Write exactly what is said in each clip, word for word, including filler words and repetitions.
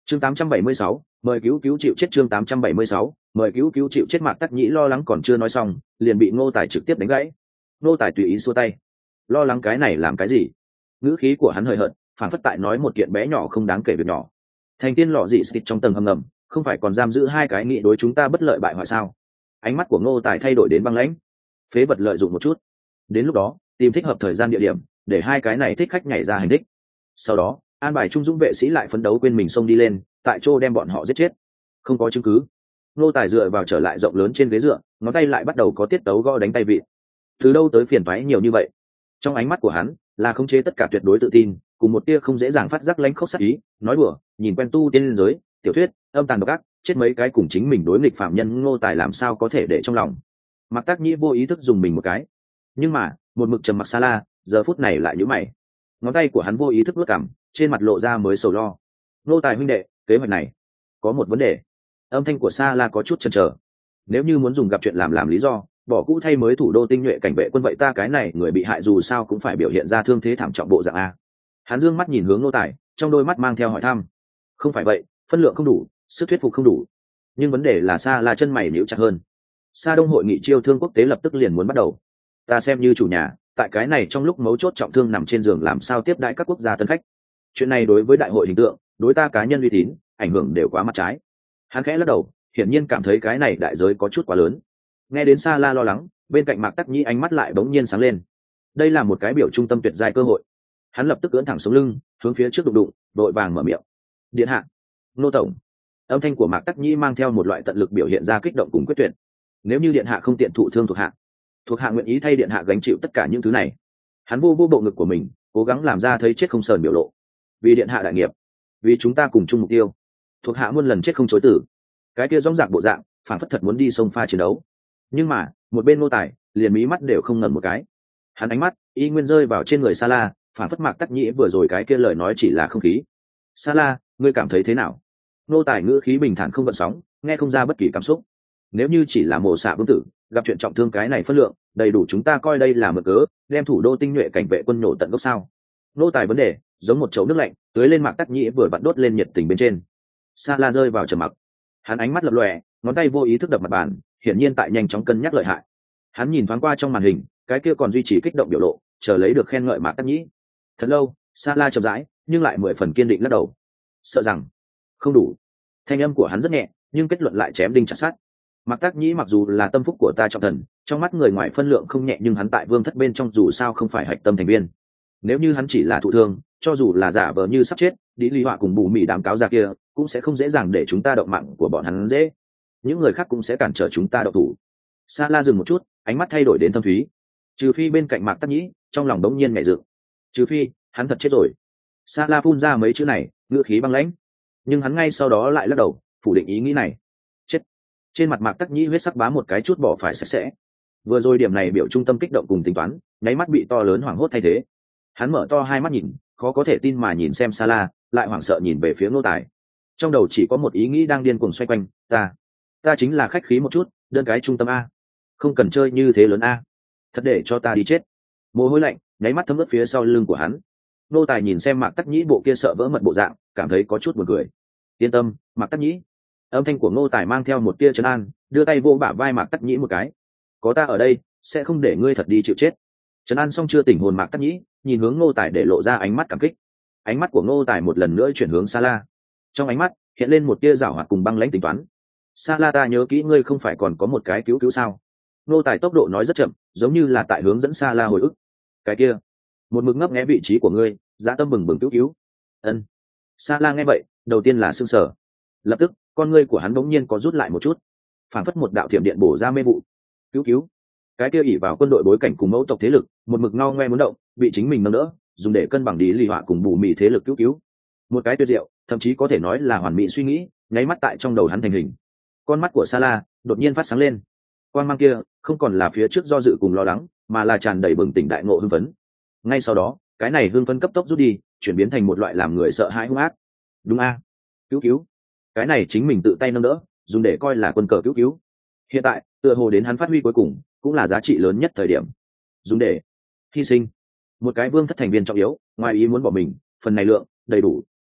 chương tám trăm bảy mươi sáu, mời cứu cứu chịu chết. Chương tám trăm bảy mươi sáu, mời cứu cứu chịu chết. Mạc Tắc Nhĩ lo lắng còn chưa nói xong, liền bị Ngô Tài trực tiếp đánh gãy. Ngô Tài tùy ý xua tay. Lo lắng cái này làm cái gì? Ngữ khí của hắn hời hợt, phản phất tại nói một kiện bé nhỏ không đáng kể việc nhỏ. Thành tiên lọ dị xịt trong tầng hầm ngầm, không phải còn giam giữ hai cái nghị đối chúng ta bất lợi bại hoại sao? Ánh mắt của Ngô Tài thay đổi đến băng lãnh. Phế vật lợi dụng một chút. Đến lúc đó, tìm thích hợp thời gian địa điểm, để hai cái này thích khách nhảy ra hành thích. Sau đó, an bài trung dũng vệ sĩ lại phấn đấu quên mình xông đi lên, tại chỗ đem bọn họ giết chết. Không có chứng cứ. Ngô Tài dựa vào trở lại rộng lớn trên ghế dựa, ngón tay lại bắt đầu có tiết tấu gõ đánh tay vị. Từ đâu tới phiền toái nhiều như vậy? Trong ánh mắt của hắn là khống chế tất cả tuyệt đối tự tin, cùng một tia không dễ dàng phát giác lãnh khốc sát ý. Nói đùa, nhìn quen tu tiên giới, tiểu thuyết, âm tàn độc ác, chết mấy cái cùng chính mình đối nghịch phạm nhân, Ngô Tài làm sao có thể để trong lòng. Mạc Tắc Nhĩ vô ý thức dùng mình một cái, nhưng mà một mực trầm mặc Sa La giờ phút này lại nhíu mày. Ngón tay của hắn vô ý thức vuốt cằm, trên mặt lộ ra mới sầu lo. Ngô Tài huynh đệ, kế hoạch này có một vấn đề. Âm thanh của Sa La có chút chần chờ. Nếu như muốn dùng gặp chuyện làm làm lý do, bỏ cũ thay mới thủ đô tinh nhuệ cảnh vệ quân, vậy ta cái này người bị hại dù sao cũng phải biểu hiện ra thương thế thảm trọng bộ dạng a. Hắn dương mắt nhìn hướng Ngô Tài, trong đôi mắt mang theo hỏi thăm. Không phải vậy, phân lượng không đủ, sức thuyết phục không đủ. Nhưng vấn đề là Sa La chân mày nhíu chặt hơn. Sa Đông hội nghị chiêu thương quốc tế lập tức liền muốn bắt đầu. Ta xem như chủ nhà, tại cái này trong lúc mấu chốt trọng thương nằm trên giường làm sao tiếp đãi các quốc gia tân khách. Chuyện này đối với đại hội hình tượng, đối ta cá nhân uy tín, ảnh hưởng đều quá mặt trái. Hắn khẽ lắc đầu, hiển nhiên cảm thấy cái này đại giới có chút quá lớn. Nghe đến Sa La lo lắng, bên cạnh Mạc Tắc Nhĩ ánh mắt lại bỗng nhiên sáng lên. Đây là một cái biểu trung tâm tuyệt giai cơ hội. Hắn lập tức ưỡn thẳng sống lưng, hướng phía trước đụng đụng, đội vàng mở miệng. Điện hạ, Nô tổng. Âm thanh của Mạc Tắc Nhĩ mang theo một loại tận lực biểu hiện ra kích động cùng quyết tuyệt. Nếu như điện hạ không tiện thụ thương thuộc hạ, thuộc hạ nguyện ý thay điện hạ gánh chịu tất cả những thứ này. Hắn vô vô bộ ngực của mình, cố gắng làm ra thấy chết không sờn biểu lộ. Vì điện hạ đại nghiệp, vì chúng ta cùng chung mục tiêu, thuộc hạ muôn lần chết không chối tử. Cái kia rõng rạc bộ dạng, phản phất thật muốn đi sông pha chiến đấu. Nhưng mà một bên Ngô Tài liền mí mắt đều không ngẩng một cái. Hắn ánh mắt y nguyên rơi vào trên người Sa La, phản phất Mạc Tắc Nhĩ vừa rồi cái kia lời nói chỉ là không khí. Sa La, ngươi cảm thấy thế nào? Ngô Tài ngữ khí bình thản không gợn sóng, nghe không ra bất kỳ cảm xúc. Nếu như chỉ là mổ xạ vương tử gặp chuyện trọng thương, cái này phân lượng đầy đủ chúng ta coi đây là mực cớ đem thủ đô tinh nhuệ cảnh vệ quân nổ tận gốc sao? Ngô Tài vấn đề giống một chậu nước lạnh tưới lên Mạc Tắc Nhĩ vừa vặn đốt lên nhiệt tình bên trên. Sa La rơi vào trầm mặc. Hắn ánh mắt lập lòe, ngón tay vô ý thức đập mặt bàn, hiển nhiên tại nhanh chóng cân nhắc lợi hại. Hắn nhìn thoáng qua trong màn hình, cái kia còn duy trì kích động biểu lộ, chờ lấy được khen ngợi Mạc Tắc Nhĩ. Thật lâu, Sa La chậm rãi nhưng lại mười phần kiên định lắc đầu, sợ rằng không đủ. Thanh âm của hắn rất nhẹ, nhưng kết luận lại chém đinh chặt sắt. Mạc Tắc Nhĩ mặc dù là tâm phúc của ta trọng thần, trong mắt người ngoài phân lượng không nhẹ, nhưng hắn tại vương thất bên trong dù sao không phải hạch tâm thành viên. Nếu như hắn chỉ là thụ thương, cho dù là giả vờ như sắp chết, đi ly họa cùng bù mì đám cáo ra kia cũng sẽ không dễ dàng để chúng ta động mạng của bọn hắn dễ. Những người khác cũng sẽ cản trở chúng ta động thủ. Sa La dừng một chút, ánh mắt thay đổi đến thâm thúy. Trừ phi bên cạnh Mạc Tắc Nhĩ, trong lòng đống nhiên nhẹ dựng. Trừ phi hắn thật chết rồi. Sa La phun ra mấy chữ này, ngữ khí băng lãnh. Nhưng hắn ngay sau đó lại lắc đầu, phủ định ý nghĩ này. Chết. Trên mặt Mạc Tắc Nhĩ huyết sắc bá một cái chút bỏ phải sạch sẽ. Vừa rồi điểm này biểu trung tâm kích động cùng tính toán, nháy mắt bị to lớn hoảng hốt thay thế. Hắn mở to hai mắt nhìn, khó có thể tin mà nhìn xem Sa La, lại hoảng sợ nhìn về phía Ngô Tài. Trong đầu chỉ có một ý nghĩ đang điên cuồng xoay quanh, ta, ta chính là khách khí một chút, đơn cái trung tâm a, không cần chơi như thế lớn a, thật để cho ta đi chết. Mồ hôi lạnh nháy mắt thấm ướt phía sau lưng của hắn. Ngô Tài nhìn xem Mạc Tắc Nhĩ bộ kia sợ vỡ mật bộ dạng, cảm thấy có chút buồn cười. Yên tâm, Mạc Tắc Nhĩ. Âm thanh của Ngô Tài mang theo một tia trấn an, đưa tay vô bả vai Mạc Tắc Nhĩ một cái. Có ta ở đây, sẽ không để ngươi thật đi chịu chết. Trấn an xong chưa tỉnh hồn Mạc Tắc Nhĩ, nhìn hướng Ngô Tài để lộ ra ánh mắt cảm kích. Ánh mắt của Ngô Tài một lần nữa chuyển hướng Sa La. Trong ánh mắt hiện lên một tia giảo hoạt cùng băng lãnh tính toán. Sa La, ta nhớ kỹ ngươi không phải còn có một cái cứu cứu sao? Ngô Tài tốc độ nói rất chậm, giống như là tại hướng dẫn Sa La hồi ức. Cái kia, một mực ngấp nghé vị trí của ngươi, dã tâm bừng bừng cứu cứu. Ân. Sa La nghe vậy, đầu tiên là sững sờ. Lập tức, con ngươi của hắn bỗng nhiên có rút lại một chút, phảng phất một đạo thiểm điện bổ ra mê vụ. Cứu cứu. Cái kia ỷ vào quân đội bối cảnh cùng mẫu tộc thế lực, một mực ngao ngoe muốn động, bị chính mình nâng đỡ, dùng để cân bằng đi lì họa cùng bù mì thế lực cứu cứu. Một cái tuyệt diệu, thậm chí có thể nói là hoàn mỹ suy nghĩ, nháy mắt tại trong đầu hắn thành hình. Con mắt của Sa La đột nhiên phát sáng lên. Quang mang kia không còn là phía trước do dự cùng lo lắng, mà là tràn đầy bừng tỉnh đại ngộ hưng phấn. Ngay sau đó, cái này hưng phấn cấp tốc rút đi, chuyển biến thành một loại làm người sợ hãi hung ác. Đúng a, cứu cứu. Cái này chính mình tự tay nâng đỡ, dùng để coi là quân cờ cứu cứu. Hiện tại, tựa hồ đến hắn phát huy cuối cùng, cũng là giá trị lớn nhất thời điểm. Dùng để hy sinh một cái vương thất thành viên trọng yếu, ngoài ý muốn bỏ mình, phần này lượng đầy đủ.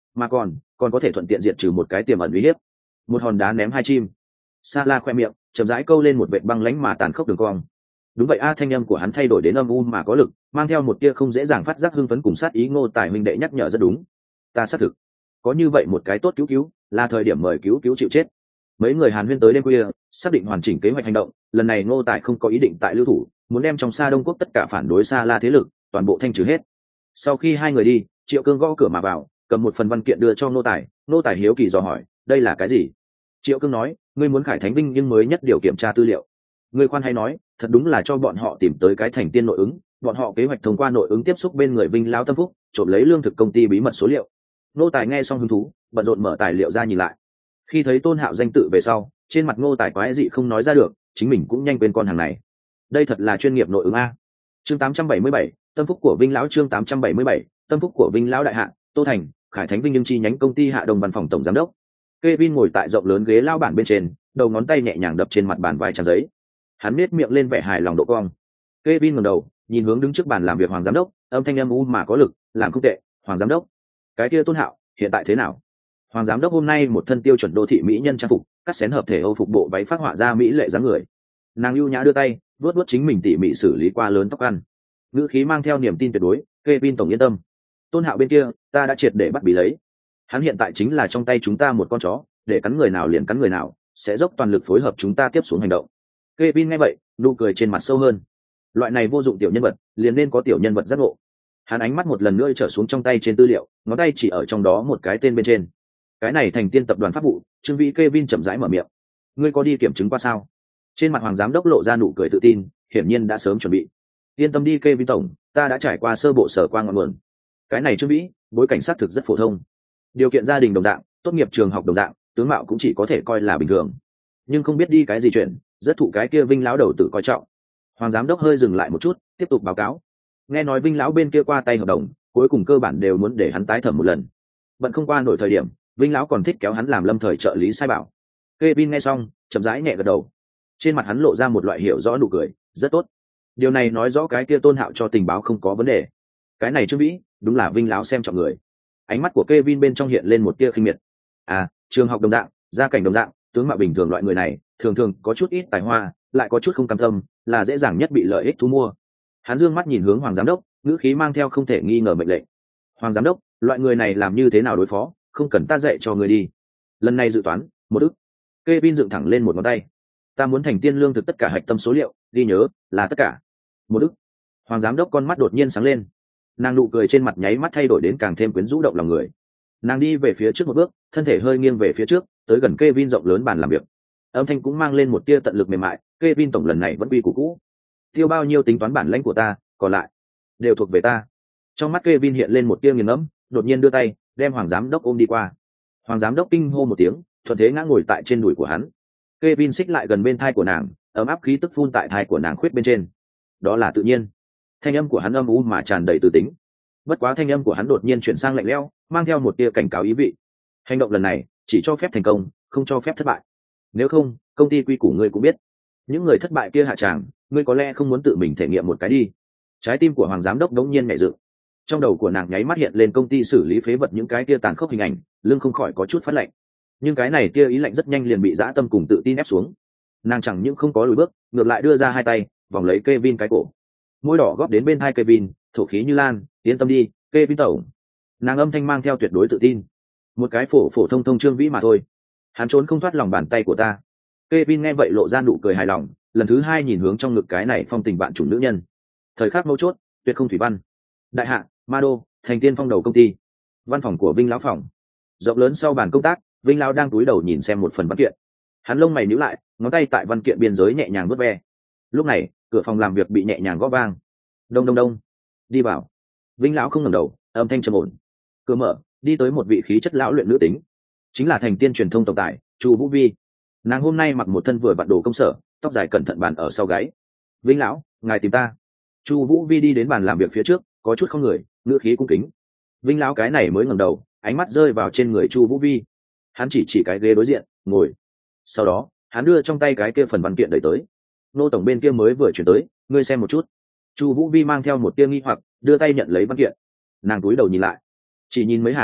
mà còn còn có thể thuận tiện diệt trừ một cái tiềm ẩn uy hiếp. Một hòn đá ném hai chim. Sala khoe miệng chậm rãi câu lên một vệt băng lãnh mà tàn khốc đường cong. Đúng vậy a, thanh âm của hắn thay đổi đến âm u mà có lực, mang theo một tia không dễ dàng phát giác hưng phấn cùng sát ý. Ngô Tài huynh đệ nhắc nhở rất đúng, ta xác thực có như vậy một cái tốt cứu cứu, là thời điểm mời cứu cứu chịu chết. Mấy người hàn huyên tới đêm khuya, xác định hoàn chỉnh kế hoạch hành động. Lần này Ngô Tài không có ý định tại lưu thủ, muốn đem trong Sa Đông quốc tất cả phản đối Sa La thế lực toàn bộ thanh trừ hết. Sau khi hai người đi, Triệu Cương gõ cửa mà vào, cầm một phần văn kiện đưa cho Ngô Tài. Ngô Tài hiếu kỳ dò hỏi, đây là cái gì? Triệu Cương nói, ngươi muốn Khải Thánh Vinh nhưng mới nhất điều kiểm tra tư liệu. Ngươi khoan hay nói, thật đúng là cho bọn họ tìm tới cái thành tiên nội ứng. Bọn họ kế hoạch thông qua nội ứng tiếp xúc bên người Vinh Lão Tâm Phúc, trộm lấy lương thực công ty bí mật số liệu. Ngô Tài nghe xong hứng thú, bận rộn mở tài liệu ra nhìn lại. Khi thấy Tôn Hạo danh tự về sau, trên mặt Ngô Tài quái dị không nói ra được, chính mình cũng nhanh quên con hàng này. Đây thật là chuyên nghiệp nội ứng a. Chương tám trăm bảy mươi bảy, Tâm Phúc của Vinh Lão. Chương tám trăm bảy mươi bảy, Tâm Phúc của Vinh Lão đại hạ, Tô Thành, Khải Thánh Vinh nhưng chi nhánh công ty Hạ Đông văn phòng tổng giám đốc. Kevin ngồi tại rộng lớn ghế lao bản bên trên, đầu ngón tay nhẹ nhàng đập trên mặt bàn vài trang giấy. Hắn nét miệng lên vẻ hài lòng độ cong. Kevin ngẩng đầu, nhìn hướng đứng trước bàn làm việc Hoàng giám đốc, âm thanh âm u mà có lực, làm không tệ, Hoàng giám đốc. Cái kia Tôn Hạo, hiện tại thế nào? Hoàng giám đốc hôm nay một thân tiêu chuẩn đô thị mỹ nhân trang phục, cắt xén hợp thể Âu phục bộ váy phát họa ra mỹ lệ dáng người. Nàng ưu nhã đưa tay, vuốt vuốt chính mình tỉ mỉ xử lý qua lớn tóc ăn. Ngữ khí mang theo niềm tin tuyệt đối, Kevin tổng yên tâm. Tôn Hạo bên kia, ta đã triệt để bắt bí lấy. Hắn hiện tại chính là trong tay chúng ta một con chó, để cắn người nào liền cắn người nào, sẽ dốc toàn lực phối hợp chúng ta tiếp xuống hành động. Kevin nghe vậy, nụ cười trên mặt sâu hơn. Loại này vô dụng tiểu nhân vật, liền nên có tiểu nhân vật giác ngộ. Hắn ánh mắt một lần nữa trở xuống trong tay trên tư liệu, ngón tay chỉ ở trong đó một cái tên bên trên. Cái này thành tiên tập đoàn pháp vụ. Trương Vĩ. Kevin chậm rãi mở miệng. Ngươi có đi kiểm chứng qua sao? Trên mặt Hoàng giám đốc lộ ra nụ cười tự tin, hiển nhiên đã sớm chuẩn bị. Yên tâm đi Kevin tổng, ta đã trải qua sơ bộ sở qua ngọn nguồn. Cái này Trương Vĩ, bối cảnh xác thực rất phổ thông. Điều kiện gia đình đồng dạng, tốt nghiệp trường học đồng dạng, tướng mạo cũng chỉ có thể coi là bình thường. Nhưng không biết đi cái gì chuyện, rất thụ cái kia Vinh lão đầu tự coi trọng. Hoàng giám đốc hơi dừng lại một chút, tiếp tục báo cáo. Nghe nói Vinh lão bên kia qua tay hợp đồng, cuối cùng cơ bản đều muốn để hắn tái thẩm một lần. Bận không qua nổi thời điểm, Vinh lão còn thích kéo hắn làm lâm thời trợ lý sai bảo. Kevin nghe xong, chậm rãi nhẹ gật đầu. Trên mặt hắn lộ ra một loại hiểu rõ nụ cười, rất tốt. Điều này nói rõ cái kia Tôn Hạo cho tình báo không có vấn đề. Cái này Trương Vĩ, đúng là Vinh lão xem trọng người. Ánh mắt của Kevin bên trong hiện lên một tia khinh miệt. À, trường học đồng dạng, gia cảnh đồng dạng, tướng mạo bình thường loại người này, thường thường có chút ít tài hoa, lại có chút không cam tâm, là dễ dàng nhất bị lợi ích thu mua. Hắn dương mắt nhìn hướng Hoàng giám đốc, ngữ khí mang theo không thể nghi ngờ mệnh lệnh. Hoàng giám đốc, loại người này làm như thế nào đối phó, không cần ta dạy cho người đi. Lần này dự toán, một ức. Kevin dựng thẳng lên một ngón tay. Ta muốn thành tiên lương thực tất cả hạch tâm số liệu, ghi nhớ, là tất cả. Một ức. Hoàng giám đốc con mắt đột nhiên sáng lên. Nàng nụ cười trên mặt nháy mắt thay đổi đến càng thêm quyến rũ động lòng người. Nàng đi về phía trước một bước, thân thể hơi nghiêng về phía trước, tới gần Kevin rộng lớn bàn làm việc. Âm thanh cũng mang lên một tia tận lực mềm mại. Kevin tổng lần này vẫn quy củ cũ. Tiêu bao nhiêu tính toán bản lãnh của ta, còn lại đều thuộc về ta. Trong mắt Kevin hiện lên một tia nghiền ngẫm, đột nhiên đưa tay đem Hoàng giám đốc ôm đi qua. Hoàng giám đốc kinh hô một tiếng, thuận thế ngã ngồi tại trên đùi của hắn. Kevin xích lại gần bên thai của nàng, ấm áp khí tức phun tại thai của nàng khuyết bên trên. Đó là tự nhiên. Thanh âm của hắn âm u mà tràn đầy từ tính. Bất quá thanh âm của hắn đột nhiên chuyển sang lạnh lẽo, mang theo một tia cảnh cáo ý vị. Hành động lần này chỉ cho phép thành công, không cho phép thất bại. Nếu không, công ty quy củ ngươi cũng biết. Những người thất bại kia hạ tràng, ngươi có lẽ không muốn tự mình thể nghiệm một cái đi. Trái tim của Hoàng giám đốc đống nhiên nhảy dựng. Trong đầu của nàng nháy mắt hiện lên công ty xử lý phế vật những cái kia tàn khốc hình ảnh, lưng không khỏi có chút phát lạnh. Nhưng cái này tia ý lạnh rất nhanh liền bị dã tâm cùng tự tin ép xuống. Nàng chẳng những không có lùi bước, ngược lại đưa ra hai tay vòng lấy Kevin cái cổ, môi đỏ góp đến bên hai Kevin, thổ khí như lan. Yên tâm đi Kevin tổng. Nàng âm thanh mang theo tuyệt đối tự tin. Một cái phổ phổ thông thông Trương Vĩ mà thôi, hắn trốn không thoát lòng bàn tay của ta. Kevin nghe vậy lộ ra nụ cười hài lòng, lần thứ hai nhìn hướng trong ngực cái này phong tình bạn chủ nữ nhân. Thời khắc mấu chốt, tuyệt không thủy văn. Đại hạ, Ma Đô, thành tiên phong đầu công ty. Văn phòng của Vinh lão phòng. Rộng lớn sau bàn công tác, Vinh lão đang cúi đầu nhìn xem một phần văn kiện. Hắn lông mày nhíu lại, ngón tay tại văn kiện biên giới nhẹ nhàng vuốt ve. Lúc này, cửa phòng làm việc bị nhẹ nhàng gõ vang. Đông đông đông. Đi vào. Vinh lão không ngẩng đầu, âm thanh trầm ổn. Cửa mở, đi tới một vị khí chất lão luyện nữ tính, chính là thành tiên truyền thông tổng tài Chu Vũ Vi. Nàng hôm nay mặc một thân vừa vặn đồ công sở, tóc dài cẩn thận bàn ở sau gáy. Vinh lão, ngài tìm ta. Chu Vũ Vi đi đến bàn làm việc phía trước, có chút không người, ngữ khí cung kính. Vinh lão cái này mới ngẩng đầu, ánh mắt rơi vào trên người Chu Vũ Vi. Hắn chỉ chỉ cái ghế đối diện, ngồi. Sau đó, hắn đưa trong tay cái kia phần văn kiện đẩy tới. Nô tổng bên kia mới vừa chuyển tới, ngươi xem một chút. Chu Vũ Vi mang theo một tia nghi hoặc, đưa tay nhận lấy văn kiện. Nàng cúi đầu nhìn lại, chỉ nhìn mấy hàng,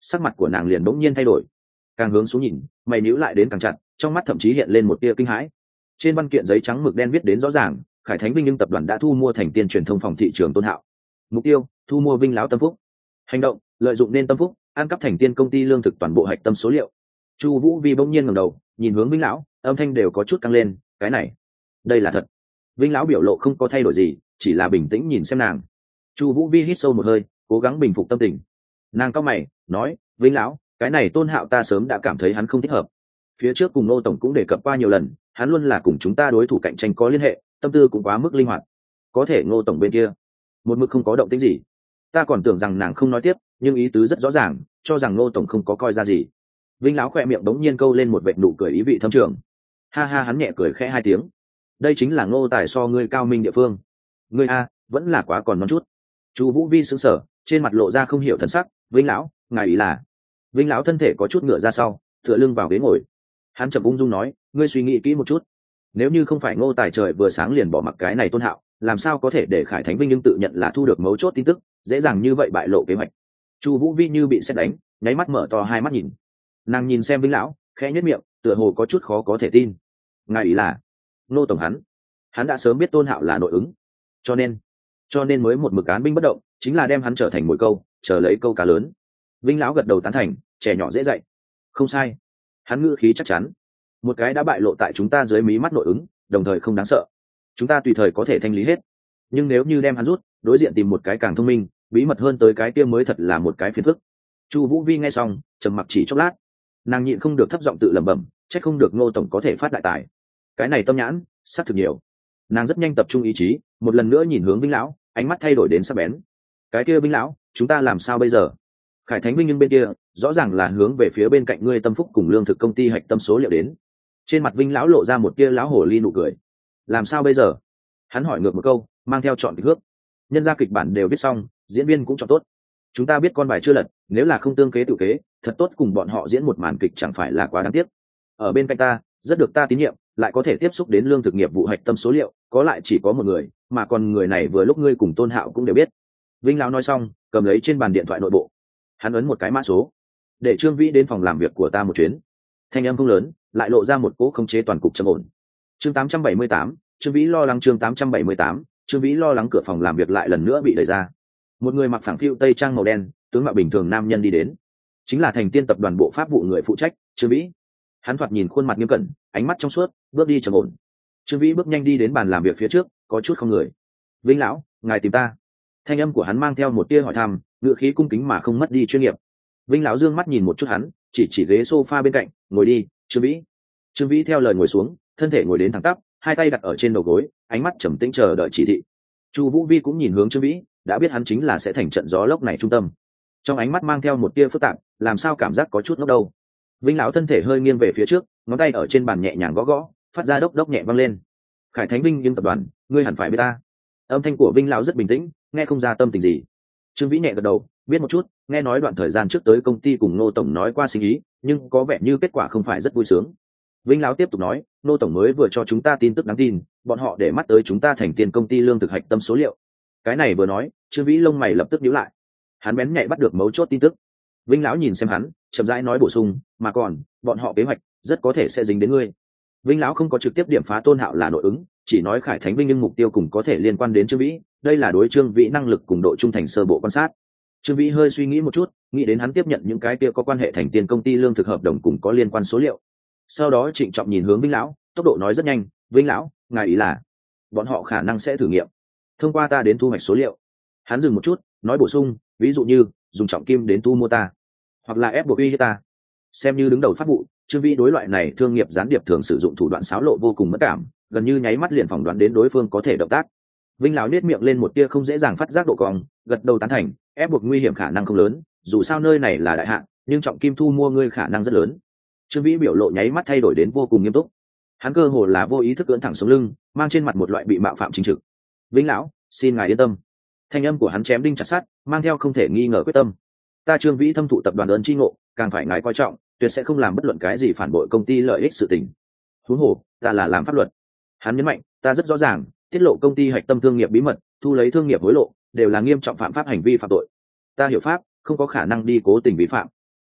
sắc mặt của nàng liền bỗng nhiên thay đổi, càng hướng xuống nhìn, mày níu lại đến càng chặt, trong mắt thậm chí hiện lên một tia kinh hãi. Trên văn kiện giấy trắng mực đen viết đến rõ ràng, Khải Thánh Vinh nhưng tập đoàn đã thu mua thành tiên truyền thông phòng thị trường Tôn Hạo. Mục tiêu: thu mua Vinh lão tâm phúc. Hành động: lợi dụng nên tâm phúc, ăn cắp thành tiên công ty lương thực toàn bộ hạch tâm số liệu. Chu Vũ Vi bỗng nhiên ngẩng đầu, nhìn hướng Vinh lão, âm thanh đều có chút căng lên, cái này, đây là thật. Vinh lão biểu lộ không có thay đổi gì, chỉ là bình tĩnh nhìn xem nàng. Chu Vũ Vi hít sâu một hơi, cố gắng bình phục tâm tình. Nàng cau mày, nói: Vinh lão, cái này Tôn Hạo ta sớm đã cảm thấy hắn không thích hợp. Phía trước cùng Ngô tổng cũng đề cập qua nhiều lần, hắn luôn là cùng chúng ta đối thủ cạnh tranh có liên hệ, tâm tư cũng quá mức linh hoạt. Có thể Ngô tổng bên kia một mực không có động tĩnh gì. Ta còn tưởng rằng nàng không nói tiếp, nhưng ý tứ rất rõ ràng, cho rằng Ngô tổng không có coi ra gì. Vinh lão khỏe miệng bỗng nhiên câu lên một vệt nụ cười ý vị thâm trường. Ha ha, hắn nhẹ cười khẽ hai tiếng. Đây chính là Ngô tài so ngươi cao minh địa phương. Ngươi a, vẫn là quá còn non chút. Chu Vũ Vi sững sờ, trên mặt lộ ra không hiểu thần sắc. Vinh lão, ngài ý là? Vinh lão thân thể có chút ngửa ra sau, tựa lưng vào ghế ngồi. Hắn chậm ung dung nói: ngươi suy nghĩ kỹ một chút, nếu như không phải Ngô tài trời vừa sáng liền bỏ mặc cái này Tôn Hạo, làm sao có thể để Khải Thánh Vinh nhưng tự nhận là thu được mấu chốt tin tức, dễ dàng như vậy bại lộ kế hoạch. Chu Vũ Vi như bị sét đánh, nháy mắt mở to hai mắt nhìn. Nàng nhìn xem Vinh lão, khẽ nhếch miệng, tựa hồ có chút khó có thể tin. Ngài ý là, Ngô tổng hắn, hắn đã sớm biết Tôn Hạo là nội ứng, cho nên, cho nên mới một mực án binh bất động, chính là đem hắn trở thành mồi câu, chờ lấy câu cá lớn. Vinh lão gật đầu tán thành, trẻ nhỏ dễ dạy. Không sai, hắn ngữ khí chắc chắn. Một cái đã bại lộ tại chúng ta dưới mí mắt nội ứng, đồng thời không đáng sợ, chúng ta tùy thời có thể thanh lý hết. Nhưng nếu như đem hắn rút, đối diện tìm một cái càng thông minh, bí mật hơn tới cái kia mới thật là một cái phiền phức. Chu Vũ Vi nghe xong, trầm mặc chỉ chốc lát, nàng nhịn không được thấp giọng tự lẩm bẩm, trách không được Ngô tổng có thể phát đại tài, cái này tâm nhãn sát thực nhiều. Nàng rất nhanh tập trung ý chí, một lần nữa nhìn hướng Vinh lão, ánh mắt thay đổi đến sắc bén. Cái kia Vinh lão, chúng ta làm sao bây giờ? Khải Thánh Vinh nhưng bên kia rõ ràng là hướng về phía bên cạnh ngươi Tâm Phúc cùng lương thực công ty hạch tâm số liệu đến. Trên mặt Vinh lão lộ ra một tia lão hổ ly nụ cười. Làm sao bây giờ? Hắn hỏi ngược một câu, mang theo chọn kịch hước. Nhân gia kịch bản đều viết xong, diễn viên cũng chọn tốt. Chúng ta biết con bài chưa lật, nếu là không tương kế tự kế, thật tốt cùng bọn họ diễn một màn kịch chẳng phải là quá đáng tiếc. Ở bên cạnh ta, rất được ta tín nhiệm, lại có thể tiếp xúc đến lương thực nghiệp vụ hạch tâm số liệu, có lại chỉ có một người, mà còn người này vừa lúc ngươi cùng Tôn Hạo cũng đều biết. Vinh lão nói xong, cầm lấy trên bàn điện thoại nội bộ. Hắn ấn một cái mã số, để Trương Vĩ đến phòng làm việc của ta một chuyến. Thanh âm không lớn, lại lộ ra một cỗ khống chế toàn cục trầm ổn. Chương tám trăm bảy mươi tám, Trương Vĩ lo lắng. Chương tám trăm bảy mươi tám, Trương Vĩ lo lắng. Cửa phòng làm việc lại lần nữa bị đẩy ra. Một người mặc phẳng phiu tây trang màu đen, tướng mạo bình thường nam nhân đi đến, chính là Thành Tiên tập đoàn bộ pháp vụ người phụ trách Trương Vĩ. Hắn thoạt nhìn khuôn mặt nghiêm cẩn, ánh mắt trong suốt, bước đi trầm ổn. Trương Vĩ bước nhanh đi đến bàn làm việc phía trước, có chút không người. Vinh lão, ngài tìm ta? Thanh âm của hắn mang theo một tia hỏi thăm, ngữ khí cung kính mà không mất đi chuyên nghiệp. Vinh lão dương mắt nhìn một chút hắn, chỉ chỉ ghế sofa bên cạnh, ngồi đi. Trương Vĩ. Trương Vĩ theo lời ngồi xuống, thân thể ngồi đến thẳng tắp, hai tay đặt ở trên đầu gối, ánh mắt trầm tĩnh chờ đợi chỉ thị. Chu Vũ Vi cũng nhìn hướng Trương Vĩ, đã biết hắn chính là sẽ thành trận gió lốc này trung tâm. Trong ánh mắt mang theo một tia phức tạp, làm sao cảm giác có chút ngốc đâu. Vinh lão thân thể hơi nghiêng về phía trước, ngón tay ở trên bàn nhẹ nhàng gõ gõ, phát ra đốc đốc nhẹ vang lên. Khải Thánh Vinh nhưng tập đoàn, ngươi hẳn phải biết ta. Âm thanh của Vinh lão rất bình tĩnh, nghe không ra tâm tình gì. Trương Vĩ nhẹ gật đầu, biết một chút, nghe nói đoạn thời gian trước tới công ty cùng Ngô tổng nói qua sinh ý, nhưng có vẻ như kết quả không phải rất vui sướng. Vinh lão tiếp tục nói, Ngô tổng mới vừa cho chúng ta tin tức đáng tin, bọn họ để mắt tới chúng ta Thành Tiên công ty lương thực hạch tâm số liệu. Cái này vừa nói, Trương Vĩ lông mày lập tức nhíu lại. Hắn bén nhạy bắt được mấu chốt tin tức. Vinh lão nhìn xem hắn, chậm rãi nói bổ sung, mà còn, bọn họ kế hoạch rất có thể sẽ dính đến ngươi. Vinh lão không có trực tiếp điểm phá Tôn Hạo là nội ứng, chỉ nói Khải Thánh Vinh nhưng mục tiêu cùng có thể liên quan đến Trương Vĩ, đây là đối Trương Vĩ năng lực cùng độ trung thành sơ bộ quan sát. Trương Vĩ hơi suy nghĩ một chút, nghĩ đến hắn tiếp nhận những cái kia có quan hệ Thành Tiên công ty lương thực hợp đồng cùng có liên quan số liệu. Sau đó trịnh trọng nhìn hướng Vinh lão, tốc độ nói rất nhanh, Vinh lão, ngài ý là bọn họ khả năng sẽ thử nghiệm thông qua ta đến thu hoạch số liệu. Hắn dừng một chút, nói bổ sung, ví dụ như dùng trọng kim đến thu mua ta, hoặc là ép buộc uy hiếp ta. Xem như đứng đầu pháp vụ, Trương Vĩ đối loại này thương nghiệp gián điệp thường sử dụng thủ đoạn xáo lộ vô cùng mất cảm, gần như nháy mắt liền phỏng đoán đến đối phương có thể động tác. Vinh lão nết miệng lên một tia không dễ dàng phát giác độ cong, gật đầu tán thành, ép buộc nguy hiểm khả năng không lớn, dù sao nơi này là đại hạn, nhưng trọng kim thu mua ngươi khả năng rất lớn. Trương Vĩ biểu lộ nháy mắt thay đổi đến vô cùng nghiêm túc. Hắn cơ hồ là vô ý thức ưỡn thẳng sống lưng, mang trên mặt một loại bị mạo phạm chính trực. Vinh lão, xin ngài yên tâm. Thanh âm của hắn chém đinh chặt sắt, mang theo không thể nghi ngờ quyết tâm. Ta Trương Vĩ thâm thụ tập đoàn ơn chi ngộ, càng phải ngài coi trọng, tuyệt sẽ không làm bất luận cái gì phản bội công ty lợi ích sự tình. Huống hồ, ta là làm pháp luật. Hắn nhấn mạnh, ta rất rõ ràng, tiết lộ công ty hạch tâm thương nghiệp bí mật, thu lấy thương nghiệp hối lộ, đều là nghiêm trọng phạm pháp hành vi phạm tội. Ta hiểu pháp, không có khả năng đi cố tình vi phạm.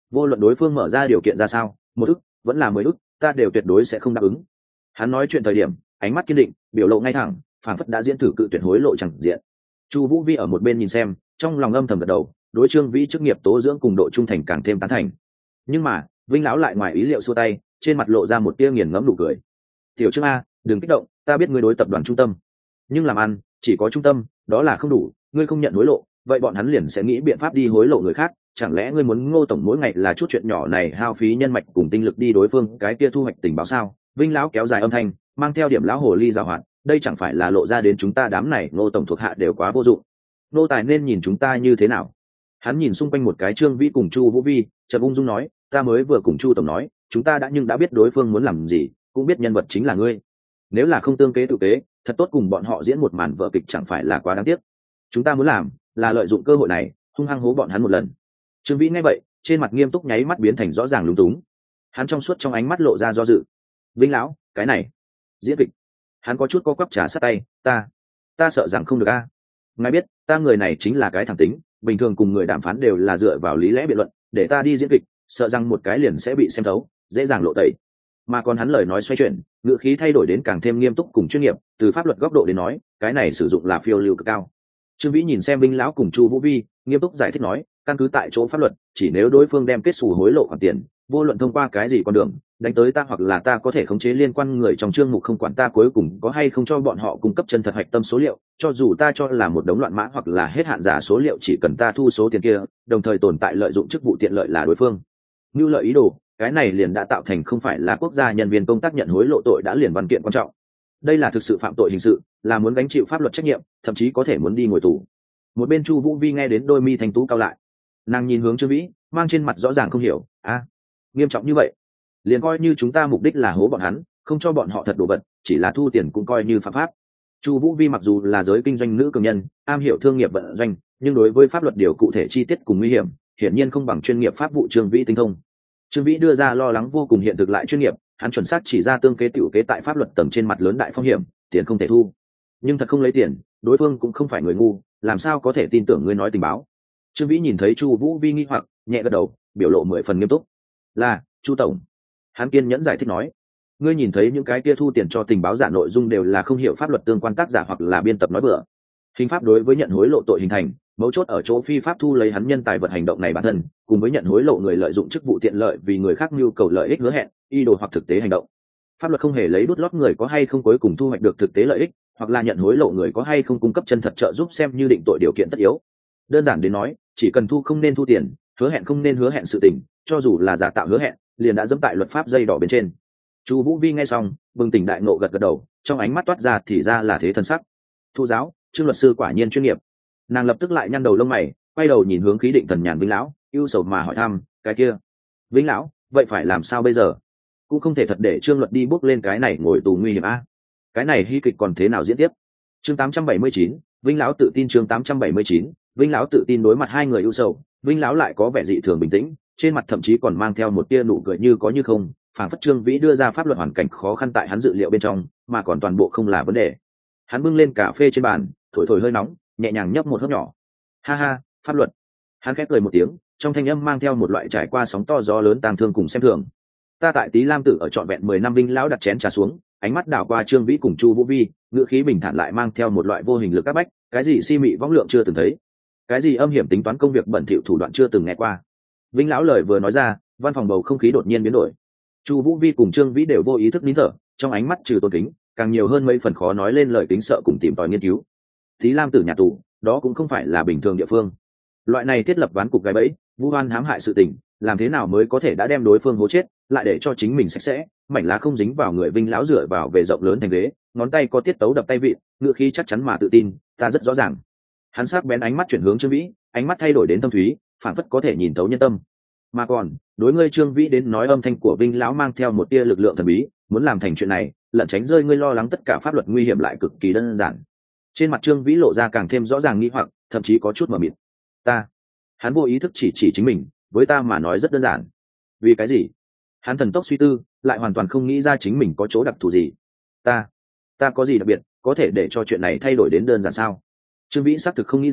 vô luận đối phương mở ra điều kiện ra sao, một ức vẫn là mười ức, ta đều tuyệt đối sẽ không đáp ứng. Hắn nói chuyện thời điểm ánh mắt kiên định, biểu lộ ngay thẳng, phản phất đã diễn thử cự tuyệt hối lộ chẳng diện. Chu Vũ Vi ở một bên nhìn xem, trong lòng âm thầm gật đầu, đối Trương Vĩ chức nghiệp tố dưỡng cùng độ trung thành càng thêm tán thành. Nhưng mà Vinh lão lại ngoài ý liệu xua tay, trên mặt lộ ra một tia nghiền ngẫm nụ cười. Tiểu Trương a, đừng kích động, ta biết ngươi đối tập đoàn trung tâm, nhưng làm ăn chỉ có trung tâm đó là không đủ, ngươi không nhận hối lộ, vậy bọn hắn liền sẽ nghĩ biện pháp đi hối lộ người khác. Chẳng lẽ ngươi muốn Ngô tổng mỗi ngày là chút chuyện nhỏ này hao phí nhân mạch cùng tinh lực đi đối phương cái kia thu hoạch tình báo sao? Vinh lão kéo dài âm thanh, mang theo điểm lão hồ ly giảo hoạt, đây chẳng phải là lộ ra đến chúng ta đám này Ngô tổng thuộc hạ đều quá vô dụng. Nô tài nên nhìn chúng ta như thế nào? Hắn nhìn xung quanh một cái Trương Vĩ cùng Chu Vũ Vi, chợt ung dung nói, ta mới vừa cùng Chu tổng nói, chúng ta đã nhưng đã biết đối phương muốn làm gì, cũng biết nhân vật chính là ngươi. Nếu là không tương kế tự kế, thật tốt cùng bọn họ diễn một màn vở kịch chẳng phải là quá đáng tiếc. Chúng ta muốn làm là lợi dụng cơ hội này hung hăng hố bọn hắn một lần. Trương Vĩ nghe vậy, trên mặt nghiêm túc nháy mắt biến thành rõ ràng lúng túng. Hắn trong suốt trong ánh mắt lộ ra do dự. Vinh lão, cái này diễn kịch. Hắn có chút co quắp trà sát tay, ta ta sợ rằng không được a. Ngài biết ta người này chính là cái thẳng tính, bình thường cùng người đàm phán đều là dựa vào lý lẽ biện luận, để ta đi diễn kịch sợ rằng một cái liền sẽ bị xem thấu, dễ dàng lộ tẩy. Mà còn hắn lời nói xoay chuyển, ngữ khí thay đổi đến càng thêm nghiêm túc cùng chuyên nghiệp, từ pháp luật góc độ đến nói, cái này sử dụng là phiêu lưu cực cao. Trương Vĩ nhìn xem Vinh lão cùng Chu Vũ Vi, nghiêm túc giải thích nói, căn cứ tại chỗ pháp luật, chỉ nếu đối phương đem kết xù hối lộ khoản tiền, vô luận thông qua cái gì con đường đánh tới ta, hoặc là ta có thể khống chế liên quan người trong chương mục không quản ta cuối cùng có hay không cho bọn họ cung cấp chân thật hạch tâm số liệu, cho dù ta cho là một đống loạn mã hoặc là hết hạn giả số liệu, chỉ cần ta thu số tiền kia, đồng thời tồn tại lợi dụng chức vụ tiện lợi là đối phương như lợi ý đồ, cái này liền đã tạo thành không phải là quốc gia nhân viên công tác nhận hối lộ tội đã liền văn kiện quan trọng. Đây là thực sự phạm tội hình sự, là muốn gánh chịu pháp luật trách nhiệm, thậm chí có thể muốn đi ngồi tù. Một bên Chu Vũ Vi nghe đến đôi mi thanh tú cao lại, nàng nhìn hướng Trương Vĩ, mang trên mặt rõ ràng không hiểu, a, à, nghiêm trọng như vậy, liền coi như chúng ta mục đích là hố bọn hắn, không cho bọn họ thật đồ vật, chỉ là thu tiền cũng coi như phạm pháp. Chu Vũ Vi mặc dù là giới kinh doanh nữ cường nhân, am hiểu thương nghiệp vận doanh, nhưng đối với pháp luật điều cụ thể chi tiết cùng nguy hiểm, hiển nhiên không bằng chuyên nghiệp pháp vụ Trương Vĩ tinh thông. Trương Vĩ đưa ra lo lắng vô cùng hiện thực lại chuyên nghiệp, hắn chuẩn xác chỉ ra tương kế tiểu kế tại pháp luật tầng trên mặt lớn đại phong hiểm, tiền không thể thu. Nhưng thật không lấy tiền, đối phương cũng không phải người ngu, làm sao có thể tin tưởng ngươi nói tình báo. Trương Vĩ nhìn thấy Chu Vũ Vi nghi hoặc, nhẹ gật đầu, biểu lộ mười phần nghiêm túc. Là, Chu tổng. Hắn kiên nhẫn giải thích nói, ngươi nhìn thấy những cái kia thu tiền cho tình báo giả nội dung đều là không hiểu pháp luật tương quan tác giả hoặc là biên tập nói bừa. Hình pháp đối với nhận hối lộ tội hình thành, mấu chốt ở chỗ phi pháp thu lấy hắn nhân tài vật hành động này bản thân, cùng với nhận hối lộ người lợi dụng chức vụ tiện lợi vì người khác nhu cầu lợi ích hứa hẹn, ý đồ hoặc thực tế hành động. Pháp luật không hề lấy đút lót người có hay không cuối cùng thu hoạch được thực tế lợi ích, hoặc là nhận hối lộ người có hay không cung cấp chân thật trợ giúp xem như định tội điều kiện tất yếu. Đơn giản đến nói, chỉ cần thu không nên thu tiền, hứa hẹn không nên hứa hẹn sự tình, cho dù là giả tạo hứa hẹn, liền đã dẫm tại luật pháp dây đỏ bên trên. Chu Vũ Vi nghe xong, bừng tỉnh đại ngộ gật gật đầu, trong ánh mắt toát ra thì ra là thế thần sắc. Thu giáo, Trương luật sư quả nhiên chuyên nghiệp. Nàng lập tức lại nhăn đầu lông mày, quay đầu nhìn hướng khí định thần nhàn Vinh lão, ưu sầu mà hỏi thăm, cái kia, Vinh lão, vậy phải làm sao bây giờ? Cũng không thể thật để Trương luật đi bước lên cái này ngồi tù nguy hiểm a. Cái này hy kịch còn thế nào diễn tiếp? Chương tám trăm bảy mươi chín, Vinh lão tự tin. Chương tám trăm bảy mươi chín, Vinh lão tự tin. Đối mặt hai người ưu sầu, Vinh lão lại có vẻ dị thường bình tĩnh, trên mặt thậm chí còn mang theo một tia nụ cười như có như không, phảng phất Trương Vĩ đưa ra pháp luật hoàn cảnh khó khăn tại hắn dự liệu bên trong, mà còn toàn bộ không là vấn đề. Hắn bưng lên cà phê trên bàn, thổi thổi hơi nóng, nhẹ nhàng nhấp một hớp nhỏ. Ha ha, pháp luật. Hắn khép cười một tiếng, trong thanh âm mang theo một loại trải qua sóng to gió lớn tang thương cùng xem thường. Ta tại Tý Lam Tử ở trọn vẹn mười năm. Vinh lão đặt chén trà xuống, ánh mắt đảo qua Trương Vĩ cùng Chu Vũ Vi, ngữ khí bình thản lại mang theo một loại vô hình lực áp bách, cái gì si mị võng lượng chưa từng thấy, cái gì âm hiểm tính toán công việc bẩn thỉu thủ đoạn chưa từng nghe qua. Vinh lão lời vừa nói ra, văn phòng bầu không khí đột nhiên biến đổi. Chu Vũ Vi cùng Trương Vĩ đều vô ý thức nín thở, trong ánh mắt trừ tôn kính, càng nhiều hơn mấy phần khó nói lên lời kính sợ cùng tìm tòi nghiên cứu. Tý Lam Tử nhà tù, đó cũng không phải là bình thường địa phương. Loại này thiết lập ván cục gài bẫy, vu oan hãm hại sự tình, làm thế nào mới có thể đã đem đối phương hố chết, lại để cho chính mình sạch sẽ, mảnh lá không dính vào người. Vinh lão dựa vào về rộng lớn thành ghế, ngón tay có tiết tấu đập tay vịn, ngựa khí chắc chắn mà tự tin, ta rất rõ ràng. Hắn sắc bén ánh mắt chuyển hướng Trương Vĩ, ánh mắt thay đổi đến thâm thúy, phản phất có thể nhìn thấu nhân tâm. Mà còn, đối ngươi Trương Vĩ đến nói, âm thanh của Vinh lão mang theo một tia lực lượng thần bí, muốn làm thành chuyện này, lẩn tránh rơi ngươi lo lắng tất cả pháp luật nguy hiểm lại cực kỳ đơn giản. Trên mặt Trương Vĩ lộ ra càng thêm rõ ràng nghi hoặc, thậm chí có chút mờ mịt. Ta, hắn vô ý thức chỉ chỉ chính mình, với ta mà nói rất đơn giản. Vì cái gì? Hắn thần tốc suy tư, lại hoàn toàn không nghĩ ra chính mình có chỗ đặc thù gì. Ta, ta có gì đặc biệt, có thể để cho chuyện này thay đổi đến đơn giản sao? Trương Vĩ xác thực không nghĩ ra,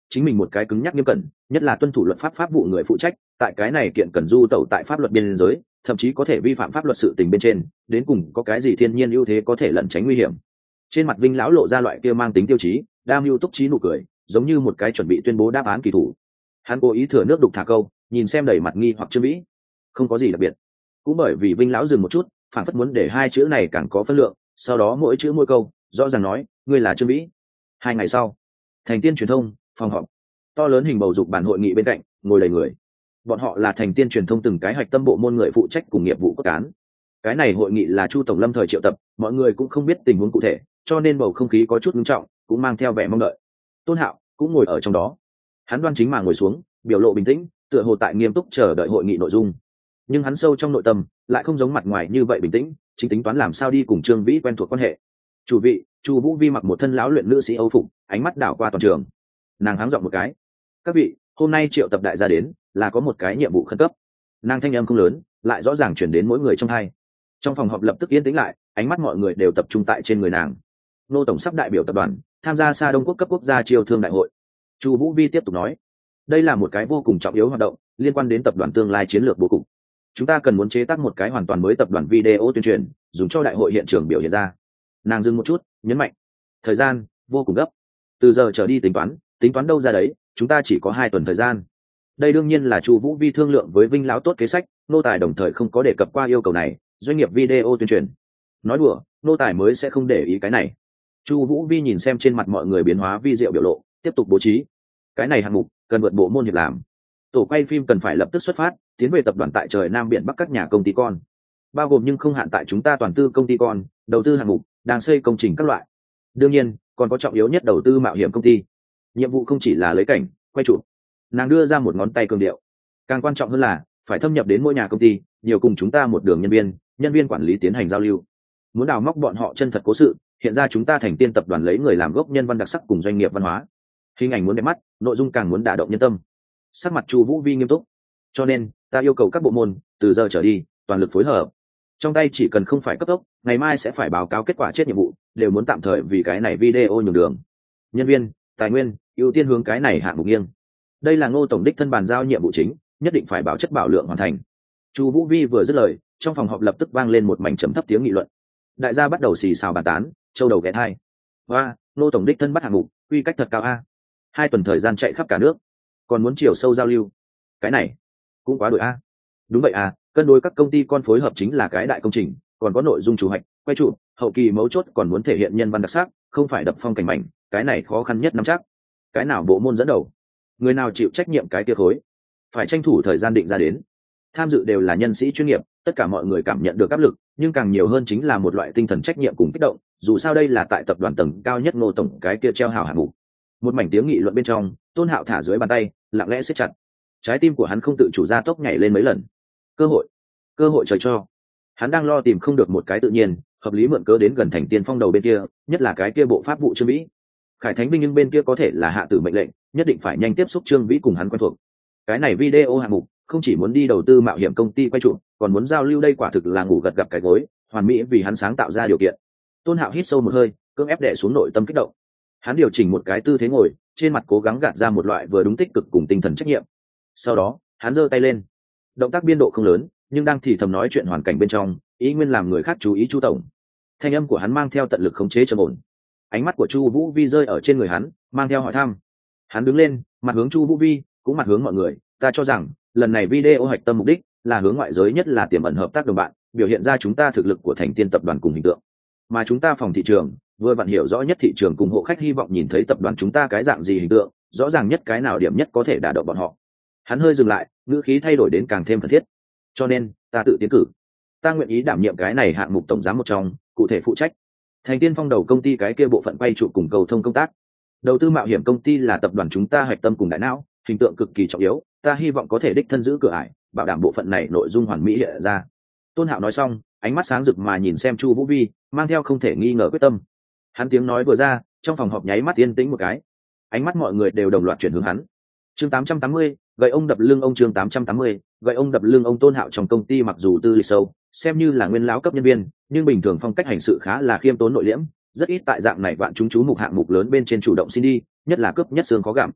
chính mình một cái cứng nhắc nghiêm cẩn, nhất là tuân thủ luật pháp pháp vụ người phụ trách, tại cái này kiện cần du tẩu tại pháp luật biên giới, thậm chí có thể vi phạm pháp luật sự tình bên trên, đến cùng có cái gì thiên nhiên ưu thế có thể lẩn tránh nguy hiểm. Trên mặt Vinh lão lộ ra loại kia mang tính tiêu chí, đam mưu túc trí nụ cười, giống như một cái chuẩn bị tuyên bố đáp án kỳ thủ. Hắn cố ý thừa nước đục thả câu, nhìn xem đầy mặt nghi hoặc Trương Vĩ. Không có gì đặc biệt, cũng bởi vì Vinh lão dừng một chút, phản phất muốn để hai chữ này càng có phân lượng, sau đó mỗi chữ mỗi câu rõ ràng nói, ngươi là Trương Vĩ. Hai ngày sau, Thành Tiên truyền thông phòng họp, to lớn hình bầu dục bản hội nghị bên cạnh ngồi đầy người. Bọn họ là Thành Tiên truyền thông từng cái hạch tâm bộ môn người phụ trách cùng nghiệp vụ cốt cán. Cái này hội nghị là Chu tổng lâm thời triệu tập, mọi người cũng không biết tình huống cụ thể, cho nên bầu không khí có chút nghiêm trọng, cũng mang theo vẻ mong đợi. Tôn Hạo cũng ngồi ở trong đó. Hắn đoan chính mà ngồi xuống, biểu lộ bình tĩnh, tựa hồ tại nghiêm túc chờ đợi hội nghị nội dung. Nhưng hắn sâu trong nội tâm lại không giống mặt ngoài như vậy bình tĩnh, chính tính toán làm sao đi cùng Trương Vĩ quen thuộc quan hệ. Chủ vị, Chu Vũ Vi mặc một thân lão luyện nữ sĩ Âu phục, ánh mắt đảo qua toàn trường. Nàng háng giọng một cái, các vị, hôm nay triệu tập đại gia đến là có một cái nhiệm vụ khẩn cấp. Nàng thanh âm không lớn, lại rõ ràng chuyển đến mỗi người trong hai. Trong phòng họp lập tức yên tĩnh lại, ánh mắt mọi người đều tập trung tại trên người nàng. Nô tổng sắp đại biểu tập đoàn tham gia Sa Đông quốc cấp quốc gia chiêu thương đại hội. Chu Vũ Vi tiếp tục nói, đây là một cái vô cùng trọng yếu hoạt động, liên quan đến tập đoàn tương lai chiến lược bố cục. Chúng ta cần muốn chế tác một cái hoàn toàn mới tập đoàn video tuyên truyền, dùng cho đại hội hiện trường biểu hiện ra. Nàng dừng một chút, nhấn mạnh, thời gian vô cùng gấp, từ giờ trở đi tính toán, tính toán đâu ra đấy, chúng ta chỉ có hai tuần thời gian. Đây đương nhiên là Chu Vũ Vi thương lượng với Vinh lão tốt kế sách, nô tài đồng thời không có đề cập qua yêu cầu này, doanh nghiệp video tuyên truyền. Nói đùa, nô tài mới sẽ không để ý cái này. Chu Vũ Vi nhìn xem trên mặt mọi người biến hóa vi diệu biểu lộ, tiếp tục bố trí. Cái này hạng mục cần vượt bộ môn hiệp làm. Tổ quay phim cần phải lập tức xuất phát, tiến về tập đoàn tại trời Nam biển Bắc các nhà công ty con, bao gồm nhưng không hạn tại chúng ta toàn tư công ty con, đầu tư hạng mục, đang xây công trình các loại. Đương nhiên, còn có trọng yếu nhất đầu tư mạo hiểm công ty. Nhiệm vụ không chỉ là lấy cảnh, quay chụp. Nàng đưa ra một ngón tay cường điệu. Càng quan trọng hơn là phải thâm nhập đến mỗi nhà công ty, nhiều cùng chúng ta một đường nhân viên, nhân viên quản lý tiến hành giao lưu. Muốn đào móc bọn họ chân thật cố sự, hiện ra chúng ta Thành Tiên tập đoàn lấy người làm gốc nhân văn đặc sắc cùng doanh nghiệp văn hóa. Hình ảnh muốn đẹp mắt, nội dung càng muốn đả động nhân tâm. Sắc mặt Chu Vũ Vi nghiêm túc. Cho nên, ta yêu cầu các bộ môn từ giờ trở đi toàn lực phối hợp. Trong tay chỉ cần không phải cấp tốc, ngày mai sẽ phải báo cáo kết quả chết nhiệm vụ, đều muốn tạm thời vì cái này video nhường đường. Nhân viên, tài nguyên, ưu tiên hướng cái này hạng mục nghiêng. Đây là Ngô tổng đích thân bàn giao nhiệm vụ chính, nhất định phải bảo chất bảo lượng hoàn thành. Chu Vũ Vi vừa dứt lời, trong phòng họp lập tức vang lên một mảnh trầm thấp tiếng nghị luận. Đại gia bắt đầu xì xào bàn tán, châu đầu ghé thai. Và, Ngô tổng đích thân bắt hạng mục, quy cách thật cao a. Hai tuần thời gian chạy khắp cả nước, còn muốn chiều sâu giao lưu. Cái này cũng quá đội a. Đúng vậy à, cân đối các công ty con phối hợp chính là cái đại công trình, còn có nội dung chủ hoạch, quay trụ, hậu kỳ mấu chốt còn muốn thể hiện nhân văn đặc sắc, không phải đập phong cảnh mảnh, cái này khó khăn nhất nắm chắc. Cái nào bộ môn dẫn đầu, người nào chịu trách nhiệm cái kia khối, phải tranh thủ thời gian định ra đến. Tham dự đều là nhân sĩ chuyên nghiệp, tất cả mọi người cảm nhận được áp lực, nhưng càng nhiều hơn chính là một loại tinh thần trách nhiệm cùng kích động, dù sao đây là tại tập đoàn tầng cao nhất Ngô tổng cái kia treo hào hạng mục. Một mảnh tiếng nghị luận bên trong, Tôn Hạo thả dưới bàn tay, lặng lẽ siết chặt. Trái tim của hắn không tự chủ ra tốc nhảy lên mấy lần. Cơ hội, cơ hội trời cho. Hắn đang lo tìm không được một cái tự nhiên, hợp lý mượn cớ đến gần Thành Tiên Phong đầu bên kia, nhất là cái kia bộ pháp vụ Trương Vĩ. Khải Thánh binh nhưng bên kia có thể là hạ tử mệnh lệnh, nhất định phải nhanh tiếp xúc Trương Vĩ cùng hắn quen thuộc. Cái này video hạng mục, không chỉ muốn đi đầu tư mạo hiểm công ty quay trụ, còn muốn giao lưu, đây quả thực là ngủ gật gặp cái gối, hoàn mỹ vì hắn sáng tạo ra điều kiện. Tôn Hạo hít sâu một hơi, cưỡng ép đè xuống nội tâm kích động. Hắn điều chỉnh một cái tư thế ngồi, trên mặt cố gắng gạt ra một loại vừa đúng tích cực cùng tinh thần trách nhiệm. Sau đó, hắn giơ tay lên. Động tác biên độ không lớn, nhưng đang thì thầm nói chuyện hoàn cảnh bên trong, ý nguyên làm người khác chú ý Chu tổng. Thanh âm của hắn mang theo tận lực khống chế trầm ổn. Ánh mắt của Chu Vũ Vi rơi ở trên người hắn, mang theo hỏi thăm. Hắn đứng lên, mặt hướng Chu Vũ Vi, cũng mặt hướng mọi người, ta cho rằng, lần này video hoạch tâm mục đích là hướng ngoại giới, nhất là tiềm ẩn hợp tác đồng bạn, biểu hiện ra chúng ta thực lực của Thành Tiên tập đoàn cùng hình tượng. Mà chúng ta phòng thị trường, vừa vặn hiểu rõ nhất thị trường cùng hộ khách hy vọng nhìn thấy tập đoàn chúng ta cái dạng gì hình tượng, rõ ràng nhất cái nào điểm nhất có thể đả động bọn họ. Hắn hơi dừng lại, ngữ khí thay đổi đến càng thêm cần thiết. Cho nên, ta tự tiến cử. Ta nguyện ý đảm nhiệm cái này hạng mục tổng giám một trong, cụ thể phụ trách Thành Tiên Phong đầu công ty cái kia bộ phận quay trụ cùng cầu thông công tác. Đầu tư mạo hiểm công ty là tập đoàn chúng ta hoạch tâm cùng đại não, hình tượng cực kỳ trọng yếu, ta hy vọng có thể đích thân giữ cửa ải, bảo đảm bộ phận này nội dung hoàn mỹ hiện ra. Tôn Hạo nói xong, ánh mắt sáng rực mà nhìn xem Chu Vũ Vi, mang theo không thể nghi ngờ quyết tâm. Hắn tiếng nói vừa ra, trong phòng họp nháy mắt yên tĩnh một cái. Ánh mắt mọi người đều đồng loạt chuyển hướng hắn. Chương tám trăm tám mươi, gậy ông đập lưng ông. Chương tám trăm tám mươi, gậy ông đập lưng ông. Tôn Hạo trong công ty mặc dù tư lịch sâu, xem như là nguyên lão cấp nhân viên, nhưng bình thường phong cách hành sự khá là khiêm tốn nội liễm, rất ít tại dạng này vạn chúng chú mục hạng mục lớn bên trên chủ động xin đi, nhất là cướp nhất xương khó gặm.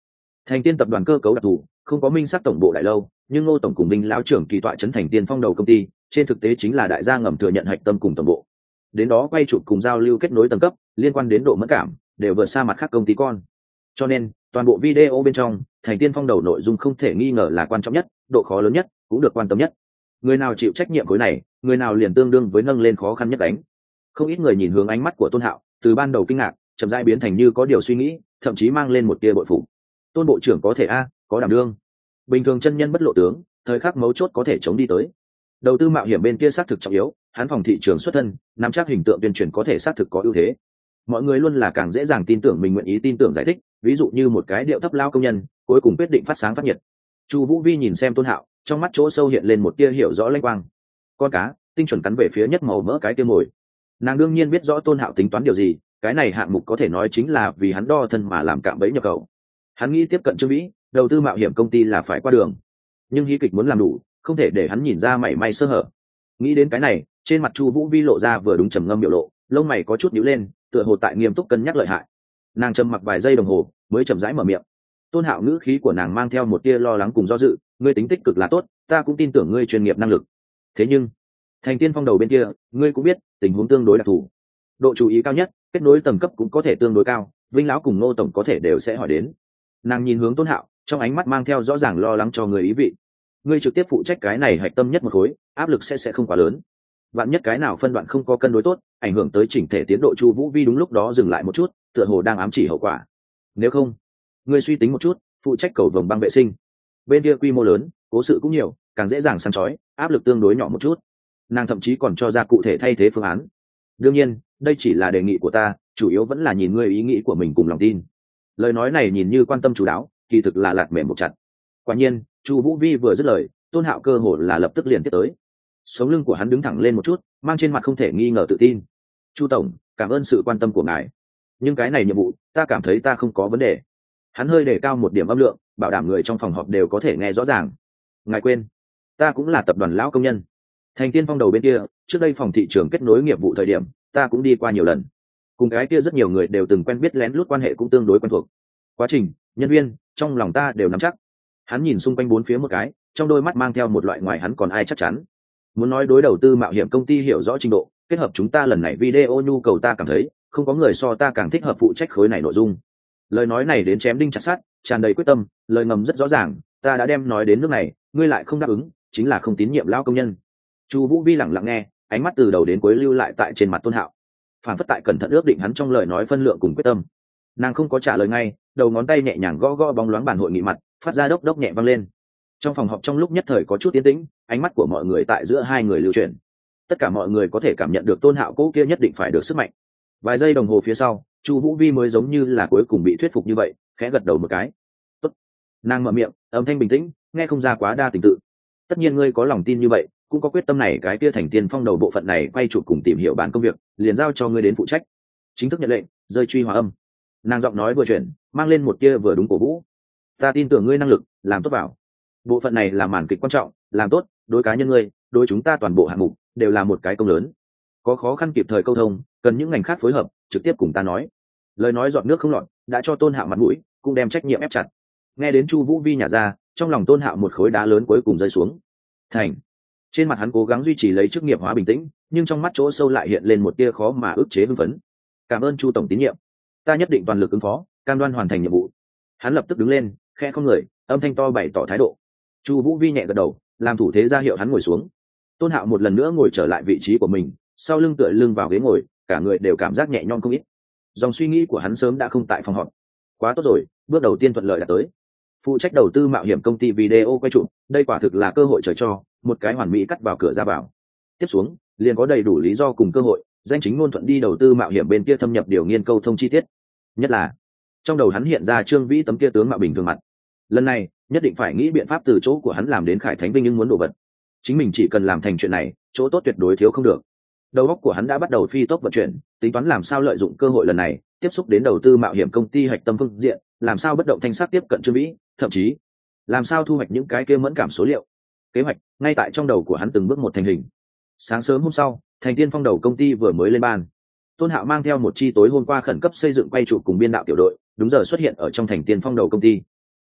Thành Tiên tập đoàn cơ cấu đặc thù, không có minh sắc tổng bộ đại lâu, nhưng Ngô tổng cùng Minh lão trưởng kỳ tọa trấn Thành Tiên phong đầu công ty, trên thực tế chính là đại gia ngầm thừa nhận hạch tâm cùng tổng bộ. Đến đó quay chụp cùng giao lưu kết nối tầng cấp, liên quan đến độ mẫn cảm, đều vượt xa mặt khác công ty con. Cho nên, toàn bộ video bên trong, Thành Tiên phong đầu nội dung không thể nghi ngờ là quan trọng nhất, độ khó lớn nhất, cũng được quan tâm nhất. Người nào chịu trách nhiệm khối này, người nào liền tương đương với nâng lên khó khăn nhất đánh. Không ít người nhìn hướng ánh mắt của Tôn Hạo, từ ban đầu kinh ngạc, chậm rãi biến thành như có điều suy nghĩ, thậm chí mang lên một tia bội phục. Tôn bộ trưởng có thể a, có đảm đương. Bình thường chân nhân bất lộ tướng, thời khắc mấu chốt có thể chống đi tới. Đầu tư mạo hiểm bên kia xác thực trọng yếu, hắn phòng thị trường xuất thân, nắm chắc hình tượng tuyên truyền có thể xác thực có ưu thế. Mọi người luôn là càng dễ dàng tin tưởng mình nguyện ý tin tưởng giải thích, ví dụ như một cái điệu thấp lao công nhân, cuối cùng quyết định phát sáng phát nhiệt. Chu Vũ Vi nhìn xem Tôn Hạo, trong mắt chỗ sâu hiện lên một tia hiểu rõ lanh quang. Con cá, tinh chuẩn cắn về phía nhất màu mỡ cái tiêu mồi. Nàng đương nhiên biết rõ Tôn Hạo tính toán điều gì, cái này hạng mục có thể nói chính là vì hắn đo thân mà làm cạm bẫy nhập khẩu. Hắn nghĩ tiếp cận Trương Vĩ, đầu tư mạo hiểm công ty là phải qua đường, nhưng hí kịch muốn làm đủ, không thể để hắn nhìn ra mảy may sơ hở. Nghĩ đến cái này, trên mặt Chu Vũ Vi lộ ra vừa đúng trầm ngâm biểu lộ, lông mày có chút nhíu lên, tựa hồ tại nghiêm túc cân nhắc lợi hại. Nàng trầm mặc vài giây đồng hồ, mới chậm rãi mở miệng. Tôn Hạo ngữ khí của nàng mang theo một tia lo lắng cùng do dự, ngươi tính tích cực là tốt, ta cũng tin tưởng ngươi chuyên nghiệp năng lực. Thế nhưng, Thành Tiên phong đầu bên kia, ngươi cũng biết, tình huống tương đối đặc thù. Độ chú ý cao nhất, kết nối tầng cấp cũng có thể tương đối cao, Vinh lão cùng Ngô tổng có thể đều sẽ hỏi đến. Nàng nhìn hướng Tôn Hạo, trong ánh mắt mang theo rõ ràng lo lắng cho người ý vị. Ngươi trực tiếp phụ trách cái này hạch tâm nhất một khối, áp lực sẽ sẽ không quá lớn. Vạn nhất cái nào phân đoạn không có cân đối tốt, ảnh hưởng tới chỉnh thể tiến độ. Chu Vũ Vi đúng lúc đó dừng lại một chút, tựa hồ đang ám chỉ hậu quả. Nếu không, ngươi suy tính một chút, phụ trách cầu vồng băng vệ sinh. Bên kia quy mô lớn, cố sự cũng nhiều, càng dễ dàng săn chói, áp lực tương đối nhỏ một chút. Nàng thậm chí còn cho ra cụ thể thay thế phương án. Đương nhiên, đây chỉ là đề nghị của ta, chủ yếu vẫn là nhìn ngươi ý nghĩ của mình cùng lòng tin. Lời nói này nhìn như quan tâm chú đáo, kỳ thực là lạt mềm một chặt. Quả nhiên, Chu Vũ Vi vừa dứt lời, Tôn Hạo cơ hồ là lập tức liền tiếp tới. Sống lưng của hắn đứng thẳng lên một chút, mang trên mặt không thể nghi ngờ tự tin. Chu tổng, cảm ơn sự quan tâm của ngài, nhưng cái này nhiệm vụ, ta cảm thấy ta không có vấn đề. Hắn hơi đề cao một điểm âm lượng, bảo đảm người trong phòng họp đều có thể nghe rõ ràng. Ngài quên, ta cũng là tập đoàn lão công nhân. Thành Tiên phong đầu bên kia, trước đây phòng thị trường kết nối nghiệp vụ thời điểm, ta cũng đi qua nhiều lần. Cùng cái kia rất nhiều người đều từng quen biết, lén lút quan hệ cũng tương đối quen thuộc. Quá trình, nhân viên, trong lòng ta đều nắm chắc. Hắn nhìn xung quanh bốn phía một cái, trong đôi mắt mang theo một loại ngoài hắn còn ai chắc chắn. Muốn nói đối đầu tư mạo hiểm công ty hiểu rõ trình độ, kết hợp chúng ta lần này video nhu cầu, ta cảm thấy không có người so ta càng thích hợp phụ trách khối này nội dung. Lời nói này đến chém đinh chặt sắt, tràn đầy quyết tâm, lời ngầm rất rõ ràng, ta đã đem nói đến nước này, ngươi lại không đáp ứng, chính là không tín nhiệm lão công nhân. Chu Vũ Vi lặng lặng nghe, ánh mắt từ đầu đến cuối lưu lại tại trên mặt Tôn Hạo, phản phất tại cẩn thận ước định hắn trong lời nói phân lượng cùng quyết tâm. Nàng không có trả lời ngay, đầu ngón tay nhẹ nhàng gõ gõ bóng loáng bàn hội nghị mặt, phát ra đốc đốc nhẹ vang lên. Trong phòng họp trong lúc nhất thời có chút yên tĩnh, ánh mắt của mọi người tại giữa hai người lưu chuyển. Tất cả mọi người có thể cảm nhận được Tôn Hạo cố kia nhất định phải được sức mạnh. Vài giây đồng hồ phía sau, Chu Vũ Vi mới giống như là cuối cùng bị thuyết phục như vậy, khẽ gật đầu một cái. Tốt. Nàng mở miệng, âm thanh bình tĩnh, nghe không ra quá đa tình tự. Tất nhiên ngươi có lòng tin như vậy, cũng có quyết tâm này, cái kia Thành Tiên phong đầu bộ phận này quay chụp cùng tìm hiểu bản công việc, liền giao cho ngươi đến phụ trách. Chính thức nhận lệnh, rơi truy hòa âm. Nàng giọng nói vừa chuyển, mang lên một kia vừa đúng cổ vũ. Ta tin tưởng ngươi năng lực, làm tốt vào. Bộ phận này là màn kịch quan trọng, làm tốt, đối cá nhân ngươi, đối chúng ta toàn bộ hạng mục đều là một cái công lớn. Có khó khăn kịp thời câu thông, cần những ngành khác phối hợp, trực tiếp cùng ta nói. Lời nói giọt nước không lọt, đã cho Tôn Hạo mặt mũi, cũng đem trách nhiệm ép chặt. Nghe đến Chu Vũ Vi nhả ra, trong lòng Tôn Hạo một khối đá lớn cuối cùng rơi xuống. Thành. Trên mặt hắn cố gắng duy trì lấy chức nghiệp hóa bình tĩnh, nhưng trong mắt chỗ sâu lại hiện lên một tia khó mà ức chế hưng phấn. Cảm ơn Chu tổng tín nhiệm, ta nhất định toàn lực ứng phó, cam đoan hoàn thành nhiệm vụ. Hắn lập tức đứng lên, khẽ không người, âm thanh to bày tỏ thái độ. Chu Vũ Vi nhẹ gật đầu, làm thủ thế ra hiệu hắn ngồi xuống. Tôn Hạo một lần nữa ngồi trở lại vị trí của mình, sau lưng tựa lưng vào ghế ngồi, cả người đều cảm giác nhẹ nhõm không ít. Dòng suy nghĩ của hắn sớm đã không tại phòng họp. Quá tốt rồi, bước đầu tiên thuận lợi đã tới. Phụ trách đầu tư mạo hiểm công ty video quay chụp, đây quả thực là cơ hội trời cho, một cái hoàn mỹ cắt vào cửa ra vào. Tiếp xuống, liền có đầy đủ lý do cùng cơ hội, danh chính ngôn thuận đi đầu tư mạo hiểm bên kia thâm nhập điều nghiên câu thông chi tiết. Nhất là, trong đầu hắn hiện ra Trương Vĩ tấm kia tướng mạo bình thường mặt. Lần này, nhất định phải nghĩ biện pháp từ chỗ của hắn làm đến Khải Thánh Vinh nhưng muốn đồ vật. Chính mình chỉ cần làm thành chuyện này, chỗ tốt tuyệt đối thiếu không được. Đầu óc của hắn đã bắt đầu phi tốc vận chuyển, tính toán làm sao lợi dụng cơ hội lần này, tiếp xúc đến đầu tư mạo hiểm công ty hạch tâm phương diện, làm sao bất động thanh sắc tiếp cận Trương Vĩ, thậm chí làm sao thu hoạch những cái kia mẫn cảm số liệu. Kế hoạch ngay tại trong đầu của hắn từng bước một thành hình. Sáng sớm hôm sau, Thành Tiên phong đầu công ty vừa mới lên ban. Tôn Hạo mang theo một chi tối hôm qua khẩn cấp xây dựng quay chụp cùng biên đạo tiểu đội, đúng giờ xuất hiện ở trong Thành Tiên phong đầu công ty.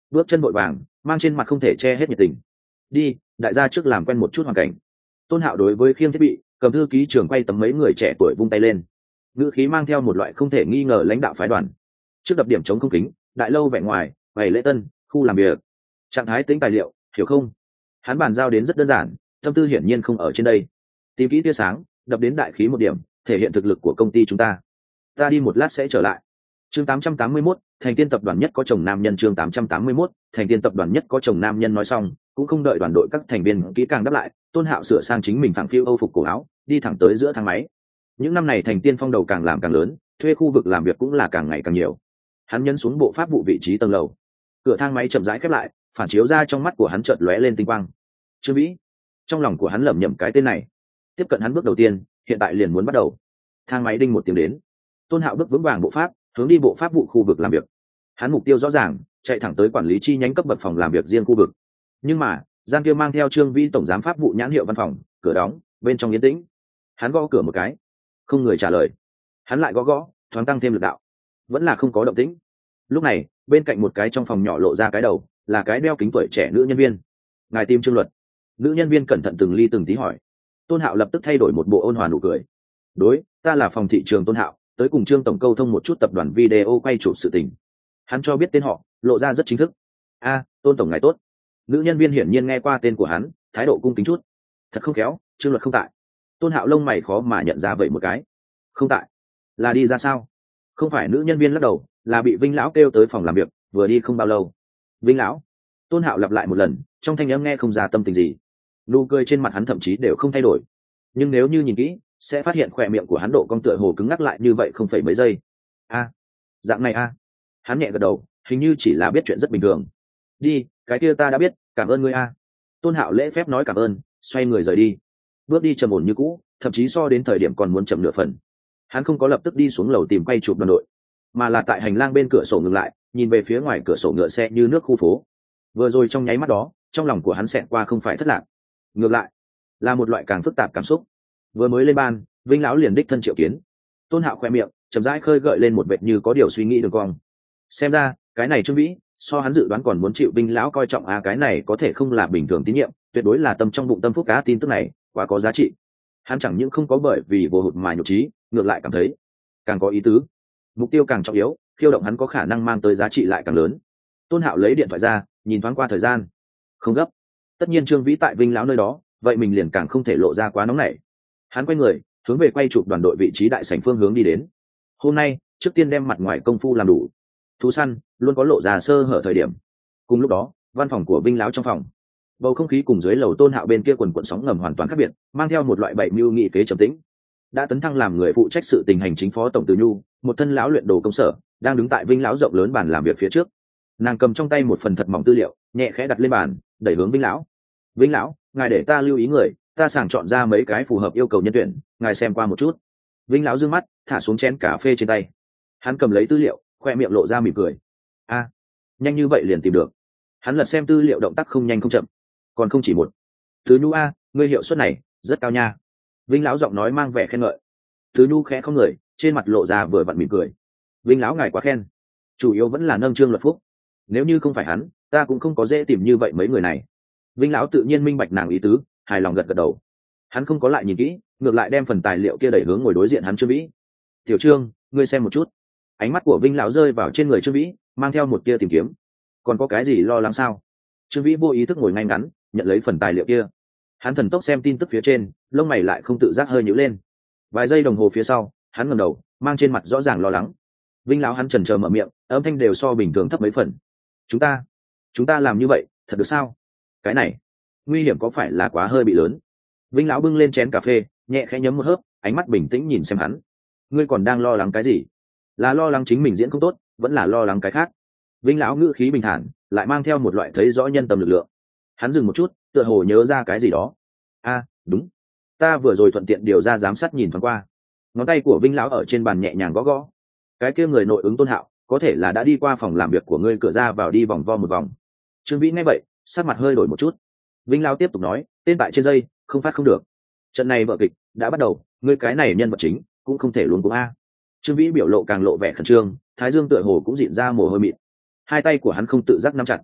bước chân vội vàng, mang trên mặt không thể che hết nhiệt tình. Đi, đại gia trước làm quen một chút hoàn cảnh. Tôn Hạo đối với khiêng thiết bị, cầm thư ký trưởng quay tấm mấy người trẻ tuổi vung tay lên, ngữ khí mang theo một loại không thể nghi ngờ lãnh đạo phái đoàn. Trước đập điểm chống không kính, đại lâu vẻ ngoài, bày lễ tân, khu làm việc, trạng thái tính tài liệu, hiểu không? Hắn bàn giao đến rất đơn giản, tâm tư hiển nhiên không ở trên đây. Tìm kỹ tia sáng, đập đến đại khí một điểm, thể hiện thực lực của công ty chúng ta. Ta đi một lát sẽ trở lại. Chương tám trăm tám mươi mốt, thành tiên tập đoàn nhất có chồng nam nhân. Chương tám trăm tám mươi mốt, thành tiên tập đoàn nhất có chồng nam nhân. Nói xong, cũng không đợi đoàn đội các thành viên kỹ càng đáp lại, Tôn Hạo sửa sang chính mình phẳng phiu âu phục cổ áo, đi thẳng tới giữa thang máy. Những năm này thành tiên phong đầu càng làm càng lớn, thuê khu vực làm việc cũng là càng ngày càng nhiều. Hắn nhấn xuống bộ pháp vụ vị trí tầng lầu, cửa thang máy chậm rãi khép lại, phản chiếu ra trong mắt của hắn chợt lóe lên tinh quang. Trương Vĩ, trong lòng của hắn lẩm nhẩm cái tên này. Tiếp cận hắn bước đầu tiên, hiện tại liền muốn bắt đầu. Thang máy đinh một tiếng đến. Tôn Hạo bước vững vàng bộ pháp, hướng đi bộ pháp vụ khu vực làm việc. Hắn mục tiêu rõ ràng, chạy thẳng tới quản lý chi nhánh cấp bậc phòng làm việc riêng khu vực. Nhưng mà, gian kia mang theo Trương Vĩ tổng giám pháp vụ nhãn hiệu văn phòng, cửa đóng, bên trong yên tĩnh. Hắn gõ cửa một cái, không người trả lời. Hắn lại gõ gõ, thoáng tăng thêm lực đạo, vẫn là không có động tĩnh. Lúc này, bên cạnh một cái trong phòng nhỏ lộ ra cái đầu, là cái đeo kính tuổi trẻ nữ nhân viên. Ngài tìm Trương Luật. Nữ nhân viên cẩn thận từng ly từng tí hỏi. Tôn Hạo lập tức thay đổi một bộ ôn hòa nụ cười. Đối, ta là phòng thị trường Tôn Hạo, tới cùng Trương tổng câu thông một chút tập đoàn video quay chụp sự tình. Hắn cho biết tên họ, lộ ra rất chính thức. A, Tôn tổng ngài tốt. Nữ nhân viên hiển nhiên nghe qua tên của hắn, thái độ cung kính chút. Thật không khéo, Trương Luật không tại. Tôn Hạo lông mày khó mà nhận ra vậy một cái. Không tại? Là đi ra sao? Không phải. Nữ nhân viên lắc đầu, là bị Vinh lão kêu tới phòng làm việc, vừa đi không bao lâu. Vinh lão? Tôn Hạo lặp lại một lần, trong thanh âm nghe không ra tâm tình gì. Nụ cười trên mặt hắn thậm chí đều không thay đổi, nhưng nếu như nhìn kỹ sẽ phát hiện khỏe miệng của hắn độ cong tựa hồ cứng ngắc lại như vậy không phải mấy giây. A, dạng này a. Hắn nhẹ gật đầu, hình như chỉ là biết chuyện rất bình thường. Đi, cái kia ta đã biết, cảm ơn ngươi a. Tôn Hạo lễ phép nói cảm ơn, xoay người rời đi. Bước đi trầm ổn như cũ, thậm chí so đến thời điểm còn muốn chậm nửa phần. Hắn không có lập tức đi xuống lầu tìm quay chụp đoàn đội, mà là tại hành lang bên cửa sổ ngừng lại, nhìn về phía ngoài cửa sổ ngựa xe như nước khu phố. Vừa rồi trong nháy mắt đó, trong lòng của hắn xẹt qua không phải thất lạc, ngược lại là một loại càng phức tạp cảm xúc. Vừa mới lên ban, Vinh lão liền đích thân triệu kiến. Tôn Hạo khoe miệng chậm rãi khơi gợi lên một vệt như có điều suy nghĩ đường cong. Xem ra cái này Trương Vĩ so hắn dự đoán còn muốn chịu Vinh lão coi trọng. À, cái này có thể không là bình thường tín nhiệm, tuyệt đối là tâm trong bụng tâm phúc cá. Tin tức này quá có giá trị. Hắn chẳng những không có bởi vì vô hụt mà nhục trí, ngược lại cảm thấy càng có ý tứ. Mục tiêu càng trọng yếu, khiêu động hắn có khả năng mang tới giá trị lại càng lớn. Tôn Hạo lấy điện thoại ra, nhìn thoáng qua thời gian. Không gấp. Tất nhiên Trương Vĩ tại Vinh lão nơi đó, vậy mình liền càng không thể lộ ra quá nóng nảy. Hắn quay người, hướng về quay chụp đoàn đội vị trí đại sảnh phương hướng đi đến. Hôm nay, trước tiên đem mặt ngoài công phu làm đủ. Thú săn luôn có lộ ra sơ hở thời điểm. Cùng lúc đó, văn phòng của Vinh lão trong phòng, bầu không khí cùng dưới lầu Tôn Hạo bên kia quần quần sóng ngầm hoàn toàn khác biệt, mang theo một loại bảy mưu nghị kế trầm tĩnh. Đã tấn thăng làm người phụ trách sự tình hành chính phó tổng Từ Nhu, một thân lão luyện đồ công sở, đang đứng tại Vinh lão rộng lớn bàn làm việc phía trước. Nàng cầm trong tay một phần thật mỏng tư liệu, nhẹ khẽ đặt lên bàn, đẩy hướng Vinh lão. Vinh lão, ngài để ta lưu ý người, ta sàng chọn ra mấy cái phù hợp yêu cầu nhân tuyển, ngài xem qua một chút. Vinh lão dương mắt, thả xuống chén cà phê trên tay. Hắn cầm lấy tư liệu, khoe miệng lộ ra mỉm cười. A, nhanh như vậy liền tìm được. Hắn lật xem tư liệu, động tác không nhanh không chậm. Còn không chỉ một. Từ Nhu a, ngươi hiệu suất này rất cao nha. Vinh lão giọng nói mang vẻ khen ngợi. Từ Nhu khẽ không người, trên mặt lộ ra vừa vặn mỉm cười. Vinh lão ngài quá khen, chủ yếu vẫn là nâng Trương Luật Phúc. Nếu như không phải hắn, ta cũng không có dễ tìm như vậy mấy người này. Vinh lão tự nhiên minh bạch nàng ý tứ, hài lòng gật gật đầu. Hắn không có lại nhìn kỹ, ngược lại đem phần tài liệu kia đẩy hướng ngồi đối diện hắn Trương Vĩ. Tiểu Trương, ngươi xem một chút. Ánh mắt của Vinh lão rơi vào trên người Trương Vĩ, mang theo một tia tìm kiếm. Còn có cái gì lo lắng sao? Trương Vĩ vô ý thức ngồi ngay ngắn, nhận lấy phần tài liệu kia. Hắn thần tốc xem tin tức phía trên, lông mày lại không tự giác hơi nhíu lên. Vài giây đồng hồ phía sau, hắn ngẩng đầu, mang trên mặt rõ ràng lo lắng. Vinh lão hắn chần chờ mở miệng, âm thanh đều so bình thường thấp mấy phần. Chúng ta, chúng ta làm như vậy, thật được sao? Cái này, nguy hiểm có phải là quá hơi bị lớn? Vinh lão bưng lên chén cà phê, nhẹ khẽ nhấm một hớp, ánh mắt bình tĩnh nhìn xem hắn. Ngươi còn đang lo lắng cái gì? Là lo lắng chính mình diễn không tốt, vẫn là lo lắng cái khác? Vinh lão ngữ khí bình thản, lại mang theo một loại thấy rõ nhân tâm lực lượng. Hắn dừng một chút, tựa hồ nhớ ra cái gì đó. A, đúng, ta vừa rồi thuận tiện điều ra giám sát nhìn thoáng qua. Ngón tay của Vinh lão ở trên bàn nhẹ nhàng gõ gõ. Cái kia người nội ứng Tôn Hạo, có thể là đã đi qua phòng làm việc của ngươi, cửa ra vào đi vòng vo một vòng. Trương Vĩ nghe vậy, sắc mặt hơi đổi một chút. Vinh lão tiếp tục nói, tên tại trên dây, không phát không được. Trận này vở kịch đã bắt đầu, ngươi cái này nhân vật chính cũng không thể luôn cũng a. Trương Vĩ biểu lộ càng lộ vẻ khẩn trương, thái dương tựa hồ cũng dịn ra mồ hôi mịn. Hai tay của hắn không tự giác nắm chặt.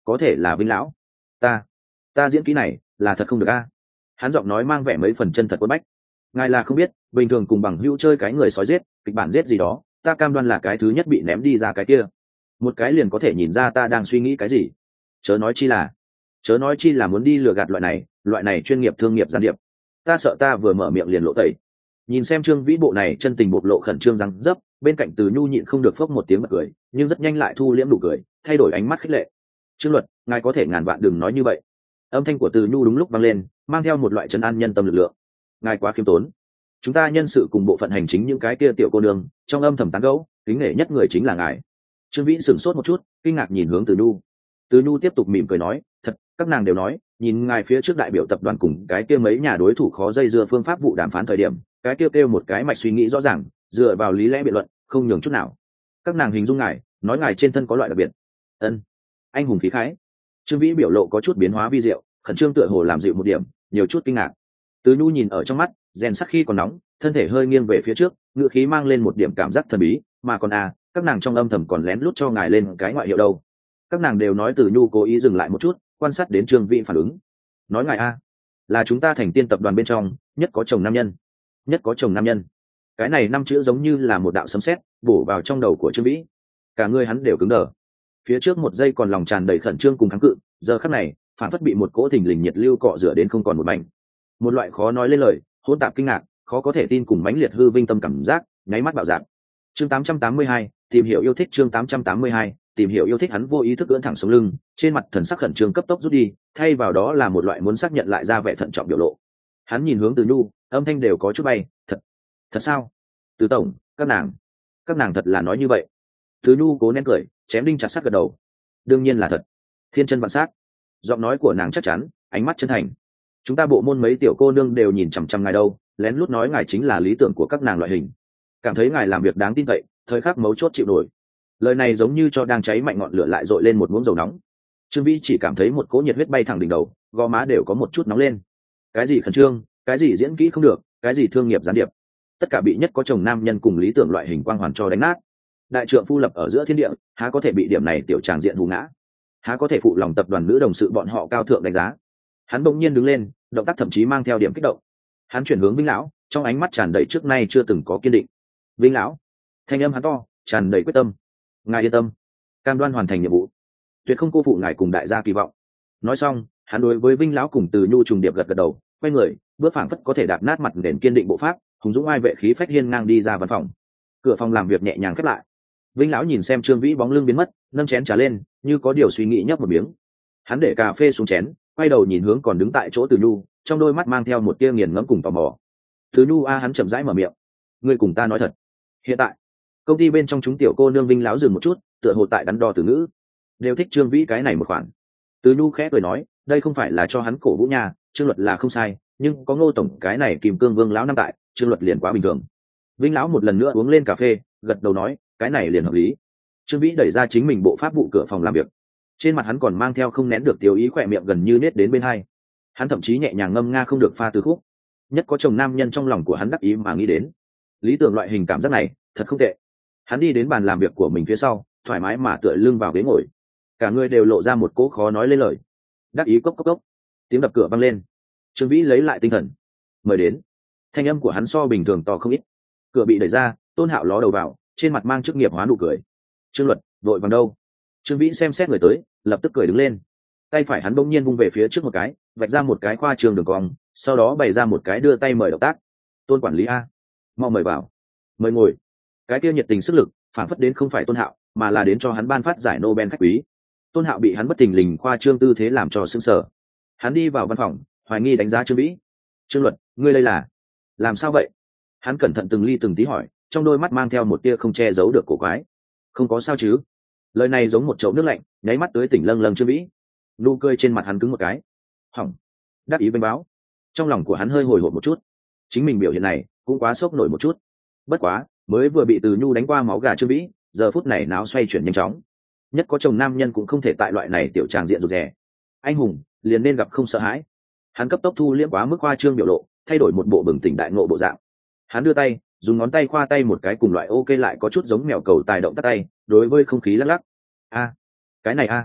có thể là Vinh lão. Ta, ta diễn kỹ này là thật không được a. Hắn giọng nói mang vẻ mấy phần chân thật quất bách. Ngài là không biết, bình thường cùng bằng hữu chơi cái người sói giết, kịch bản giết gì đó, ta cam đoan là cái thứ nhất bị ném đi ra cái kia. Một cái liền có thể nhìn ra ta đang suy nghĩ cái gì. Chớ nói chi là, chớ nói chi là muốn đi lừa gạt loại này, loại này chuyên nghiệp thương nghiệp gián điệp. Ta sợ ta vừa mở miệng liền lộ tẩy. Nhìn xem Trương Vĩ bộ này chân tình bộc lộ khẩn trương răng dấp, bên cạnh Từ Nhu nhịn không được phốc một tiếng bật cười, nhưng rất nhanh lại thu liễm nụ cười, thay đổi ánh mắt khích lệ. Trương Luật, ngài có thể ngàn vạn đừng nói như vậy. Âm thanh của Từ Nhu đúng lúc vang lên, mang theo một loại trấn an nhân tâm lực lượng. Ngài quá khiêm tốn. Chúng ta nhân sự cùng bộ phận hành chính những cái kia tiểu cô nương, trong âm thầm tán gẫu, kính nể nhất người chính là ngài. Trương Vĩ sửng sốt một chút, kinh ngạc nhìn hướng Từ Nhu. Từ Nhu tiếp tục mỉm cười nói, thật, các nàng đều nói, nhìn ngài phía trước đại biểu tập đoàn cùng cái kia mấy nhà đối thủ khó dây dưa phương pháp vụ đàm phán thời điểm, cái kia kêu một cái mạch suy nghĩ rõ ràng, dựa vào lý lẽ biện luận, không nhường chút nào. Các nàng hình dung ngài, nói ngài trên thân có loại đặc biệt. Ân, anh hùng khí khái. Trương Vĩ biểu lộ có chút biến hóa vi diệu, khẩn trương tựa hồ làm dịu một điểm, nhiều chút kinh ngạc. Từ Nhu nhìn ở trong mắt, rèn sắc khi còn nóng, thân thể hơi nghiêng về phía trước, ngựa khí mang lên một điểm cảm giác thần bí, mà còn à, các nàng trong âm thầm còn lén lút cho ngài lên cái ngoại hiệu đâu. Các nàng đều nói Từ Nhu cố ý dừng lại một chút, quan sát đến Trương Vĩ phản ứng. Nói ngài a, là chúng ta thành tiên tập đoàn bên trong nhất có chồng nam nhân. Nhất có chồng nam nhân. Cái này năm chữ giống như là một đạo sấm sét bổ vào trong đầu của Trương Vĩ. Cả người hắn đều cứng đờ. Phía trước một giây còn lòng tràn đầy khẩn trương cùng kháng cự, giờ khắc này phản phất bị một cỗ thình lình nhiệt lưu cọ rửa đến không còn một mảnh. Một loại khó nói lên lời, hỗn tạp kinh ngạc, khó có thể tin cùng mãnh liệt hư vinh tâm cảm giác, nháy mắt bạo dạn. Chương tám trăm tám mươi hai, tìm hiểu yêu thích. Chương tám trăm tám mươi hai, tìm hiểu yêu thích. Hắn vô ý thức ưỡn thẳng sống lưng, trên mặt thần sắc khẩn trương cấp tốc rút đi, thay vào đó là một loại muốn xác nhận lại ra vẻ thận trọng biểu lộ. Hắn nhìn hướng Từ Nhu, âm thanh đều có chút bay, thật, thật sao? Từ tổng, các nàng, các nàng thật là nói như vậy. Từ Nhu cố nén cười, chém đinh chặt sắt gật đầu. Đương nhiên là thật. Thiên chân vạn sát. Giọng nói của nàng chắc chắn, ánh mắt chân thành. Chúng ta bộ môn mấy tiểu cô nương đều nhìn chằm chằm ngài đâu, lén lút nói ngài chính là lý tưởng của các nàng loại hình. Cảm thấy ngài làm việc đáng tin cậy, thời khắc mấu chốt chịu nổi. Lời này giống như cho đang cháy mạnh ngọn lửa lại dội lên một muỗng dầu nóng. Trương Vĩ chỉ cảm thấy một cỗ nhiệt huyết bay thẳng đỉnh đầu, gò má đều có một chút nóng lên. Cái gì khẩn trương, cái gì diễn kỹ không được, cái gì thương nghiệp gián điệp, tất cả bị nhất có chồng nam nhân cùng lý tưởng loại hình quang hoàn cho đánh nát. Đại trượng phu lập ở giữa thiên địa, há có thể bị điểm này tiểu tràng diện hù ngã? Há có thể phụ lòng tập đoàn nữ đồng sự bọn họ cao thượng đánh giá? Hắn bỗng nhiên đứng lên, động tác thậm chí mang theo điểm kích động. Hắn chuyển hướng Vinh lão, trong ánh mắt tràn đầy trước nay chưa từng có kiên định. Vinh lão, thanh âm hắn to, tràn đầy quyết tâm. Ngài yên tâm, cam đoan hoàn thành nhiệm vụ, tuyệt không cô phụ ngài cùng đại gia kỳ vọng. Nói xong, hắn đối với Vinh lão cùng Từ Nhu trùng điệp gật gật đầu, quay người, bước phảng phất có thể đạp nát mặt nền kiên định bộ pháp, hùng dũng ai vệ khí phách hiên ngang đi ra văn phòng. Cửa phòng làm việc nhẹ nhàng khép lại. Vinh lão nhìn xem Trương Vĩ bóng lưng biến mất, nâng chén trà lên, như có điều suy nghĩ nhấp một miếng. Hắn để cà phê xuống chén, quay đầu nhìn hướng còn đứng tại chỗ Từ Nhu, trong đôi mắt mang theo một tia nghiền ngẫm cùng tò mò. Từ Nhu a, hắn chậm rãi mở miệng, ngươi cùng ta nói thật, hiện tại công ty bên trong chúng tiểu cô nương Vinh lão dừng một chút, tựa hồ tại đắn đo từ ngữ, đều thích Trương Vĩ cái này một khoản. Từ Nhu khẽ cười nói, đây không phải là cho hắn cổ vũ nhà, Trương Luật là không sai, nhưng có Ngô tổng cái này kìm cương Vương lão năm tại, Trương Luật liền quá bình thường. Vinh lão một lần nữa uống lên cà phê, gật đầu nói, cái này liền hợp lý. Trương Vĩ đẩy ra chính mình bộ pháp vụ cửa phòng làm việc, trên mặt hắn còn mang theo không nén được tiêu ý, khỏe miệng gần như nết đến bên hai. Hắn thậm chí nhẹ nhàng ngâm nga không được pha từ khúc. Nhất có chồng nam nhân trong lòng của hắn đắc ý mà nghĩ đến, lý tưởng loại hình cảm giác này thật không tệ. Hắn đi đến bàn làm việc của mình phía sau, thoải mái mà tựa lưng vào ghế ngồi, cả người đều lộ ra một cỗ khó nói lên lời. Đắc ý cốc cốc cốc, tiếng đập cửa vang lên. Trương Vĩ lấy lại tinh thần, mời đến. Thanh âm của hắn so bình thường to không ít. Cửa bị đẩy ra, Tôn Hạo ló đầu vào, trên mặt mang chức nghiệp hóa nụ cười. Trương Luật, vội vàng đâu? Trương Vĩ xem xét người tới, lập tức cười đứng lên. Tay phải hắn bỗng nhiên vung về phía trước một cái, vạch ra một cái khoa trường đường cong, sau đó bày ra một cái đưa tay mời động tác. Tôn quản lý a, mau mời vào, mời ngồi. Cái kia nhiệt tình sức lực phản phất đến không phải Tôn Hạo, mà là đến cho hắn ban phát giải Nobel khách quý. Tôn Hạo bị hắn bất thình lình khoa trương tư thế làm cho sững sờ. Hắn đi vào văn phòng, hoài nghi đánh giá Trương Vĩ. Trương Luật, ngươi đây là làm sao vậy? Hắn cẩn thận từng ly từng tí hỏi, trong đôi mắt mang theo một tia không che giấu được cổ quái. Không có sao chứ? Lời này giống một chậu nước lạnh, nháy mắt tới tỉnh lâng lâng Trương Vĩ. Nụ cười trên mặt hắn cứng một cái. Hỏng. Đáp ý bênh báo. Trong lòng của hắn hơi hồi hộp một chút. Chính mình biểu hiện này cũng quá sốc nổi một chút. Bất quá, mới vừa bị Từ Nhu đánh qua máu gà Trương Vĩ, giờ phút này náo xoay chuyển nhanh chóng. Nhất có chồng nam nhân cũng không thể tại loại này tiểu tràng diện rụt rè. Anh hùng liền nên gặp không sợ hãi. Hắn cấp tốc thu liễm quá mức khoa trương biểu lộ, thay đổi một bộ bừng tỉnh đại ngộ bộ dạng. Hắn đưa tay, dùng ngón tay khoa tay một cái cùng loại ok lại có chút giống mèo cầu tài động tắt tay, đối với không khí lắc lắc. A, cái này a.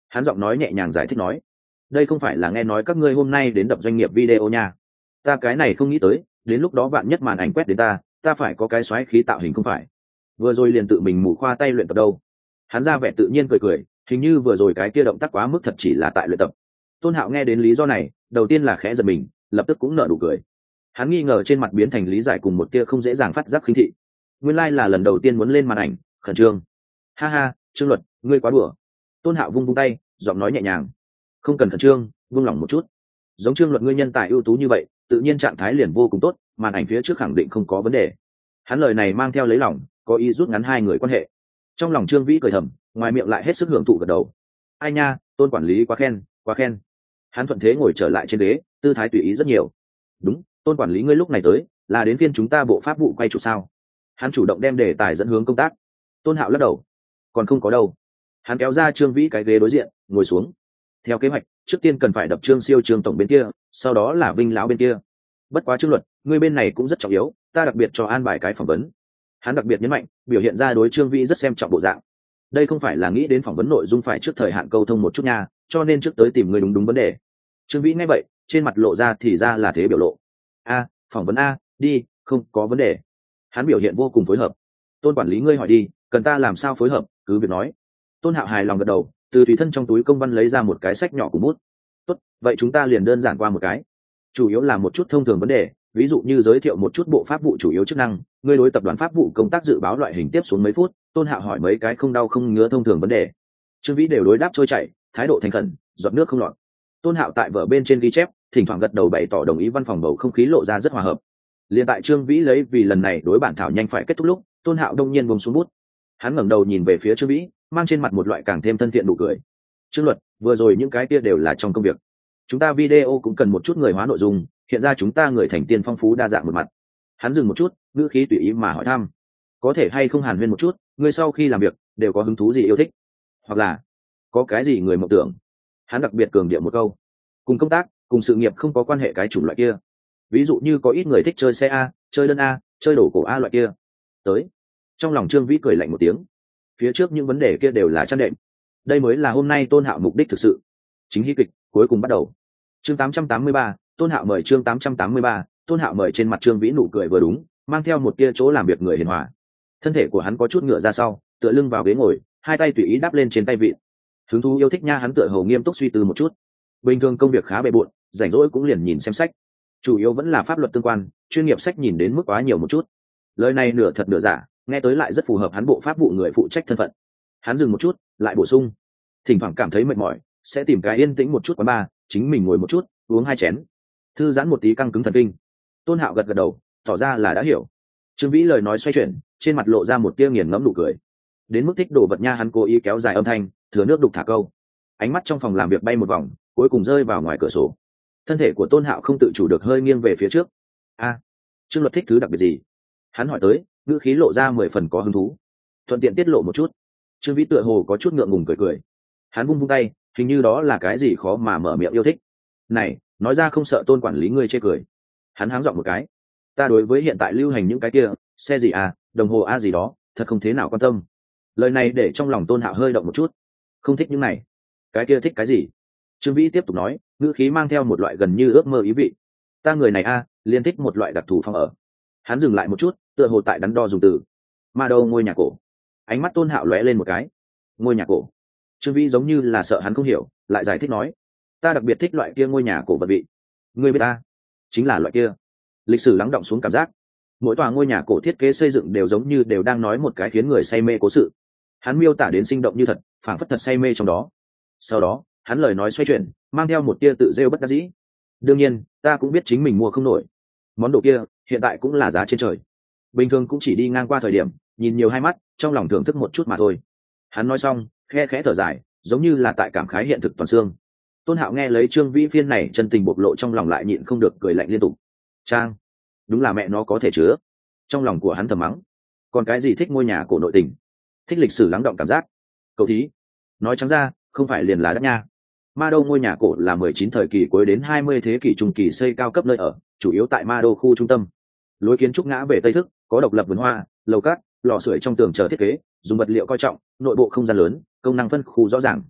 Hắn giọng nói nhẹ nhàng giải thích nói, đây không phải là nghe nói các ngươi hôm nay đến đập doanh nghiệp video nha, ta cái này không nghĩ tới, đến lúc đó vạn nhất màn ảnh quét đến ta ta phải có cái xoáy khí tạo hình không phải, vừa rồi liền tự mình mù khoa tay luyện tập đâu. Hắn ra vẻ tự nhiên cười cười, hình như vừa rồi cái kia động tác quá mức thật chỉ là tại luyện tập. Tôn Hạo nghe đến lý do này, đầu tiên là khẽ giật mình, lập tức cũng nở nụ cười. Hắn nghi ngờ trên mặt biến thành lý giải cùng một tia không dễ dàng phát giác khinh thị. Nguyên lai là lần đầu tiên muốn lên màn ảnh, khẩn trương. Ha ha, Trương Luật, ngươi quá đùa. Tôn Hạo vung vung tay, giọng nói nhẹ nhàng. Không cần khẩn trương, buông lỏng một chút. Giống Trương Luật ngươi nhân tài ưu tú như vậy, tự nhiên trạng thái liền vô cùng tốt, màn ảnh phía trước khẳng định không có vấn đề. Hắn lời này mang theo lấy lòng, có ý rút ngắn hai người quan hệ. Trong lòng Trương Vĩ cười thầm, ngoài miệng lại hết sức hưởng thụ gật đầu. Ai nha, Tôn quản lý quá khen, quá khen. Hắn thuận thế ngồi trở lại trên ghế, tư thái tùy ý rất nhiều. Đúng, Tôn quản lý ngươi lúc này tới, là đến phiên chúng ta bộ pháp vụ quay chụp sao? Hắn chủ động đem đề tài dẫn hướng công tác. Tôn Hạo lắc đầu, còn không có đâu. Hắn kéo ra Trương Vĩ cái ghế đối diện, ngồi xuống. Theo kế hoạch, trước tiên cần phải đập Trương Siêu Trương tổng bên kia, sau đó là Vinh lão bên kia. Bất quá Trương Luật, ngươi bên này cũng rất trọng yếu, ta đặc biệt cho an bài cái phỏng vấn. Hắn đặc biệt nhấn mạnh, biểu hiện ra đối Trương Vĩ rất xem trọng bộ dạng. Đây không phải là nghĩ đến phỏng vấn nội dung phải trước thời hạn câu thông một chút nha, cho nên trước tới tìm người đúng đúng vấn đề. Trương Vĩ nghe vậy, trên mặt lộ ra thì ra là thế biểu lộ. A, phỏng vấn a, đi, không có vấn đề. Hắn biểu hiện vô cùng phối hợp. Tôn quản lý ngươi hỏi đi, cần ta làm sao phối hợp, cứ việc nói. Tôn Hạo hài lòng gật đầu, từ tùy thân trong túi công văn lấy ra một cái sách nhỏ của bút. Tốt, vậy chúng ta liền đơn giản qua một cái. Chủ yếu là một chút thông thường vấn đề, ví dụ như giới thiệu một chút bộ pháp vụ chủ yếu chức năng, ngươi đối tập đoàn pháp vụ công tác dự báo loại hình tiếp xuống mấy phút. Tôn Hạo hỏi mấy cái không đau không ngứa thông thường vấn đề. Trương Vĩ đều đối đáp trôi chảy, thái độ thành khẩn, giọt nước không lọt. Tôn Hạo tại vở bên trên ghi chép, thỉnh thoảng gật đầu bày tỏ đồng ý, văn phòng bầu không khí lộ ra rất hòa hợp. Liên tại Trương Vĩ lấy vì lần này đối bản thảo nhanh phải kết thúc lúc, Tôn Hạo đông nhiên buông xuống bút. Hắn ngẩng đầu nhìn về phía Trương Vĩ, mang trên mặt một loại càng thêm thân thiện nụ cười. Trương Luật, vừa rồi những cái kia đều là trong công việc. Chúng ta video cũng cần một chút người hóa nội dung, hiện ra chúng ta người thành tiên phong phú đa dạng một mặt. Hắn dừng một chút, ngữ khí tùy ý mà hỏi thăm, có thể hay không hàn huyên một chút, người sau khi làm việc đều có hứng thú gì yêu thích, hoặc là có cái gì người mộng tưởng. Hắn đặc biệt cường điệu một câu, cùng công tác cùng sự nghiệp không có quan hệ cái chủng loại kia, ví dụ như có ít người thích chơi xe a, chơi đơn a, chơi đổ cổ a loại kia. Tới. Trong lòng Trương Vĩ cười lạnh một tiếng, phía trước những vấn đề kia đều là chăn đệm, đây mới là hôm nay Tôn Hạo mục đích thực sự. Chính hí kịch cuối cùng bắt đầu. Chương tám trăm tám mươi ba, Tôn Hạo mời. Chương tám trăm tám mươi ba, Tôn Hạo mời. Trên mặt Trương Vĩ nụ cười vừa đúng, mang theo một tia chỗ làm việc người hiền hòa. Thân thể của hắn có chút ngựa ra sau, tựa lưng vào ghế ngồi, hai tay tùy ý đáp lên trên tay vịn. Hứng thú yêu thích nha, hắn tựa hồ nghiêm túc suy tư một chút. Bình thường công việc khá bề bộn, rảnh rỗi cũng liền nhìn xem sách, chủ yếu vẫn là pháp luật tương quan, chuyên nghiệp sách nhìn đến mức quá nhiều một chút. Lời này nửa thật nửa giả, nghe tới lại rất phù hợp hắn bộ pháp vụ người phụ trách thân phận. Hắn dừng một chút, lại bổ sung, thỉnh thoảng cảm thấy mệt mỏi, sẽ tìm cái yên tĩnh một chút quán bar, chính mình ngồi một chút, uống hai chén, thư giãn một tí căng cứng thần kinh. Tôn Hạo gật gật đầu, tỏ ra là đã hiểu. Trương Vĩ lời nói xoay chuyển, trên mặt lộ ra một tia nghiền ngẫm nụ cười. Đến mức thích đồ vật nha, hắn cố ý kéo dài âm thanh, thừa nước đục thả câu. Ánh mắt trong phòng làm việc bay một vòng, cuối cùng rơi vào ngoài cửa sổ. Thân thể của Tôn Hạo không tự chủ được hơi nghiêng về phía trước. A, Trương Luật thích thứ đặc biệt gì? Hắn hỏi tới, ngữ khí lộ ra mười phần có hứng thú. Thuận tiện tiết lộ một chút. Trương Vĩ tựa hồ có chút ngượng ngùng cười cười. Hắn vung vung tay, hình như đó là cái gì khó mà mở miệng yêu thích. Này, nói ra không sợ Tôn quản lý ngươi chê cười. Hắn háng giọng một cái. Ta đối với hiện tại lưu hành những cái kia, xe gì à, đồng hồ a gì đó, thật không thế nào quan tâm. Lời này để trong lòng Tôn Hạo hơi động một chút. Không thích những này. Cái kia thích cái gì? Trương Vĩ tiếp tục nói, ngữ khí mang theo một loại gần như ước mơ ý vị. Ta người này a, liên thích một loại đặc thù phòng ở. Hắn dừng lại một chút, tựa hồ tại đắn đo dùng từ. Ma đâu ngôi nhà cổ. Ánh mắt Tôn Hạo lóe lên một cái. Ngôi nhà cổ. Trương Vĩ giống như là sợ hắn không hiểu, lại giải thích nói, ta đặc biệt thích loại kia ngôi nhà cổ vật vị. Ngươi biết ta? Chính là loại kia. Lịch sử lắng đọng xuống cảm giác. Mỗi tòa ngôi nhà cổ thiết kế xây dựng đều giống như đều đang nói một cái khiến người say mê cố sự. Hắn miêu tả đến sinh động như thật, phảng phất thật say mê trong đó. Sau đó, hắn lời nói xoay chuyển, mang theo một tia tự rêu bất đắc dĩ. Đương nhiên, ta cũng biết chính mình mua không nổi. Món đồ kia, hiện tại cũng là giá trên trời. Bình thường cũng chỉ đi ngang qua thời điểm, nhìn nhiều hai mắt, trong lòng thưởng thức một chút mà thôi. Hắn nói xong, khe khẽ thở dài, giống như là tại cảm khái hiện thực toàn xương. Tôn Hạo nghe lấy Trương Vĩ phiên này chân tình bộc lộ, trong lòng lại nhịn không được cười lạnh liên tục. Trang, đúng là mẹ nó có thể chứa. Trong lòng của hắn thầm mắng. Còn cái gì thích ngôi nhà cổ nội tình, thích lịch sử lắng động cảm giác. Cậu thí, nói trắng ra, không phải liền là đất nha. Ma Đô ngôi nhà cổ là mười chín thời kỳ cuối đến hai mươi thế kỷ trung kỳ xây cao cấp nơi ở, chủ yếu tại Ma Đô khu trung tâm. Lối kiến trúc ngã về tây thức, có độc lập vườn hoa, lầu cát, lò sưởi trong tường chờ thiết kế, dùng vật liệu coi trọng, nội bộ không gian lớn, công năng phân khu rõ ràng.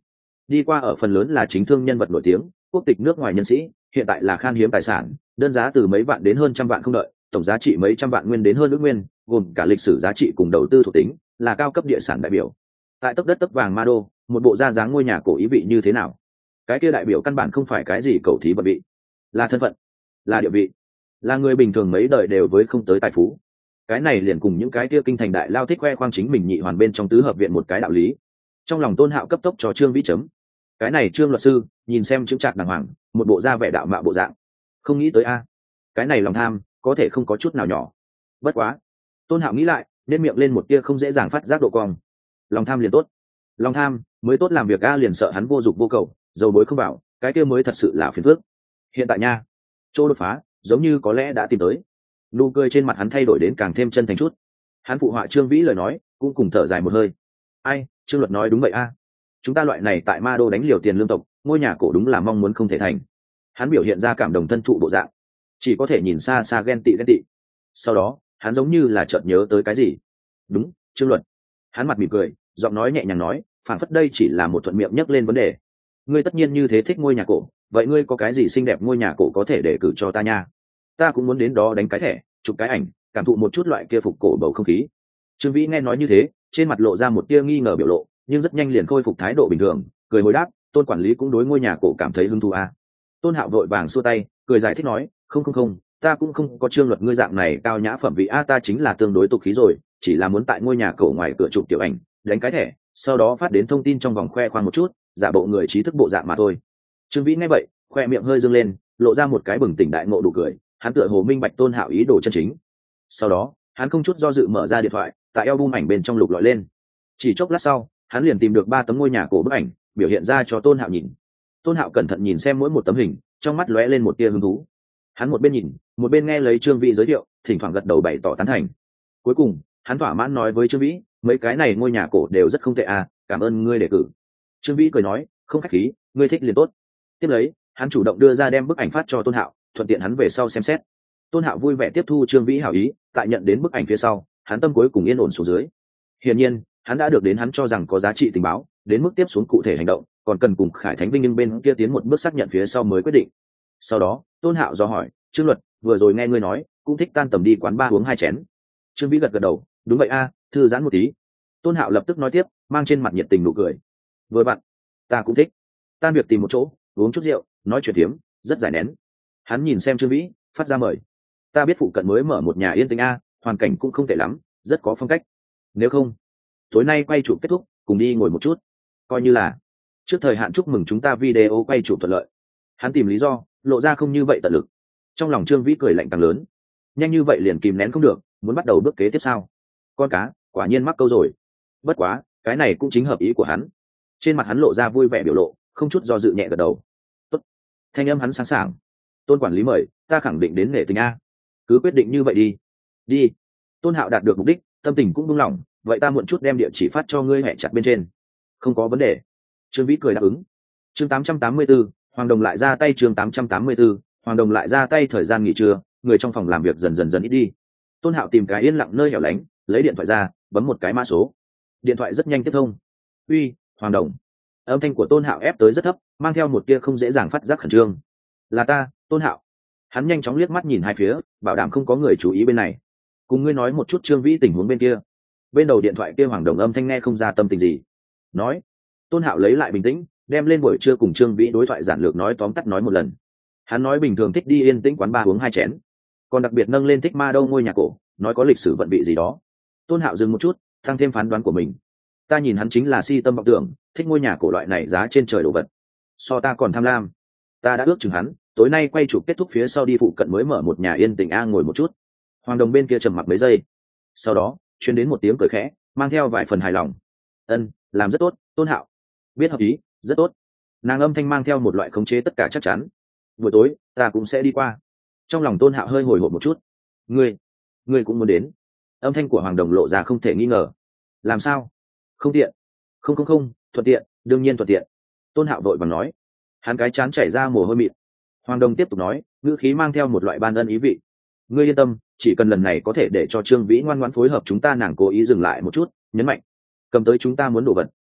đi qua ở phần lớn là chính thương nhân vật nổi tiếng, quốc tịch nước ngoài nhân sĩ, hiện tại là khan hiếm tài sản, đơn giá từ mấy vạn đến hơn trăm vạn không đợi, tổng giá trị mấy trăm vạn nguyên đến hơn ước nguyên, gồm cả lịch sử giá trị cùng đầu tư thuộc tính, là cao cấp địa sản đại biểu. Tại tấc đất tấc vàng ma đô, một bộ da dáng ngôi nhà cổ ý vị như thế nào? Cái kia đại biểu căn bản không phải cái gì cầu thí vật vị, là thân phận, là địa vị, là người bình thường mấy đời đều với không tới tài phú. Cái này liền cùng những cái kia kinh thành đại lao thích khoe khoang chính mình nhị hoàn bên trong tứ hợp viện một cái đạo lý. Trong lòng Tôn Hạo cấp tốc cho Trương Vĩ chấm. Cái này Trương luật sư, nhìn xem chững chạc đàng hoàng, một bộ da vẻ đạo mạo bộ dạng. Không nghĩ tới a, cái này lòng tham có thể không có chút nào nhỏ. Bất quá, Tôn Hạo nghĩ lại, nên miệng lên một tia không dễ dàng phát giác độ cong. Lòng tham liền tốt, lòng tham mới tốt làm việc a, liền sợ hắn vô dụng vô cầu, dầu bối không vào, cái kia mới thật sự là phiền phức. Hiện tại nha, chỗ đột phá giống như có lẽ đã tìm tới. Nụ cười trên mặt hắn thay đổi đến càng thêm chân thành chút. Hắn phụ họa Trương Vĩ lời nói, cũng cùng thở dài một hơi. Ai, Trương luật nói đúng vậy a, chúng ta loại này tại ma đô đánh liều tiền lương tộc, ngôi nhà cổ đúng là mong muốn không thể thành. Hắn biểu hiện ra cảm động thân thụ bộ dạng, chỉ có thể nhìn xa xa ghen tị ghen tị. Sau đó hắn giống như là chợt nhớ tới cái gì. Đúng, Trương luật. Hắn mặt mỉm cười, giọng nói nhẹ nhàng nói, phản phất đây chỉ là một thuận miệng nhắc lên vấn đề. Ngươi tất nhiên như thế thích ngôi nhà cổ, vậy ngươi có cái gì xinh đẹp ngôi nhà cổ có thể để cử cho ta nha? Ta cũng muốn đến đó đánh cái thẻ, chụp cái ảnh, cảm thụ một chút loại kia phục cổ bầu không khí. Trương Vĩ nghe nói như thế, trên mặt lộ ra một tia nghi ngờ biểu lộ, nhưng rất nhanh liền khôi phục thái độ bình thường, cười hồi đáp, Tôn quản lý cũng đối ngôi nhà cổ cảm thấy hứng thú à. Tôn Hạo vội vàng xua tay, cười giải thích nói, không không không, ta cũng không có Trương luật ngươi dạng này cao nhã phẩm vị a, ta chính là tương đối tục khí rồi, chỉ là muốn tại ngôi nhà cổ ngoài cửa chụp tiểu ảnh, đánh cái thẻ, sau đó phát đến thông tin trong vòng khoe khoang một chút, giả bộ người trí thức bộ dạng mà thôi. Trương Vĩ nghe vậy, khoe miệng hơi dương lên, lộ ra một cái bừng tỉnh đại ngộ đủ cười, hắn tựa hồ minh bạch Tôn Hạo ý đồ chân chính. Sau đó hắn không chút do dự mở ra điện thoại, tại album ảnh bên trong lục lọi lên. Chỉ chốc lát sau, hắn liền tìm được ba tấm ngôi nhà cổ bức ảnh, biểu hiện ra cho Tôn Hạo nhìn. Tôn Hạo cẩn thận nhìn xem mỗi một tấm hình, trong mắt lóe lên một tia hứng thú. Hắn một bên nhìn, một bên nghe lấy Trương Vĩ giới thiệu, thỉnh thoảng gật đầu bày tỏ tán thành. Cuối cùng hắn thỏa mãn nói với Trương Vĩ, mấy cái này ngôi nhà cổ đều rất không tệ à, cảm ơn ngươi đề cử. Trương Vĩ cười nói, không khách khí, ngươi thích liền tốt. Tiếp lấy hắn chủ động đưa ra đem bức ảnh phát cho Tôn Hạo, thuận tiện hắn về sau xem xét. Tôn Hạo vui vẻ tiếp thu Trương Vĩ hảo ý, tại nhận đến bức ảnh phía sau, hắn tâm cuối cùng yên ổn xuống dưới. Hiển nhiên hắn đã được đến hắn cho rằng có giá trị tình báo, đến mức tiếp xuống cụ thể hành động còn cần cùng Khải Thánh Vinh nhưng bên kia tiến một bước xác nhận phía sau mới quyết định. Sau đó Tôn Hạo do hỏi, Trương luật, vừa rồi nghe ngươi nói cũng thích tan tầm đi quán bar uống hai chén. Trương Vĩ gật gật đầu, đúng vậy a, thư giãn một tí. Tôn Hạo lập tức nói tiếp, mang trên mặt nhiệt tình nụ cười, vừa vặn ta cũng thích tan việc tìm một chỗ uống chút rượu, nói chuyện tiếm, rất giải nén. Hắn nhìn xem Trương Vĩ, phát ra mời, ta biết phụ cận mới mở một nhà yên tĩnh a, hoàn cảnh cũng không tệ lắm, rất có phong cách. Nếu không tối nay quay chụp kết thúc, cùng đi ngồi một chút, coi như là trước thời hạn chúc mừng chúng ta video quay chụp thuận lợi. Hắn tìm lý do, lộ ra không như vậy tận lực. Trong lòng Trương Vĩ cười lạnh càng lớn, nhanh như vậy liền kìm nén không được, muốn bắt đầu bước kế tiếp sao? Con cá quả nhiên mắc câu rồi. Bất quá cái này cũng chính hợp ý của hắn. Trên mặt hắn lộ ra vui vẻ biểu lộ, không chút do dự nhẹ gật đầu. Tốt. Thanh âm hắn sáng sảng. Tôn quản lý mời, ta khẳng định đến nể tình a. Cứ quyết định như vậy đi. Đi. Tôn Hạo đạt được mục đích, tâm tình cũng buông lỏng, vậy ta muộn chút đem địa chỉ phát cho ngươi hẹ chặt bên trên. Không có vấn đề. Trương Vĩ cười đáp ứng. Chương tám trăm tám mươi tư, Hoàng Đồng lại ra tay. Chương tám trăm tám mươi tư, Hoàng Đồng lại ra tay. Thời gian nghỉ trưa, người trong phòng làm việc dần dần dần ít đi. Tôn Hạo tìm cái yên lặng nơi hẻo lánh, lấy điện thoại ra, bấm một cái mã số. Điện thoại rất nhanh tiếp thông. Uy, Hoàng Đồng. Âm thanh của Tôn Hạo ép tới rất thấp, mang theo một tia không dễ dàng phát giác khẩn trương. Là ta, Tôn Hạo. Hắn nhanh chóng liếc mắt nhìn hai phía, bảo đảm không có người chú ý bên này. Cùng ngươi nói một chút Trương Vĩ tình huống bên kia. Bên đầu điện thoại kia Hoàng Đồng âm thanh nghe không ra tâm tình gì. Nói. Tôn Hạo lấy lại bình tĩnh, đem lên buổi trưa cùng Trương Vĩ đối thoại giản lược nói tóm tắt nói một lần. Hắn nói bình thường thích đi yên tĩnh quán bar uống hai chén, còn đặc biệt nâng lên thích ma đâu ngôi nhà cổ, nói có lịch sử vận vị gì đó. Tôn Hạo dừng một chút, tăng thêm phán đoán của mình. Ta nhìn hắn chính là si tâm vọng tưởng, thích ngôi nhà cổ loại này giá trên trời đồ vật, so ta còn tham lam. Ta đã ước chừng hắn tối nay quay chụp kết thúc phía sau đi phụ cận mới mở một nhà yên tĩnh a ngồi một chút. Hoàng Đồng bên kia trầm mặc mấy giây, sau đó truyền đến một tiếng cười khẽ, mang theo vài phần hài lòng. Ân, làm rất tốt, Tôn Hạo. Biết hợp ý, rất tốt. Nàng âm thanh mang theo một loại khống chế tất cả chắc chắn. Buổi tối ta cũng sẽ đi qua. Trong lòng Tôn Hạo hơi hồi hộp một chút. Ngươi, ngươi cũng muốn đến? Âm thanh của Hoàng Đồng lộ ra không thể nghi ngờ. Làm sao? Không tiện. Không không không, thuận tiện, đương nhiên thuận tiện. Tôn Hạo vội vàng nói. Hắn cái chán chảy ra mồ hôi mịn. Hoàng Đồng tiếp tục nói, ngữ khí mang theo một loại ban ân ý vị. Ngươi yên tâm, chỉ cần lần này có thể để cho Trương Vĩ ngoan ngoãn phối hợp chúng ta, nàng cố ý dừng lại một chút, nhấn mạnh, cầm tới chúng ta muốn đồ vật.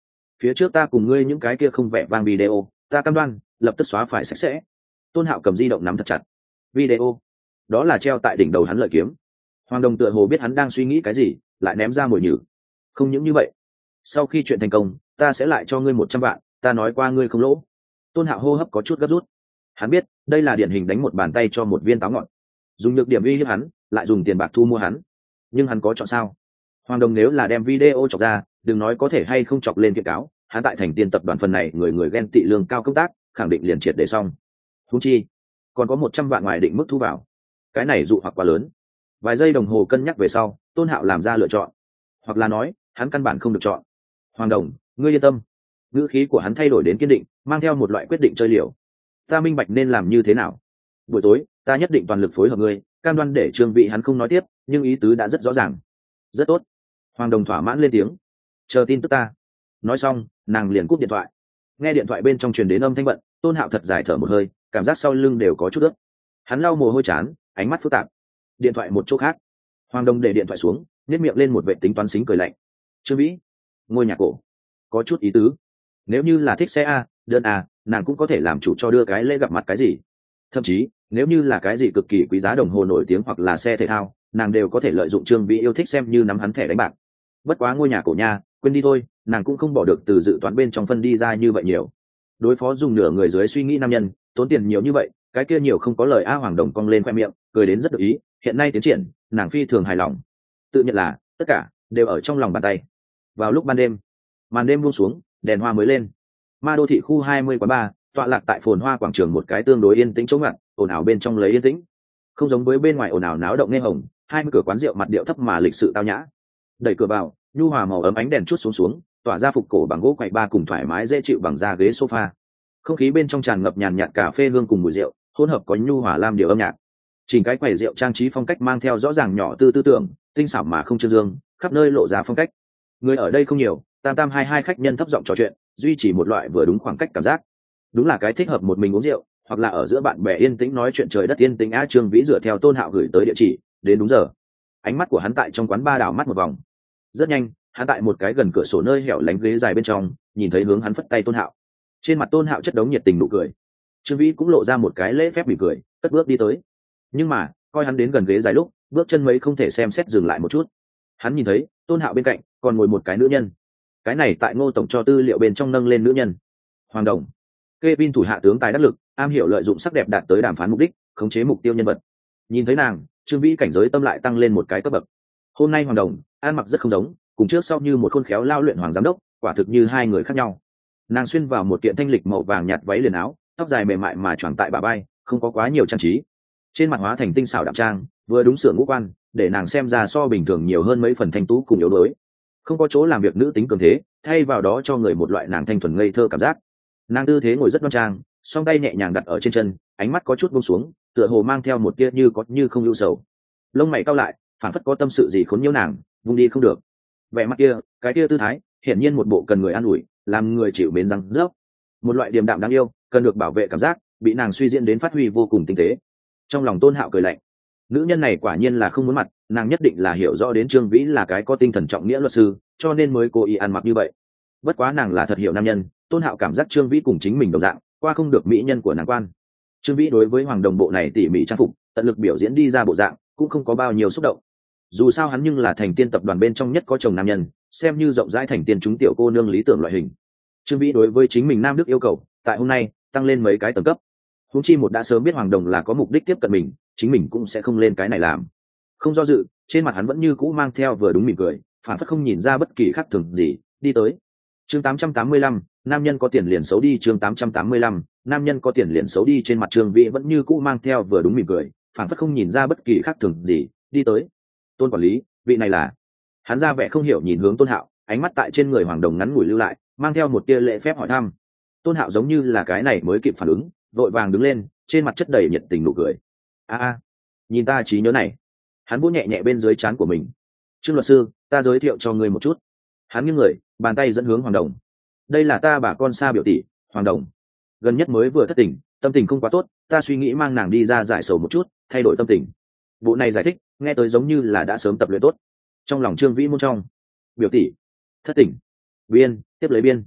phía trước ta cùng ngươi những cái kia không vẻ vang video ta cam đoan lập tức xóa phải sạch sẽ. Tôn Hạo cầm di động nắm thật chặt. Video đó là treo tại đỉnh đầu hắn lợi kiếm. Hoàng Đồng tựa hồ biết hắn đang suy nghĩ cái gì, lại ném ra mồi nhử. Không những như vậy, sau khi chuyện thành công ta sẽ lại cho ngươi một trăm vạn, ta nói qua ngươi không lỗ. Tôn Hạo hô hấp có chút gấp rút. Hắn biết đây là điển hình đánh một bàn tay cho một viên táo ngọt, dùng nhược điểm uy hiếp hắn, lại dùng tiền bạc thu mua hắn. Nhưng hắn có chọn sao? Hoàng Đồng nếu là đem video chọc ra, đừng nói có thể hay không chọc lên kiện cáo, hắn tại thành tiên tập đoàn phần này người người ghen tị lương cao công tác, khẳng định liền triệt để xong. Huống chi còn có một trăm vạn ngoài định mức thu vào, cái này dụ hoặc quá lớn. Vài giây đồng hồ cân nhắc về sau, Tôn Hạo làm ra lựa chọn, hoặc là nói hắn căn bản không được chọn. Hoàng Đồng, ngươi yên tâm. Ngữ khí của hắn thay đổi đến kiên định, mang theo một loại quyết định chơi liều. Ta minh bạch nên làm như thế nào. Buổi tối ta nhất định toàn lực phối hợp ngươi, cam đoan để Trương Vị hắn không nói tiếp, nhưng ý tứ đã rất rõ ràng. Rất tốt. Hoàng Đồng thỏa mãn lên tiếng. Chờ tin tức ta. Nói xong nàng liền cúp điện thoại. Nghe điện thoại bên trong truyền đến âm thanh bận, Tôn Hạo thật dài thở một hơi, cảm giác sau lưng đều có chút ướt. Hắn lau mồ hôi chán, ánh mắt phức tạp. Điện thoại một chỗ khác, Hoàng Đồng để điện thoại xuống, nhếch miệng lên một vệ tính toán xính cười lạnh. Trương Vĩ, ngôi nhà cổ, có chút ý tứ. Nếu như là thích xe a, đơn a, nàng cũng có thể làm chủ cho đưa cái lễ gặp mặt cái gì. Thậm chí nếu như là cái gì cực kỳ quý giá đồng hồ nổi tiếng hoặc là xe thể thao, nàng đều có thể lợi dụng Trương Vĩ yêu thích xem như nắm hắn thẻ đánh bạc. Bất quá ngôi nhà cổ nha, quên đi thôi, nàng cũng không bỏ được từ dự toán bên trong phân đi ra như vậy nhiều. Đối phó dùng nửa người dưới suy nghĩ nam nhân, tốn tiền nhiều như vậy, cái kia nhiều không có lời a. Hoàng Đồng cong lên khoe miệng, cười đến rất được ý. Hiện nay tiến triển, nàng phi thường hài lòng, tự nhận là tất cả đều ở trong lòng bàn tay. Vào lúc ban đêm, màn đêm buông xuống, đèn hoa mới lên. Ma đô thị khu hai mươi quán bar tọa lạc tại phồn hoa quảng trường, một cái tương đối yên tĩnh chống ngặt, ồn ào bên trong lấy yên tĩnh, không giống với bên ngoài ồn ào náo động nghe hồng. Hai mươi cửa quán rượu mặt điệu thấp mà lịch sự tao nhã. Đẩy cửa vào, nhu hòa màu ấm ánh đèn chút xuống xuống, tỏa ra phục cổ bằng gỗ quậy ba cùng thoải mái dễ chịu bằng da ghế sofa. Không khí bên trong tràn ngập nhàn nhạt cà phê hương cùng mùi rượu, hỗn hợp có nhu hòa lam điệu âm nhạc. Chỉnh cái quầy rượu trang trí phong cách mang theo rõ ràng nhỏ tư tư tưởng, tinh xảo mà không trương dương, khắp nơi lộ ra phong cách. Người ở đây không nhiều, tam tam hai hai khách nhân thấp giọng trò chuyện, duy trì một loại vừa đúng khoảng cách cảm giác. Đúng là cái thích hợp một mình uống rượu, hoặc là ở giữa bạn bè yên tĩnh nói chuyện trời đất yên tĩnh á. Trương Vĩ dựa theo Tôn Hạo gửi tới địa chỉ, đến đúng giờ. Ánh mắt của hắn tại trong quán ba đảo mắt một vòng. Rất nhanh, hắn tại một cái gần cửa sổ nơi hẻo lánh ghế dài bên trong, nhìn thấy hướng hắn phất tay Tôn Hạo. Trên mặt Tôn Hạo chất đống nhiệt tình nụ cười. Trương Vĩ cũng lộ ra một cái lễ phép mỉm cười, cất bước đi tới. Nhưng mà coi hắn đến gần ghế dài lúc, bước chân mấy không thể xem xét dừng lại một chút. Hắn nhìn thấy Tôn Hạo bên cạnh còn ngồi một cái nữ nhân. Cái này tại Ngô tổng cho tư liệu bên trong nâng lên nữ nhân Hoàng Đồng. Kevin thủ hạ tướng tài đắc lực, am hiểu lợi dụng sắc đẹp đạt tới đàm phán mục đích, khống chế mục tiêu nhân vật. Nhìn thấy nàng, Trương Vĩ cảnh giới tâm lại tăng lên một cái cấp bậc. Hôm nay Hoàng Đồng ăn mặc rất không giống, cùng trước sau như một khôn khéo lao luyện hoàng giám đốc, quả thực như hai người khác nhau. Nàng xuyên vào một kiện thanh lịch màu vàng nhạt váy liền áo, tóc dài mềm mại mà choàng tại bả vai, không có quá nhiều trang trí. Trên mặt hóa thành tinh xảo đạm trang, vừa đúng sửa ngũ quan, để nàng xem ra so bình thường nhiều hơn mấy phần thanh tú cùng yếu đuối. Không có chỗ làm việc nữ tính cường thế, thay vào đó cho người một loại nàng thanh thuần ngây thơ cảm giác. Nàng tư thế ngồi rất đoan trang, song tay nhẹ nhàng đặt ở trên chân, ánh mắt có chút buông xuống, tựa hồ mang theo một tia như có như không ưu sầu. Lông mày cau lại, phản phất có tâm sự gì khốn nhiễu nàng, vung đi không được. Vẻ mặt kia, cái kia tư thái, hiển nhiên một bộ cần người an ủi, làm người chịu mến răng rớp. Một loại điềm đạm đáng yêu, cần được bảo vệ cảm giác, bị nàng suy diễn đến phát huy vô cùng tinh tế. Trong lòng Tôn Hạo cười lạnh, nữ nhân này quả nhiên là không muốn mặt, nàng nhất định là hiểu rõ đến Trương Vĩ là cái có tinh thần trọng nghĩa luật sư, cho nên mới cố ý ăn mặc như vậy. Bất quá nàng là thật hiểu nam nhân, Tôn Hạo cảm giác Trương Vĩ cùng chính mình đồng dạng, qua không được mỹ nhân của nàng quan. Trương Vĩ đối với Hoàng Đồng bộ này tỉ mỉ trang phục, tận lực biểu diễn đi ra bộ dạng, cũng không có bao nhiêu xúc động. Dù sao hắn nhưng là thành tiên tập đoàn bên trong nhất có chồng nam nhân, xem như rộng rãi thành tiên chúng tiểu cô nương lý tưởng loại hình. Trương Vĩ đối với chính mình nam đức yêu cầu, tại hôm nay tăng lên mấy cái tầng cấp. Huống chi một đã sớm biết Hoàng Đồng là có mục đích tiếp cận mình, chính mình cũng sẽ không lên cái này làm. Không do dự, trên mặt hắn vẫn như cũ mang theo vừa đúng mỉm cười, phản phất không nhìn ra bất kỳ khác thường gì, đi tới. Chương tám trăm tám mươi lăm, nam nhân có tiền liền xấu đi. Chương tám trăm tám mươi lăm, nam nhân có tiền liền xấu đi. Trên mặt Trương Vĩ vẫn như cũ mang theo vừa đúng mỉm cười, phản phất không nhìn ra bất kỳ khác thường gì, đi tới. Tôn quản lý, vị này là? Hắn ra vẻ không hiểu nhìn hướng Tôn Hạo, ánh mắt tại trên người Hoàng Đồng ngắn ngủi lưu lại, mang theo một tia lễ phép hỏi thăm. Tôn Hạo giống như là cái này mới kịp phản ứng, vội vàng đứng lên, trên mặt chất đầy nhiệt tình nụ cười. A a, nhìn ta trí nhớ này. Hắn vỗ nhẹ nhẹ bên dưới trán của mình. Trương luật sư, ta giới thiệu cho ngươi một chút. Hắn nghiêng người, bàn tay dẫn hướng Hoàng Đồng. Đây là ta bà con xa biểu tỷ, Hoàng Đồng. Gần nhất mới vừa thất tình, tâm tình không quá tốt, ta suy nghĩ mang nàng đi ra giải sầu một chút, thay đổi tâm tình. Bộ này giải thích, nghe tới giống như là đã sớm tập luyện tốt. Trong lòng Trương Vĩ muôn trong. Biểu tỷ, thất tình. Biên, tiếp lấy biên.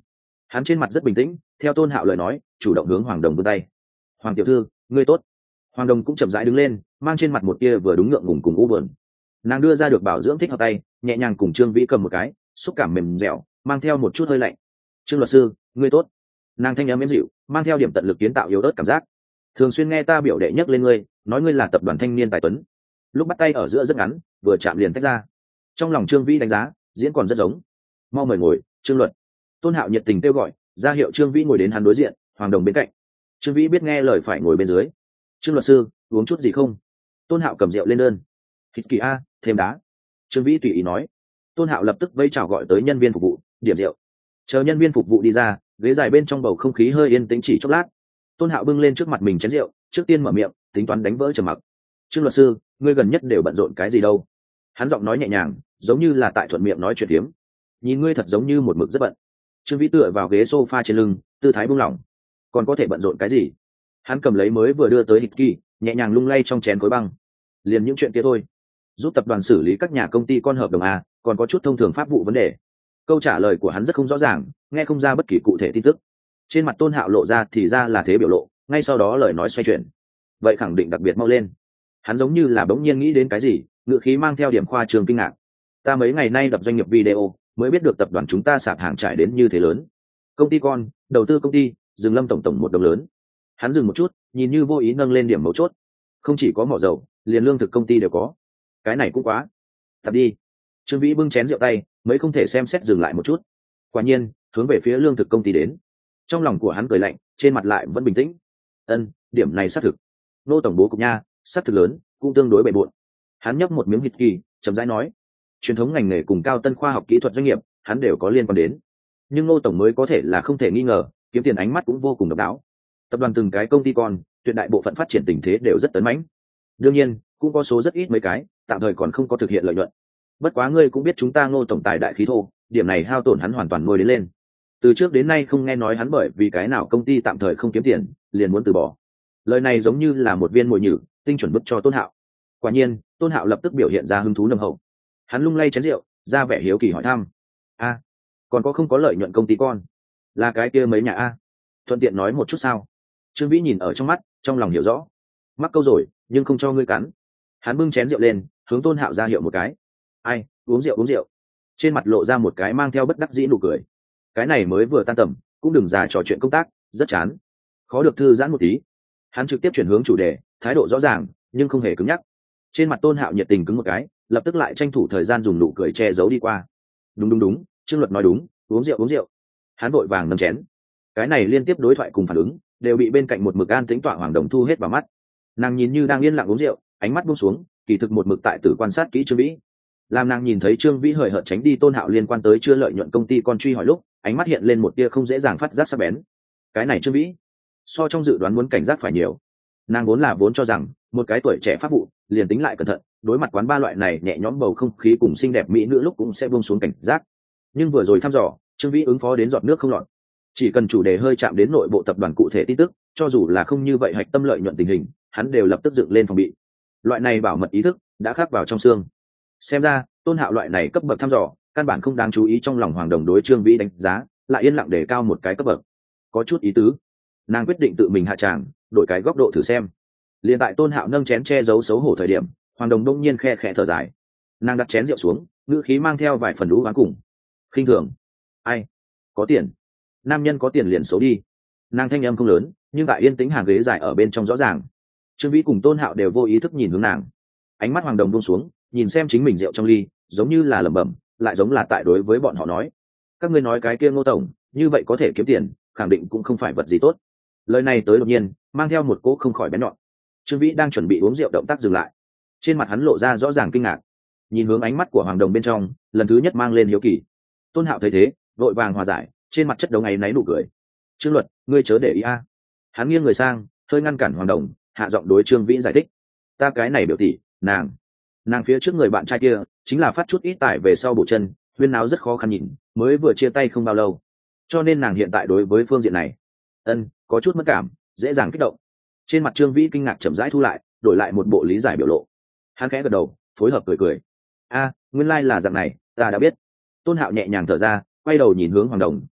Hắn trên mặt rất bình tĩnh, theo Tôn Hạo lời nói, chủ động hướng Hoàng Đồng vươn tay. Hoàng tiểu thư, ngươi tốt. Hoàng Đồng cũng chậm rãi đứng lên, mang trên mặt một tia vừa đúng ngượng ngùng cùng u buồn. Nàng đưa ra được bảo dưỡng thích hợp tay, nhẹ nhàng cùng Trương Vĩ cầm một cái, xúc cảm mềm dẻo, mang theo một chút hơi lạnh. Trương luật sư, ngươi tốt. Nàng thanh âm êm dịu, mang theo điểm tận lực kiến tạo yếu ớt cảm giác. Thường xuyên nghe ta biểu đệ nhắc lên ngươi, nói ngươi là tập đoàn thanh niên tài tuấn. Lúc bắt tay ở giữa rất ngắn, vừa chạm liền tách ra. Trong lòng Trương Vĩ đánh giá, diễn còn rất giống. Mau mời ngồi, Trương luật. Tôn Hạo nhiệt tình kêu gọi, ra hiệu Trương Vĩ ngồi đến hắn đối diện, Hoàng Đồng bên cạnh. Trương Vĩ biết nghe lời phải ngồi bên dưới. Trương luật sư, uống chút gì không? Tôn Hạo cầm rượu lên đơn. Hít kỳ a, thêm đá. Trương Vĩ tùy ý nói. Tôn Hạo lập tức vây chào gọi tới nhân viên phục vụ, điểm rượu. Chờ nhân viên phục vụ đi ra, ghế dài bên trong bầu không khí hơi yên tĩnh chỉ chốc lát. Tôn Hạo bưng lên trước mặt mình chén rượu, trước tiên mở miệng, tính toán đánh vỡ trầm mặc. Trương luật sư, ngươi gần nhất đều bận rộn cái gì đâu? Hắn giọng nói nhẹ nhàng, giống như là tại thuận miệng nói chuyện phiếm. Nhìn ngươi thật giống như một mực rất bận. Trương Vĩ tựa vào ghế sofa trên lưng, tư thái buông lỏng. Còn có thể bận rộn cái gì? Hắn cầm lấy mới vừa đưa tới hít kỳ, nhẹ nhàng lung lay trong chén khối băng. Liền những chuyện kia thôi. Giúp tập đoàn xử lý các nhà công ty con hợp đồng a, còn có chút thông thường pháp vụ vấn đề. Câu trả lời của hắn rất không rõ ràng, nghe không ra bất kỳ cụ thể tin tức. Trên mặt Tôn Hạo lộ ra thì ra là thế biểu lộ, ngay sau đó lời nói xoay chuyển. Vậy khẳng định đặc biệt mau lên. Hắn giống như là bỗng nhiên nghĩ đến cái gì, ngữ khí mang theo điểm khoa trương kinh ngạc. Ta mấy ngày nay đập doanh nghiệp video, mới biết được tập đoàn chúng ta sạp hàng trải đến như thế lớn. Công ty con, đầu tư công ty, rừng lâm tổng tổng một đồng lớn. Hắn dừng một chút, nhìn như vô ý nâng lên điểm mấu chốt. Không chỉ có mỏ dầu, liền lương thực công ty đều có. Cái này cũng quá. Tập đi. Trương Vĩ bưng chén rượu tay, mới không thể xem xét dừng lại một chút. Quả nhiên, hướng về phía lương thực công ty đến. Trong lòng của hắn cười lạnh, trên mặt lại vẫn bình tĩnh. Ân, điểm này xác thực. Nô tổng bố cục nha, xác thực lớn, cũng tương đối bề bộn. Hắn nhấp một miếng hít kỳ, chậm rãi nói. Truyền thống ngành nghề cùng cao tân khoa học kỹ thuật doanh nghiệp, hắn đều có liên quan đến. Nhưng Nô tổng mới có thể là không thể nghi ngờ, kiếm tiền ánh mắt cũng vô cùng độc đáo. Tập đoàn từng cái công ty con, tuyệt đại bộ phận phát triển tình thế đều rất tấn mãnh. Đương nhiên, cũng có số rất ít mấy cái, tạm thời còn không có thực hiện lợi nhuận. Bất quá ngươi cũng biết chúng ta Ngô tổng tài đại khí thô, điểm này hao tổn hắn hoàn toàn nuôi đến lên. Từ trước đến nay không nghe nói hắn bởi vì cái nào công ty tạm thời không kiếm tiền, liền muốn từ bỏ. Lời này giống như là một viên mồi nhử, tinh chuẩn bức cho Tôn Hạo. Quả nhiên, Tôn Hạo lập tức biểu hiện ra hứng thú nồng hậu. Hắn lung lay chén rượu, ra vẻ hiếu kỳ hỏi thăm. A, còn có không có lợi nhuận công ty con? Là cái kia mấy nhà a? Thuận tiện nói một chút sao? Trương Vĩ nhìn ở trong mắt, trong lòng hiểu rõ. Mắc câu rồi, nhưng không cho ngươi cắn. Hắn bưng chén rượu lên, hướng Tôn Hạo ra hiệu một cái. Ai, uống rượu uống rượu. Trên mặt lộ ra một cái mang theo bất đắc dĩ nụ cười. Cái này mới vừa tan tầm, cũng đừng già trò chuyện công tác, rất chán. Khó được thư giãn một tí. Hắn trực tiếp chuyển hướng chủ đề, thái độ rõ ràng, nhưng không hề cứng nhắc. Trên mặt Tôn Hạo nhiệt tình cứng một cái, lập tức lại tranh thủ thời gian dùng nụ cười che giấu đi qua. Đúng đúng đúng, Trương Luật nói đúng, uống rượu uống rượu. Hắn vội vàng nâng chén. Cái này liên tiếp đối thoại cùng phản ứng, đều bị bên cạnh một mực an tĩnh tọa Hoàng Đồng thu hết vào mắt. Nàng nhìn như đang yên lặng uống rượu, ánh mắt buông xuống, kỳ thực một mực tại tử quan sát kỹ Trương Vĩ. Làm nàng nhìn thấy Trương Vĩ hời hợt tránh đi Tôn Hạo liên quan tới chưa lợi nhuận công ty con truy hỏi lúc, ánh mắt hiện lên một tia không dễ dàng phát giác sắc bén. Cái này Trương Vĩ, so trong dự đoán muốn cảnh giác phải nhiều. Nàng vốn là vốn cho rằng một cái tuổi trẻ pháp vụ, liền tính lại cẩn thận, đối mặt quán ba loại này nhẹ nhõm bầu không khí cùng xinh đẹp mỹ nữ lúc cũng sẽ buông xuống cảnh giác. Nhưng vừa rồi thăm dò, Trương Vĩ ứng phó đến giọt nước không lọt. Chỉ cần chủ đề hơi chạm đến nội bộ tập đoàn cụ thể tin tức, cho dù là không như vậy hạch tâm lợi nhuận tình hình, hắn đều lập tức dựng lên phòng bị. Loại này bảo mật ý thức đã khắc vào trong xương. Xem ra, Tôn Hạo loại này cấp bậc thăm dò, căn bản không đáng chú ý trong lòng Hoàng Đồng đối Trương Vĩ đánh giá, lại yên lặng để cao một cái cấp bậc. Có chút ý tứ. Nàng quyết định tự mình hạ tràng, đổi cái góc độ thử xem. Liên tại Tôn Hạo nâng chén che giấu xấu hổ thời điểm, Hoàng Đồng đông nhiên khe khẽ thở dài. Nàng đặt chén rượu xuống, ngữ khí mang theo vài phần lũ ván cùng. Khinh thường. Ai? Có tiền. Nam nhân có tiền liền xấu đi. Nàng thanh âm không lớn, nhưng tại yên tĩnh hàng ghế dài ở bên trong rõ ràng. Trương Vĩ cùng Tôn Hạo đều vô ý thức nhìn hướng nàng. Ánh mắt Hoàng Đồng buông xuống, nhìn xem chính mình rượu trong ly, giống như là lẩm bẩm, lại giống là tại đối với bọn họ nói. Các ngươi nói cái kia Ngô tổng, như vậy có thể kiếm tiền, khẳng định cũng không phải vật gì tốt. Lời này tới đột nhiên, mang theo một cỗ không khỏi bén nhọn. Trương Vĩ đang chuẩn bị uống rượu động tác dừng lại. Trên mặt hắn lộ ra rõ ràng kinh ngạc. Nhìn hướng ánh mắt của Hoàng Đồng bên trong, lần thứ nhất mang lên hiếu kỳ. Tôn Hạo thấy thế, vội vàng hòa giải, trên mặt chất đống ấy náy nụ cười. Trương Luật, ngươi chớ để ý a. Hắn nghiêng người sang, hơi ngăn cản Hoàng Đồng, hạ giọng đối Trương Vĩ giải thích. Ta cái này biểu tỷ, nàng, nàng phía trước người bạn trai kia, chính là phát chút ít tài về sau bổ chân, huyên náo rất khó khăn nhìn, mới vừa chia tay không bao lâu. Cho nên nàng hiện tại đối với phương diện này, ân, có chút mất cảm, dễ dàng kích động. Trên mặt Trương Vĩ kinh ngạc chậm rãi thu lại, đổi lại một bộ lý giải biểu lộ. Hắn khẽ gật đầu, phối hợp cười cười. A, nguyên lai là dạng này, ta đã biết. Tôn Hạo nhẹ nhàng thở ra, quay đầu nhìn hướng Hoàng Đồng,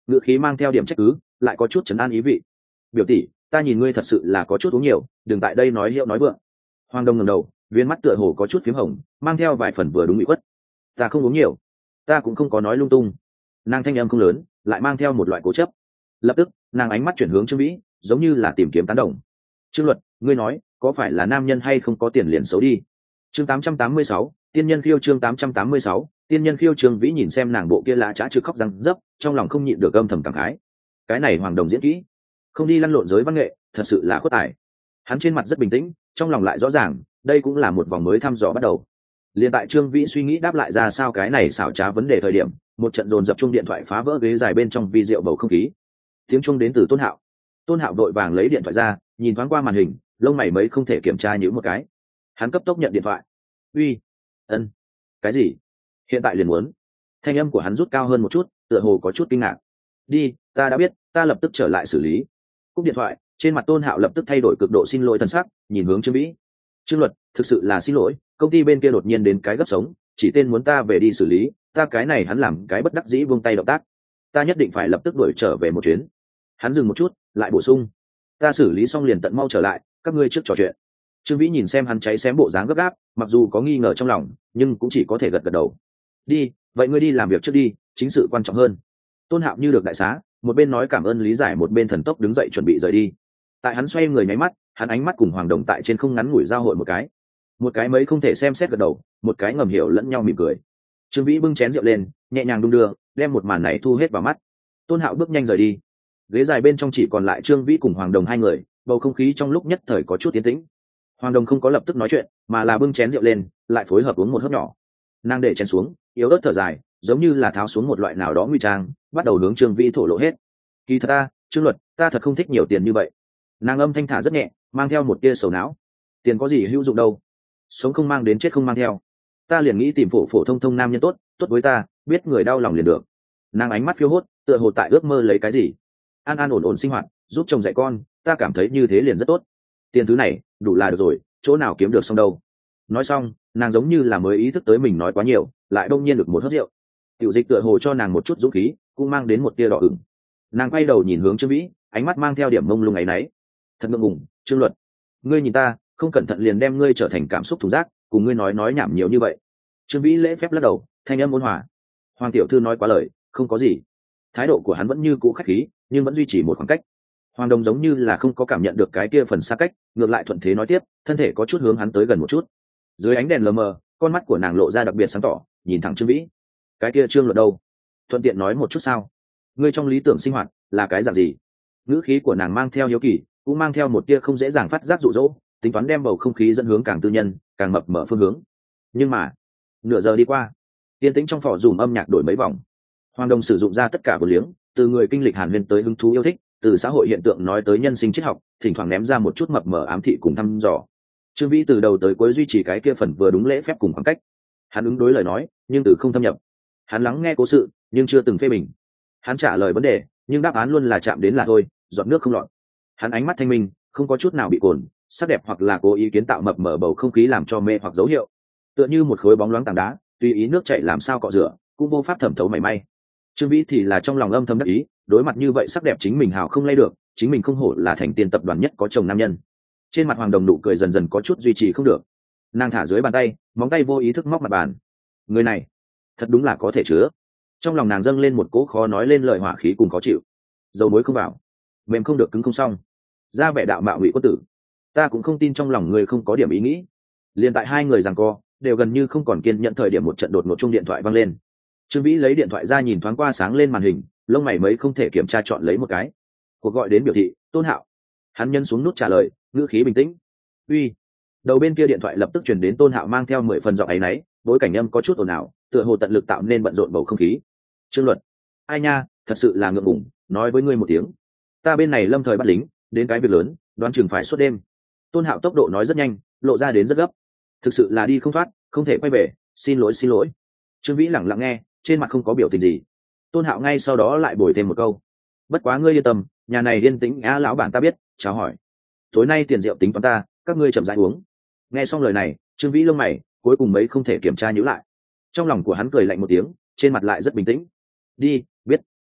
ngữ khí mang theo điểm trách cứ, lại có chút trấn an ý vị. Biểu tỷ, ta nhìn ngươi thật sự là có chút uống nhiều, đừng tại đây nói hiệu nói vượng. Hoàng Đông ngẩng đầu, viên mắt tựa hồ có chút phím hồng, mang theo vài phần vừa đúng bị khuất. Ta không uống nhiều, ta cũng không có nói lung tung. Nàng thanh âm không lớn, lại mang theo một loại cố chấp. Lập tức, nàng ánh mắt chuyển hướng Trương Vĩ, giống như là tìm kiếm tán đồng. Trương Luật, ngươi nói, có phải là nam nhân hay không có tiền liền xấu đi? Chương tám trăm tám mươi sáu, tiên nhân khiêu chương tám trăm tám mươi sáu, tiên nhân khiêu. Trương Vĩ nhìn xem nàng bộ kia lã chã trực khóc răng dấp, trong lòng không nhịn được âm thầm cảm khái. Cái này Hoàng Đồng diễn kỹ, không đi lăn lộn giới văn nghệ, thật sự là khuất tài. Hắn trên mặt rất bình tĩnh, trong lòng lại rõ ràng, đây cũng là một vòng mới thăm dò bắt đầu. Liên tại Trương Vĩ suy nghĩ đáp lại ra sao cái này xảo trá vấn đề thời điểm, một trận dồn dập chung điện thoại phá vỡ ghế dài bên trong vi diệu bầu không khí. Tiếng chuông đến từ Tôn Hạo. Tôn Hạo đội vàng lấy điện thoại ra, nhìn thoáng qua màn hình, lông mày mấy không thể kiểm tra nhíu một cái. Hắn cấp tốc nhận điện thoại. Uy, ân, cái gì? Hiện tại liền muốn. Thanh âm của hắn rút cao hơn một chút, tựa hồ có chút kinh ngạc. Đi, ta đã biết, ta lập tức trở lại xử lý. Cúp điện thoại, trên mặt Tôn Hạo lập tức thay đổi cực độ xin lỗi thần sắc, nhìn hướng Trương Vĩ. Trương Luật, thực sự là xin lỗi, công ty bên kia đột nhiên đến cái gấp sống, chỉ tên muốn ta về đi xử lý, ta cái này hắn làm cái bất đắc dĩ buông tay động tác, ta nhất định phải lập tức đuổi trở về một chuyến. Hắn dừng một chút, lại bổ sung, ta xử lý xong liền tận mau trở lại, các ngươi trước trò chuyện. Trương Vĩ nhìn xem hắn cháy xém bộ dáng gấp gáp, mặc dù có nghi ngờ trong lòng, nhưng cũng chỉ có thể gật gật đầu. Đi, vậy ngươi đi làm việc trước đi, chính sự quan trọng hơn. Tôn Hạo như được đại xá, một bên nói cảm ơn lý giải, một bên thần tốc đứng dậy chuẩn bị rời đi. Tại hắn xoay người nháy mắt, hắn ánh mắt cùng Hoàng Đồng tại trên không ngắn ngủi giao hội một cái, một cái mấy không thể xem xét gật đầu, một cái ngầm hiểu lẫn nhau mỉm cười. Trương Vĩ bưng chén rượu lên, nhẹ nhàng đung đưa, đem một màn này thu hết vào mắt. Tôn Hạo bước nhanh rời đi. Ghế dài bên trong chỉ còn lại Trương Vĩ cùng Hoàng Đồng hai người, bầu không khí trong lúc nhất thời có chút tiến tĩnh. Hoàng Đồng không có lập tức nói chuyện, mà là bưng chén rượu lên, lại phối hợp uống một hớp nhỏ. Nàng để chén xuống, yếu ớt thở dài, giống như là tháo xuống một loại nào đó nguy trang, bắt đầu hướng Trương Vĩ thổ lộ hết. Kỳ thật ta, Trương Luật, ta thật không thích nhiều tiền như vậy. Nàng âm thanh thả rất nhẹ, mang theo một tia sầu não. Tiền có gì hữu dụng đâu, sống không mang đến chết không mang theo. Ta liền nghĩ tìm phổ phổ thông thông nam nhân tốt, tốt với ta, biết người đau lòng liền được. Nàng ánh mắt phiêu hốt, tựa hồ tại ước mơ lấy cái gì. An an ổn ổn sinh hoạt, giúp chồng dạy con, ta cảm thấy như thế liền rất tốt. Tiền thứ này đủ là được rồi, chỗ nào kiếm được xong đâu. Nói xong, nàng giống như là mới ý thức tới mình nói quá nhiều, lại đông nhiên được một hớp rượu. Tiểu dịch tựa hồ cho nàng một chút dũng khí, cũng mang đến một tia đỏ ửng. Nàng quay đầu nhìn hướng Trương Vĩ, ánh mắt mang theo điểm mông lung ấy nấy. Thật ngượng ngùng, Trương Luật, ngươi nhìn ta, không cẩn thận liền đem ngươi trở thành cảm xúc thùng rác, cùng ngươi nói nói nhảm nhiều như vậy. Trương Vĩ lễ phép lắc đầu, thanh âm ôn hòa. Hoàng tiểu thư nói quá lời, không có gì. Thái độ của hắn vẫn như cũ khách khí, nhưng vẫn duy trì một khoảng cách. Hoàng Đồng giống như là không có cảm nhận được cái kia phần xa cách, ngược lại thuận thế nói tiếp, thân thể có chút hướng hắn tới gần một chút. Dưới ánh đèn lờ mờ, con mắt của nàng lộ ra đặc biệt sáng tỏ, nhìn thẳng Trương Vĩ. Cái kia Trương Luật đâu? Thuận tiện nói một chút sao? Ngươi trong lý tưởng sinh hoạt là cái dạng gì? Ngữ khí của nàng mang theo hiếu kỳ, cũng mang theo một tia không dễ dàng phát giác dụ dỗ, tính toán đem bầu không khí dẫn hướng càng tư nhân, càng mập mở phương hướng. Nhưng mà, nửa giờ đi qua, yên tĩnh trong phỏ dùm âm nhạc đổi mấy vòng. Hoàng Đồng sử dụng ra tất cả của liếng, từ người kinh lịch hàn huyên tới hứng thú yêu thích, từ xã hội hiện tượng nói tới nhân sinh triết học, thỉnh thoảng ném ra một chút mập mờ ám thị cùng thăm dò. Trương Vĩ từ đầu tới cuối duy trì cái kia phần vừa đúng lễ phép cùng khoảng cách. Hắn ứng đối lời nói, nhưng từ không thâm nhập. Hắn lắng nghe cố sự, nhưng chưa từng phê bình. Hắn trả lời vấn đề, nhưng đáp án luôn là chạm đến là thôi, giọt nước không lọt. Hắn ánh mắt thanh minh, không có chút nào bị cồn, sắc đẹp hoặc là cố ý kiến tạo mập mờ bầu không khí làm cho mê hoặc dấu hiệu. Tựa như một khối bóng loáng tảng đá, tùy ý nước chảy làm sao cọ rửa, cũng vô pháp thẩm thấu mảy may. Trương Vĩ thì là trong lòng âm thầm đắc ý, đối mặt như vậy sắc đẹp chính mình hào không lay được, chính mình không hổ là thành tiên tập đoàn nhất có chồng nam nhân. Trên mặt Hoàng Đồng nụ cười dần dần có chút duy trì không được. Nàng thả dưới bàn tay, móng tay vô ý thức móc mặt bàn. Người này, thật đúng là có thể chứa. Trong lòng nàng dâng lên một cỗ khó nói lên lời hỏa khí cùng khó chịu. Dầu muối không vào, mềm không được cứng không xong. Ra vẻ đạo mạo ngụy quân tử, ta cũng không tin trong lòng người không có điểm ý nghĩ. Liên tại hai người giằng co, đều gần như không còn kiên nhẫn thời điểm một trận đột ngột chuông điện thoại vang lên. Trương Vĩ lấy điện thoại ra nhìn thoáng qua sáng lên màn hình, lông mày mấy không thể kiểm tra chọn lấy một cái. Cuộc gọi đến biểu thị, Tôn Hạo. Hắn nhấn xuống nút trả lời, ngữ khí bình tĩnh. Uy. Đầu bên kia điện thoại lập tức truyền đến Tôn Hạo mang theo mười phần giọng áy náy, bối cảnh âm có chút ồn ào, tựa hồ tận lực tạo nên bận rộn bầu không khí. Trương Luật, ai nha, thật sự là ngượng ngùng, nói với ngươi một tiếng. Ta bên này lâm thời bắt lính, đến cái việc lớn, đoán chừng phải suốt đêm. Tôn Hạo tốc độ nói rất nhanh, lộ ra đến rất gấp. Thực sự là đi không thoát, không thể quay về, xin lỗi xin lỗi. Trương Vĩ lẳng lặng nghe, trên mặt không có biểu tình gì. Tôn Hạo ngay sau đó lại bồi thêm một câu, bất quá ngươi yên tâm, nhà này yên tĩnh á lão bản ta biết, chào hỏi. Tối nay tiền rượu tính toán ta, các ngươi chậm rãi uống. Nghe xong lời này, Trương Vĩ lông mày cuối cùng mấy không thể kiểm tra nhíu lại. Trong lòng của hắn cười lạnh một tiếng, trên mặt lại rất bình tĩnh. Đi, biết.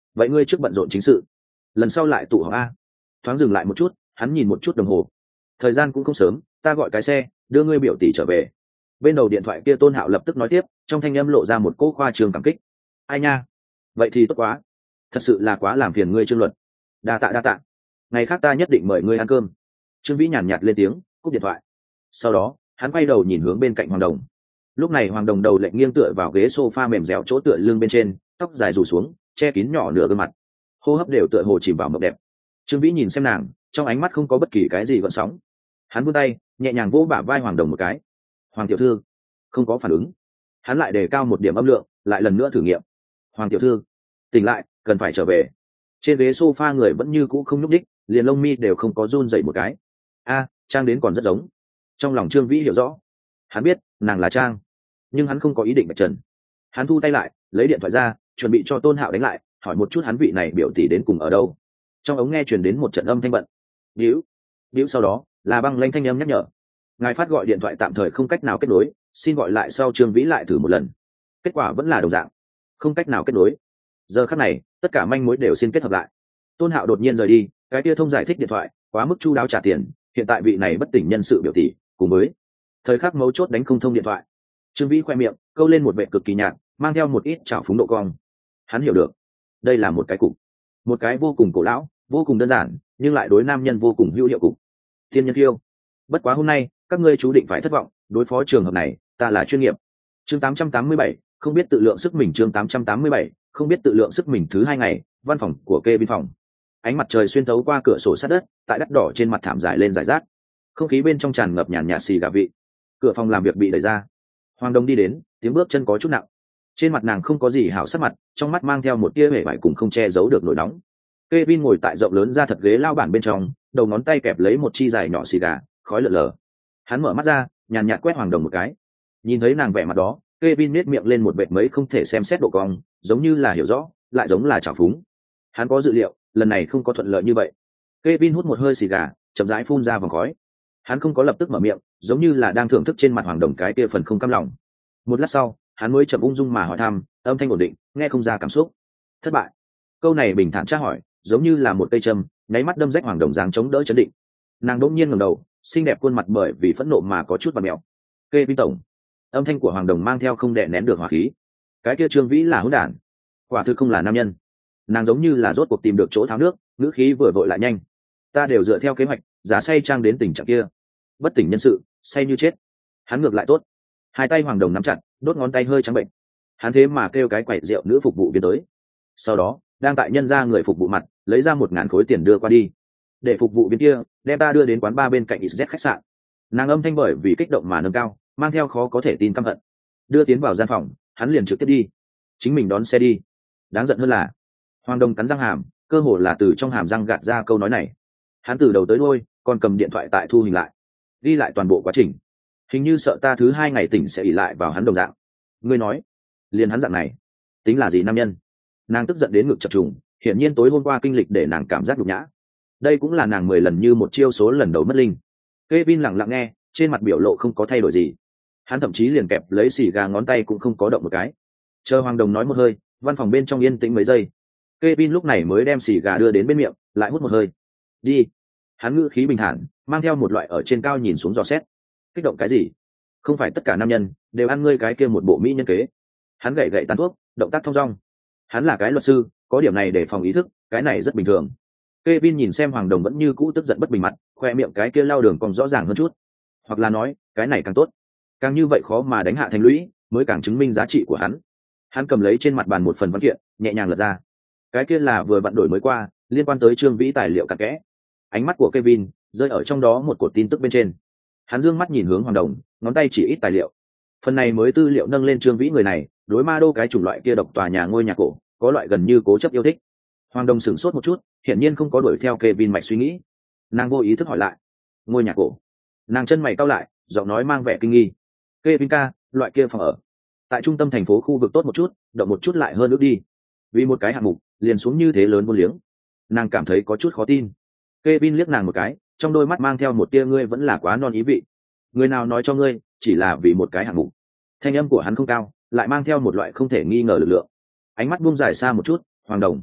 vậy ngươi trước bận rộn chính sự, lần sau lại tụ họp a. Thoáng dừng lại một chút, hắn nhìn một chút đồng hồ, thời gian cũng không sớm, ta gọi cái xe đưa ngươi biểu tỷ trở về. Bên đầu điện thoại kia Tôn Hạo lập tức nói tiếp, trong thanh âm lộ ra một cỗ khoa trương cảm kích. Ai nha, vậy thì tốt quá, thật sự là quá làm phiền ngươi Trương Luật. Đa tạ đa tạ, ngày khác ta nhất định mời ngươi ăn cơm. Trương Vĩ nhàn nhạt lên tiếng, cúp điện thoại. Sau đó hắn quay đầu nhìn hướng bên cạnh Hoàng Đồng. Lúc này Hoàng Đồng đầu lệnh nghiêng tựa vào ghế sofa mềm dẻo chỗ tựa lưng bên trên, tóc dài rủ xuống che kín nhỏ nửa gương mặt, hô hấp đều tựa hồ chìm vào mộng đẹp. Trương Vĩ nhìn xem nàng, trong ánh mắt không có bất kỳ cái gì gợn sóng. Hắn vươn tay nhẹ nhàng vỗ bả vai Hoàng Đồng một cái. Hoàng tiểu thư không có phản ứng. Hắn lại đề cao một điểm âm lượng, lại lần nữa thử nghiệm. Hoàng tiểu thư tỉnh lại, cần phải trở về. Trên ghế sofa người vẫn như cũ không nhúc đích, liền lông mi đều không có run dậy một cái. A, Trang đến còn rất giống. Trong lòng Trương Vĩ hiểu rõ, hắn biết nàng là Trang, nhưng hắn không có ý định bạch trần. Hắn thu tay lại, lấy điện thoại ra, chuẩn bị cho Tôn Hạo đánh lại, hỏi một chút hắn vị này biểu tỷ đến cùng ở đâu. Trong ống nghe truyền đến một trận âm thanh bận. Điếu, điếu sau đó là băng lanh thanh âm nhắc nhở. Ngài phát gọi điện thoại tạm thời không cách nào kết nối, xin gọi lại sau. Trương Vĩ lại thử một lần, kết quả vẫn là đồng dạng, không cách nào kết nối. Giờ khắc này, tất cả manh mối đều xin kết hợp lại. Tôn Hạo đột nhiên rời đi, cái kia thông giải thích điện thoại quá mức chu đáo trả tiền, hiện tại vị này bất tỉnh nhân sự biểu tỷ, cùng với thời khắc mấu chốt đánh không thông điện thoại. Trương Vĩ khoe miệng câu lên một vẻ cực kỳ nhạt, mang theo một ít trào phúng độ cong. Hắn hiểu được, đây là một cái cục, một cái vô cùng cổ lão, vô cùng đơn giản, nhưng lại đối nam nhân vô cùng hữu hiệu cục. Thiên nhân kiêu. Bất quá hôm nay các ngươi chú định phải thất vọng, đối phó trường hợp này ta là chuyên nghiệp. Chương tám trăm tám mươi bảy, không biết tự lượng sức mình. Chương tám trăm tám mươi bảy, không biết tự lượng sức mình. Thứ hai ngày, văn phòng của kê biên phòng. Ánh mặt trời xuyên thấu qua cửa sổ sát đất, tại đất đỏ trên mặt thảm dài lên rải rác. Không khí bên trong tràn ngập nhàn nhạt xì gà vị. Cửa phòng làm việc bị đẩy ra. Hoàng Đông đi đến, tiếng bước chân có chút nặng. Trên mặt nàng không có gì hảo sắc mặt, trong mắt mang theo một tia vẻ vải cùng không che giấu được nỗi nóng. Kevin ngồi tại rộng lớn ra thật ghế lao bản bên trong, đầu ngón tay kẹp lấy một chi dài nhỏ xì gà, khói lờ lờ. Hắn mở mắt ra, nhàn nhạt quét Hoàng Đồng một cái. Nhìn thấy nàng vẻ mặt đó, Kevin nét miệng lên một vệt mấy không thể xem xét độ cong, giống như là hiểu rõ, lại giống là trào phúng. Hắn có dự liệu, lần này không có thuận lợi như vậy. Kevin hút một hơi xì gà, chậm rãi phun ra vòng khói. Hắn không có lập tức mở miệng, giống như là đang thưởng thức trên mặt Hoàng Đồng cái kia phần không cam lòng. Một lát sau, hắn mới chậm ung dung mà hỏi thăm, âm thanh ổn định, nghe không ra cảm xúc. Thất bại. Câu này bình thản tra hỏi, giống như là một cây châm, nháy mắt đâm rách Hoàng Đồng dáng chống đỡ chấn định. Nàng đỗng nhiên ngẩng đầu, xinh đẹp khuôn mặt bởi vì phẫn nộ mà có chút vặn mèo. Kevin tổng. Âm thanh của Hoàng Đồng mang theo không đè nén được hỏa khí. Cái kia Trương Vĩ là hỗn đản, quả thực không là nam nhân. Nàng giống như là rốt cuộc tìm được chỗ tháo nước, ngữ khí vừa vội lại nhanh. Ta đều dựa theo kế hoạch, giả say Trang đến tình trạng kia, bất tỉnh nhân sự, say như chết. Hắn ngược lại tốt. Hai tay Hoàng Đồng nắm chặt, đốt ngón tay hơi trắng bệnh. Hắn thế mà kêu cái quầy rượu nữ phục vụ viên tới. Sau đó, đang tại nhân ra người phục vụ mặt, lấy ra một ngàn khối tiền đưa qua đi, để phục vụ viên kia đem ta đưa đến quán bar bên cạnh ích dét khách sạn. Nàng âm thanh bởi vì kích động mà nâng cao, mang theo khó có thể tin căm hận. Đưa tiến vào gian phòng, hắn liền trực tiếp đi, chính mình đón xe đi. Đáng giận hơn là, Hoàng Đồng cắn răng hàm, cơ hồ là từ trong hàm răng gạt ra câu nói này. Hắn từ đầu tới đuôi còn cầm điện thoại tại thu hình lại, ghi lại toàn bộ quá trình. Hình như sợ ta thứ hai ngày tỉnh sẽ ỉ lại vào hắn đồng dạng. Ngươi nói, liền hắn dạng này, tính là gì nam nhân? Nàng tức giận đến ngực chập trùng, hiển nhiên tối hôm qua kinh lịch để nàng cảm giác nhục nhã. Đây cũng là nàng mười lần như một chiêu số lần đầu mất linh. Kevin lặng lặng nghe, trên mặt biểu lộ không có thay đổi gì. Hắn thậm chí liền kẹp lấy xì gà ngón tay cũng không có động một cái. Chờ Hoàng Đồng nói một hơi, văn phòng bên trong yên tĩnh mấy giây. Kevin lúc này mới đem xì gà đưa đến bên miệng, lại hút một hơi. Đi. Hắn ngữ khí bình thản, mang theo một loại ở trên cao nhìn xuống dò xét. Kích động cái gì? Không phải tất cả nam nhân đều ăn ngươi cái kia một bộ mỹ nhân kế. Hắn gậy gậy tàn thuốc, động tác thong dong. Hắn là cái luật sư, có điểm này để phòng ý thức, cái này rất bình thường. Kevin nhìn xem Hoàng Đồng vẫn như cũ tức giận bất bình mặt, khoe miệng cái kia lao đường còn rõ ràng hơn chút. Hoặc là nói, cái này càng tốt. Càng như vậy khó mà đánh hạ thành lũy, mới càng chứng minh giá trị của hắn. Hắn cầm lấy trên mặt bàn một phần văn kiện, nhẹ nhàng lật ra. Cái kia là vừa vặn đổi mới qua, liên quan tới Trương Vĩ tài liệu cặn kẽ. Ánh mắt của Kevin rơi ở trong đó một cột tin tức bên trên. Hắn dương mắt nhìn hướng Hoàng Đồng, ngón tay chỉ ít tài liệu. Phần này mới tư liệu nâng lên Trương Vĩ người này, đối ma đô cái chủng loại kia độc tòa nhà ngôi nhà cổ, có loại gần như cố chấp yêu thích. Hoàng Đồng sửng sốt một chút, hiển nhiên không có đuổi theo Kevin mạch suy nghĩ. Nàng vô ý thức hỏi lại, ngôi nhà cổ? Nàng chân mày cau lại, giọng nói mang vẻ kinh nghi. Kevin ca, loại kia phòng ở tại trung tâm thành phố khu vực tốt một chút, động một chút lại hơn nước đi. Vì một cái hạng mục liền xuống như thế lớn vô liếng. Nàng cảm thấy có chút khó tin. Kevin liếc nàng một cái, trong đôi mắt mang theo một tia ngươi vẫn là quá non ý vị. Người nào nói cho ngươi chỉ là vì một cái hạng mục? Thanh âm của hắn không cao, lại mang theo một loại không thể nghi ngờ lực lượng. Ánh mắt buông dài xa một chút. Hoàng Đồng,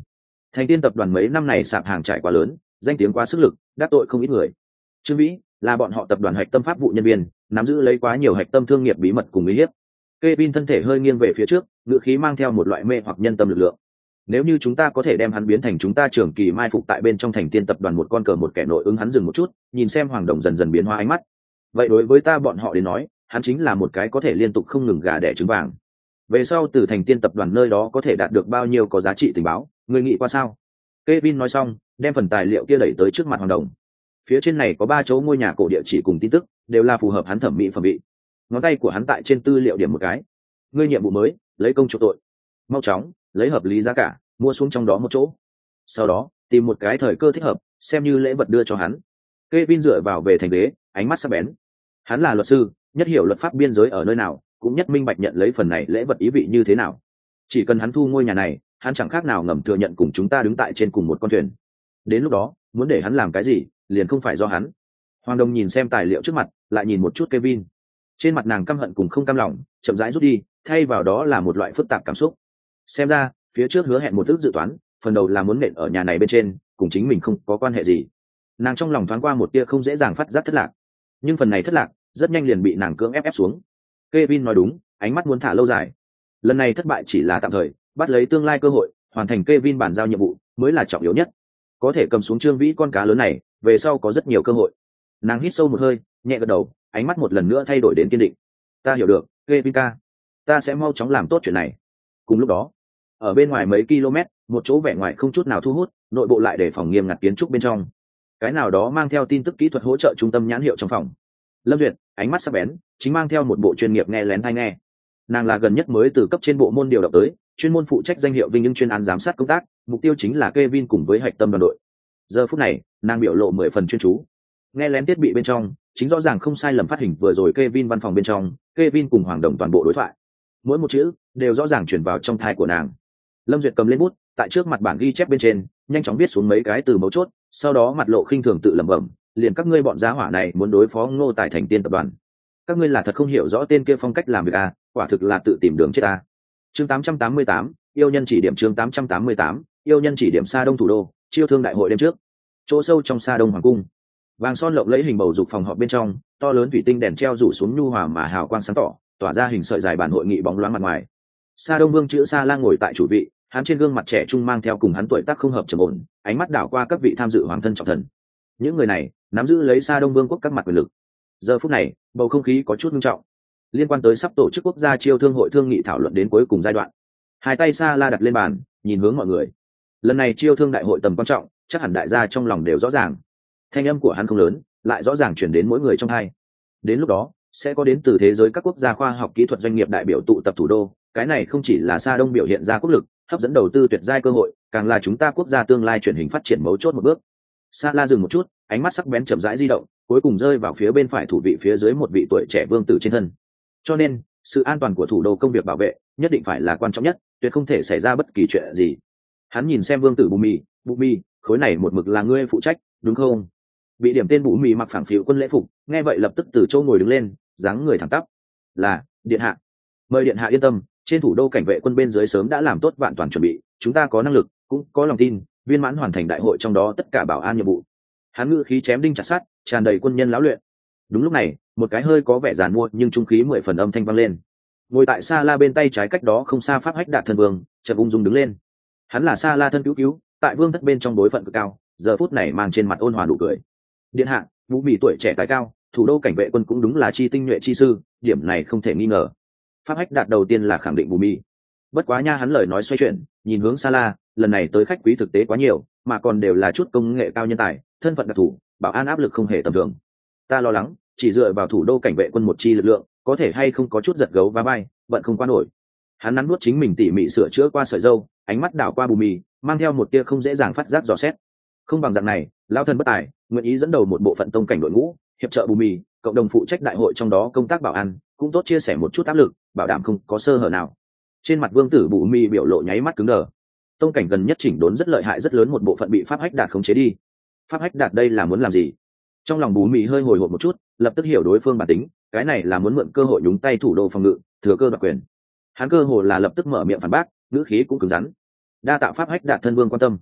Thành Tiên tập đoàn mấy năm này sạp hàng trải quá lớn, danh tiếng quá sức lực, đắc tội không ít người. Trương Vĩ là bọn họ tập đoàn hạch tâm pháp vụ nhân viên, nắm giữ lấy quá nhiều hạch tâm thương nghiệp bí mật cùng uy hiếp. Kevin thân thể hơi nghiêng về phía trước, ngữ khí mang theo một loại mê hoặc nhân tâm lực lượng. Nếu như chúng ta có thể đem hắn biến thành chúng ta trưởng kỳ mai phục tại bên trong Thành Tiên tập đoàn một con cờ một kẻ nội ứng, hắn dừng một chút, nhìn xem Hoàng Đồng dần dần biến hóa ánh mắt. Vậy đối với ta bọn họ đến nói, hắn chính là một cái có thể liên tục không ngừng gà đẻ trứng vàng. Về sau từ Thành Tiên tập đoàn nơi đó có thể đạt được bao nhiêu có giá trị tình báo, người nghĩ qua sao? Kevin nói xong, đem phần tài liệu kia đẩy tới trước mặt Hoàng Đồng. Phía trên này có ba chỗ ngôi nhà cổ địa chỉ cùng tin tức, đều là phù hợp hắn thẩm mỹ phẩm vị. Ngón tay của hắn tại trên tư liệu điểm một cái. Ngươi nhiệm vụ mới, lấy công chuộc tội. Mau chóng, lấy hợp lý giá cả, mua xuống trong đó một chỗ. Sau đó, tìm một cái thời cơ thích hợp, xem như lễ vật đưa cho hắn. Kevin dựa vào về thành ghế, ánh mắt sắc bén. Hắn là luật sư, nhất hiểu luật pháp biên giới ở nơi nào, cũng nhất minh bạch nhận lấy phần này lễ vật ý vị như thế nào. Chỉ cần hắn thu ngôi nhà này, hắn chẳng khác nào ngầm thừa nhận cùng chúng ta đứng tại trên cùng một con thuyền. Đến lúc đó, muốn để hắn làm cái gì, liền không phải do hắn. Hoàng Đông nhìn xem tài liệu trước mặt, lại nhìn một chút Kevin. Trên mặt nàng căm hận cùng không cam lòng chậm rãi rút đi, thay vào đó là một loại phức tạp cảm xúc. Xem ra phía trước hứa hẹn một ước dự toán, phần đầu là muốn nện ở nhà này bên trên, cùng chính mình không có quan hệ gì. Nàng trong lòng thoáng qua một tia không dễ dàng phát giác thất lạc, nhưng phần này thất lạc rất nhanh liền bị nàng cưỡng ép ép xuống. Kevin nói đúng, ánh mắt muốn thả lâu dài. Lần này thất bại chỉ là tạm thời, bắt lấy tương lai cơ hội, hoàn thành Kevin bàn giao nhiệm vụ mới là trọng yếu nhất. Có thể cầm xuống Trương Vĩ con cá lớn này, về sau có rất nhiều cơ hội. Nàng hít sâu một hơi, nhẹ gật đầu, ánh mắt một lần nữa thay đổi đến kiên định. Ta hiểu được, Kevin ca, ta sẽ mau chóng làm tốt chuyện này. Cùng lúc đó, ở bên ngoài mấy km, một chỗ vẻ ngoài không chút nào thu hút, nội bộ lại để phòng nghiêm ngặt kiến trúc bên trong. Cái nào đó mang theo tin tức kỹ thuật hỗ trợ trung tâm nhãn hiệu trong phòng. Lâm Duyệt, ánh mắt sắc bén, chính mang theo một bộ chuyên nghiệp nghe lén tai nghe. Nàng là gần nhất mới từ cấp trên bộ môn điều động tới, chuyên môn phụ trách danh hiệu vinh nhưng chuyên án giám sát công tác, mục tiêu chính là Kevin cùng với hạch tâm đoàn đội. Giờ phút này, nàng biểu lộ mười phần chuyên chú. Nghe lén thiết bị bên trong, chính rõ ràng không sai lầm phát hình vừa rồi Kevin văn phòng bên trong, Kevin cùng Hoàng Đồng toàn bộ đối thoại. Mỗi một chữ đều rõ ràng truyền vào trong tai của nàng. Lâm Duyệt cầm lên bút, tại trước mặt bản ghi chép bên trên, nhanh chóng viết xuống mấy cái từ mấu chốt, sau đó mặt lộ khinh thường tự lẩm bẩm, liền các ngươi bọn giá hỏa này muốn đối phó Ngô Tài Thành Tiên tập đoàn. Các ngươi là thật không hiểu rõ tên kia phong cách làm việc à, quả thực là tự tìm đường chết à. Chương tám trăm tám mươi tám, yêu nhân chỉ điểm chương tám trăm tám mươi tám, yêu nhân chỉ điểm Sa Đông thủ đô, chiêu thương đại hội đêm trước. Chỗ sâu trong Sa Đông hoàng cung, vàng son lộng lẫy hình bầu dục phòng họp bên trong, to lớn thủy tinh đèn treo rủ xuống nhu hòa mà hào quang sáng tỏ, tỏa ra hình sợi dài bản hội nghị bóng loáng mặt ngoài. Sa Đông Vương chữ Sa Lang ngồi tại chủ vị, hắn trên gương mặt trẻ trung mang theo cùng hắn tuổi tác không hợp trầm ổn, ánh mắt đảo qua các vị tham dự hoàng thân trọng thần. Những người này nắm giữ lấy Sa Đông Vương quốc các mặt quyền lực. Giờ phút này, bầu không khí có chút nghiêm trọng. Liên quan tới sắp tổ chức quốc gia chiêu thương hội thương nghị thảo luận đến cuối cùng giai đoạn. Hai tay Sa La đặt lên bàn, nhìn hướng mọi người. Lần này chiêu thương đại hội tầm quan trọng, chắc hẳn đại gia trong lòng đều rõ ràng. Thanh âm của hắn không lớn, lại rõ ràng chuyển đến mỗi người trong hai. Đến lúc đó, sẽ có đến từ thế giới các quốc gia khoa học kỹ thuật doanh nghiệp đại biểu tụ tập thủ đô. Cái này không chỉ là Sa Đông biểu hiện ra quốc lực, hấp dẫn đầu tư tuyệt giai cơ hội, càng là chúng ta quốc gia tương lai chuyển hình phát triển mấu chốt một bước. Sa La dừng một chút, ánh mắt sắc bén chậm rãi di động, cuối cùng rơi vào phía bên phải thủ vị phía dưới một vị tuổi trẻ vương tử trên thân. Cho nên, sự an toàn của thủ đô công việc bảo vệ nhất định phải là quan trọng nhất, tuyệt không thể xảy ra bất kỳ chuyện gì. Hắn nhìn xem vương tử Bù Mì, Bù Mì, khối này một mực là ngươi phụ trách, đúng không? Bị điểm tên Bù Mì mặc phẳng phiu quân lễ phục, nghe vậy lập tức từ chỗ ngồi đứng lên, dáng người thẳng tắp. Là, điện hạ. Mời điện hạ yên tâm, trên thủ đô cảnh vệ quân bên dưới sớm đã làm tốt vạn toàn chuẩn bị, chúng ta có năng lực, cũng có lòng tin, viên mãn hoàn thành đại hội trong đó tất cả bảo an nhiệm vụ. Hắn ngữ khí chém đinh chặt sắt, tràn đầy quân nhân lão luyện. Đúng lúc này, một cái hơi có vẻ giàn mua nhưng trung khí mười phần âm thanh vang lên. Ngồi tại Sa La bên tay trái cách đó không xa pháp hách đạt thân vương, chợt ung dung đứng lên. Hắn là Sa La thân cứu cứu, tại vương thất bên trong đối phận cực cao, giờ phút này mang trên mặt ôn hòa nụ cười. Điện hạ, Vũ Mỹ tuổi trẻ tài cao, thủ đô cảnh vệ quân cũng đúng là chi tinh nhuệ chi sư, điểm này không thể nghi ngờ. Pháp hách đạt đầu tiên là khẳng định Vũ Mỹ. Bất quá nha, hắn lời nói xoay chuyển, nhìn hướng Sa La, lần này tới khách quý thực tế quá nhiều, mà còn đều là chút công nghệ cao nhân tài, thân phận đặc thù, bảo an áp lực không hề tầm thường. Ta lo lắng, chỉ dựa vào thủ đô cảnh vệ quân một chi lực lượng, có thể hay không có chút giật gấu và bay, bận không qua nổi. Hắn nắn nuốt chính mình tỉ mỉ sửa chữa qua sợi râu, ánh mắt đảo qua Bù Mì, mang theo một tia không dễ dàng phát giác dò xét. Không bằng dạng này, lao thân bất tài, nguyện ý dẫn đầu một bộ phận tông cảnh đội ngũ, hiệp trợ Bù Mì, cộng đồng phụ trách đại hội trong đó công tác bảo an, cũng tốt chia sẻ một chút áp lực, bảo đảm không có sơ hở nào. Trên mặt vương tử Bù Mì biểu lộ nháy mắt cứng đờ. Tông cảnh gần nhất chỉnh đốn rất lợi hại rất lớn một bộ phận bị pháp hách đạt khống chế đi. Pháp hách đạt đây là muốn làm gì? Trong lòng Bù Mì hơi hồi hộp một chút, lập tức hiểu đối phương bản tính, cái này là muốn mượn cơ hội nhúng tay thủ đô phòng ngự, thừa cơ đoạt quyền. Hắn cơ hồ là lập tức mở miệng phản bác, ngữ khí cũng cứng rắn. Đa tạ pháp hách đạt thân vương quan tâm.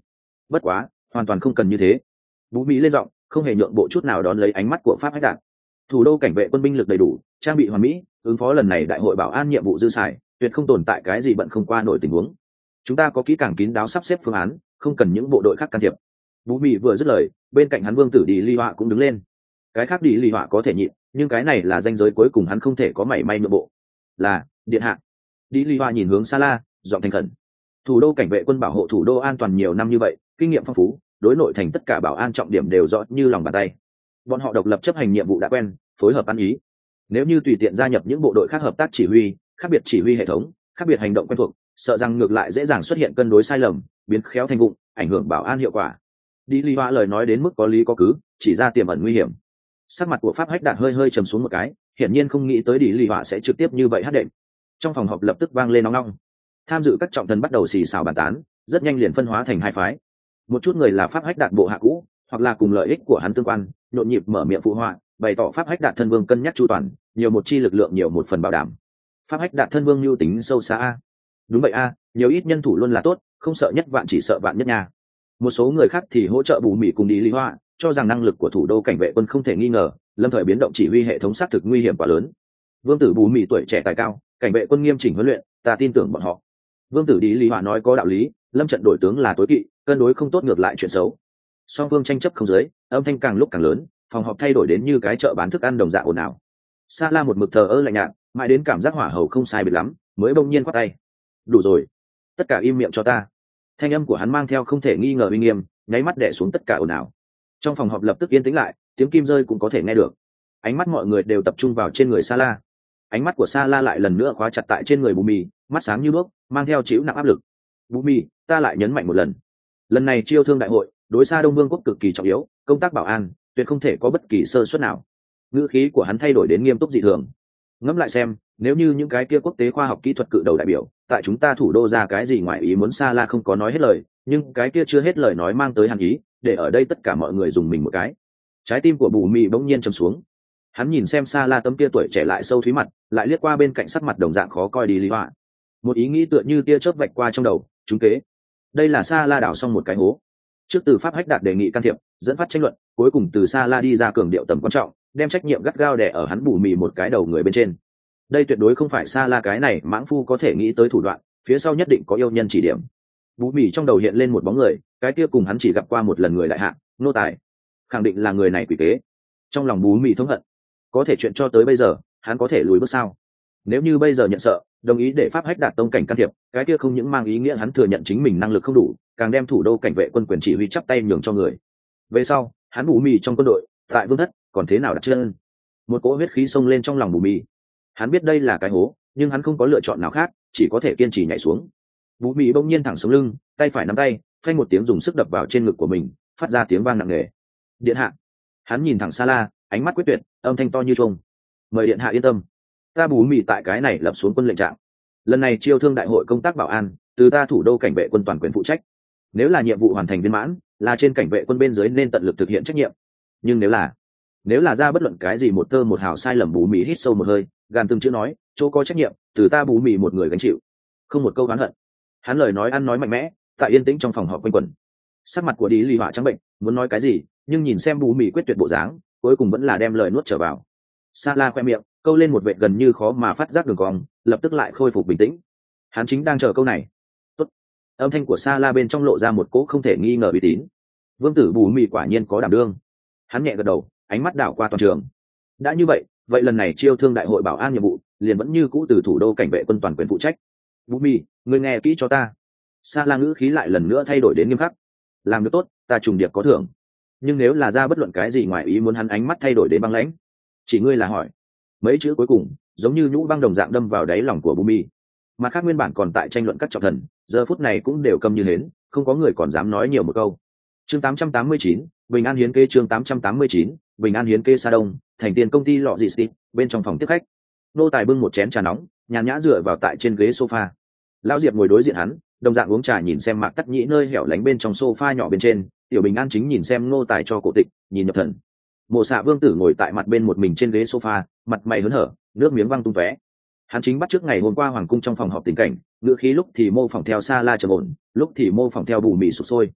bất quá hoàn toàn không cần như thế. Bú Mỹ lên giọng, không hề nhượng bộ chút nào đón lấy ánh mắt của pháp hách đạt. Thủ đô cảnh vệ quân binh lực đầy đủ, trang bị hoàn mỹ, ứng phó lần này đại hội bảo an nhiệm vụ dư xài, tuyệt không tồn tại cái gì bận không qua nổi tình huống. Chúng ta có kỹ càng kín đáo sắp xếp phương án, không cần những bộ đội khác can thiệp. Bú Mỹ vừa dứt lời, bên cạnh hắn vương tử đi ly họa cũng đứng lên. Cái khác đi ly họa có thể nhịn, nhưng cái này là ranh giới cuối cùng hắn không thể có mảy may nhượng bộ. Là điện hạ. Đi ly họa nhìn hướng Sa La, giọng thành khẩn. Thủ đô cảnh vệ quân bảo hộ thủ đô an toàn nhiều năm như vậy, kinh nghiệm phong phú, đối nội thành tất cả bảo an trọng điểm đều rõ như lòng bàn tay. Bọn họ độc lập chấp hành nhiệm vụ đã quen, phối hợp ăn ý. Nếu như tùy tiện gia nhập những bộ đội khác hợp tác chỉ huy, khác biệt chỉ huy hệ thống, khác biệt hành động quen thuộc, sợ rằng ngược lại dễ dàng xuất hiện cân đối sai lầm, biến khéo thành vụng, ảnh hưởng bảo an hiệu quả. Đi Ly Hoa lời nói đến mức có lý có cứ, chỉ ra tiềm ẩn nguy hiểm. Sắc mặt của Pháp Hách Đạt hơi hơi trầm xuống một cái, hiển nhiên không nghĩ tới Đi Ly Hoa sẽ trực tiếp như vậy hát đệm. Trong phòng họp lập tức vang lên nóng nóng. Tham dự các trọng thần bắt đầu xì xào bàn tán, rất nhanh liền phân hóa thành hai phái. Một chút người là Pháp Hách Đạt bộ hạ cũ, hoặc là cùng lợi ích của hắn tương quan, nhộn nhịp mở miệng phụ họa, bày tỏ Pháp Hách Đạt thân vương cân nhắc chu toàn, nhiều một chi lực lượng nhiều một phần bảo đảm. Pháp Hách Đạt thân vương lưu tính sâu xa a. Đúng vậy a, nhiều ít nhân thủ luôn là tốt, không sợ nhất vạn chỉ sợ vạn nhất nha. Một số người khác thì hỗ trợ Bù Mị cùng Đi Lý Hoa, cho rằng năng lực của thủ đô cảnh vệ quân không thể nghi ngờ, lâm thời biến động chỉ huy hệ thống xác thực nguy hiểm quá lớn. Vương tử Bù Mị tuổi trẻ tài cao, cảnh vệ quân nghiêm chỉnh huấn luyện, ta tin tưởng bọn họ. Vương tử Đi Lý Hoa nói có đạo lý, lâm trận đổi tướng là tối kỵ, cân đối không tốt ngược lại chuyện xấu. Song phương tranh chấp không dưới, âm thanh càng lúc càng lớn, phòng họp thay đổi đến như cái chợ bán thức ăn đồng dạng ồn ào. Sa La một mực thờ ơ lạnh nhạt, mãi đến cảm giác hỏa hầu không sai biệt lắm, mới bỗng nhiên quát tay. Đủ rồi, tất cả im miệng cho ta. Thanh âm của hắn mang theo không thể nghi ngờ uy nghiêm, nháy mắt đè xuống tất cả ồn ào. Trong phòng họp lập tức yên tĩnh lại, tiếng kim rơi cũng có thể nghe được. Ánh mắt mọi người đều tập trung vào trên người Sa La. Ánh mắt của Sa La lại lần nữa khóa chặt tại trên người Bù Mì, mắt sáng như đuốc, mang theo chịu nặng áp lực. Bù Mì, ta lại nhấn mạnh một lần. Lần này chiêu thương đại hội, đối Sa Đông Vương quốc cực kỳ trọng yếu, công tác bảo an tuyệt không thể có bất kỳ sơ suất nào. Ngữ khí của hắn thay đổi đến nghiêm túc dị thường. Ngẫm lại xem, nếu như những cái kia quốc tế khoa học kỹ thuật cự đầu đại biểu, tại chúng ta thủ đô ra cái gì ngoài ý muốn, Sa La không có nói hết lời, nhưng cái kia chưa hết lời nói mang tới hàn ý, để ở đây tất cả mọi người dùng mình một cái. Trái tim của Bù Mì bỗng nhiên trầm xuống. Hắn nhìn xem Sa La tấm kia tuổi trẻ lại sâu thúy mặt, lại liếc qua bên cạnh sắc mặt đồng dạng khó coi Đi Lý Họa. Một ý nghĩ tựa như tia chớp vạch qua trong đầu, trúng kế. Đây là Sa La đảo xong một cái hố. Trước từ Pháp Hách Đạt đề nghị can thiệp, dẫn phát tranh luận, cuối cùng từ Sa La đi ra cường điệu tầm quan trọng, đem trách nhiệm gắt gao đè ở hắn Bù Mì một cái đầu người bên trên. Đây tuyệt đối không phải Sa La cái này mãng phu có thể nghĩ tới thủ đoạn, phía sau nhất định có yêu nhân chỉ điểm. Bù Mì trong đầu hiện lên một bóng người, cái kia cùng hắn chỉ gặp qua một lần người đại hạ, nô tài, khẳng định là người này quỷ kế. Trong lòng Bù Mì thống hận, có thể chuyện cho tới bây giờ, hắn có thể lùi bước sao? Nếu như bây giờ nhận sợ, đồng ý để Pháp Hách Đạt tông cảnh can thiệp, cái kia không những mang ý nghĩa hắn thừa nhận chính mình năng lực không đủ, càng đem thủ đô cảnh vệ quân quyền chỉ huy chắp tay nhường cho người. Về sau, hắn Bù Mì trong quân đội, tại vương thất, còn thế nào đặt chân? Một cỗ huyết khí xông lên trong lòng Bù Mì. Hắn biết đây là cái hố, nhưng hắn không có lựa chọn nào khác, chỉ có thể kiên trì nhảy xuống. Bù Mì bỗng nhiên thẳng xuống lưng, tay phải nắm tay, phanh một tiếng dùng sức đập vào trên ngực của mình, phát ra tiếng vang nặng nề. Điện hạ. Hắn nhìn thẳng Sa La, ánh mắt quyết tuyệt, âm thanh to như chuông. Mời điện hạ yên tâm, ta Bù Mì tại cái này lập xuống quân lệnh trạng. Lần này chiêu thương đại hội công tác bảo an, từ ta thủ đô cảnh vệ quân toàn quyền phụ trách. Nếu là nhiệm vụ hoàn thành viên mãn, là trên cảnh vệ quân bên dưới nên tận lực thực hiện trách nhiệm. Nhưng nếu là nếu là ra bất luận cái gì một tơ một hào sai lầm, Bù Mì hít sâu một hơi, gàn từng chữ nói, chỗ có trách nhiệm, từ ta Bù Mì một người gánh chịu, không một câu oán hận. Hắn lời nói ăn nói mạnh mẽ, tại yên tĩnh trong phòng họp quanh quẩn. Sắc mặt của Đi Lý Họa trắng bệnh, muốn nói cái gì, nhưng nhìn xem Bù Mì quyết tuyệt bộ dáng, cuối cùng vẫn là đem lời nuốt trở vào. Sa La khoe miệng câu lên một vệt gần như khó mà phát giác đường cong, lập tức lại khôi phục bình tĩnh. Hắn chính đang chờ câu này. Tốt. Âm thanh của Sa La bên trong lộ ra một cỗ không thể nghi ngờ uy tín. Vương tử Bù Mì quả nhiên có đảm đương. Hắn nhẹ gật đầu, ánh mắt đảo qua toàn trường. Đã như vậy, vậy lần này chiêu thương đại hội bảo an nhiệm vụ liền vẫn như cũ từ thủ đô cảnh vệ quân toàn quyền phụ trách. Bù Mì, ngươi nghe kỹ cho ta. Sa La ngữ khí lại lần nữa thay đổi đến nghiêm khắc. Làm được tốt, ta trùng điệp có thưởng. Nhưng nếu là ra bất luận cái gì ngoài ý muốn, hắn ánh mắt thay đổi đến băng lãnh. Chỉ ngươi là hỏi. Mấy chữ cuối cùng giống như nhũ băng đồng dạng đâm vào đáy lòng của Bù Mì. Mặt khác nguyên bản còn tại tranh luận các trọng thần, giờ phút này cũng đều câm như hến, không có người còn dám nói nhiều một câu. Chương tám trăm tám mươi chín, Bình An hiến kê. Chương tám trăm tám mươi chín, Bình An hiến kê. Sa Đông, thành tiền công ty lọ dị Steve, bên trong phòng tiếp khách. Nô tài bưng một chén trà nóng, nhàn nhã dựa vào tại trên ghế sofa. Lão Diệp ngồi đối diện hắn, đồng dạng uống trà nhìn xem Mạc Tắc Nhĩ nơi hẻo lánh bên trong sofa nhỏ bên trên, Tiểu Bình An chính nhìn xem nô tài cho cổ tịch, nhìn nhập thần. Mộ Xạ Vương tử ngồi tại mặt bên một mình trên ghế sofa, mặt mày hớn hở, nước miếng văng tung tóe. Hắn chính bắt trước ngày hôm qua hoàng cung trong phòng họp tình cảnh, ngữ khí lúc thì mô phỏng theo Sa La trầm ổn, lúc thì mô phỏng theo Bù Mì sụp sôi.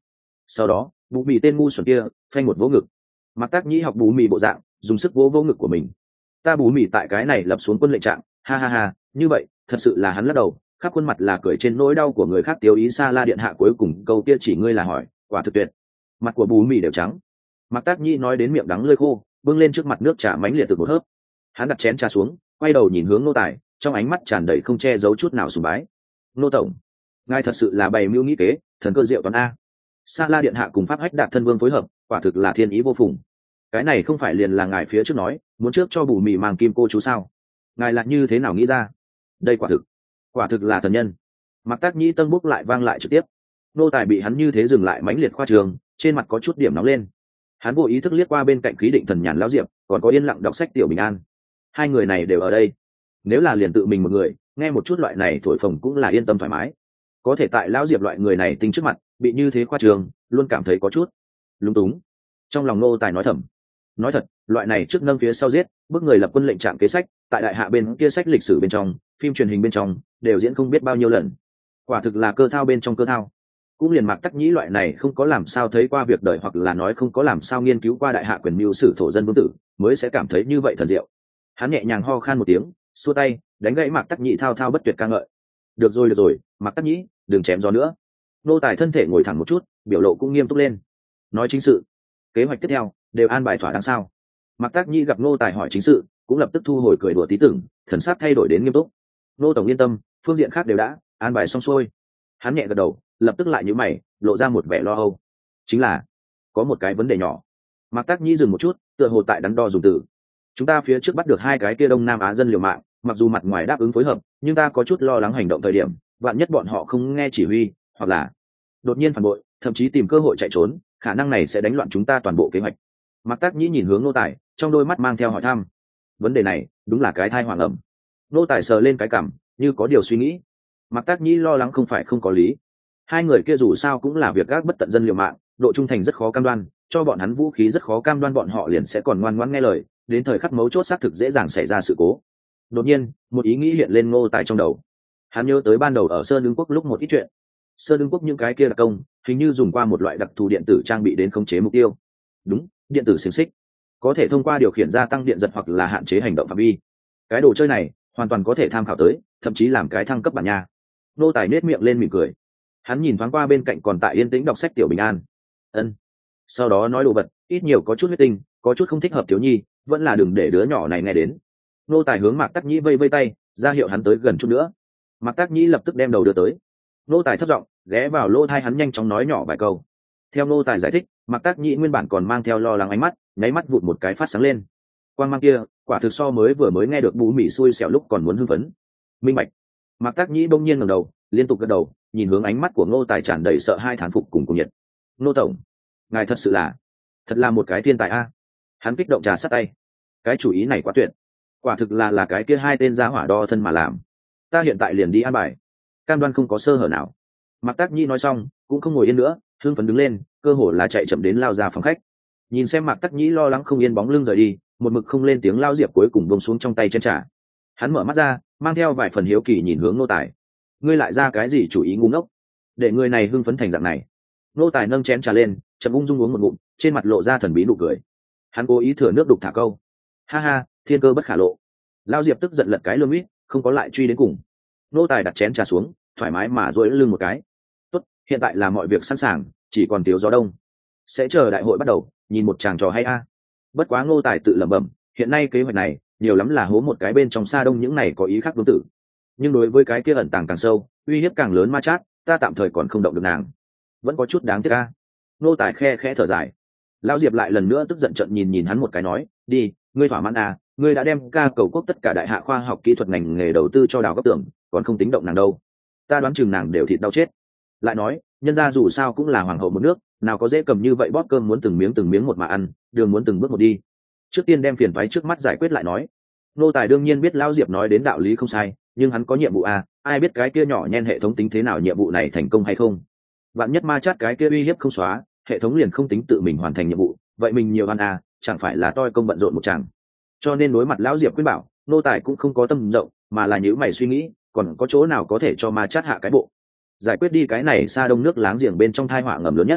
Sau đó bù mì tên ngu xuẩn kia phanh một vỗ ngực. Mạc Tác Nhĩ học bù mì bộ dạng, dùng sức vỗ vỗ ngực của mình. Ta bù mì tại cái này lập xuống quân lệnh trạng, ha ha ha, như vậy thật sự là hắn lắc đầu, khắp khuôn mặt là cười trên nỗi đau của người khác. Tiêu ý Sa La điện hạ cuối cùng câu kia chỉ ngươi là hỏi, quả thực tuyệt. Mặt của bù mì đều trắng. Mạc Tác Nhĩ nói đến miệng đắng lưỡi khô, bưng lên trước mặt nước trà mãnh liệt từ một hớp. Hắn đặt chén trà xuống, quay đầu nhìn hướng nô tài, trong ánh mắt tràn đầy không che giấu chút nào sùng bái. Nô tổng, ngài thật sự là bày mưu nghĩ kế, thần cơ diệu toán a. Sa La điện hạ cùng pháp hách đạt thân vương phối hợp, quả thực là thiên ý vô phùng. Cái này không phải liền là ngài phía trước nói muốn trước cho bù mì mang kim cô chú sao? Ngài lại như thế nào nghĩ ra? Đây quả thực quả thực là thần nhân. Mạc Tác Nhĩ tân búc lại vang lại trực tiếp. Nô tài bị hắn như thế dừng lại mãnh liệt khoa trường, trên mặt có chút điểm nóng lên. Hắn vô ý thức liếc qua bên cạnh khí định thần nhàn lão diệp, còn có yên lặng đọc sách tiểu bình an. Hai người này đều ở đây, nếu là liền tự mình một người nghe một chút loại này thổi phồng cũng là yên tâm thoải mái. Có thể tại lão diệp loại người này tinh trước mặt bị như thế khoa trường, luôn cảm thấy có chút lúng túng. Trong lòng nô tài nói thầm, nói thật, loại này trước nâng phía sau giết bước người lập quân lệnh trạng kế sách tại đại hạ bên kia sách lịch sử bên trong, phim truyền hình bên trong đều diễn không biết bao nhiêu lần. Quả thực là cơ thao bên trong cơ thao. Cũng liền Mạc Tác Nhĩ loại này không có làm sao thấy qua việc đời hoặc là nói không có làm sao nghiên cứu qua đại hạ quyền mưu sử thổ dân vương tử mới sẽ cảm thấy như vậy thần diệu. Hắn nhẹ nhàng ho khan một tiếng, xua tay đánh gãy Mạc Tác Nhĩ thao thao bất tuyệt ca ngợi. Được rồi được rồi, Mạc Tác Nhĩ, đừng chém gió nữa. Nô tài thân thể ngồi thẳng một chút, biểu lộ cũng nghiêm túc lên. Nói chính sự, kế hoạch tiếp theo đều an bài thỏa đáng sao? Mạc Tác Nhĩ gặp nô tài hỏi chính sự, cũng lập tức thu hồi cười đùa tí tưởng, thần sắc thay đổi đến nghiêm túc. Nô tổng yên tâm, phương diện khác đều đã an bài xong xuôi. Hắn nhẹ gật đầu, lập tức lại nhíu mày, lộ ra một vẻ lo âu. Chính là có một cái vấn đề nhỏ. Mạc Tác Nhĩ dừng một chút, tựa hồ tại đắn đo dùng từ. Chúng ta phía trước bắt được hai cái kia Đông Nam Á dân liều mạng, mặc dù mặt ngoài đáp ứng phối hợp, nhưng ta có chút lo lắng hành động thời điểm, vạn nhất bọn họ không nghe chỉ huy, hoặc là đột nhiên phản bội, thậm chí tìm cơ hội chạy trốn, khả năng này sẽ đánh loạn chúng ta toàn bộ kế hoạch. Mạc Tác Nhĩ nhìn hướng nô tài, trong đôi mắt mang theo hỏi thăm. Vấn đề này đúng là cái thai hoàng ẩm. Nô tài sờ lên cái cằm, như có điều suy nghĩ. Mạc Tác Nhĩ lo lắng không phải không có lý. Hai người kia dù sao cũng là việc gác bất tận dân liều mạng, độ trung thành rất khó cam đoan, cho bọn hắn vũ khí rất khó cam đoan bọn họ liền sẽ còn ngoan ngoãn nghe lời, đến thời khắc mấu chốt xác thực dễ dàng xảy ra sự cố. Đột nhiên, một ý nghĩ hiện lên Ngô Tài trong đầu. Hắn nhớ tới ban đầu ở Sơn Đương Quốc lúc một ít chuyện. Sơn Đương Quốc những cái kia đặc công, hình như dùng qua một loại đặc thù điện tử trang bị đến khống chế mục tiêu. Đúng, điện tử xiềng xích, có thể thông qua điều khiển gia tăng điện giật hoặc là hạn chế hành động phạm vi. Cái đồ chơi này hoàn toàn có thể tham khảo tới, thậm chí làm cái thăng cấp bản nha. Nô Tài nết miệng lên mỉm cười. Hắn nhìn thoáng qua bên cạnh còn tại yên tĩnh đọc sách tiểu bình an. Ân. Sau đó nói đồ vật ít nhiều có chút huyết tinh, có chút không thích hợp thiếu nhi, vẫn là đừng để đứa nhỏ này nghe đến. Nô Tài hướng Mạc Tác Nhĩ vây vây tay, ra hiệu hắn tới gần chút nữa. Mạc Tác Nhĩ lập tức đem đầu đưa tới. Nô Tài thấp giọng ghé vào lỗ tai hắn nhanh chóng nói nhỏ vài câu. Theo Nô Tài giải thích, Mạc Tác Nhĩ nguyên bản còn mang theo lo lắng ánh mắt, nháy mắt vụt một cái phát sáng lên. Quang mang kia, quả thực so mới vừa mới nghe được bú mỉ xui xẻo lúc còn muốn hưng phấn. Minh bạch. Mạc Tác Nhĩ bỗng nhiên ngẩng đầu, liên tục gật đầu, nhìn hướng ánh mắt của Ngô Tài tràn đầy sợ hai thán phục cùng cùng nhiệt. Nô tổng, ngài thật sự là, thật là một cái thiên tài a. Hắn kích động trà sát tay. Cái chủ ý này quá tuyệt. Quả thực là là cái kia hai tên giá hỏa đo thân mà làm. Ta hiện tại liền đi an bài, cam đoan không có sơ hở nào. Mạc Tác Nhĩ nói xong, cũng không ngồi yên nữa, hưng phấn đứng lên, cơ hồ là chạy chậm đến lao ra phòng khách. Nhìn xem Mạc Tác Nhĩ lo lắng không yên bóng lưng rời đi, một mực không lên tiếng lao diệp cuối cùng buông xuống trong tay chân trà. Hắn mở mắt ra, mang theo vài phần hiếu kỳ nhìn hướng Nô Tài. Ngươi lại ra cái gì chủ ý ngu ngốc, để người này hưng phấn thành dạng này? Nô Tài nâng chén trà lên, chậm ung dung uống một ngụm, trên mặt lộ ra thần bí nụ cười. Hắn cố ý thừa nước đục thả câu. Ha ha, thiên cơ bất khả lộ. Lao diệp tức giận lật cái lương ít, không có lại truy đến cùng. Nô Tài đặt chén trà xuống, thoải mái mà duỗi lưng một cái. Tốt, hiện tại là mọi việc sẵn sàng, chỉ còn thiếu gió đông. Sẽ chờ đại hội bắt đầu, nhìn một chàng trò hay a. Bất quá Ngô Tài tự lẩm bẩm, hiện nay kế hoạch này nhiều lắm là hố một cái bên trong xa đông những này có ý khác đối tử, nhưng đối với cái kia ẩn tàng càng sâu, uy hiếp càng lớn ma chát, ta tạm thời còn không động được nàng, vẫn có chút đáng tiếc a. Ngô Tài khe khẽ thở dài. Lão Diệp lại lần nữa tức giận trận nhìn nhìn hắn một cái nói, đi, ngươi thỏa mãn à, ngươi đã đem ca cầu quốc tất cả đại hạ khoa học kỹ thuật ngành nghề đầu tư cho Đào Góc Tưởng, còn không tính động nàng đâu. Ta đoán chừng nàng đều thịt đau chết. Lại nói, nhân gia dù sao cũng là hoàng hậu một nước, nào có dễ cầm như vậy bóp cơm muốn từng miếng từng miếng một mà ăn, đường muốn từng bước một đi. Trước tiên đem phiền toái trước mắt giải quyết lại nói. Nô Tài đương nhiên biết Lão Diệp nói đến đạo lý không sai, nhưng hắn có nhiệm vụ à, ai biết cái kia nhỏ nhen hệ thống tính thế nào nhiệm vụ này thành công hay không. Bạn nhất ma chát cái kia uy hiếp không xóa, hệ thống liền không tính tự mình hoàn thành nhiệm vụ, vậy mình nhiều ăn à, chẳng phải là toi công bận rộn một chàng. Cho nên đối mặt Lão Diệp khuyên bảo, Nô Tài cũng không có tâm rộng, mà là nhíu mày suy nghĩ, còn có chỗ nào có thể cho ma chát hạ cái bộ, giải quyết đi cái này xa đông nước láng giềng bên trong thai họa ngầm lớn nhất.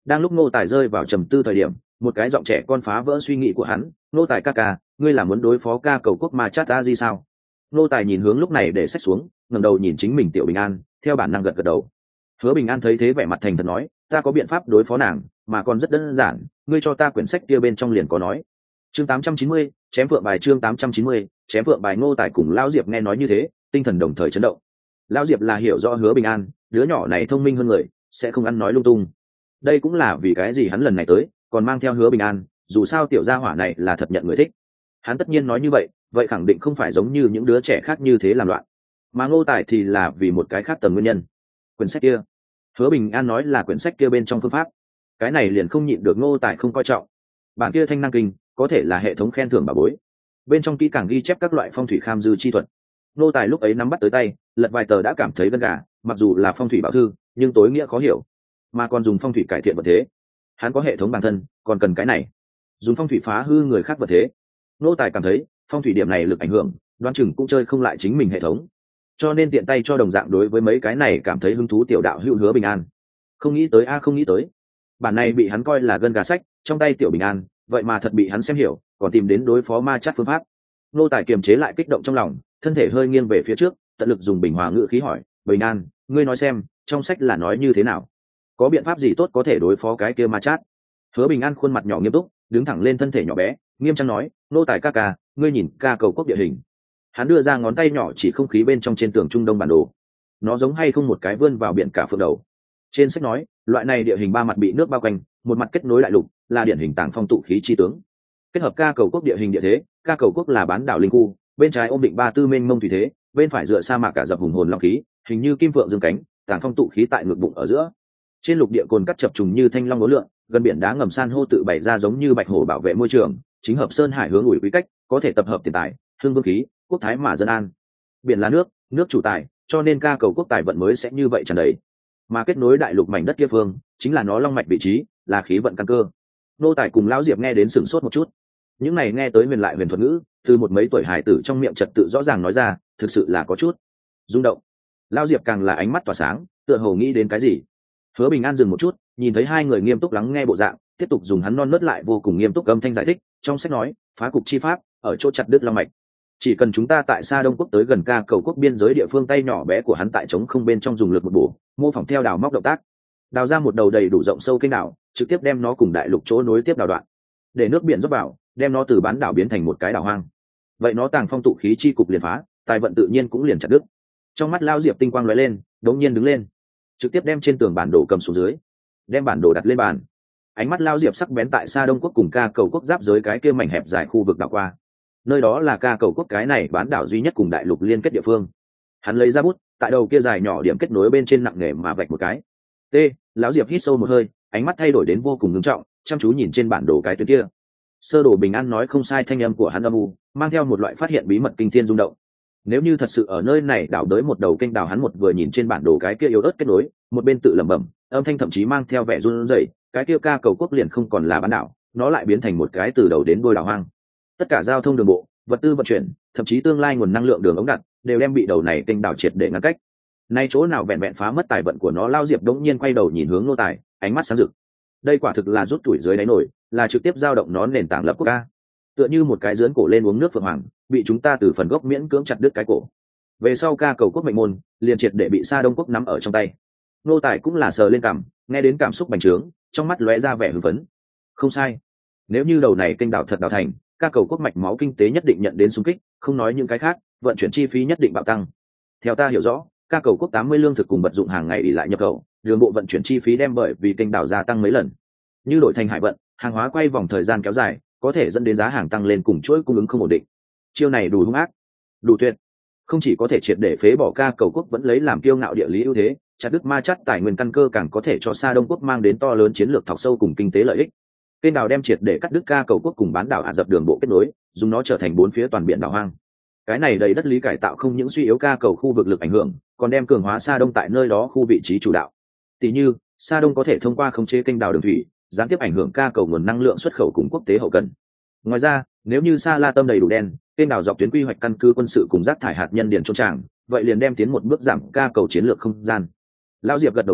Đang lúc Ngô Tài rơi vào trầm tư thời điểm, một cái giọng trẻ con phá vỡ suy nghĩ của hắn. Ngô Tài ca ca, ngươi là muốn đối phó ca cầu quốc ma chát ta gì sao? Ngô Tài nhìn hướng lúc này để xách xuống, ngẩng đầu nhìn chính mình Tiểu Bình An, theo bản năng gật gật đầu. Hứa Bình An thấy thế vẻ mặt thành thật nói, ta có biện pháp đối phó nàng, mà còn rất đơn giản, ngươi cho ta quyển sách kia bên trong liền có nói. Chương tám trăm chín mươi, chém vượng bài chương tám trăm chín mươi, chém vượng bài. Ngô Tài cùng Lão Diệp nghe nói như thế, tinh thần đồng thời chấn động. Lão Diệp là hiểu rõ Hứa Bình An, đứa nhỏ này thông minh hơn người, sẽ không ăn nói lung tung. Đây cũng là vì cái gì hắn lần này tới, còn mang theo Hứa Bình An, dù sao tiểu gia hỏa này là thật nhận người thích. Hắn tất nhiên nói như vậy, vậy khẳng định không phải giống như những đứa trẻ khác như thế làm loạn. Mà Ngô Tài thì là vì một cái khác tầng nguyên nhân. Quyển sách kia, Hứa Bình An nói là quyển sách kia bên trong phương pháp, cái này liền không nhịn được Ngô Tài không coi trọng. Bản kia Thanh Năng Kinh có thể là hệ thống khen thưởng bà bối, bên trong kỹ càng ghi chép các loại phong thủy kham dư chi thuật. Ngô Tài lúc ấy nắm bắt tới tay, lật vài tờ đã cảm thấy gân gà, mặc dù là phong thủy bảo thư, nhưng tối nghĩa khó hiểu, mà còn dùng phong thủy cải thiện vật thế. Hắn có hệ thống bản thân, còn cần cái này dùng phong thủy phá hư người khác vật thế. Ngô Tài cảm thấy phong thủy điểm này lực ảnh hưởng, đoán chừng cũng chơi không lại chính mình hệ thống, cho nên tiện tay cho đồng dạng đối với mấy cái này cảm thấy hứng thú tiểu đạo hữu Hứa Bình An. Không nghĩ tới a không nghĩ tới, bản này bị hắn coi là gân gà sách, trong tay Tiểu Bình An vậy mà thật bị hắn xem hiểu, còn tìm đến đối phó ma chát phương pháp. Ngô Tài kiềm chế lại kích động trong lòng, thân thể hơi nghiêng về phía trước, tận lực dùng bình hòa ngữ khí hỏi, Bình An, ngươi nói xem, trong sách là nói như thế nào? Có biện pháp gì tốt có thể đối phó cái kia ma chát? Hứa Bình An khuôn mặt nhỏ nghiêm túc, đứng thẳng lên thân thể nhỏ bé, nghiêm trang nói, Ngô Tài ca ca, ngươi nhìn ca cầu quốc địa hình. Hắn đưa ra ngón tay nhỏ chỉ không khí bên trong trên tường Trung Đông bản đồ. Nó giống hay không một cái vươn vào biển cả phượng đầu. Trên sách nói, loại này địa hình ba mặt bị nước bao quanh, một mặt kết nối đại lục, là điển hình tàng phong tụ khí chi tướng. Kết hợp ca cầu quốc địa hình địa thế, ca cầu quốc là bán đảo linh khu, bên trái ôm định ba tư mênh mông thủy thế, bên phải dựa sa mạc cả dập hùng hồn long khí, hình như kim phượng dương cánh, tàng phong tụ khí tại ngực bụng ở giữa. Trên lục địa cồn cắt chập trùng như thanh long ngố lượng, gần biển đá ngầm san hô tự bày ra giống như bạch hổ bảo vệ môi trường, chính hợp sơn hải hướng ủi quý cách, có thể tập hợp tiền tài, hương vương khí, quốc thái mà dân an. Biển là nước, nước chủ tài, cho nên ca cầu quốc tài vận mới sẽ như vậy tràn đầy. Mà kết nối đại lục mảnh đất kia phương, chính là nó long mạch vị trí, là khí vận căn cơ. Nô Tài cùng Lão Diệp nghe đến sửng sốt một chút. Những này nghe tới huyền lại huyền thuật ngữ, từ một mấy tuổi hải tử trong miệng trật tự rõ ràng nói ra, thực sự là có chút rung động. Lão Diệp càng là ánh mắt tỏa sáng, tựa hồ nghĩ đến cái gì. Hứa Bình An dừng một chút, nhìn thấy hai người nghiêm túc lắng nghe bộ dạng, tiếp tục dùng hắn non nớt lại vô cùng nghiêm túc âm thanh giải thích. Trong sách nói, phá cục chi pháp ở chỗ chặt đứt long mạch. Chỉ cần chúng ta tại xa Đông quốc tới gần ca cầu quốc biên giới địa phương, tay nhỏ bé của hắn tại trống không bên trong dùng lực một bổ, mô phỏng theo đào móc động tác, đào ra một đầu đầy đủ rộng sâu kênh đảo, trực tiếp đem nó cùng đại lục chỗ nối tiếp đào đoạn, để nước biển dốc vào, đem nó từ bán đảo biến thành một cái đảo hoang. Vậy nó tàng phong tụ khí chi cục liền phá, tài vận tự nhiên cũng liền chặt đứt. Trong mắt Lao Diệp tinh quang lóe lên, đống nhiên đứng lên, trực tiếp đem trên tường bản đồ cầm xuống dưới, đem bản đồ đặt lên bàn. Ánh mắt Lao Diệp sắc bén tại xa Đông quốc cùng ca cầu quốc giáp giới cái kia mảnh hẹp dài khu vực đảo qua. Nơi đó là ca cầu quốc cái này bán đảo duy nhất cùng đại lục liên kết địa phương. Hắn lấy ra bút, tại đầu kia dài nhỏ điểm kết nối bên trên nặng nề mà vạch một cái. T. Lão Diệp hít sâu một hơi, ánh mắt thay đổi đến vô cùng ngưng trọng, chăm chú nhìn trên bản đồ cái tuyến kia. Sơ đồ Bình An nói không sai, thanh âm của hắn âm u, mang theo một loại phát hiện bí mật kinh thiên rung động. Nếu như thật sự ở nơi này đảo đới một đầu kênh đảo, hắn một vừa nhìn trên bản đồ cái kia yếu ớt kết nối, một bên tự lẩm bẩm, âm thanh thậm chí mang theo vẻ run rẩy, cái kia ca cầu quốc liền không còn là bán đảo, nó lại biến thành một cái từ đầu đến đuôi đảo hoang. Tất cả giao thông đường bộ, vật tư vận chuyển, thậm chí tương lai nguồn năng lượng đường ống đặt, đều đem bị đầu này kênh đảo triệt để ngăn cách. Nay chỗ nào vẹn vẹn phá mất tài vận của nó. Lao Diệp đống nhiên quay đầu nhìn hướng Nô Tài, ánh mắt sáng rực. Đây quả thực là rút tuổi dưới đáy nổi, là trực tiếp giao động nó nền tảng lập quốc ca. Tựa như một cái giớn cổ lên uống nước phượng hoàng, bị chúng ta từ phần gốc miễn cưỡng chặt đứt cái cổ. Về sau ca cầu quốc mệnh môn, liền triệt để bị Sa Đông quốc nắm ở trong tay. Nô Tài cũng là sờ lên cằm, nghe đến cảm xúc bành trướng, trong mắt lóe ra vẻ hưng phấn. Không sai, nếu như đầu này kênh đảo thật đảo thành, ca cầu quốc mạch máu kinh tế nhất định nhận đến xung kích, không nói những cái khác, vận chuyển chi phí nhất định bạo tăng. Theo ta hiểu rõ, ca cầu quốc tám mươi lương thực cùng vật dụng hàng ngày ỉ lại nhập khẩu, đường bộ vận chuyển chi phí đem bởi vì kênh đảo gia tăng mấy lần. Như đổi thành hải vận, hàng hóa quay vòng thời gian kéo dài, có thể dẫn đến giá hàng tăng lên cùng chuỗi cung ứng không ổn định. Chiêu này đủ hung ác, đủ tuyệt, không chỉ có thể triệt để phế bỏ ca cầu quốc vẫn lấy làm kiêu ngạo địa lý ưu thế, chặt đứt ma chắt tài nguyên căn cơ, càng có thể cho Sa Đông quốc mang đến to lớn chiến lược thọc sâu cùng kinh tế lợi ích. Kênh đảo đem triệt để cắt đứt ca cầu quốc cùng bán đảo Ả Rập đường bộ kết nối, dùng nó trở thành bốn phía toàn biển đảo hoang. Cái này đầy đất lý cải tạo không những suy yếu ca cầu khu vực lực ảnh hưởng, còn đem cường hóa Sa Đông tại nơi đó khu vị trí chủ đạo. Tỷ như Sa Đông có thể thông qua khống chế kênh đảo đường thủy, gián tiếp ảnh hưởng ca cầu nguồn năng lượng xuất khẩu cùng quốc tế hậu cần. Ngoài ra, nếu như Sa La Tâm đầy đủ đen, kênh đảo dọc tuyến quy hoạch căn cứ quân sự cùng rác thải hạt nhân điền trôn tràng, vậy liền đem tiến một bước giảm ca cầu chiến lược không gian. Lão Diệp gật đầu nói,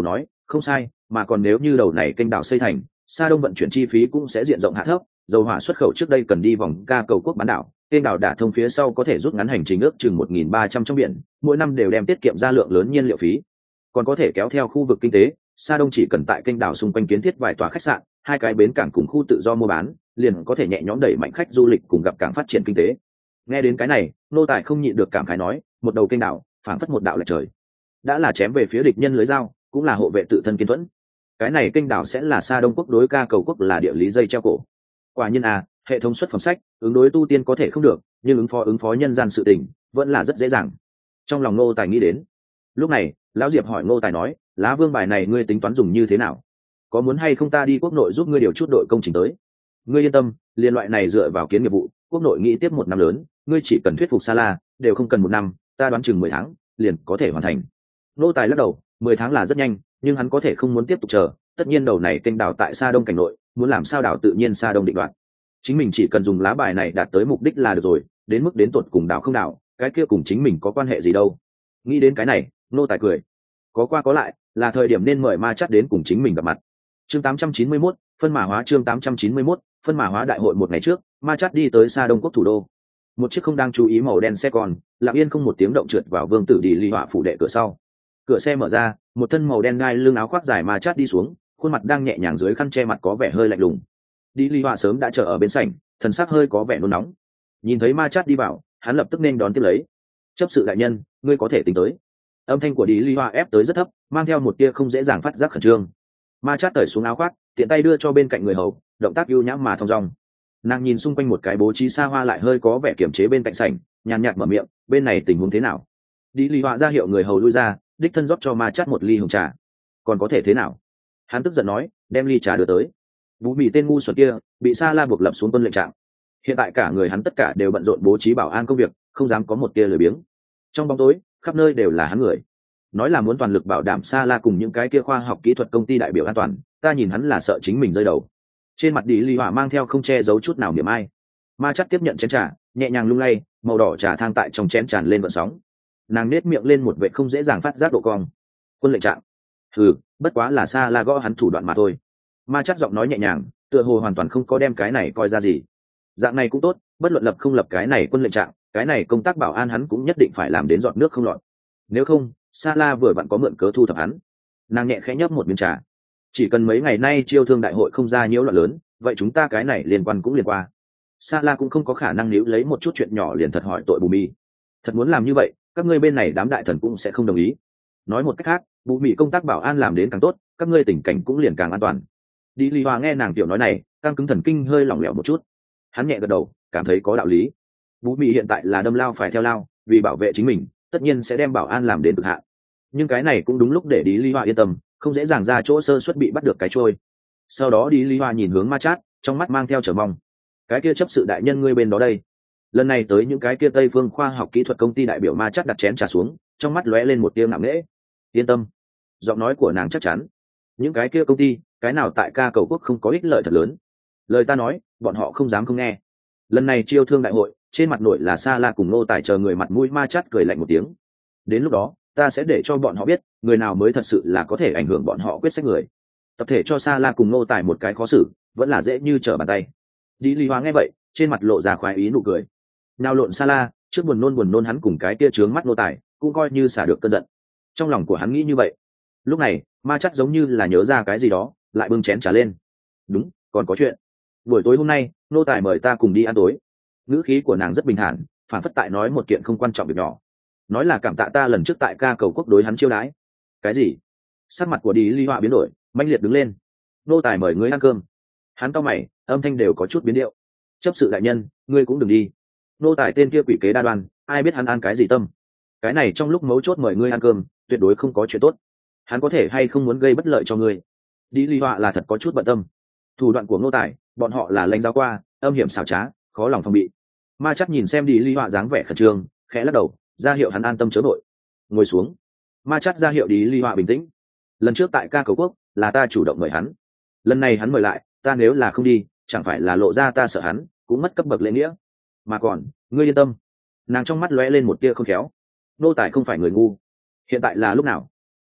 Không sai, mà còn nếu như đầu này kênh đảo xây thành, Sa Đông vận chuyển chi phí cũng sẽ diện rộng hạ thấp, dầu hỏa xuất khẩu trước đây cần đi vòng ca cầu quốc bán đảo, kênh đảo đả thông phía sau có thể rút ngắn hành trình ước chừng một nghìn ba trăm trong biển, mỗi năm đều đem tiết kiệm ra lượng lớn nhiên liệu phí. Còn có thể kéo theo khu vực kinh tế, Sa Đông chỉ cần tại kênh đảo xung quanh kiến thiết vài tòa khách sạn, hai cái bến cảng cùng khu tự do mua bán, liền có thể nhẹ nhõm đẩy mạnh khách du lịch cùng gặp cảng phát triển kinh tế. Nghe đến cái này, nô tài không nhịn được cảm khái nói, một đầu kênh đảo, phảng phất một đạo lệch trời. Đã là chém về phía địch nhân lưới dao, cũng là hộ vệ tự thân kiên thuẫn. Cái này kênh đảo sẽ là Sa Đông quốc đối ca cầu quốc là địa lý dây treo cổ. Quả nhiên à, hệ thống xuất phẩm sách, ứng đối tu tiên có thể không được, nhưng ứng phó ứng phó nhân gian sự tình, vẫn là rất dễ dàng. Trong lòng nô tài nghĩ đến. Lúc này, lão Diệp hỏi nô tài nói, lá vương bài này ngươi tính toán dùng như thế nào? Có muốn hay không ta đi quốc nội giúp ngươi điều chút đội công trình tới? Ngươi yên tâm, liên loại này dựa vào kiến nghiệp vụ, quốc nội nghĩ tiếp một năm lớn, ngươi chỉ cần thuyết phục Sa La, đều không cần một năm, ta đoán chừng mười tháng, liền có thể hoàn thành. Nô tài lắc đầu, mười tháng là rất nhanh, nhưng hắn có thể không muốn tiếp tục chờ, tất nhiên đầu này kênh đảo tại Sa Đông cảnh nội, muốn làm sao đảo tự nhiên Sa Đông định đoạt. Chính mình chỉ cần dùng lá bài này đạt tới mục đích là được rồi, đến mức đến tột cùng đảo không đảo, cái kia cùng chính mình có quan hệ gì đâu. Nghĩ đến cái này, nô tài cười. Có qua có lại, là thời điểm nên mời Ma Chát đến cùng chính mình gặp mặt. Chương tám trăm chín mươi mốt, phân mã hóa chương tám trăm chín mươi mốt, phân mã hóa đại hội một ngày trước, Ma Chát đi tới Sa Đông quốc thủ đô. Một chiếc không đang chú ý màu đen xe con, lặng yên không một tiếng động trượt vào Vương Tử Đi Ly Họa phủ đệ cửa sau. Cửa xe mở ra, một thân màu đen gai lưng áo khoác dài Ma Chát đi xuống, khuôn mặt đang nhẹ nhàng dưới khăn che mặt có vẻ hơi lạnh lùng. Đi Ly Họa sớm đã chờ ở bên sảnh, thần sắc hơi có vẻ nôn nóng. Nhìn thấy Ma Chát đi vào, hắn lập tức nên đón tiếp lấy. Chấp sự đại nhân, ngươi có thể tính tới. Âm thanh của Đi Ly Họa ép tới rất thấp, mang theo một tia không dễ dàng phát giác khẩn trương. Ma Chát cởi xuống áo khoác, tiện tay đưa cho bên cạnh người hầu, động tác ưu nhã mà thong dong. Nàng nhìn xung quanh một cái bố trí xa hoa lại hơi có vẻ kiềm chế bên cạnh sảnh, nhàn nhạt mở miệng, bên này tình huống thế nào? Đi Ly Họa ra hiệu người hầu lui ra, đích thân rót cho Ma Chát một ly hồng trà. Còn có thể thế nào? Hắn tức giận nói, đem ly trà đưa tới. Vũ bị tên ngu xuẩn kia, bị Sa La buộc lập xuống tuân lệnh trạng. Hiện tại cả người hắn tất cả đều bận rộn bố trí bảo an công việc, không dám có một tia lười biếng. Trong bóng tối, khắp nơi đều là hắn người. Nói là muốn toàn lực bảo đảm Sa La cùng những cái kia khoa học kỹ thuật công ty đại biểu an toàn, ta nhìn hắn là sợ chính mình rơi đầu. Trên mặt Đi Ly Họa mang theo không che giấu chút nào niềm ai. Ma Chát tiếp nhận chén trà, nhẹ nhàng lung lay, màu đỏ trà thang tại trong chén tràn lên gợn sóng. Nàng nết miệng lên một vệ không dễ dàng phát giác độ cong. Quân lệnh trạng. Ừ, bất quá là Sa La gõ hắn thủ đoạn mà thôi. Ma Chát giọng nói nhẹ nhàng, tựa hồ hoàn toàn không có đem cái này coi ra gì. Dạng này cũng tốt, bất luận lập không lập cái này quân lệnh trạng, cái này công tác bảo an hắn cũng nhất định phải làm đến giọt nước không lọt. Nếu không, Sa La vừa vặn có mượn cớ thu thập hắn. Nàng nhẹ khẽ nhấp một miếng trà. Chỉ cần mấy ngày nay chiêu thương đại hội không ra nhiễu loạn lớn, vậy chúng ta cái này liên quan cũng liên qua. Sa La cũng không có khả năng níu lấy một chút chuyện nhỏ liền thật hỏi tội Bù Mì. Thật muốn làm như vậy, các ngươi bên này đám đại thần cũng sẽ không đồng ý. Nói một cách khác, Bù Mì công tác bảo an làm đến càng tốt, các ngươi tình cảnh cũng liền càng an toàn. Đi Ly Hoa nghe nàng tiểu nói này, căng cứng thần kinh hơi lỏng lẻo một chút. Hắn nhẹ gật đầu, cảm thấy có đạo lý. Bù Mì hiện tại là đâm lao phải theo lao, vì bảo vệ chính mình, tất nhiên sẽ đem bảo an làm đến cực hạn. Nhưng cái này cũng đúng lúc để Đi Ly Hoa yên tâm, không dễ dàng ra chỗ sơ suất bị bắt được cái trôi. Sau đó Đi Ly Hoa nhìn hướng Ma Chát, trong mắt mang theo chờ mong. Cái kia chấp sự đại nhân ngươi bên đó đây. Lần này tới những cái kia Tây Phương khoa học kỹ thuật công ty đại biểu Ma Chát đặt chén trà xuống, trong mắt lóe lên một tia ngạo nghễ. Yên tâm. Giọng nói của nàng chắc chắn. Những cái kia công ty, cái nào tại ca cầu quốc không có ích lợi thật lớn. Lời ta nói, bọn họ không dám không nghe. Lần này chiêu thương đại hội, trên mặt nội là Sa La cùng Nô Tài chờ người mặt mũi Ma Chát cười lạnh một tiếng. Đến lúc đó, ta sẽ để cho bọn họ biết, người nào mới thật sự là có thể ảnh hưởng bọn họ quyết sách người. Tập thể cho Sa La cùng Nô Tài một cái khó xử, vẫn là dễ như trở bàn tay. Đi Ly Hoa nghe vậy, trên mặt lộ ra khoái ý nụ cười. Nào lộn Sa La, trước buồn nôn buồn nôn hắn cùng cái kia trướng mắt Nô Tài, cũng coi như xả được cơn giận. Trong lòng của hắn nghĩ như vậy. Lúc này, Ma Chát giống như là nhớ ra cái gì đó, lại bưng chén trà lên. Đúng, còn có chuyện. Buổi tối hôm nay, Nô Tài mời ta cùng đi ăn tối. Ngữ khí của nàng rất bình thản, phản phất tại nói một kiện không quan trọng việc nhỏ. Nói là cảm tạ ta lần trước tại ca cầu quốc đối hắn chiêu đãi. Cái gì? Sắc mặt của Đi Ly Hoa biến đổi, mãnh liệt đứng lên. Nô Tài mời ngươi ăn cơm. Hắn cau mày, âm thanh đều có chút biến điệu. Chấp sự đại nhân, ngươi cũng đừng đi. Nô Tài tên kia quỷ kế đa đoan, ai biết hắn ăn cái gì tâm. Cái này trong lúc mấu chốt mời ngươi ăn cơm, tuyệt đối không có chuyện tốt. Hắn có thể hay không muốn gây bất lợi cho ngươi. Đi Ly Hoa là thật có chút bận tâm. Thủ đoạn của Nô Tài, bọn họ là lãnh giáo qua, âm hiểm xảo trá, khó lòng phòng bị. Ma Chát nhìn xem Đi Ly Hoa dáng vẻ khẩn trương, khẽ lắc đầu, ra hiệu hắn an tâm chớ vội. Ngồi xuống. Ma Chát ra hiệu Đi Ly Hoa bình tĩnh. Lần trước tại ca cầu quốc, là ta chủ động mời hắn. Lần này hắn mời lại, ta nếu là không đi, chẳng phải là lộ ra ta sợ hắn, cũng mất cấp bậc lễ nghĩa. Mà còn, ngươi yên tâm. Nàng trong mắt lóe lên một tia không khéo. Nô Tài không phải người ngu. Hiện tại là lúc nào?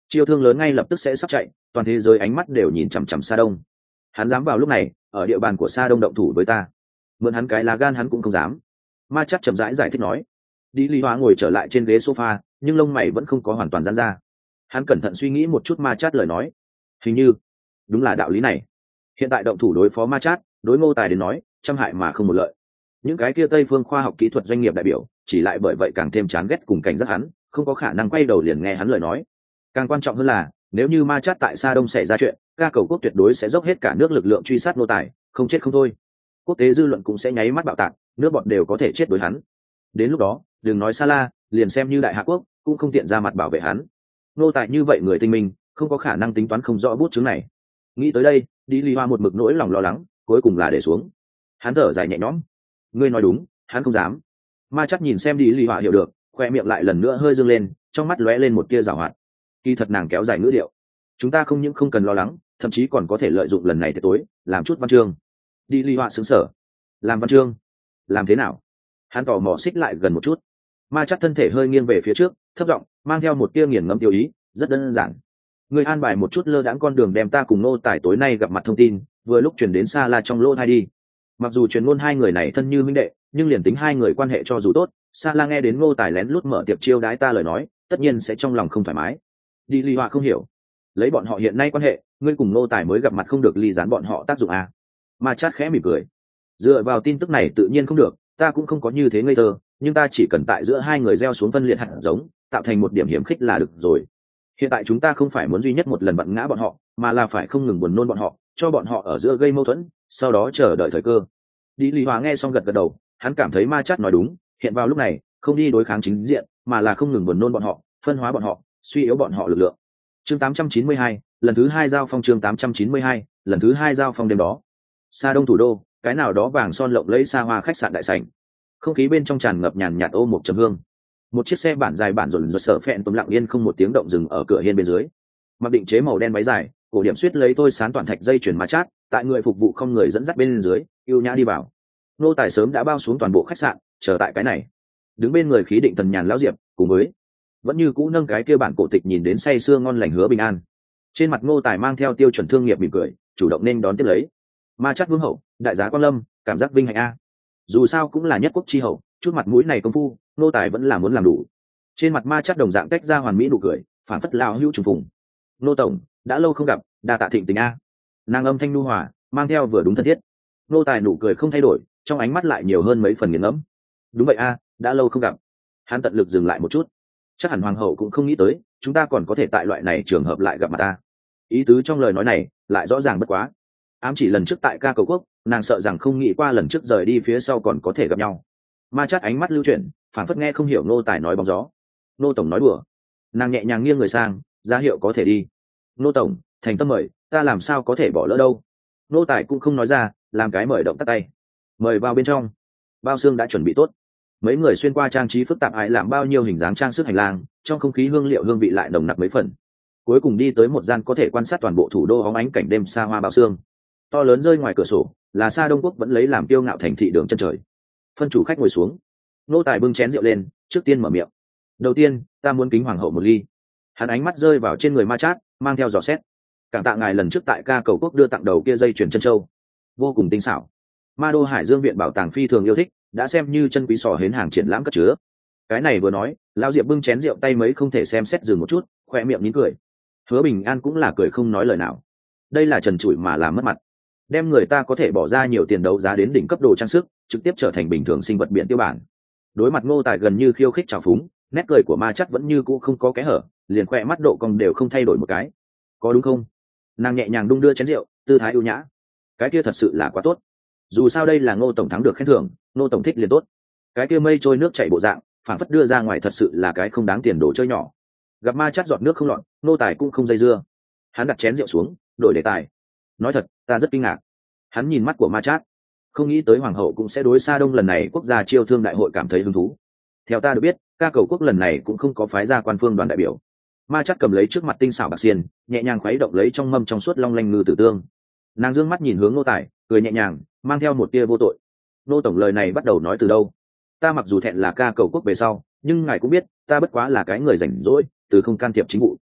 chiêu thương lớn ngay lập tức sẽ sắp chạy, toàn thế giới ánh mắt đều nhìn chằm chằm Sa Đông. Hắn dám vào lúc này ở địa bàn của Sa Đông động thủ với ta, mượn hắn cái lá gan hắn cũng không dám. Ma chắc chậm rãi giải thích nói. Đi Lý Hóa ngồi trở lại trên ghế sofa, nhưng lông mày vẫn không có hoàn toàn giãn ra. Hắn cẩn thận suy nghĩ một chút Ma Chát lời nói, hình như đúng là đạo lý này. Hiện tại động thủ đối phó Ma Chát, đối Ngô Tài đến nói trăm hại mà không một lợi. Những cái kia Tây phương khoa học kỹ thuật doanh nghiệp đại biểu chỉ lại bởi vậy càng thêm chán ghét cùng cảnh giác hắn, không có khả năng quay đầu liền nghe hắn lời nói. Càng quan trọng hơn là nếu như Ma Chát tại Sa Đông xảy ra chuyện, ca cầu quốc tuyệt đối sẽ dốc hết cả nước lực lượng truy sát Ngô Tài, không chết không thôi. Quốc tế dư luận cũng sẽ nháy mắt bạo tạc, nước bọn đều có thể chết đối hắn. Đến lúc đó đừng nói Sa La, liền xem như Đại Hạ quốc cũng không tiện ra mặt bảo vệ hắn. Ngô Tài như vậy người tinh minh, không có khả năng tính toán không rõ bút chứng này. Nghĩ tới đây, Đi Lý Hoa một mực nỗi lòng lo lắng cuối cùng là để xuống. Hắn thở dài nhẹ nhõm. Ngươi nói đúng, hắn không dám. Ma chắc nhìn xem Đi Lý Hoa hiểu được, khoe miệng lại lần nữa hơi dương lên, trong mắt lóe lên một tia giảo hoạt. Kỳ thật nàng kéo dài ngữ điệu. Chúng ta không những không cần lo lắng, thậm chí còn có thể lợi dụng lần này tới tối làm chút văn chương. Đi Lý Hoa sững sờ. Làm văn chương? Làm thế nào? Hắn tò mò xích lại gần một chút. Ma chắc thân thể hơi nghiêng về phía trước, thấp giọng mang theo một tia nghiền ngẫm tiêu ý, rất đơn giản. Ngươi an bài một chút lơ đãng con đường đem ta cùng Ngô Tài tối nay gặp mặt thông tin vừa lúc truyền đến Sa La trong lỗ tai đi. Mặc dù truyền ngôn hai người này thân như huynh đệ, nhưng liền tính hai người quan hệ cho dù tốt, Sa La nghe đến Ngô Tài lén lút mở tiệc chiêu đái ta lời nói, tất nhiên sẽ trong lòng không thoải mái. Đi Lý Hoa không hiểu, lấy bọn họ hiện nay quan hệ, ngươi cùng Ngô Tài mới gặp mặt không được ly gián bọn họ tác dụng à? Ma Chát khẽ mỉm cười. Dựa vào tin tức này tự nhiên không được, ta cũng không có như thế ngây thơ, nhưng ta chỉ cần tại giữa hai người gieo xuống phân liệt hạt giống, tạo thành một điểm hiểm khích là được rồi. Hiện tại chúng ta không phải muốn duy nhất một lần vặn ngã bọn họ, mà là phải không ngừng buồn nôn bọn họ, cho bọn họ ở giữa gây mâu thuẫn, sau đó chờ đợi thời cơ. Đi Lý Hóa nghe xong gật gật đầu, hắn cảm thấy Ma Chát nói đúng, hiện vào lúc này không đi đối kháng chính diện, mà là không ngừng buồn nôn bọn họ, phân hóa bọn họ, suy yếu bọn họ lực lượng. Chương tám trăm chín mươi hai, lần thứ hai giao phong. Chương tám trăm chín mươi hai, lần thứ hai giao phong. Đêm đó, Sa Đông thủ đô, cái nào đó vàng son lộng lẫy xa hoa khách sạn đại sảnh, không khí bên trong tràn ngập nhàn nhạt ô một trầm hương. Một chiếc xe bản dài bản rộn rộn sở phẹn tùm lặng yên không một tiếng động dừng ở cửa hiên bên dưới. Mặc định chế màu đen váy dài, cổ điểm suýt lấy tôi sán toàn thạch dây chuyền Ma Chát, tại người phục vụ không người dẫn dắt bên dưới, yêu nhã đi vào. Nô Tài sớm đã bao xuống toàn bộ khách sạn, chờ tại cái này. Đứng bên người khí định thần nhàn lão diệp, cùng với vẫn như cũ nâng cái kia bản cổ tịch nhìn đến say sưa ngon lành hứa bình an. Trên mặt Ngô Tài mang theo tiêu chuẩn thương nghiệp mỉm cười, chủ động nên đón tiếp lấy. Ma Chát vương hậu, đại giá quan lâm, cảm giác vinh hạnh a. Dù sao cũng là nhất quốc chi hậu, chút mặt mũi này công phu, Ngô Tài vẫn là muốn làm đủ. Trên mặt Ma Chát đồng dạng cách ra hoàn mỹ nụ cười, phản phất lao hữu trùng phùng. Ngô tổng, đã lâu không gặp, đa tạ thịnh tình a. Nàng âm thanh nhu hòa, mang theo vừa đúng thân thiết. Ngô Tài nụ cười không thay đổi, trong ánh mắt lại nhiều hơn mấy phần nghiền ngẫm. Đúng vậy a, đã lâu không gặp. Hắn tận lực dừng lại một chút. Chắc hẳn hoàng hậu cũng không nghĩ tới, chúng ta còn có thể tại loại này trường hợp lại gặp mặt ta. Ý tứ trong lời nói này lại rõ ràng bất quá. Ám chỉ lần trước tại ca cầu quốc, nàng sợ rằng không nghĩ qua lần trước rời đi phía sau còn có thể gặp nhau. Ma Chát ánh mắt lưu chuyển, phản phất nghe không hiểu Ngô Tài nói bóng gió. Ngô tổng nói đùa. Nàng nhẹ nhàng nghiêng người sang, ra hiệu có thể đi. Ngô tổng, thành tâm mời, ta làm sao có thể bỏ lỡ đâu. Ngô Tài cũng không nói ra, làm cái mời động tắt tay. Mời vào bên trong. Bao xương đã chuẩn bị tốt. Mấy người xuyên qua trang trí phức tạp ái làm bao nhiêu hình dáng trang sức hành lang, trong không khí hương liệu hương vị lại nồng nặc mấy phần. Cuối cùng đi tới một gian có thể quan sát toàn bộ thủ đô hóng ánh cảnh đêm xa hoa bao xương. To lớn rơi ngoài cửa sổ là Sa Đông quốc vẫn lấy làm kiêu ngạo thành thị đường chân trời. Phân chủ khách ngồi xuống. Nô Tài bưng chén rượu lên, trước tiên mở miệng. Đầu tiên, ta muốn kính hoàng hậu một ly. Hắn ánh mắt rơi vào trên người Ma Chát, mang theo dò xét. Cảm tạ ngài lần trước tại ca cầu quốc đưa tặng đầu kia dây chuyền chân châu, vô cùng tinh xảo. Ma đô Hải Dương viện bảo tàng phi thường yêu thích, đã xem như chân quý sò hến hàng triển lãm cất chứa. Cái này vừa nói, lão Diệp bưng chén rượu tay mấy không thể xem xét dừng một chút, khoe miệng nín cười. Hứa Bình An cũng là cười không nói lời nào. Đây là trần trụi mà làm mất mặt. Đem người ta có thể bỏ ra nhiều tiền đấu giá đến đỉnh cấp đồ trang sức, trực tiếp trở thành bình thường sinh vật biển tiêu bản. Đối mặt Ngô Tài gần như khiêu khích trào phúng, nét cười của Ma Chát vẫn như cũ không có kẽ hở, liền khoe mắt độ cong đều không thay đổi một cái. Có đúng không? Nàng nhẹ nhàng đung đưa chén rượu, tư thái ưu nhã. Cái kia thật sự là quá tốt. Dù sao đây là Ngô tổng thắng được khen thưởng, Ngô tổng thích liền tốt. Cái kia mây trôi nước chảy bộ dạng, phản phất đưa ra ngoài thật sự là cái không đáng tiền đồ chơi nhỏ. Gặp Ma Chát giọt nước không lọt, Ngô Tài cũng không dây dưa. Hắn đặt chén rượu xuống, đổi đề tài. Nói thật, ta rất kinh ngạc. Hắn nhìn mắt của Ma Chát, không nghĩ tới hoàng hậu cũng sẽ đối Sa Đông lần này quốc gia chiêu thương đại hội cảm thấy hứng thú. Theo ta được biết, ca cầu quốc lần này cũng không có phái ra quan phương đoàn đại biểu. Ma Chát cầm lấy trước mặt tinh xảo bạc xiên, nhẹ nhàng khuấy động lấy trong mâm trong suốt long lanh ngư tử tương. Nàng dương mắt nhìn hướng Ngô Tài, cười nhẹ nhàng, mang theo một tia vô tội. Ngô tổng lời này bắt đầu nói từ đâu? Ta mặc dù thẹn là ca cầu quốc về sau, nhưng ngài cũng biết, ta bất quá là cái người rảnh rỗi, từ không can thiệp chính vụ.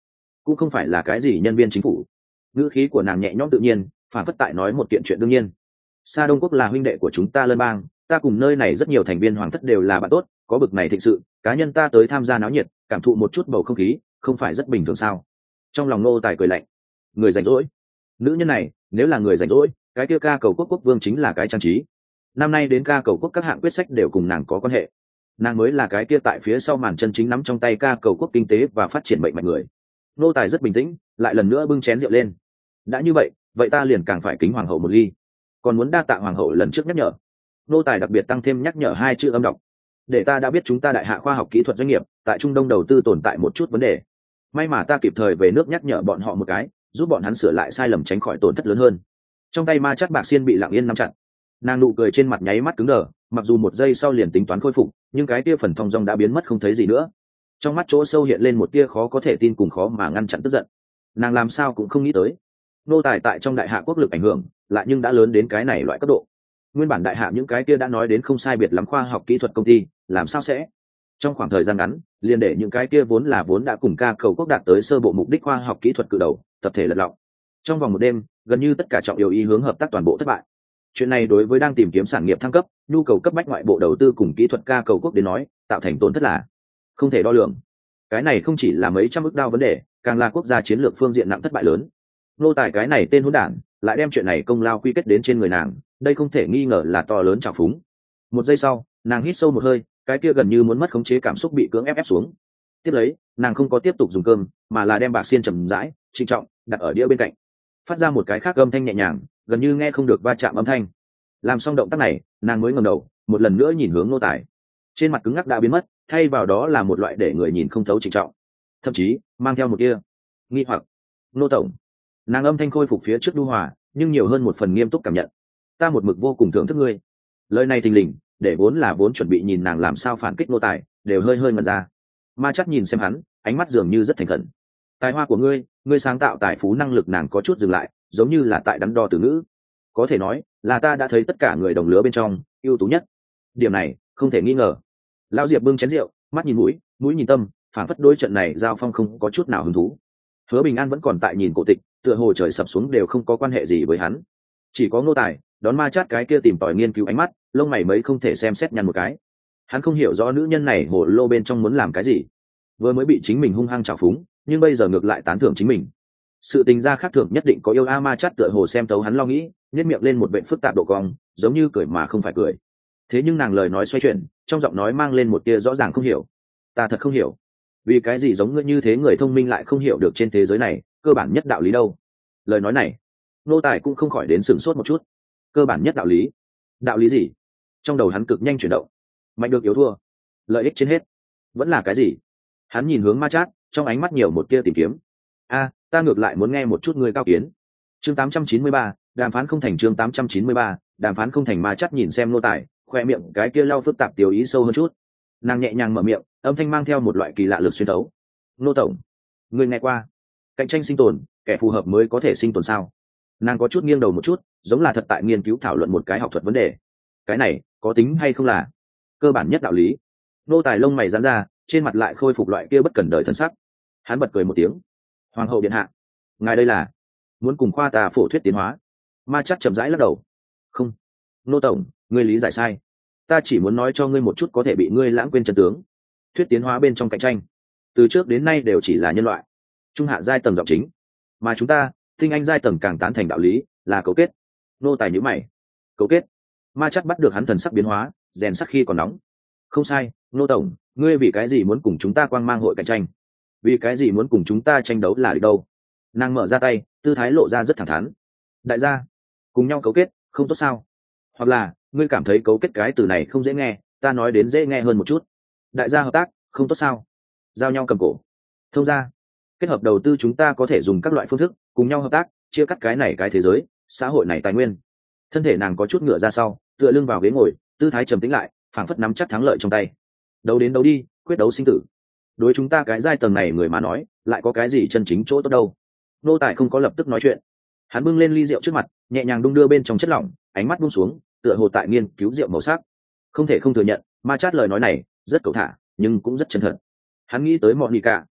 cũng không phải là cái gì nhân viên chính phủ. Ngữ khí của nàng nhẹ nhõm tự nhiên, phản phất tại nói một kiện chuyện đương nhiên. Sa Đông Quốc là huynh đệ của chúng ta Lân Bang, ta cùng nơi này rất nhiều thành viên hoàng thất đều là bạn tốt, có bực này thịnh sự, cá nhân ta tới tham gia náo nhiệt, cảm thụ một chút bầu không khí, không phải rất bình thường sao? Trong lòng Nô Tài cười lạnh, người rảnh rỗi. Nữ nhân này, nếu là người rảnh rỗi, cái kia ca cầu quốc quốc vương chính là cái trang trí. Năm nay đến ca cầu quốc các hạng quyết sách đều cùng nàng có quan hệ. Nàng mới là cái kia tại phía sau màn chân chính nắm trong tay ca cầu quốc kinh tế và phát triển bệnh mạnh người. Nô Tài rất bình tĩnh, lại lần nữa bưng chén rượu lên. Đã như vậy, vậy ta liền càng phải kính hoàng hậu một ly. Còn muốn đa tạ hoàng hậu lần trước nhắc nhở. Nô Tài đặc biệt tăng thêm nhắc nhở hai chữ âm đọc, để ta đã biết chúng ta đại hạ khoa học kỹ thuật doanh nghiệp tại Trung Đông đầu tư tồn tại một chút vấn đề. May mà ta kịp thời về nước nhắc nhở bọn họ một cái, giúp bọn hắn sửa lại sai lầm, tránh khỏi tổn thất lớn hơn. Trong tay ma chắc bạc xiên bị lặng yên nắm chặt, nàng nụ cười trên mặt nháy mắt cứng đờ, mặc dù một giây sau liền tính toán khôi phục, nhưng cái tia phần thong dong đã biến mất không thấy gì nữa. Trong mắt chỗ sâu hiện lên một tia khó có thể tin cùng khó mà ngăn chặn tức giận. Nàng làm sao cũng không nghĩ tới, nô tài tại trong đại hạ quốc lực ảnh hưởng lại nhưng đã lớn đến cái này loại cấp độ. Nguyên bản đại hạ những cái kia đã nói đến không sai biệt lắm khoa học kỹ thuật công ty, làm sao sẽ trong khoảng thời gian ngắn liền để những cái kia vốn là vốn đã cùng ca cầu quốc đạt tới sơ bộ mục đích khoa học kỹ thuật cự đầu tập thể lật lọng. Trong vòng một đêm, gần như tất cả trọng yếu ý hướng hợp tác toàn bộ thất bại. Chuyện này đối với đang tìm kiếm sản nghiệp thăng cấp, nhu cầu cấp bách ngoại bộ đầu tư cùng kỹ thuật ca cầu quốc đến nói, tạo thành tổn thất là không thể đo lường. Cái này không chỉ là mấy trăm ức đao vấn đề, càng là quốc gia chiến lược phương diện nặng thất bại lớn. Nô tài cái này tên hỗn đản, lại đem chuyện này công lao quy kết đến trên người nàng, đây không thể nghi ngờ là to lớn trào phúng. Một giây sau, nàng hít sâu một hơi, cái kia gần như muốn mất khống chế cảm xúc bị cưỡng ép ép xuống. Tiếp lấy, nàng không có tiếp tục dùng cơm, mà là đem bạc xiên chậm rãi, trịnh trọng đặt ở đĩa bên cạnh, phát ra một cái khác âm thanh nhẹ nhàng, gần như nghe không được va chạm âm thanh. Làm xong động tác này, nàng mới ngẩng đầu, một lần nữa nhìn hướng nô tài. Trên mặt cứng ngắc đã biến mất, thay vào đó là một loại để người nhìn không thấu trịnh trọng, thậm chí mang theo một kia nghi hoặc. Nô tổng. Nàng âm thanh khôi phục phía trước nhu hòa, nhưng nhiều hơn một phần nghiêm túc cảm nhận. Ta một mực vô cùng thưởng thức ngươi. Lời này thình lình, để vốn là vốn chuẩn bị nhìn nàng làm sao phản kích nô tài, đều hơi hơi ngẩn ra. Ma chắc nhìn xem hắn, ánh mắt dường như rất thành khẩn. Tài hoa của ngươi, ngươi sáng tạo tài phú năng lực, nàng có chút dừng lại, giống như là tại đắn đo từ ngữ. Có thể nói là ta đã thấy tất cả người đồng lứa bên trong ưu tú nhất. Điểm này không thể nghi ngờ. Lão Diệp bưng chén rượu, mắt nhìn mũi, mũi nhìn tâm, phản phất đối trận này giao phong không có chút nào hứng thú. Hứa Bình An vẫn còn tại nhìn cổ tịch, tựa hồ trời sập xuống đều không có quan hệ gì với hắn. Chỉ có nô tài đón ma chát cái kia tìm tòi nghiên cứu ánh mắt, lông mày mấy không thể xem xét nhăn một cái. Hắn không hiểu rõ nữ nhân này hồ lô bên trong muốn làm cái gì. Vừa mới bị chính mình hung hăng trào phúng, nhưng bây giờ ngược lại tán thưởng chính mình. Sự tình gia khác thường nhất định có yêu a. Ma chát tựa hồ xem tấu hắn lo nghĩ, nhếch miệng lên một vẻ phức tạp độ cong, giống như cười mà không phải cười. Thế nhưng nàng lời nói xoay chuyển, trong giọng nói mang lên một tia rõ ràng không hiểu. Ta thật không hiểu, vì cái gì giống ngươi như thế người thông minh lại không hiểu được trên thế giới này cơ bản nhất đạo lý đâu. Lời nói này, nô tài cũng không khỏi đến sửng sốt một chút. Cơ bản nhất đạo lý? Đạo lý gì? Trong đầu hắn cực nhanh chuyển động. Mạnh được yếu thua, lợi ích trên hết, vẫn là cái gì? Hắn nhìn hướng Ma Chát, trong ánh mắt nhiều một tia tìm kiếm. A, ta ngược lại muốn nghe một chút người cao kiến. Chương tám trăm chín mươi ba, đàm phán không thành. Chương tám trăm chín mươi ba, đàm phán không thành. Ma Chát nhìn xem nô tài, khoe miệng cái kia lau phức tạp tiểu ý sâu hơn chút. Nàng nhẹ nhàng mở miệng, âm thanh mang theo một loại kỳ lạ lực xuyên thấu. Nô tổng, người nghe qua cạnh tranh sinh tồn, kẻ phù hợp mới có thể sinh tồn sao? Nàng có chút nghiêng đầu một chút, giống là thật tại nghiên cứu thảo luận một cái học thuật vấn đề. Cái này có tính hay không là cơ bản nhất đạo lý? Nô tài lông mày giãn ra, trên mặt lại khôi phục loại kia bất cần đời thân sắc. Hắn bật cười một tiếng. Hoàng hậu điện hạ, ngài đây là muốn cùng khoa tà phổ thuyết tiến hóa? Ma chắc chậm rãi lắc đầu. Không, nô tổng, ngươi lý giải sai. Ta chỉ muốn nói cho ngươi một chút có thể bị ngươi lãng quên chân tướng. Thuyết tiến hóa bên trong cạnh tranh, từ trước đến nay đều chỉ là nhân loại trung hạ giai tầng giọng chính, mà chúng ta tinh anh giai tầng càng tán thành đạo lý là cấu kết. Nô tài nhíu mày. Cấu kết? Ma chắc bắt được hắn thần sắc biến hóa, rèn sắc khi còn nóng. Không sai, nô tổng, ngươi vì cái gì muốn cùng chúng ta quang mang hội cạnh tranh? Vì cái gì muốn cùng chúng ta tranh đấu là đi đâu? Nàng mở ra tay, tư thái lộ ra rất thẳng thắn. Đại gia, cùng nhau cấu kết không tốt sao? Hoặc là ngươi cảm thấy cấu kết cái từ này không dễ nghe, ta nói đến dễ nghe hơn một chút. Đại gia hợp tác không tốt sao? Giao nhau cầm cổ, thông gia, kết hợp đầu tư, chúng ta có thể dùng các loại phương thức cùng nhau hợp tác, chia cắt cái này cái thế giới, xã hội này tài nguyên. Thân thể nàng có chút ngựa ra sau, tựa lưng vào ghế ngồi, tư thái trầm tĩnh lại, phảng phất nắm chắc thắng lợi trong tay. Đấu đến đấu đi, quyết đấu sinh tử. Đối chúng ta cái giai tầng này người mà nói, lại có cái gì chân chính chỗ tốt đâu? Nô tài không có lập tức nói chuyện. Hắn bưng lên ly rượu trước mặt, nhẹ nhàng đung đưa bên trong chất lỏng, ánh mắt buông xuống, tựa hồ tại nghiên cứu rượu màu sắc. Không thể không thừa nhận, Ma Chát lời nói này rất cẩu thả, nhưng cũng rất chân thật. Hắn nghĩ tới Monica,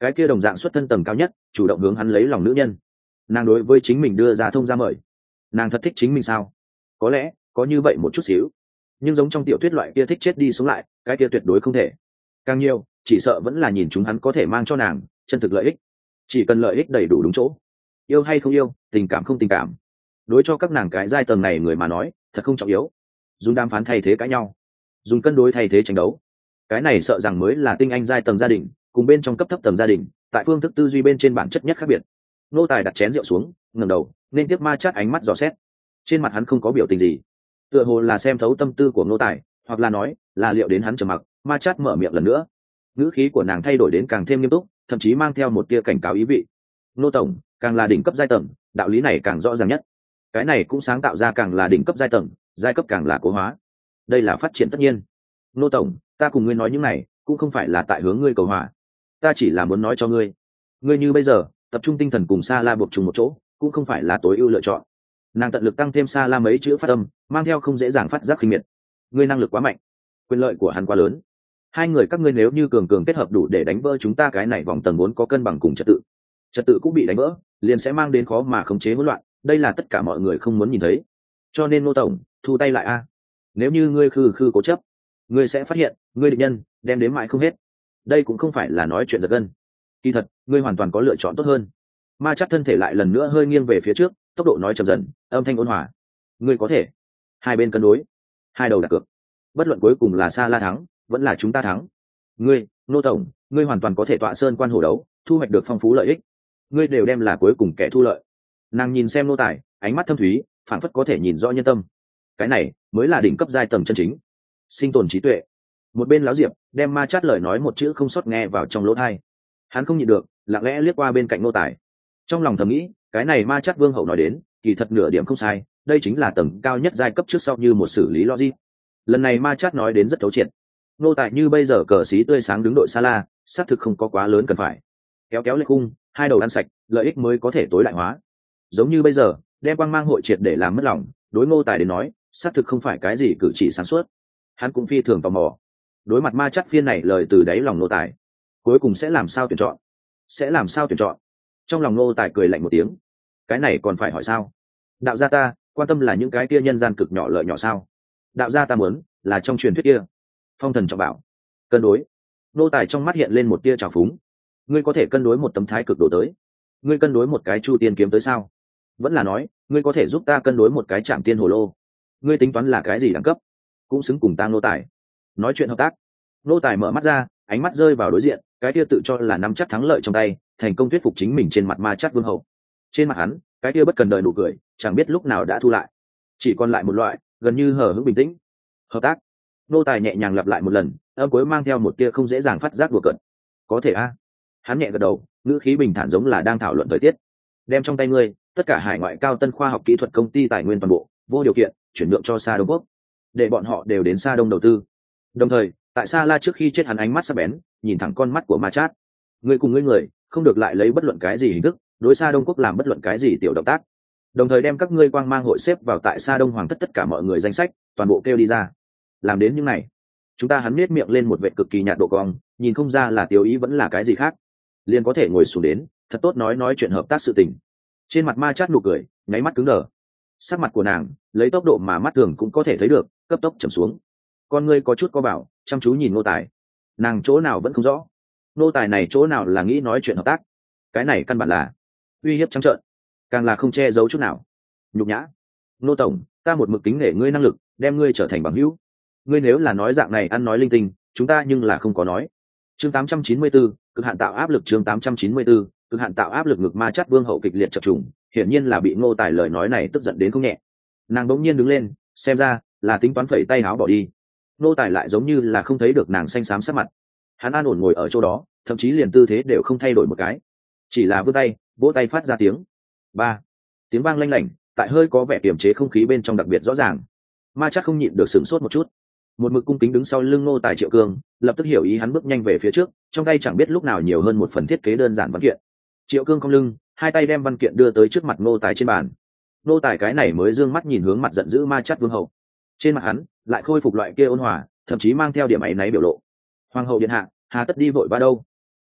cái kia đồng dạng xuất thân tầng cao nhất chủ động hướng hắn lấy lòng nữ nhân. Nàng đối với chính mình đưa ra thông ra mời, nàng thật thích chính mình sao? Có lẽ có như vậy một chút xíu, nhưng giống trong tiểu thuyết loại kia thích chết đi sống lại, cái kia tuyệt đối không thể. Càng nhiều chỉ sợ vẫn là nhìn chúng hắn có thể mang cho nàng chân thực lợi ích. Chỉ cần lợi ích đầy đủ đúng chỗ, yêu hay không yêu, tình cảm không tình cảm, đối cho các nàng cái giai tầng này người mà nói thật không trọng yếu. Dùng đàm phán thay thế cãi nhau, dùng cân đối thay thế tranh đấu, cái này sợ rằng mới là tinh anh giai tầng gia đình cùng bên trong cấp thấp tầng gia đình tại phương thức tư duy bên trên bản chất nhất khác biệt. Nô tài đặt chén rượu xuống, ngẩng đầu nên tiếp ma chát ánh mắt dò xét. Trên mặt hắn không có biểu tình gì, tựa hồ là xem thấu tâm tư của nô tài, hoặc là nói là liệu đến hắn trầm mặc. Ma chát mở miệng lần nữa, ngữ khí của nàng thay đổi đến càng thêm nghiêm túc, thậm chí mang theo một tia cảnh cáo ý vị. Nô tổng, càng là đỉnh cấp giai tầng, đạo lý này càng rõ ràng nhất. Cái này cũng sáng tạo ra càng là đỉnh cấp giai tầng, giai cấp càng là cố hóa. Đây là phát triển tất nhiên. Nô tổng, ta cùng ngươi nói những này cũng không phải là tại hướng ngươi cầu hòa, ta chỉ là muốn nói cho ngươi, ngươi như bây giờ tập trung tinh thần cùng Sa La buộc chung một chỗ cũng không phải là tối ưu lựa chọn. Nàng tận lực tăng thêm Sa La mấy chữ phát âm, mang theo không dễ dàng phát giác khinh miệt. Ngươi năng lực quá mạnh, quyền lợi của hắn quá lớn, hai người các ngươi nếu như cường cường kết hợp đủ để đánh vỡ chúng ta cái này vòng tầng vốn có cân bằng cùng trật tự, trật tự cũng bị đánh vỡ, liền sẽ mang đến khó mà khống chế hỗn loạn. Đây là tất cả mọi người không muốn nhìn thấy. Cho nên Nô tổng, thu tay lại a. Nếu như ngươi khư khư cố chấp, ngươi sẽ phát hiện ngươi địch nhân đem đến mãi không hết. Đây cũng không phải là nói chuyện giật gân, kỳ thật ngươi hoàn toàn có lựa chọn tốt hơn. Ma chắc thân thể lại lần nữa hơi nghiêng về phía trước, tốc độ nói chậm dần, âm thanh ôn hòa. Ngươi có thể hai bên cân đối, hai đầu đặt cược, bất luận cuối cùng là Sa La thắng vẫn là chúng ta thắng, ngươi Nô tổng, ngươi hoàn toàn có thể tọa sơn quan hổ đấu, thu hoạch được phong phú lợi ích, ngươi đều đem là cuối cùng kẻ thu lợi. Nàng nhìn xem nô tài, ánh mắt thâm thúy, phảng phất có thể nhìn rõ nhân tâm. Cái này mới là đỉnh cấp giai tầng chân chính, sinh tồn trí tuệ. Một bên láo diệp đem ma chát lời nói một chữ không sót nghe vào trong lỗ tai, hắn không nhịn được lặng lẽ liếc qua bên cạnh nô tài, trong lòng thầm nghĩ, cái này ma chát vương hậu nói đến kỳ thật nửa điểm không sai, đây chính là tầng cao nhất giai cấp trước sau như một xử lý logic. Lần này ma chát nói đến rất thấu triệt. Nô tài như bây giờ cờ xí tươi sáng đứng đội Sa La, xác thực không có quá lớn cần phải kéo kéo lên cung, hai đầu ăn sạch, lợi ích mới có thể tối đại hóa. Giống như bây giờ đem quang mang hội triệt để làm mất lòng, đối Ngô Tài đến nói xác thực không phải cái gì cử chỉ sáng suốt. Hắn cũng phi thường tò mò, đối mặt ma chắc phiên này lời từ đáy lòng Ngô Tài, cuối cùng sẽ làm sao tuyển chọn, sẽ làm sao tuyển chọn. Trong lòng Ngô Tài cười lạnh một tiếng, cái này còn phải hỏi sao? Đạo gia ta quan tâm là những cái kia nhân gian cực nhỏ lợi nhỏ sao? Đạo gia ta muốn là trong truyền thuyết kia phong thần trọng bảo, cân đối. Ngô Tài trong mắt hiện lên một tia trào phúng. Ngươi có thể cân đối một tấm thái cực đổ tới, ngươi cân đối một cái chu tiên kiếm tới sao? Vẫn là nói ngươi có thể giúp ta cân đối một cái trạm tiên hồ lô? Ngươi tính toán là cái gì đẳng cấp, cũng xứng cùng ta Ngô Tài nói chuyện hợp tác? Ngô Tài mở mắt ra, ánh mắt rơi vào đối diện cái kia tự cho là nắm chắc thắng lợi trong tay, thành công thuyết phục chính mình trên mặt ma chắc vương hậu. Trên mặt hắn cái kia bất cần đời nụ cười chẳng biết lúc nào đã thu lại, chỉ còn lại một loại gần như hờ hững bình tĩnh. Hợp tác. Ngô Tài nhẹ nhàng lặp lại một lần, âm cuối mang theo một tia không dễ dàng phát giác đùa cợt. Có thể a. Hắn nhẹ gật đầu, ngữ khí bình thản giống là đang thảo luận thời tiết. Đem trong tay ngươi tất cả hải ngoại cao tân khoa học kỹ thuật công ty tài nguyên toàn bộ vô điều kiện chuyển nhượng cho Sa Đông Quốc, để bọn họ đều đến Sa Đông đầu tư. Đồng thời tại Sa La trước khi chết, hắn ánh mắt sắc bén nhìn thẳng con mắt của Ma Chát. Ngươi cùng ngươi người không được lại lấy bất luận cái gì hình thức đối Sa Đông Quốc làm bất luận cái gì tiểu động tác. Đồng thời đem các ngươi quang mang hội xếp vào tại Sa Đông hoàng thất tất cả mọi người danh sách toàn bộ kêu đi ra. Làm đến những này, chúng ta hắn nết miệng lên một vệ cực kỳ nhạt độ cong, nhìn không ra là tiêu ý vẫn là cái gì khác, liền có thể ngồi xuống đến thật tốt nói nói chuyện hợp tác sự tình. Trên mặt Ma Chát nụ cười nháy mắt cứng đờ, sắc mặt của nàng lấy tốc độ mà mắt thường cũng có thể thấy được cấp tốc trầm xuống, con ngươi có chút co bảo chăm chú nhìn Ngô Tài. Nàng chỗ nào vẫn không rõ, Ngô Tài này chỗ nào là nghĩ nói chuyện hợp tác, cái này căn bản là uy hiếp trắng trợn, càng là không che giấu chút nào. Nhục nhã. Ngô tổng, ta một mực kính nể ngươi năng lực, đem ngươi trở thành bằng hữu, ngươi nếu là nói dạng này ăn nói linh tinh, chúng ta nhưng là không có nói. Chương tám trăm chín mươi bốn, cực hạn tạo áp lực. Chương tám trăm chín mươi bốn, cực hạn tạo áp lực. Ngực Ma Chát vương hậu kịch liệt chập trùng, hiển nhiên là bị Ngô Tài lời nói này tức giận đến không nhẹ. Nàng bỗng nhiên đứng lên, xem ra là tính toán phẩy tay áo bỏ đi. Ngô Tài lại giống như là không thấy được nàng xanh xám sắc mặt, hắn an ổn ngồi ở chỗ đó, thậm chí liền tư thế đều không thay đổi một cái, chỉ là vươn tay vỗ tay phát ra tiếng ba, tiếng vang lanh lảnh, tại hơi có vẻ kiềm chế không khí bên trong đặc biệt rõ ràng. Ma Chát không nhịn được sửng sốt một chút, một mực cung kính đứng sau lưng Ngô Tài Triệu Cương lập tức hiểu ý, hắn bước nhanh về phía trước, trong tay chẳng biết lúc nào nhiều hơn một phần thiết kế đơn giản văn kiện. Triệu Cương cong lưng, hai tay đem văn kiện đưa tới trước mặt Ngô Tài trên bàn. Ngô Tài cái này mới dương mắt nhìn hướng mặt giận dữ Ma Chát vương hậu, trên mặt hắn lại khôi phục loại kia ôn hòa, thậm chí mang theo điểm áy náy biểu lộ. Hoàng hậu điện hạ, hà tất đi vội vã đâu?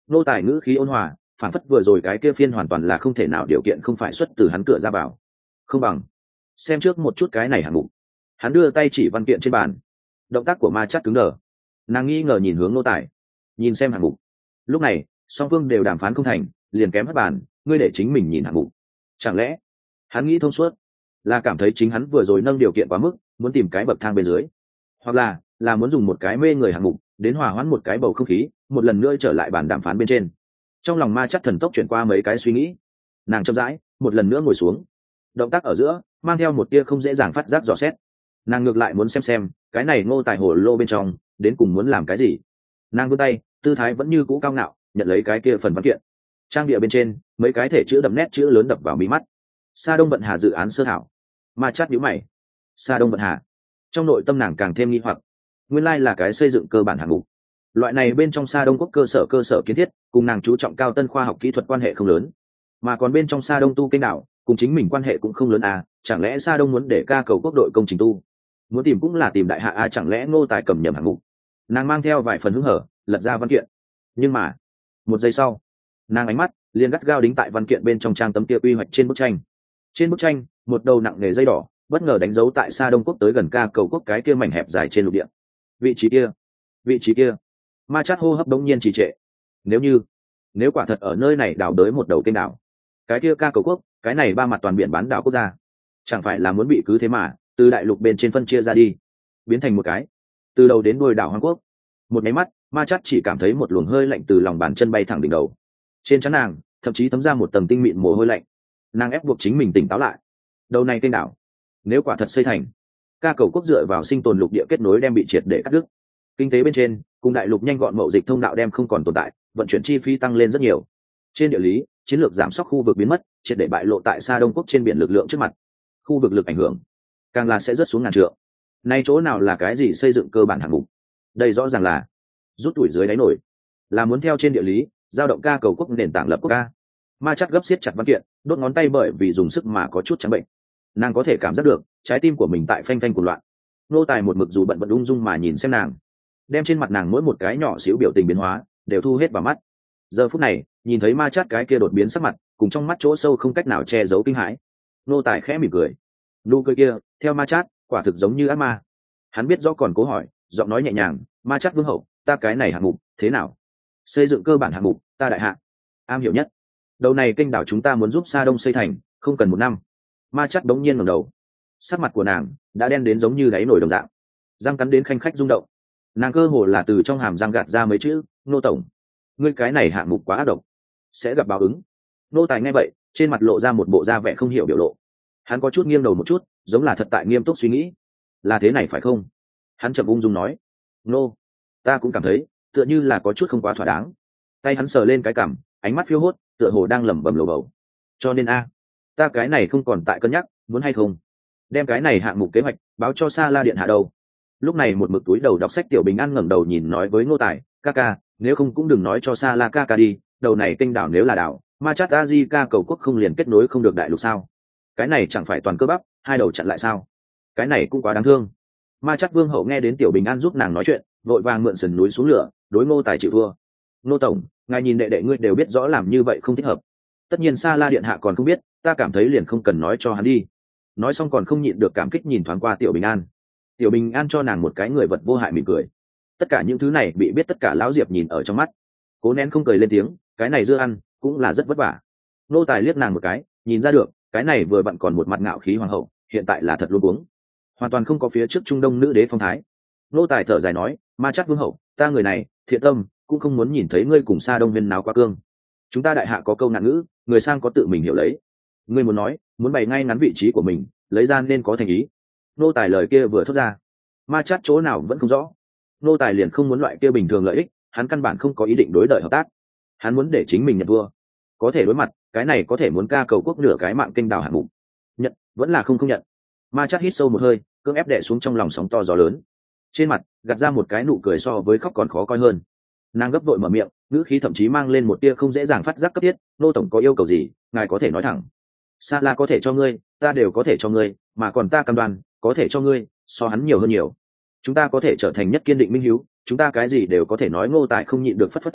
Nô tài ngữ khí ôn hòa, phản phất vừa rồi cái kia phiên hoàn toàn là không thể nào điều kiện không phải xuất từ hắn cửa ra vào. Không bằng xem trước một chút cái này hạng mục. Hắn đưa tay chỉ văn kiện trên bàn. Động tác của ma chắc cứng đờ. Nàng nghi ngờ nhìn hướng nô tài, nhìn xem hạng mục. Lúc này song phương đều đàm phán không thành, liền kém hết bàn, ngươi để chính mình nhìn hạng mục. Chẳng lẽ hắn nghĩ thông suốt, là cảm thấy chính hắn vừa rồi nâng điều kiện quá mức, muốn tìm cái bậc thang bên dưới, hoặc là là muốn dùng một cái mê người hạng mục đến hòa hoãn một cái bầu không khí, một lần nữa trở lại bàn đàm phán bên trên. Trong lòng ma chắc thần tốc chuyển qua mấy cái suy nghĩ. Nàng chậm rãi một lần nữa ngồi xuống, động tác ở giữa mang theo một tia không dễ dàng phát giác dò xét. Nàng ngược lại muốn xem xem cái này ngô tài hồ lô bên trong đến cùng muốn làm cái gì. Nàng vươn tay, tư thái vẫn như cũ cao ngạo, nhận lấy cái kia phần văn kiện. Trang địa bên trên mấy cái thể chữ đậm nét chữ lớn đập vào mí mắt. Sa Đông Vận Hà dự án sơ thảo. Ma chát nhíu mày. Sa Đông Vận Hà, trong nội tâm nàng càng thêm nghi hoặc. Nguyên lai là cái xây dựng cơ bản hạng mục. Loại này bên trong Sa Đông quốc cơ sở cơ sở kiến thiết, cùng nàng chú trọng cao tân khoa học kỹ thuật quan hệ không lớn, mà còn bên trong Sa Đông tu kênh đảo, cùng chính mình quan hệ cũng không lớn à? Chẳng lẽ Sa Đông muốn để ca cầu quốc đội công trình tu, muốn tìm cũng là tìm đại hạ à? Chẳng lẽ Ngô Tài cầm nhầm hạng mục? Nàng mang theo vài phần hứng hở, lật ra văn kiện. Nhưng mà một giây sau, nàng ánh mắt liền gắt gao đính tại văn kiện bên trong trang tấm kia quy hoạch trên bức tranh. Trên bức tranh, một đầu nặng nề dây đỏ bất ngờ đánh dấu tại Sa Đông quốc tới gần ca cầu quốc cái kia mảnh hẹp dài trên lục địa. Vị trí kia, vị trí kia. Ma chát hô hấp đống nhiên trì trệ. Nếu như, nếu quả thật ở nơi này đào đới một đầu kênh đảo, cái kia ca cầu quốc, cái này ba mặt toàn biển bán đảo quốc gia, chẳng phải là muốn bị cứ thế mà từ đại lục bên trên phân chia ra đi, biến thành một cái từ đầu đến đuôi đảo Hoàng Quốc. Một máy mắt, ma chát chỉ cảm thấy một luồng hơi lạnh từ lòng bàn chân bay thẳng đỉnh đầu. Trên trán nàng thậm chí thấm ra một tầng tinh mịn mồ hôi lạnh. Nàng ép buộc chính mình tỉnh táo lại. Đầu này kênh đảo, nếu quả thật xây thành, ca cầu quốc dựa vào sinh tồn lục địa kết nối đem bị triệt để cắt đứt. Kinh tế bên trên, cùng đại lục nhanh gọn mậu dịch thông đạo đem không còn tồn tại, vận chuyển chi phí tăng lên rất nhiều. Trên địa lý, chiến lược giảm sóc khu vực biến mất, triệt để bại lộ tại Sa Đông quốc trên biển lực lượng trước mặt. Khu vực lực ảnh hưởng càng là sẽ rớt xuống ngàn trượng. Nay chỗ nào là cái gì xây dựng cơ bản hạng mục? Đây rõ ràng là rút tuổi dưới đáy nổi, là muốn theo trên địa lý giao động ca cầu quốc nền tảng lập quốc ca. Ma chắc gấp siết chặt văn kiện, đốt ngón tay bởi vì dùng sức mà có chút trắng bệnh. Nàng có thể cảm giác được trái tim của mình tại phanh phanh cuồng loạn. Nô Tài một mực dù bận bận ung dung mà nhìn xem nàng, đem trên mặt nàng mỗi một cái nhỏ xíu biểu tình biến hóa đều thu hết vào mắt. Giờ phút này nhìn thấy ma chát cái kia đột biến sắc mặt, cùng trong mắt chỗ sâu không cách nào che giấu kinh hãi, Nô Tài khẽ mỉm cười. Nụ cười kia theo ma chát quả thực giống như ác ma. Hắn biết rõ còn cố hỏi, giọng nói nhẹ nhàng, ma chát vương hậu, ta cái này hạng mục thế nào? Xây dựng cơ bản hạng mục, ta đại hạ am hiểu nhất. Đầu này kênh đảo chúng ta muốn giúp Sa Đông xây thành, không cần một năm. Ma chát đống nhiên ngẩng đầu, sắc mặt của nàng đã đen đến giống như đáy nồi đồng dạng, răng cắn đến khanh khách rung động. Nàng cơ hồ là từ trong hàm răng gạt ra mấy chữ, nô tổng, ngươi cái này hạng mục quá ác độc, sẽ gặp báo ứng. Nô Tài nghe vậy, trên mặt lộ ra một bộ da vẻ không hiểu biểu lộ. Hắn có chút nghiêng đầu một chút, giống là thật tại nghiêm túc suy nghĩ. Là thế này phải không? Hắn chậm ung dung nói. Nô, ta cũng cảm thấy tựa như là có chút không quá thỏa đáng. Tay hắn sờ lên cái cằm, ánh mắt phiêu hốt, tựa hồ đang lẩm bẩm lầu bầu. Cho nên a, ta cái này không còn tại cân nhắc muốn hay không đem cái này hạng mục kế hoạch báo cho Sa La điện hạ đâu. Lúc này một mực túi đầu đọc sách Tiểu Bình An ngẩng đầu nhìn nói với Ngô Tài, ca ca, nếu không cũng đừng nói cho Sa La ca ca đi, đầu này kênh đảo nếu là đảo, ma chát a di ca cầu quốc không liền kết nối không được đại lục sao? Cái này chẳng phải toàn cơ bắp hai đầu chặn lại sao? Cái này cũng quá đáng thương. Ma chát vương hậu nghe đến Tiểu Bình An giúp nàng nói chuyện, vội vàng mượn sườn núi xuống lửa, đối Ngô Tài chịu thua. Ngô tổng, ngài nhìn đệ đệ ngươi đều biết rõ làm như vậy không thích hợp, tất nhiên Sa La điện hạ còn không biết, ta cảm thấy liền không cần nói cho hắn đi. Nói xong còn không nhịn được cảm kích nhìn thoáng qua Tiểu Bình An. Tiểu Bình An cho nàng một cái người vật vô hại mỉm cười. Tất cả những thứ này bị biết tất cả lão Diệp nhìn ở trong mắt, cố nén không cười lên tiếng, cái này dưa ăn cũng là rất vất vả. Nô Tài liếc nàng một cái, nhìn ra được cái này vừa bận còn một mặt ngạo khí hoàng hậu, hiện tại là thật luôn uống, hoàn toàn không có phía trước trung đông nữ đế phong thái. Nô Tài thở dài nói, ma chắc vương hậu, ta người này thiện tâm, cũng không muốn nhìn thấy ngươi cùng Sa Đông viên náo quá cương. Chúng ta đại hạ có câu nạn ngữ, người sang có tự mình hiểu lấy. Ngươi muốn nói, muốn bày ngay ngắn vị trí của mình, lấy ra nên có thành ý. Nô Tài lời kia vừa thốt ra, ma chát chỗ nào vẫn không rõ. Nô Tài liền không muốn loại kia bình thường lợi ích, hắn căn bản không có ý định đối đợi hợp tác. Hắn muốn để chính mình nhận thua, có thể đối mặt, cái này có thể muốn ca cầu quốc nửa cái mạng kênh đào hạng mục. Nhận, vẫn là không không nhận. Ma chát hít sâu một hơi, cưỡng ép đè xuống trong lòng sóng to gió lớn. Trên mặt gạt ra một cái nụ cười so với khóc còn khó coi hơn. Nàng gấp vội mở miệng, ngữ khí thậm chí mang lên một tia không dễ dàng phát giác cấp thiết, nô tổng có yêu cầu gì, ngài có thể nói thẳng. Sa La có thể cho ngươi, ta đều có thể cho ngươi, mà còn ta cam đoan có thể cho ngươi so hắn nhiều hơn nhiều. Chúng ta có thể trở thành nhất kiên định minh hiếu, chúng ta cái gì đều có thể nói. Ngô Tài không nhịn được phất phất tay,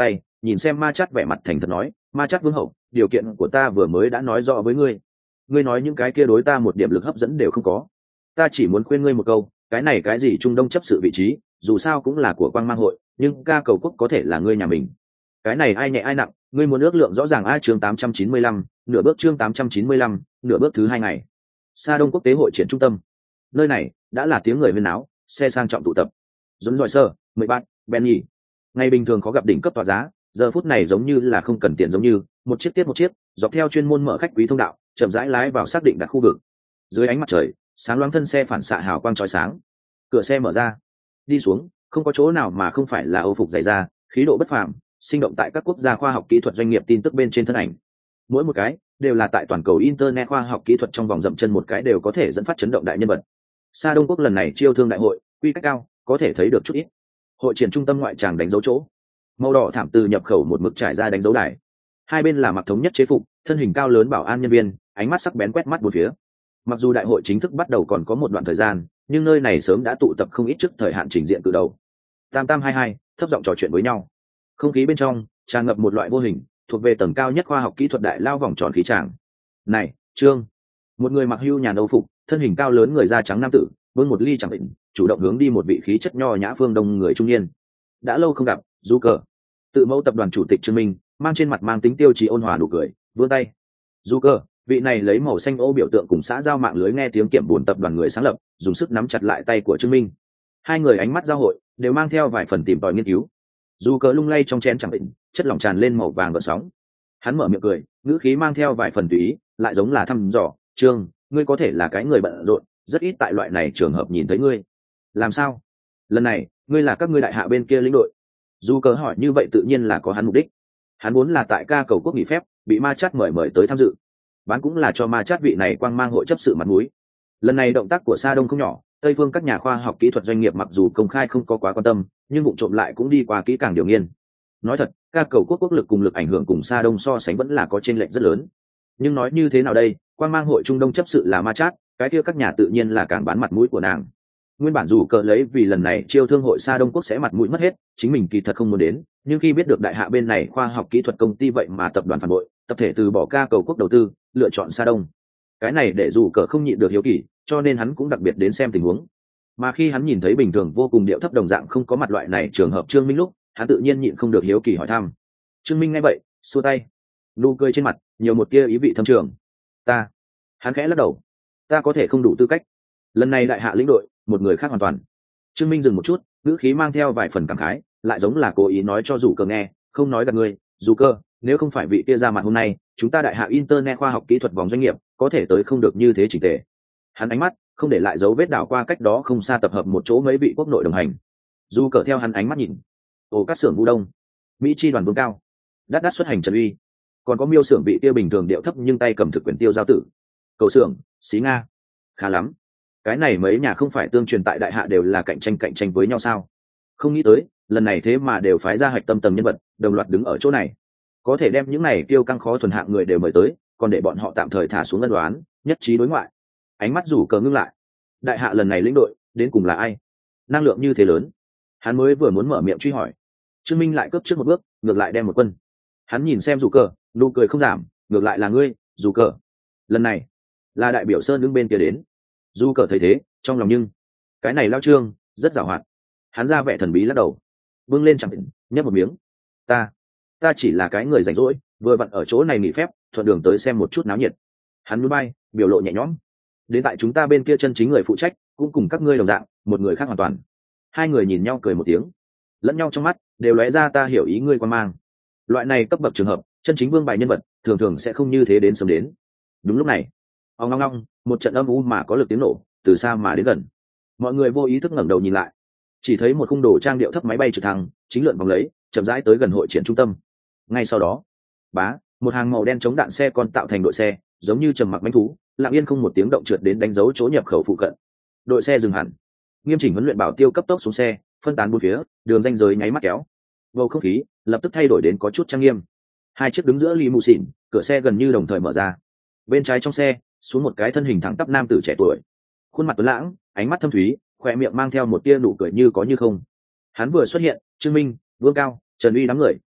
nhìn xem ma chát vẻ mặt thành thật nói, ma chát vương hậu, điều kiện của ta vừa mới đã nói rõ với ngươi, ngươi nói những cái kia đối ta một điểm lực hấp dẫn đều không có. Ta chỉ muốn khuyên ngươi một câu, cái này cái gì trung đông chấp sự vị trí dù sao cũng là của quang mang hội, nhưng ca cầu quốc có thể là ngươi nhà mình. Cái này ai nhẹ ai nặng, ngươi muốn ước lượng rõ ràng. A chương tám trăm chín mươi lăm, nửa bước chương tám trăm chín mươi lăm, nửa bước thứ hai ngày. Sa Đông quốc tế hội triển trung tâm. Nơi này đã là tiếng người huyên náo, xe sang trọng tụ tập. Dũng dọi sơ, mười bát, Benny. Ngày bình thường khó gặp đỉnh cấp tòa giá, giờ phút này giống như là không cần tiền giống như, một chiếc tiếp một chiếc, dọc theo chuyên môn mở khách quý thông đạo, chậm rãi lái vào xác định đặt khu vực. Dưới ánh mặt trời, sáng loáng thân xe phản xạ hào quang chói sáng. Cửa xe mở ra, đi xuống, không có chỗ nào mà không phải là Âu phục dày da, khí độ bất phàm, sinh động tại các quốc gia khoa học kỹ thuật doanh nghiệp tin tức bên trên thân ảnh. Mỗi một cái đều là tại toàn cầu internet khoa học kỹ thuật trong vòng dậm chân một cái đều có thể dẫn phát chấn động đại nhân vật. Sa Đông quốc lần này chiêu thương đại hội, quy cách cao, có thể thấy được chút ít. Hội triển trung tâm ngoại tràng đánh dấu chỗ, màu đỏ thảm từ nhập khẩu một mực trải ra đánh dấu đài. Hai bên là mặc thống nhất chế phục, thân hình cao lớn bảo an nhân viên, ánh mắt sắc bén quét mắt bốn phía. Mặc dù đại hội chính thức bắt đầu còn có một đoạn thời gian, nhưng nơi này sớm đã tụ tập không ít trước thời hạn trình diện từ đầu. Tam tam hai hai, thấp giọng trò chuyện với nhau. Không khí bên trong tràn ngập một loại vô hình, thuộc về tầng cao nhất khoa học kỹ thuật đại lao vòng tròn khí tràng. Này, Trương, một người mặc hưu nhàn âu phục, thân hình cao lớn người da trắng nam tử, vương một ly chẳng định, chủ động hướng đi một vị khí chất nho nhã phương đông người trung niên. Đã lâu không gặp, Du Cờ. Tự mẫu tập đoàn chủ tịch Trương Minh, mang trên mặt mang tính tiêu chí ôn hòa nụ cười, vươn tay. Du Cờ, vị này lấy màu xanh ô biểu tượng cùng xã giao mạng lưới nghe tiếng kiểm buồn tập đoàn người sáng lập, dùng sức nắm chặt lại tay của Trương Minh. Hai người ánh mắt giao hội, đều mang theo vài phần tìm tòi nghiên cứu. Du Cờ lung lay trong chén chẳng định, chất lỏng tràn lên màu vàng gợn sóng. Hắn mở miệng cười, ngữ khí mang theo vài phần tùy ý, lại giống là thăm dò, "Trương, ngươi có thể là cái người bận rộn, rất ít tại loại này trường hợp nhìn thấy ngươi. Làm sao? Lần này, ngươi là các ngươi đại hạ bên kia lĩnh đội?" Du Cờ hỏi như vậy tự nhiên là có hắn mục đích. Hắn muốn là tại ca cầu quốc nghỉ phép, bị Ma Chát mời mời tới tham dự. Bán cũng là cho Ma Chát vị này quang mang hội chấp sự mặt mũi. Lần này động tác của Sa Đông không nhỏ, Tây phương các nhà khoa học kỹ thuật doanh nghiệp mặc dù công khai không có quá quan tâm, nhưng vụ trộm lại cũng đi qua kỹ càng điều nghiên. Nói thật, ca cầu quốc quốc lực cùng lực ảnh hưởng cùng Sa Đông so sánh vẫn là có chênh lệch rất lớn. Nhưng nói như thế nào đây, quang mang hội Trung Đông chấp sự là Ma Chát, cái kia các nhà tự nhiên là càng bán mặt mũi của nàng. Nguyên bản dù cờ lấy vì lần này chiêu thương hội Sa Đông quốc sẽ mặt mũi mất hết, chính mình kỳ thật không muốn đến, nhưng khi biết được đại hạ bên này khoa học kỹ thuật công ty vậy mà tập đoàn phản bội, tập thể từ bỏ ca cầu quốc đầu tư, lựa chọn Sa Đông. Cái này để dù cờ không nhịn được hiếu kỳ, cho nên hắn cũng đặc biệt đến xem tình huống. Mà khi hắn nhìn thấy bình thường vô cùng điệu thấp đồng dạng không có mặt loại này trường hợp Trương Minh lúc, hắn tự nhiên nhịn không được hiếu kỳ hỏi thăm. Trương Minh nghe vậy, xua tay, nụ cười trên mặt nhiều một tia ý vị thâm trường. Ta, hắn khẽ lắc đầu, ta có thể không đủ tư cách. Lần này đại hạ lĩnh đội, một người khác hoàn toàn. Trương Minh dừng một chút, ngữ khí mang theo vài phần cảm khái, lại giống là cố ý nói cho dù cờ nghe, không nói gạt người, dù cơ, nếu không phải vị kia ra mặt hôm nay, chúng ta đại hạ internet khoa học kỹ thuật vòng doanh nghiệp, có thể tới không được như thế chỉnh tề. Hắn ánh mắt không để lại dấu vết đảo qua cách đó không xa tập hợp một chỗ mấy vị quốc nội đồng hành. Dù cờ theo hắn ánh mắt nhìn, ồ các xưởng vũ đông, mỹ chi đoàn vương cao, đắt đắt xuất hành trần uy, còn có miêu xưởng vị kia bình thường điệu thấp nhưng tay cầm thực quyền tiêu giao tử, cầu xưởng xí nga, khá lắm. Cái này mấy nhà không phải tương truyền tại đại hạ đều là cạnh tranh cạnh tranh với nhau sao? Không nghĩ tới lần này thế mà đều phái ra hạch tâm tầm nhân vật đồng loạt đứng ở chỗ này, có thể đem những này tiêu căng khó thuần hạng người đều mời tới, còn để bọn họ tạm thời thả xuống ân đoán, nhất trí đối ngoại. Ánh mắt rủ cờ ngưng lại, đại hạ lần này lĩnh đội đến cùng là ai? Năng lượng như thế lớn, hắn mới vừa muốn mở miệng truy hỏi, Trương Minh lại cướp trước một bước, ngược lại đem một quân. Hắn nhìn xem rủ cờ, nụ cười không giảm, ngược lại là ngươi, rủ cờ. Lần này là đại biểu Sơn đứng bên kia đến. Du cờ thấy thế, trong lòng nhưng cái này lao Trương rất giàu hoạt. Hắn ra vẻ thần bí lắc đầu, bưng lên chẳng định, nhấp một miếng. Ta, ta chỉ là cái người rảnh rỗi, vừa vặn ở chỗ này nghỉ phép, thuận đường tới xem một chút náo nhiệt. Hắn núi bay, biểu lộ nhẹ nhõm. Đến tại chúng ta bên kia chân chính người phụ trách, cũng cùng các ngươi đồng dạng, một người khác hoàn toàn. Hai người nhìn nhau cười một tiếng, lẫn nhau trong mắt đều lóe ra ta hiểu ý ngươi quan mang. Loại này cấp bậc trường hợp, chân chính vương bài nhân vật, thường thường sẽ không như thế đến sớm đến. Đúng lúc này, ong ong ong, một trận âm u mà có lực tiếng nổ từ xa mà đến gần. Mọi người vô ý thức ngẩng đầu nhìn lại, chỉ thấy một khung đồ trang điệu thấp máy bay trực thăng chính lượn vòng lấy, chậm rãi tới gần hội triển trung tâm. Ngay sau đó, bá, một hàng màu đen chống đạn xe còn tạo thành đội xe, giống như trầm mặc mãnh thú, lặng yên không một tiếng động trượt đến đánh dấu chỗ nhập khẩu phụ cận. Đội xe dừng hẳn, nghiêm chỉnh huấn luyện bảo tiêu cấp tốc xuống xe, phân tán bốn phía, đường ranh giới nháy mắt kéo. Bầu không khí lập tức thay đổi đến có chút trang nghiêm. Hai chiếc đứng giữa limousine, cửa xe gần như đồng thời mở ra. Bên trái trong xe xuống một cái thân hình thẳng tắp nam tử trẻ tuổi, khuôn mặt tuấn lãng, ánh mắt thâm thúy, khoe miệng mang theo một tia nụ cười như có như không. Hắn vừa xuất hiện, Trương Minh, Vương Cao, Trần Uy đám người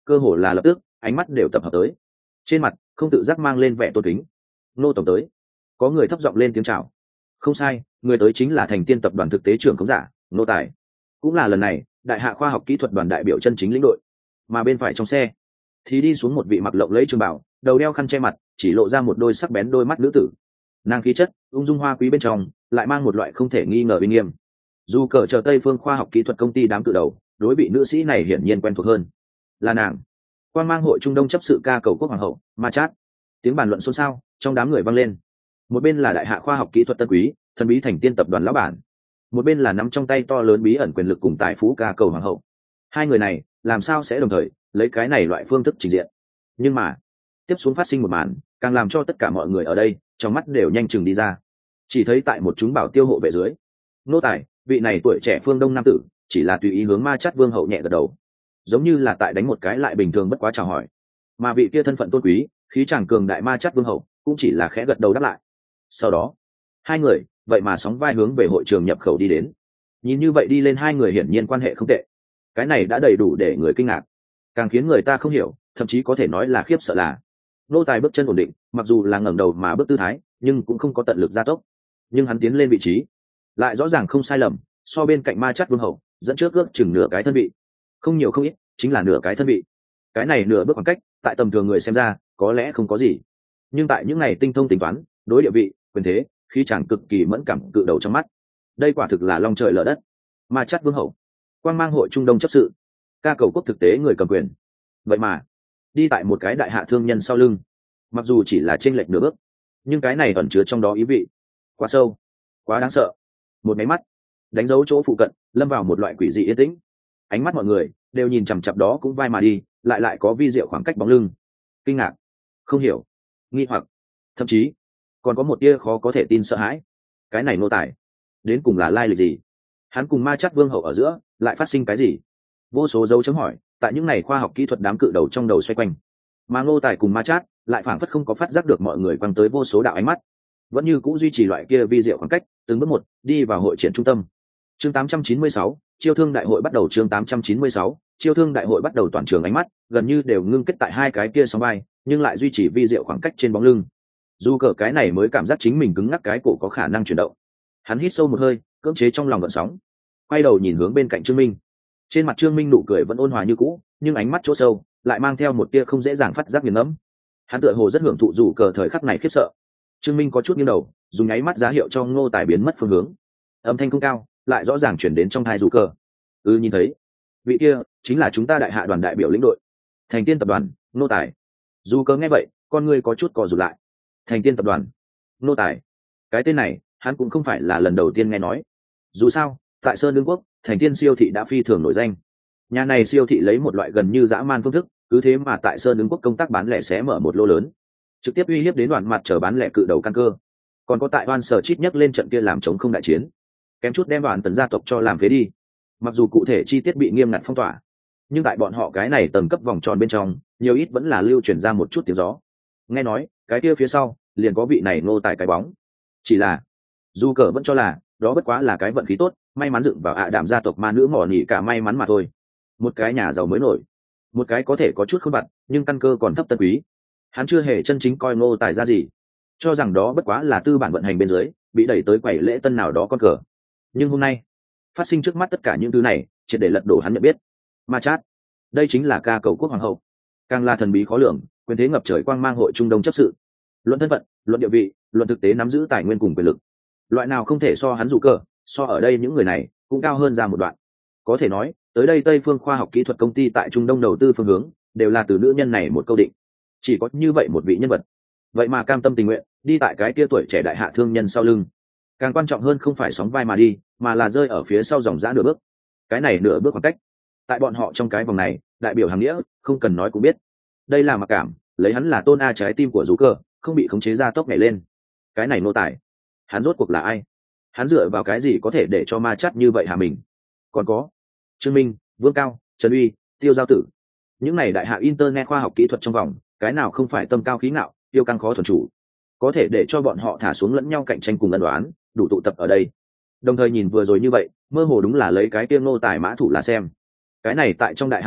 cơ hồ là lập tức ánh mắt đều tập hợp tới, trên mặt không tự giác mang lên vẻ tôn kính. Nô tổng tới. Có người thấp giọng lên tiếng chào. Không sai, người tới chính là Thành Tiên tập đoàn thực tế trưởng khống giả Nô Tài, cũng là lần này đại hạ khoa học kỹ thuật đoàn đại biểu chân chính lĩnh đội. Mà bên phải trong xe thì đi xuống một vị mặc lộng lẫy trường bào, đầu đeo khăn che mặt, chỉ lộ ra một đôi sắc bén đôi mắt nữ tử. Nàng khí chất ung dung hoa quý bên trong lại mang một loại không thể nghi ngờ uy nghiêm. Dù cờ chờ Tây Phương khoa học kỹ thuật công ty đám cự đầu, đối vị nữ sĩ này hiển nhiên quen thuộc hơn. Là nàng, quan mang hội Trung Đông chấp sự ca cầu quốc hoàng hậu Ma Chát. Tiếng bàn luận xôn xao trong đám người vang lên. Một bên là đại hạ khoa học kỹ thuật tân quý, thần bí Thành Tiên tập đoàn lão bản, một bên là nắm trong tay to lớn bí ẩn quyền lực cùng tài phú ca cầu hoàng hậu. Hai người này làm sao sẽ đồng thời lấy cái này loại phương thức trình diện? Nhưng mà tiếp xuống phát sinh một màn càng làm cho tất cả mọi người ở đây trong mắt đều nhanh chừng đi ra. Chỉ thấy tại một chúng bảo tiêu hộ vệ dưới, Nô Tài, vị này tuổi trẻ phương đông nam tử, chỉ là tùy ý hướng Ma Chát vương hậu nhẹ gật đầu, giống như là tại đánh một cái lại bình thường bất quá chào hỏi. Mà vị kia thân phận tôn quý, khí chàng cường đại Ma Chát vương hậu cũng chỉ là khẽ gật đầu đáp lại. Sau đó hai người vậy mà sóng vai hướng về hội trường nhập khẩu đi đến. Nhìn như vậy đi lên, hai người hiển nhiên quan hệ không tệ. Cái này đã đầy đủ để người kinh ngạc, càng khiến người ta không hiểu, thậm chí có thể nói là khiếp sợ là Nô Tài bước chân ổn định, mặc dù là ngẩng đầu mà bước tư thái, nhưng cũng không có tận lực gia tốc. Nhưng hắn tiến lên vị trí lại rõ ràng không sai lầm, so bên cạnh Ma Chát vương hậu dẫn trước ước chừng nửa cái thân vị, không nhiều không ít, chính là nửa cái thân vị. Cái này nửa bước khoảng cách, tại tầm thường người xem ra có lẽ không có gì, nhưng tại những ngày tinh thông tính toán, đối địa vị, quyền thế, khí chàng cực kỳ mẫn cảm cự đầu trong mắt, đây quả thực là long trời lở đất. Ma Chát vương hậu, quang mang hội Trung Đông chấp sự, ca cầu quốc thực tế người cầm quyền, vậy mà đi tại một cái đại hạ thương nhân sau lưng. Mặc dù chỉ là chênh lệch nửa bước, nhưng cái này ẩn chứa trong đó ý vị quá sâu, quá đáng sợ. Một máy mắt đánh dấu chỗ phụ cận lâm vào một loại quỷ dị yên tĩnh. Ánh mắt mọi người đều nhìn chằm chặp đó cũng vai mà đi, lại lại có vi diệu khoảng cách bóng lưng. Kinh ngạc, không hiểu, nghi hoặc, thậm chí còn có một tia khó có thể tin sợ hãi. Cái này Nô Tài đến cùng là lai lịch gì? Hắn cùng Ma Chát vương hậu ở giữa lại phát sinh cái gì? Vô số dấu chấm hỏi tại những ngày khoa học kỹ thuật đám cự đầu trong đầu xoay quanh. Mà Nô Tài cùng Ma Chát lại phảng phất không có phát giác được mọi người quăng tới vô số đạo ánh mắt, vẫn như cũ duy trì loại kia vi diệu khoảng cách, từng bước một đi vào hội triển trung tâm. Chương tám trăm chín mươi sáu, chiêu thương đại hội bắt đầu. Chương tám trăm chín mươi sáu, chiêu thương đại hội bắt đầu. Toàn trường ánh mắt gần như đều ngưng kết tại hai cái kia sóng vai, nhưng lại duy trì vi diệu khoảng cách trên bóng lưng. Dù cờ cái này mới cảm giác chính mình cứng ngắc cái cổ có khả năng chuyển động. Hắn hít sâu một hơi, cưỡng chế trong lòng gợn sóng, quay đầu nhìn hướng bên cạnh Trương Minh. Trên mặt Trương Minh nụ cười vẫn ôn hòa như cũ, nhưng ánh mắt chỗ sâu lại mang theo một tia không dễ dàng phát giác nghiền ngẫm. Hắn tựa hồ rất hưởng thụ dù cờ thời khắc này khiếp sợ. Trương Minh có chút nghiêng đầu, dùng nháy mắt giá hiệu cho Ngô Tài biến mất phương hướng. Âm thanh không cao, lại rõ ràng chuyển đến trong tai dù cờ. Ừ, nhìn thấy, vị kia chính là chúng ta đại hạ đoàn đại biểu lĩnh đội, Thành Tiên tập đoàn, Ngô Tài. Dù cờ nghe vậy, con ngươi có chút co rụt lại. Thành Tiên tập đoàn, Ngô Tài, cái tên này hắn cũng không phải là lần đầu tiên nghe nói. Dù sao, tại Sơn Lương Quốc, Thành Tiên siêu thị đã phi thường nổi danh. Nhà này siêu thị lấy một loại gần như dã man phương thức, cứ thế mà tại Sơn Lương Quốc công tác bán lẻ sẽ mở một lô lớn, trực tiếp uy hiếp đến đoạn mặt chờ bán lẻ cự đầu căn cơ. Còn có tại Oan Sở Chít nhấc lên trận kia làm chống không đại chiến, kém chút đem Đoàn Tần gia tộc cho làm phế đi. Mặc dù cụ thể chi tiết bị nghiêm ngặt phong tỏa, nhưng tại bọn họ cái này tầng cấp vòng tròn bên trong, nhiều ít vẫn là lưu truyền ra một chút tiếng gió. Nghe nói cái kia phía sau liền có vị này Ngô Tài cái bóng. Chỉ là dù cờ vẫn cho là đó bất quá là cái vận khí tốt, may mắn dựng vào ạ đạm gia tộc ma nữ mỏ nỉ cả may mắn mà thôi. Một cái nhà giàu mới nổi, một cái có thể có chút không bặt nhưng căn cơ còn thấp tân quý. Hắn chưa hề chân chính coi Ngô Tài ra gì, cho rằng đó bất quá là tư bản vận hành bên dưới bị đẩy tới quầy lễ tân nào đó con cờ. Nhưng hôm nay phát sinh trước mắt tất cả những thứ này triệt để lật đổ hắn nhận biết. Ma Chát, đây chính là ca cầu quốc hoàng hậu, càng là thần bí khó lường, quyền thế ngập trời quang mang hội Trung Đông chấp sự. Luận thân phận, luận địa vị, luận thực tế nắm giữ tài nguyên cùng quyền lực, loại nào không thể so hắn dụ cờ, so ở đây những người này cũng cao hơn ra một đoạn. Có thể nói tới đây Tây Phương khoa học kỹ thuật công ty tại Trung Đông đầu tư phương hướng đều là từ nữ nhân này một câu định. Chỉ có như vậy một vị nhân vật, vậy mà cam tâm tình nguyện đi tại cái kia tuổi trẻ đại hạ thương nhân sau lưng. Càng quan trọng hơn không phải sóng vai mà đi, mà là rơi ở phía sau dòng dã nửa bước. Cái này nửa bước khoảng cách, tại bọn họ trong cái vòng này đại biểu hàng nghĩa không cần nói cũng biết. Đây là mặc cảm, lấy hắn là tôn a trái tim của rú cờ, không bị khống chế ra tốc nhảy lên. Cái này Nô Tài, hắn rốt cuộc là ai? Hắn dựa vào cái gì có thể để cho Ma Chát như vậy hà mình? Còn có Trương Minh, Vương Cao, Trần Uy, Tiêu Giao Tử, những này đại hạ internet khoa học kỹ thuật trong vòng, cái nào không phải tâm cao khí ngạo, tiêu căng khó thuần chủ, có thể để cho bọn họ thả xuống lẫn nhau cạnh tranh cùng ân đoán, đủ tụ tập ở đây. Đồng thời nhìn vừa rồi như vậy, mơ hồ đúng là lấy cái tiêu Ngô Tài mã thủ là xem. Cái này tại trong đại hạ quốc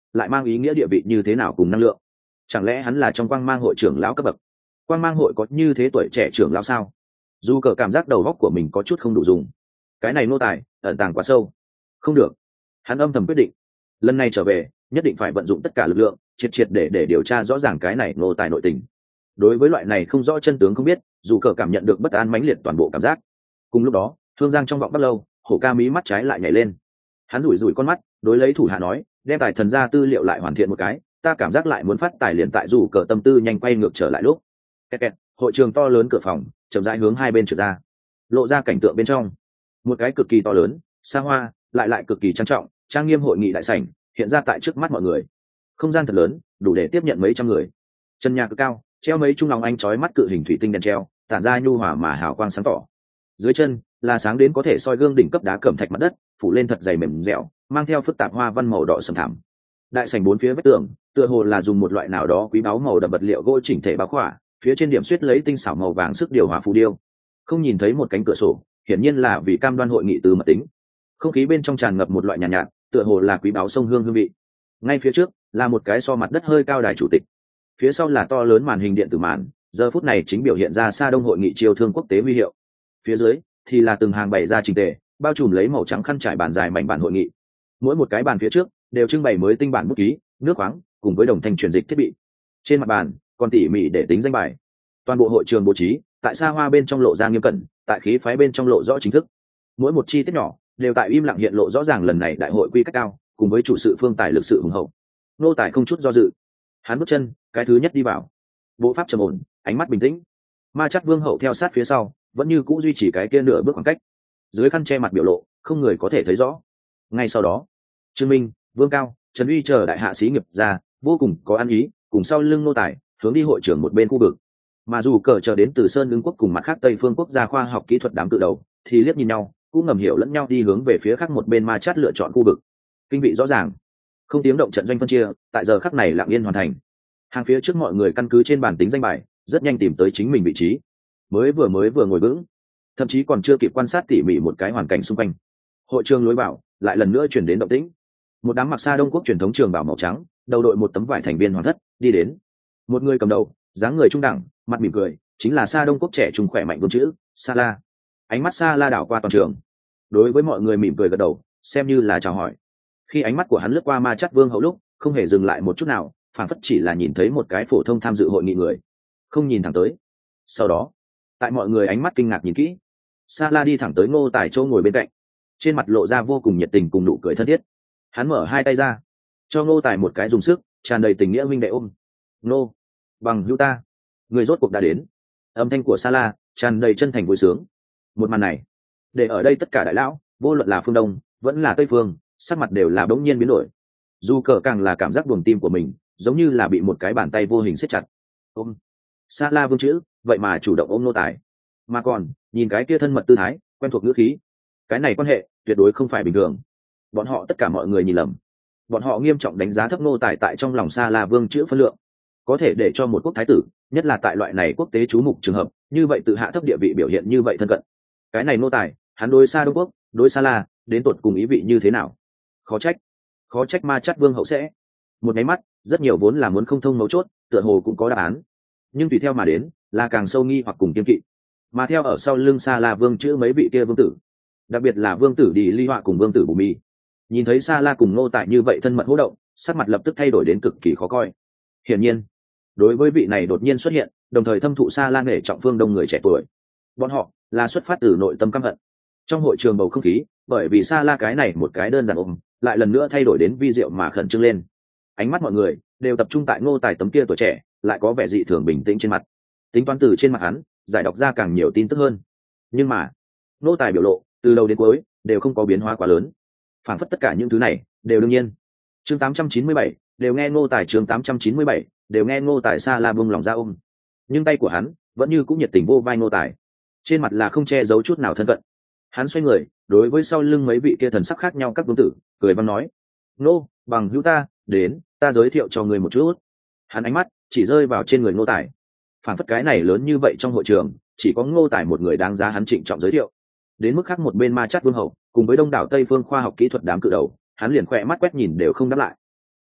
lại mang ý nghĩa địa vị như thế nào cùng năng lượng. Chẳng lẽ hắn là trong quang mang hội trưởng lão cấp bậc? Quang mang hội có như thế tuổi trẻ trưởng lão sao? Dù cờ cảm giác đầu óc của mình có chút không đủ dùng. Cái này nô tài ẩn tàng quá sâu, không được. Hắn âm thầm quyết định, lần này trở về nhất định phải vận dụng tất cả lực lượng, triệt triệt để để điều tra rõ ràng cái này nô tài nội tình. Đối với loại này không rõ chân tướng không biết, dù cờ cảm nhận được bất an mãnh liệt toàn bộ cảm giác. Cùng lúc đó, Thương Giang trong vọng bắt lâu, hổ ca mí mắt trái lại nhảy lên. Hắn rủi rủi con mắt, đối lấy thủ hạ nói, đem tài thần ra tư liệu lại hoàn thiện một cái, ta cảm giác lại muốn phát tài liền tại dù cờ tâm tư nhanh quay ngược trở lại lúc. Kẹt kẹt, hội trường to lớn cửa phòng, chậm rãi hướng hai bên trượt ra, lộ ra cảnh tượng bên trong. Một cái cực kỳ to lớn, xa hoa, lại lại cực kỳ trang trọng, trang nghiêm hội nghị đại sảnh hiện ra tại trước mắt mọi người. Không gian thật lớn, đủ để tiếp nhận mấy trăm người. Trần nhà cực cao, treo mấy trung lòng anh chói mắt cự hình thủy tinh đèn treo, tản ra nhu hòa mà hào quang sáng tỏ. Dưới chân là sáng đến có thể soi gương đỉnh cấp đá cẩm thạch mặt đất, phủ lên thật dày mềm dẻo, mang theo phức tạp hoa văn màu đỏ sẫm thẳm. Đại sảnh bốn phía vách tường, tựa hồ là dùng một loại nào đó quý báu màu đậm vật liệu gỗ chỉnh thể bao khỏa, phía trên điểm xuyết lấy tinh xảo màu vàng sức điều hòa phù điêu. Không nhìn thấy một cánh cửa sổ, hiển nhiên là vì cam đoan hội nghị từ mật tính. Không khí bên trong tràn ngập một loại nhàn nhạt, nhạt, tựa hồ là quý báu sông hương hương vị. Ngay phía trước là một cái so mặt đất hơi cao đài chủ tịch, phía sau là to lớn màn hình điện tử màn, giờ phút này chính biểu hiện ra Sa Đông hội nghị chiêu thương quốc tế huy hiệu. Phía dưới thì là từng hàng bày ra trình tề, bao trùm lấy màu trắng khăn trải bàn dài mảnh bản hội nghị. Mỗi một cái bàn phía trước đều trưng bày mới tinh bản bút ký, nước khoáng cùng với đồng thanh truyền dịch thiết bị. Trên mặt bàn còn tỉ mỉ để tính danh bài. Toàn bộ hội trường bố trí tại xa hoa bên trong lộ ra nghiêm cẩn, tại khí phái bên trong lộ rõ chính thức. Mỗi một chi tiết nhỏ đều tại im lặng hiện lộ rõ ràng lần này đại hội quy cách cao, cùng với chủ sự phương tài lực sự hùng hậu. Nô tài không chút do dự, hắn bước chân cái thứ nhất đi vào, bộ pháp trầm ổn, ánh mắt bình tĩnh. Ma Chắt Vương hậu theo sát phía sau, vẫn như cũ duy trì cái kia nửa bước khoảng cách, dưới khăn che mặt biểu lộ không người có thể thấy rõ. Ngay sau đó, Trương Minh, Vương Cao, Trần Uy chờ đại hạ sĩ nghiệp ra, vô cùng có ăn ý, cùng sau lưng nô tài hướng đi hội trưởng một bên khu vực. Mà dù cờ chờ đến từ Sơn Ứng quốc cùng mặt khác Tây phương quốc gia khoa học kỹ thuật đám tự đầu, thì liếc nhìn nhau, cũng ngầm hiểu lẫn nhau đi hướng về phía khác một bên Ma Chắt lựa chọn khu vực. Kinh vị rõ ràng, không tiếng động trận doanh phân chia, tại giờ khắc này lặng yên hoàn thành. Hàng phía trước mọi người căn cứ trên bản tính danh bài, rất nhanh tìm tới chính mình vị trí. Mới vừa mới vừa ngồi vững, thậm chí còn chưa kịp quan sát tỉ mỉ một cái hoàn cảnh xung quanh. Hội trường lối vào lại lần nữa chuyển đến động tĩnh. Một đám mặc Sa Đông quốc truyền thống trường bào màu trắng, đầu đội một tấm vải thành viên hoàn thất, đi đến. Một người cầm đầu, dáng người trung đẳng, mặt mỉm cười, chính là Sa Đông quốc trẻ trung khỏe mạnh vương chữ, Sa La. Ánh mắt Sa La đảo qua toàn trường. Đối với mọi người mỉm cười gật đầu, xem như là chào hỏi. Khi ánh mắt của hắn lướt qua Ma Chắt Vương hậu lúc, không hề dừng lại một chút nào, phản phất chỉ là nhìn thấy một cái phổ thông tham dự hội nghị người, không nhìn thẳng tới. Sau đó, tại mọi người ánh mắt kinh ngạc nhìn kỹ, Sa La đi thẳng tới Ngô Tài Châu ngồi bên cạnh, trên mặt lộ ra vô cùng nhiệt tình cùng nụ cười thân thiết. Hắn mở hai tay ra, cho Ngô Tài một cái dùng sức, tràn đầy tình nghĩa huynh đệ ôm. Nô, bằng hữu ta, người rốt cuộc đã đến. Âm thanh của Sa La tràn đầy chân thành vui sướng. Một màn này, để ở đây tất cả đại lão, vô luận là phương Đông vẫn là Tây phương, sắc mặt đều là bỗng nhiên biến đổi. Dù cờ càng là cảm giác buồng tim của mình giống như là bị một cái bàn tay vô hình siết chặt. Ôm. Sa La vương chữ vậy mà chủ động ôm Nô Tài, mà còn nhìn cái kia thân mật tư thái, quen thuộc ngữ khí, cái này quan hệ tuyệt đối không phải bình thường. Bọn họ tất cả mọi người nhìn lầm, bọn họ nghiêm trọng đánh giá thấp Nô Tài tại trong lòng Sa La vương chữ phân lượng, có thể để cho một quốc thái tử, nhất là tại loại này quốc tế chú mục trường hợp như vậy, tự hạ thấp địa vị biểu hiện như vậy thân cận. Cái này Nô Tài, hắn đối Sa Đông quốc, đối Sa La đến tột cùng ý vị như thế nào? Khó trách, khó trách Ma Chắt Vương hậu sẽ một cái mắt, rất nhiều vốn là muốn không thông mấu chốt, tựa hồ cũng có đáp án, nhưng tùy theo mà đến là càng sâu nghi hoặc cùng kiên kỵ. Mà theo ở sau lưng Sa La vương chữ mấy vị kia vương tử, đặc biệt là vương tử Đi Ly Họa cùng vương tử Bù Mi, nhìn thấy Sa La cùng Nô Tài như vậy thân mật hỗ động, sắc mặt lập tức thay đổi đến cực kỳ khó coi. Hiển nhiên, đối với vị này đột nhiên xuất hiện, đồng thời thâm thụ Sa La nể trọng phương Đông người trẻ tuổi, bọn họ là xuất phát từ nội tâm căm hận. Trong hội trường bầu không khí bởi vì Sa La cái này một cái đơn giản ôm, lại lần nữa thay đổi đến vi diệu mà khẩn trương lên. Ánh mắt mọi người đều tập trung tại Ngô Tài tấm kia tuổi trẻ lại có vẻ dị thường bình tĩnh trên mặt, tính toán từ trên mặt hắn giải đọc ra càng nhiều tin tức hơn. Nhưng mà Ngô Tài biểu lộ từ đầu đến cuối đều không có biến hóa quá lớn, phản phất tất cả những thứ này đều đương nhiên. Chương tám trăm chín mươi bảy đều nghe Ngô Tài chương tám trăm chín mươi bảy đều nghe Ngô Tài. Sa La buông lòng ra ôm, nhưng tay của hắn vẫn như cũng nhiệt tình vô vai Ngô Tài, trên mặt là không che giấu chút nào thân cận. Hắn xoay người đối với sau lưng mấy vị kia thần sắc khác nhau các vương tử, cười văn nói: Nô, bằng hữu ta đến, ta giới thiệu cho người một chút. Hắn ánh mắt chỉ rơi vào trên người Ngô Tài, phản phất cái này lớn như vậy trong hội trường chỉ có Ngô Tài một người đáng giá hắn trịnh trọng giới thiệu. Đến mức khác một bên Ma Chắt Vương hậu cùng với đông đảo Tây phương khoa học kỹ thuật đám cự đầu, hắn liền khỏe mắt quét nhìn đều không đáp lại.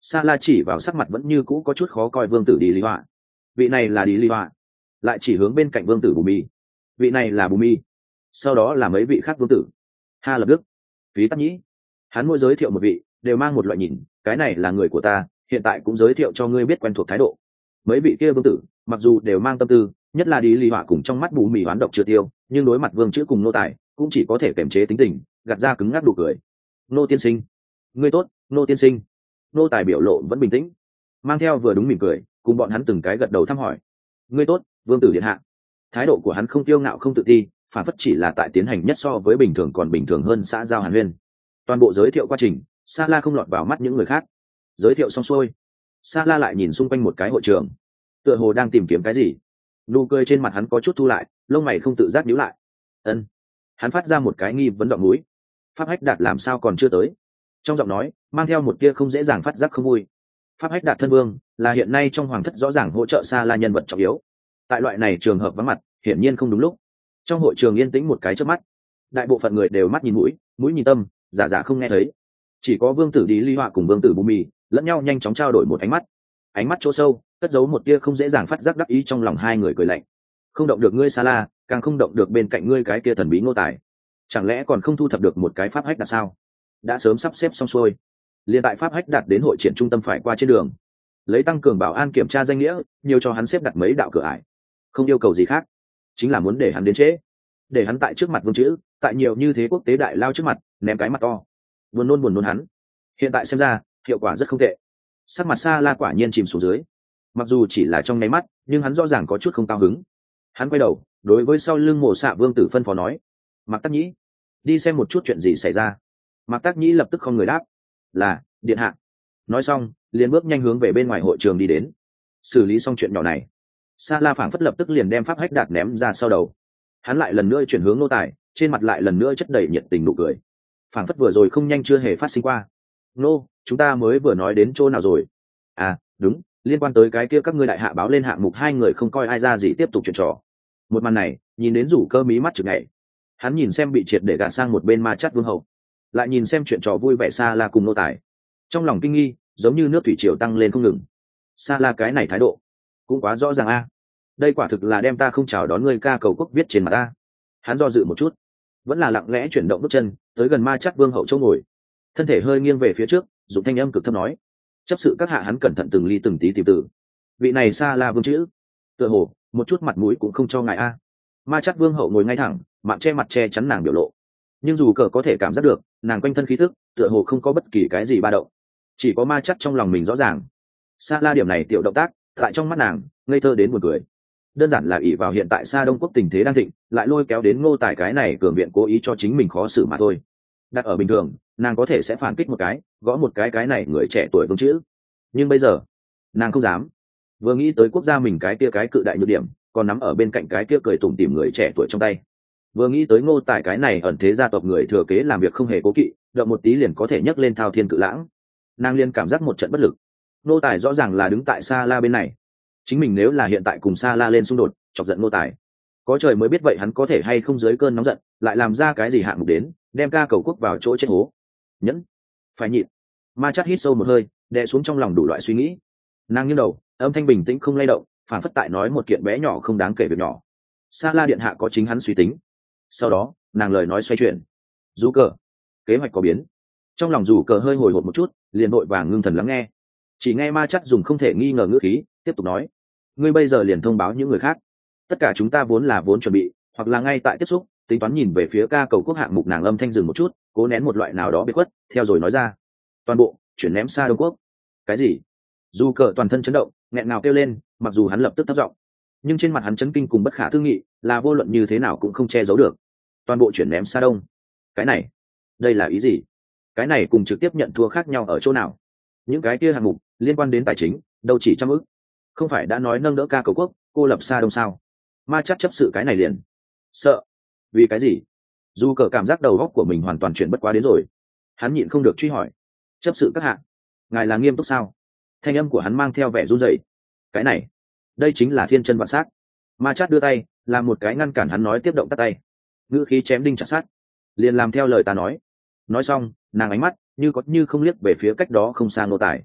Sa La chỉ vào sắc mặt vẫn như cũ có chút khó coi vương tử đi lý họa. Vị này là đi lý họa. Lại chỉ hướng bên cạnh vương tử bù mi. Vị này là bù mi. Sau đó là mấy vị khác vương tử. Ha Lập Đức, Phí Tắc Nhĩ. Hắn mỗi giới thiệu một vị đều mang một loại nhìn, cái này là người của ta, hiện tại cũng giới thiệu cho ngươi biết quen thuộc thái độ. Mấy vị kia vương tử mặc dù đều mang tâm tư, nhất là đi lý họa cùng trong mắt bù mì hoán độc chưa tiêu, nhưng đối mặt vương chữ cùng nô tài cũng chỉ có thể kiềm chế tính tình, gạt ra cứng ngắc đủ cười. Nô tiên sinh, ngươi tốt. Nô tiên sinh. Nô tài biểu lộ vẫn bình tĩnh, mang theo vừa đúng mỉm cười, cùng bọn hắn từng cái gật đầu thăm hỏi. Ngươi tốt, vương tử điện hạ. Thái độ của hắn không tiêu ngạo không tự ti, phản phất chỉ là tại tiến hành nhất so với bình thường còn bình thường hơn xã giao hàn huyên. Toàn bộ giới thiệu quá trình, Sa La không lọt vào mắt những người khác. Giới thiệu xong xuôi, Sa La lại nhìn xung quanh một cái hội trường, tựa hồ đang tìm kiếm cái gì. Nụ cười trên mặt hắn có chút thu lại, lông mày không tự giác nhíu lại. Ân. Hắn phát ra một cái nghi vấn giọng núi. Pháp Hách Đạt làm sao còn chưa tới? Trong giọng nói mang theo một tia không dễ dàng phát giác không vui. Pháp Hách Đạt thân vương là hiện nay trong hoàng thất rõ ràng hỗ trợ Sa La nhân vật trọng yếu. Tại loại này trường hợp vắng mặt, hiển nhiên không đúng lúc. Trong hội trường yên tĩnh một cái chớp mắt, đại bộ phận người đều mắt nhìn mũi, mũi nhìn tâm, giả giả không nghe thấy. Chỉ có vương tử đi ly họa cùng vương tử bù mì lẫn nhau nhanh chóng trao đổi một ánh mắt. Ánh mắt chỗ sâu cất giấu một tia không dễ dàng phát giác đắc ý trong lòng hai người cười lạnh. Không động được ngươi Sa La, càng không động được bên cạnh ngươi cái kia thần bí Ngô Tài. Chẳng lẽ còn không thu thập được một cái Pháp Hách Đạt sao? Đã sớm sắp xếp xong xuôi, liền tại Pháp Hách Đạt đến hội triển trung tâm phải qua trên đường, lấy tăng cường bảo an kiểm tra danh nghĩa, nhiều cho hắn xếp đặt mấy đạo cửa ải. Không yêu cầu gì khác, chính là muốn để hắn đến trễ, để hắn tại trước mặt vương chữ, tại nhiều như thế quốc tế đại lao trước mặt ném cái mặt to, buồn nôn buồn nôn hắn. Hiện tại xem ra hiệu quả rất không tệ. Sắc mặt Sa La quả nhiên chìm xuống dưới, mặc dù chỉ là trong nháy mắt, nhưng hắn rõ ràng có chút không cao hứng. Hắn quay đầu đối với sau lưng mộ xạ vương tử phân phó nói: Mạc Tắc Nhĩ, đi xem một chút chuyện gì xảy ra. Mạc Tắc Nhĩ lập tức không người đáp: là điện hạ. Nói xong liền bước nhanh hướng về bên ngoài hội trường đi đến. Xử lý xong chuyện nhỏ này, Sa La phảng phất lập tức liền đem Pháp Hách Đạt ném ra sau đầu. Hắn lại lần nữa chuyển hướng nô tài, trên mặt lại lần nữa chất đầy nhiệt tình nụ cười, phảng phất vừa rồi không nhanh chưa hề phát sinh qua. Nô, chúng ta mới vừa nói đến chỗ nào rồi? À đúng, liên quan tới cái kia các ngươi đại hạ báo lên hạng mục hai người không coi ai ra gì tiếp tục chuyện trò. Một màn này nhìn đến rủ cơ mí mắt chực nhảy. Hắn nhìn xem bị triệt để gạt sang một bên ma chát vương hậu, lại nhìn xem chuyện trò vui vẻ Sa La cùng nô tài, trong lòng kinh nghi giống như nước thủy triều tăng lên không ngừng. Sa La cái này thái độ cũng quá rõ ràng a. Đây quả thực là đem ta không chào đón ngươi ca cầu quốc viết trên mặt ta. Hắn do dự một chút, vẫn là lặng lẽ chuyển động bước chân tới gần ma chát vương hậu chỗ ngồi, thân thể hơi nghiêng về phía trước, dùng thanh âm cực thấp nói: chấp sự các hạ. Hắn cẩn thận từng ly từng tí tìm từ vị này Sa La vương chữ, tựa hồ một chút mặt mũi cũng không cho ngài a. Ma chát vương hậu ngồi ngay thẳng, mạng che mặt che chắn nàng biểu lộ, nhưng dù cờ có thể cảm giác được nàng quanh thân khí thức tựa hồ không có bất kỳ cái gì ba động, chỉ có ma chát trong lòng mình rõ ràng. Sa La điểm này tiểu động tác tại trong mắt nàng ngây thơ đến buồn cười, đơn giản là ỷ vào hiện tại Sa Đông quốc tình thế đang thịnh, lại lôi kéo đến Ngô Tài cái này cường viện cố ý cho chính mình khó xử mà thôi. Đặt ở bình thường nàng có thể sẽ phản kích một cái, gõ một cái cái này người trẻ tuổi vương chữ, nhưng bây giờ nàng không dám. Vừa nghĩ tới quốc gia mình cái kia cái cự đại nhược điểm còn nắm ở bên cạnh cái kia cười tủm tỉm người trẻ tuổi trong tay, vừa nghĩ tới Ngô Tài cái này ẩn thế gia tộc người thừa kế làm việc không hề cố kỵ, động một tí liền có thể nhấc lên thao thiên cự lãng, nàng liền cảm giác một trận bất lực. Ngô Tài rõ ràng là đứng tại Sa La bên này, chính mình nếu là hiện tại cùng Sa La lên xung đột, chọc giận Ngô Tài, có trời mới biết vậy hắn có thể hay không dưới cơn nóng giận lại làm ra cái gì hạng mục đến, đem ca cầu quốc vào chỗ chết hố. Nhẫn, phải nhịn. Ma Chát hít sâu một hơi, đè xuống trong lòng đủ loại suy nghĩ. Nàng nghiêng đầu, âm thanh bình tĩnh không lay động, phản phất tại nói một kiện bé nhỏ không đáng kể việc nhỏ. Sa La điện hạ có chính hắn suy tính. Sau đó nàng lời nói xoay chuyển: Dù cờ, kế hoạch có biến. Trong lòng Dù cờ hơi hồi hộp một chút, liền vội vàng ngưng thần lắng nghe. Chỉ nghe Ma Chát dùng không thể nghi ngờ ngữ khí tiếp tục nói: ngươi bây giờ liền thông báo những người khác, tất cả chúng ta vốn là vốn chuẩn bị hoặc là ngay tại tiếp xúc tính toán nhìn về phía ca cầu quốc hạng mục. Nàng âm thanh dừng một chút, cố nén một loại nào đó biệt khuất, theo rồi nói ra: toàn bộ chuyển ném xa Đông quốc. Cái gì? Dù cờ toàn thân chấn động, nghẹn ngào kêu lên, mặc dù hắn lập tức thấp giọng, nhưng trên mặt hắn chấn kinh cùng bất khả tư nghị là vô luận như thế nào cũng không che giấu được. Toàn bộ chuyển ném xa Đông, cái này đây là ý gì? Cái này cùng trực tiếp nhận thua khác nhau ở chỗ nào? Những cái kia hạng mục liên quan đến tài chính đâu chỉ trăm ức, không phải đã nói nâng đỡ ca cầu quốc cô lập xa Đông sao? Ma Chát chấp sự cái này liền sợ. Vì cái gì? Dù cờ cảm giác đầu óc của mình hoàn toàn chuyển bất quá đến rồi, hắn nhịn không được truy hỏi: chấp sự các hạ, ngài là nghiêm túc sao? Thanh âm của hắn mang theo vẻ run rẩy. Cái này đây chính là thiên chân vạn sát. Ma Chát đưa tay làm một cái ngăn cản hắn nói tiếp động tắt tay, ngữ khí chém đinh chặt sát: liền làm theo lời ta nói. Nói xong nàng ánh mắt như có như không liếc về phía cách đó không xa Ngô Tài.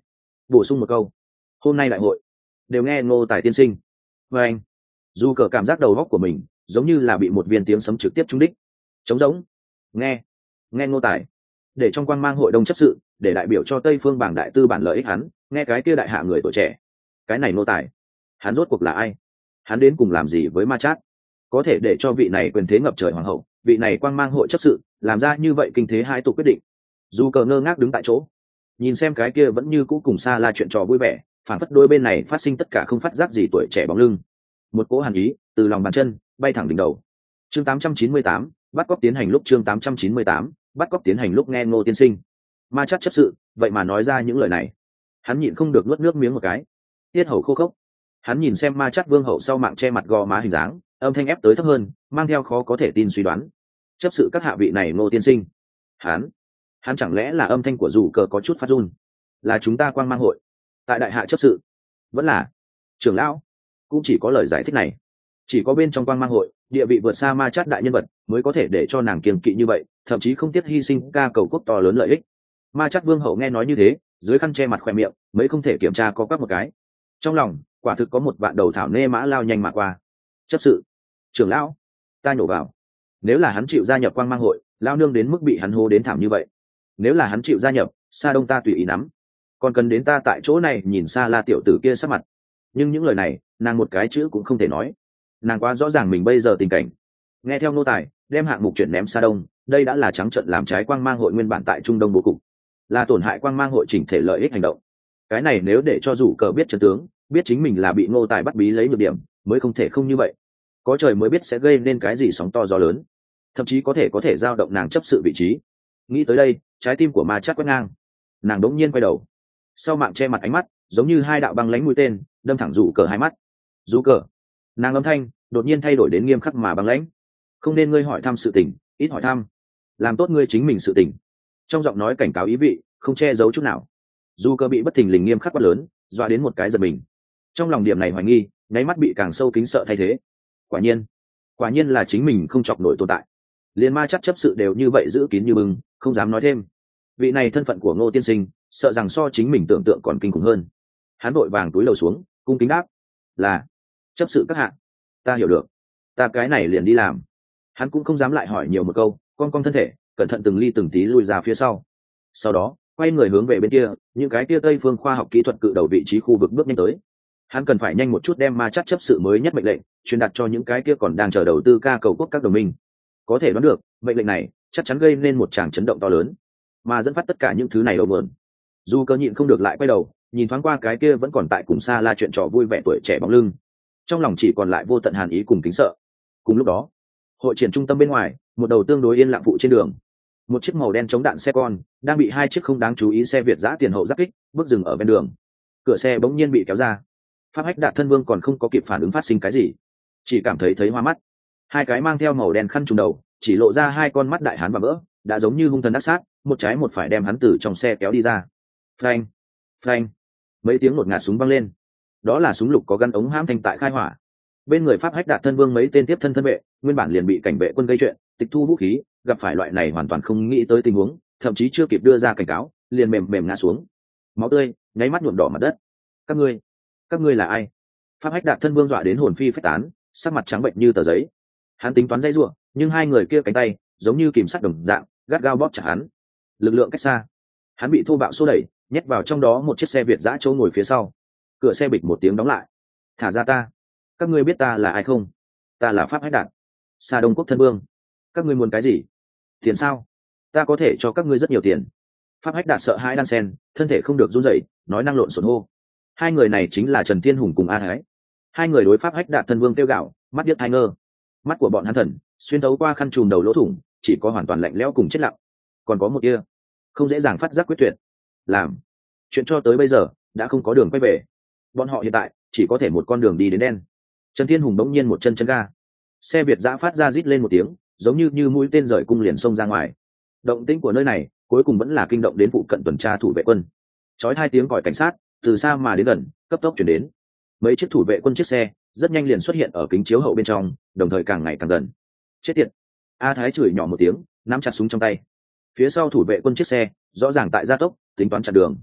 bổ sung một câu, hôm nay đại hội đều nghe Ngô Tài tiên sinh. Và anh dù cờ cảm giác đầu góc của mình giống như là bị một viên tiếng sấm trực tiếp trúng đích, trống rỗng. nghe nghe Ngô Tài để trong quang mang hội đồng chấp sự, để đại biểu cho Tây Phương bảng đại tư bản lợi ích hắn, nghe cái kia đại hạ người tuổi trẻ. Cái này Ngô Tài, hắn rốt cuộc là ai? Hắn đến cùng làm gì với Ma Chát, có thể để cho vị này quyền thế ngập trời hoàng hậu, vị này quang mang hội chấp sự làm ra như vậy kinh thế hai tục quyết định? Dù cờ ngơ ngác đứng tại chỗ, nhìn xem cái kia vẫn như cũ cùng xa la chuyện trò vui vẻ, phản phất đôi bên này phát sinh tất cả không phát giác gì tuổi trẻ bóng lưng. Một cỗ hàn ý từ lòng bàn chân bay thẳng đỉnh đầu. Chương tám trăm chín mươi tám, bắt cóc tiến hành lúc chương tám trăm chín mươi tám, bắt cóc tiến hành lúc nghe Ngô tiên sinh. Ma Chát chấp sự vậy mà nói ra những lời này, hắn nhịn không được nuốt nước miếng một cái, tiết hầu khô khốc. Hắn nhìn xem Ma Chát vương hậu sau mạng che mặt gò má hình dáng, âm thanh ép tới thấp hơn, mang theo khó có thể tin suy đoán. Chấp sự các hạ vị này Ngô tiên sinh, hắn hắn chẳng lẽ là âm thanh của dù cờ có chút phát run, là chúng ta quang mang hội tại đại hạ chấp sự, vẫn là trưởng lão? Cũng chỉ có lời giải thích này, chỉ có bên trong quang mang hội địa vị vượt xa Ma Chát đại nhân vật mới có thể để cho nàng kiêng kỵ như vậy, thậm chí không tiếc hy sinh ca cầu quốc to lớn lợi ích. Ma Chát vương hậu nghe nói như thế, dưới khăn che mặt khoe miệng mấy không thể kiểm tra có quắc một cái, trong lòng quả thực có một vạn đầu thảo nê mã lao nhanh mà qua. Chấp sự, trưởng lão, ta nhổ vào, nếu là hắn chịu gia nhập quang mang hội, lao nương đến mức bị hắn hô đến thảm như vậy. Nếu là hắn chịu gia nhập, Sa Đông ta tùy ý nắm, còn cần đến ta tại chỗ này nhìn Sa La tiểu tử kia sắc mặt. Nhưng những lời này nàng một cái chữ cũng không thể nói, nàng quá rõ ràng mình bây giờ tình cảnh. Nghe theo Ngô Tài đem hạng mục chuyển ném Sa Đông, đây đã là trắng trợn làm trái quang mang hội nguyên bản tại Trung Đông bố cục, là tổn hại quang mang hội chỉnh thể lợi ích hành động. Cái này nếu để cho rủ cờ biết chân tướng, biết chính mình là bị Ngô Tài bắt bí lấy nhược điểm, mới không thể không như vậy. Có trời mới biết sẽ gây nên cái gì sóng to gió lớn, thậm chí có thể có thể giao động nàng chấp sự vị trí. Nghĩ tới đây, trái tim của Ma Chát quét ngang, nàng đống nhiên quay đầu, sau mạng che mặt ánh mắt giống như hai đạo băng lãnh mũi tên đâm thẳng rủ cờ hai mắt. Rủ cờ, nàng âm thanh đột nhiên thay đổi đến nghiêm khắc mà băng lãnh. Không nên ngươi hỏi thăm sự tình, ít hỏi thăm, làm tốt ngươi chính mình sự tình. Trong giọng nói cảnh cáo ý vị không che giấu chút nào. Dù cơ bị bất thình lình nghiêm khắc quá lớn, dọa đến một cái giật mình. Trong lòng điểm này hoài nghi nháy mắt bị càng sâu kính sợ thay thế. Quả nhiên, quả nhiên là chính mình không chọc nổi tồn tại. Liên Ma Chát chấp sự đều như vậy giữ kín như bưng, không dám nói thêm. Vị này thân phận của Ngô tiên sinh, sợ rằng so chính mình tưởng tượng còn kinh khủng hơn. Hắn vội vàng túi lầu xuống, cung kính đáp: là chấp sự các hạ, ta hiểu được, ta cái này liền đi làm. Hắn cũng không dám lại hỏi nhiều một câu, con con thân thể cẩn thận từng ly từng tí lùi ra phía sau. Sau đó quay người hướng về bên kia, những cái kia Tây phương khoa học kỹ thuật cự đầu vị trí khu vực bước nhanh tới. Hắn cần phải nhanh một chút đem Ma Chát chấp sự mới nhất mệnh lệnh truyền đạt cho những cái kia còn đang chờ đầu tư ca cầu quốc các đồng minh. Có thể đoán được mệnh lệnh này chắc chắn gây nên một tràng chấn động to lớn, mà dẫn phát tất cả những thứ này đầu mượn. Dù cơ nhịn không được lại quay đầu nhìn thoáng qua cái kia vẫn còn tại cùng xa la chuyện trò vui vẻ tuổi trẻ bóng lưng, trong lòng chỉ còn lại vô tận hàn ý cùng kính sợ. Cùng lúc đó, hội triển trung tâm bên ngoài, một đầu tương đối yên lặng phụ trên đường, một chiếc màu đen chống đạn xe con đang bị hai chiếc không đáng chú ý xe Việt giã tiền hậu giáp kích bước dừng ở bên đường. Cửa xe bỗng nhiên bị kéo ra, Pháp Hách Đạt thân vương còn không có kịp phản ứng phát sinh cái gì, chỉ cảm thấy thấy hoa mắt. Hai cái mang theo màu đen khăn trùm đầu chỉ lộ ra hai con mắt đại hán và vỡ, đã giống như hung thần ác sát, một trái một phải đem hắn từ trong xe kéo đi ra. Phanh, phanh, mấy tiếng ngột ngạt súng vang lên. Đó là súng lục có gắn ống hãm thanh tại khai hỏa. Bên người Pháp Hách Đạt thân vương mấy tên tiếp thân thân vệ nguyên bản liền bị cảnh vệ quân gây chuyện, tịch thu vũ khí, gặp phải loại này hoàn toàn không nghĩ tới tình huống, thậm chí chưa kịp đưa ra cảnh cáo, liền mềm mềm ngã xuống, máu tươi nháy mắt nhuộm đỏ mặt đất. Các ngươi, các ngươi là ai? Pháp Hách Đạt thân vương dọa đến hồn phi phách tán, sắc mặt trắng bệnh như tờ giấy. Hắn tính toán dây rủa, nhưng hai người kia cánh tay giống như kìm sắt đồng dạng, gắt gao bóp chặt hắn. Lực lượng cách xa, hắn bị thô bạo xô đẩy, nhét vào trong đó một chiếc xe Việt giã chỗ ngồi phía sau. Cửa xe bịch một tiếng đóng lại. Thả ra ta! Các ngươi biết ta là ai không? Ta là Pháp Hách Đạt, Sa Đông quốc thân vương. Các ngươi muốn cái gì? Tiền sao? Ta có thể cho các ngươi rất nhiều tiền. Pháp Hách Đạt sợ hãi đan sen, thân thể không được run rẩy, nói năng lộn xộn hô. Hai người này chính là Trần Thiên Hùng cùng A Thái. Hai người đối Pháp Hách Đạt thân vương kêu gạo, mắt điếc hai ngơ. Mắt của bọn hắn thần xuyên thấu qua khăn trùm đầu lỗ thủng, chỉ có hoàn toàn lạnh lẽo cùng chết lặng. Còn có một kia không dễ dàng phát giác quyết tuyệt. Làm chuyện cho tới bây giờ đã không có đường quay về. Bọn họ hiện tại chỉ có thể một con đường đi đến đen. Trần Thiên Hùng bỗng nhiên một chân chân ga, xe Việt giã phát ra rít lên một tiếng, giống như như mũi tên rời cung liền xông ra ngoài. Động tĩnh của nơi này cuối cùng vẫn là kinh động đến phụ cận tuần tra thủ vệ quân. Chói hai tiếng còi cảnh sát từ xa mà đến gần, cấp tốc chuyển đến. Mấy chiếc thủ vệ quân chiếc xe rất nhanh liền xuất hiện ở kính chiếu hậu bên trong, đồng thời càng ngày càng gần. Chết tiệt! A Thái chửi nhỏ một tiếng, nắm chặt súng trong tay. Phía sau thủ vệ quân chiếc xe rõ ràng tại gia tốc, tính toán chặn đường.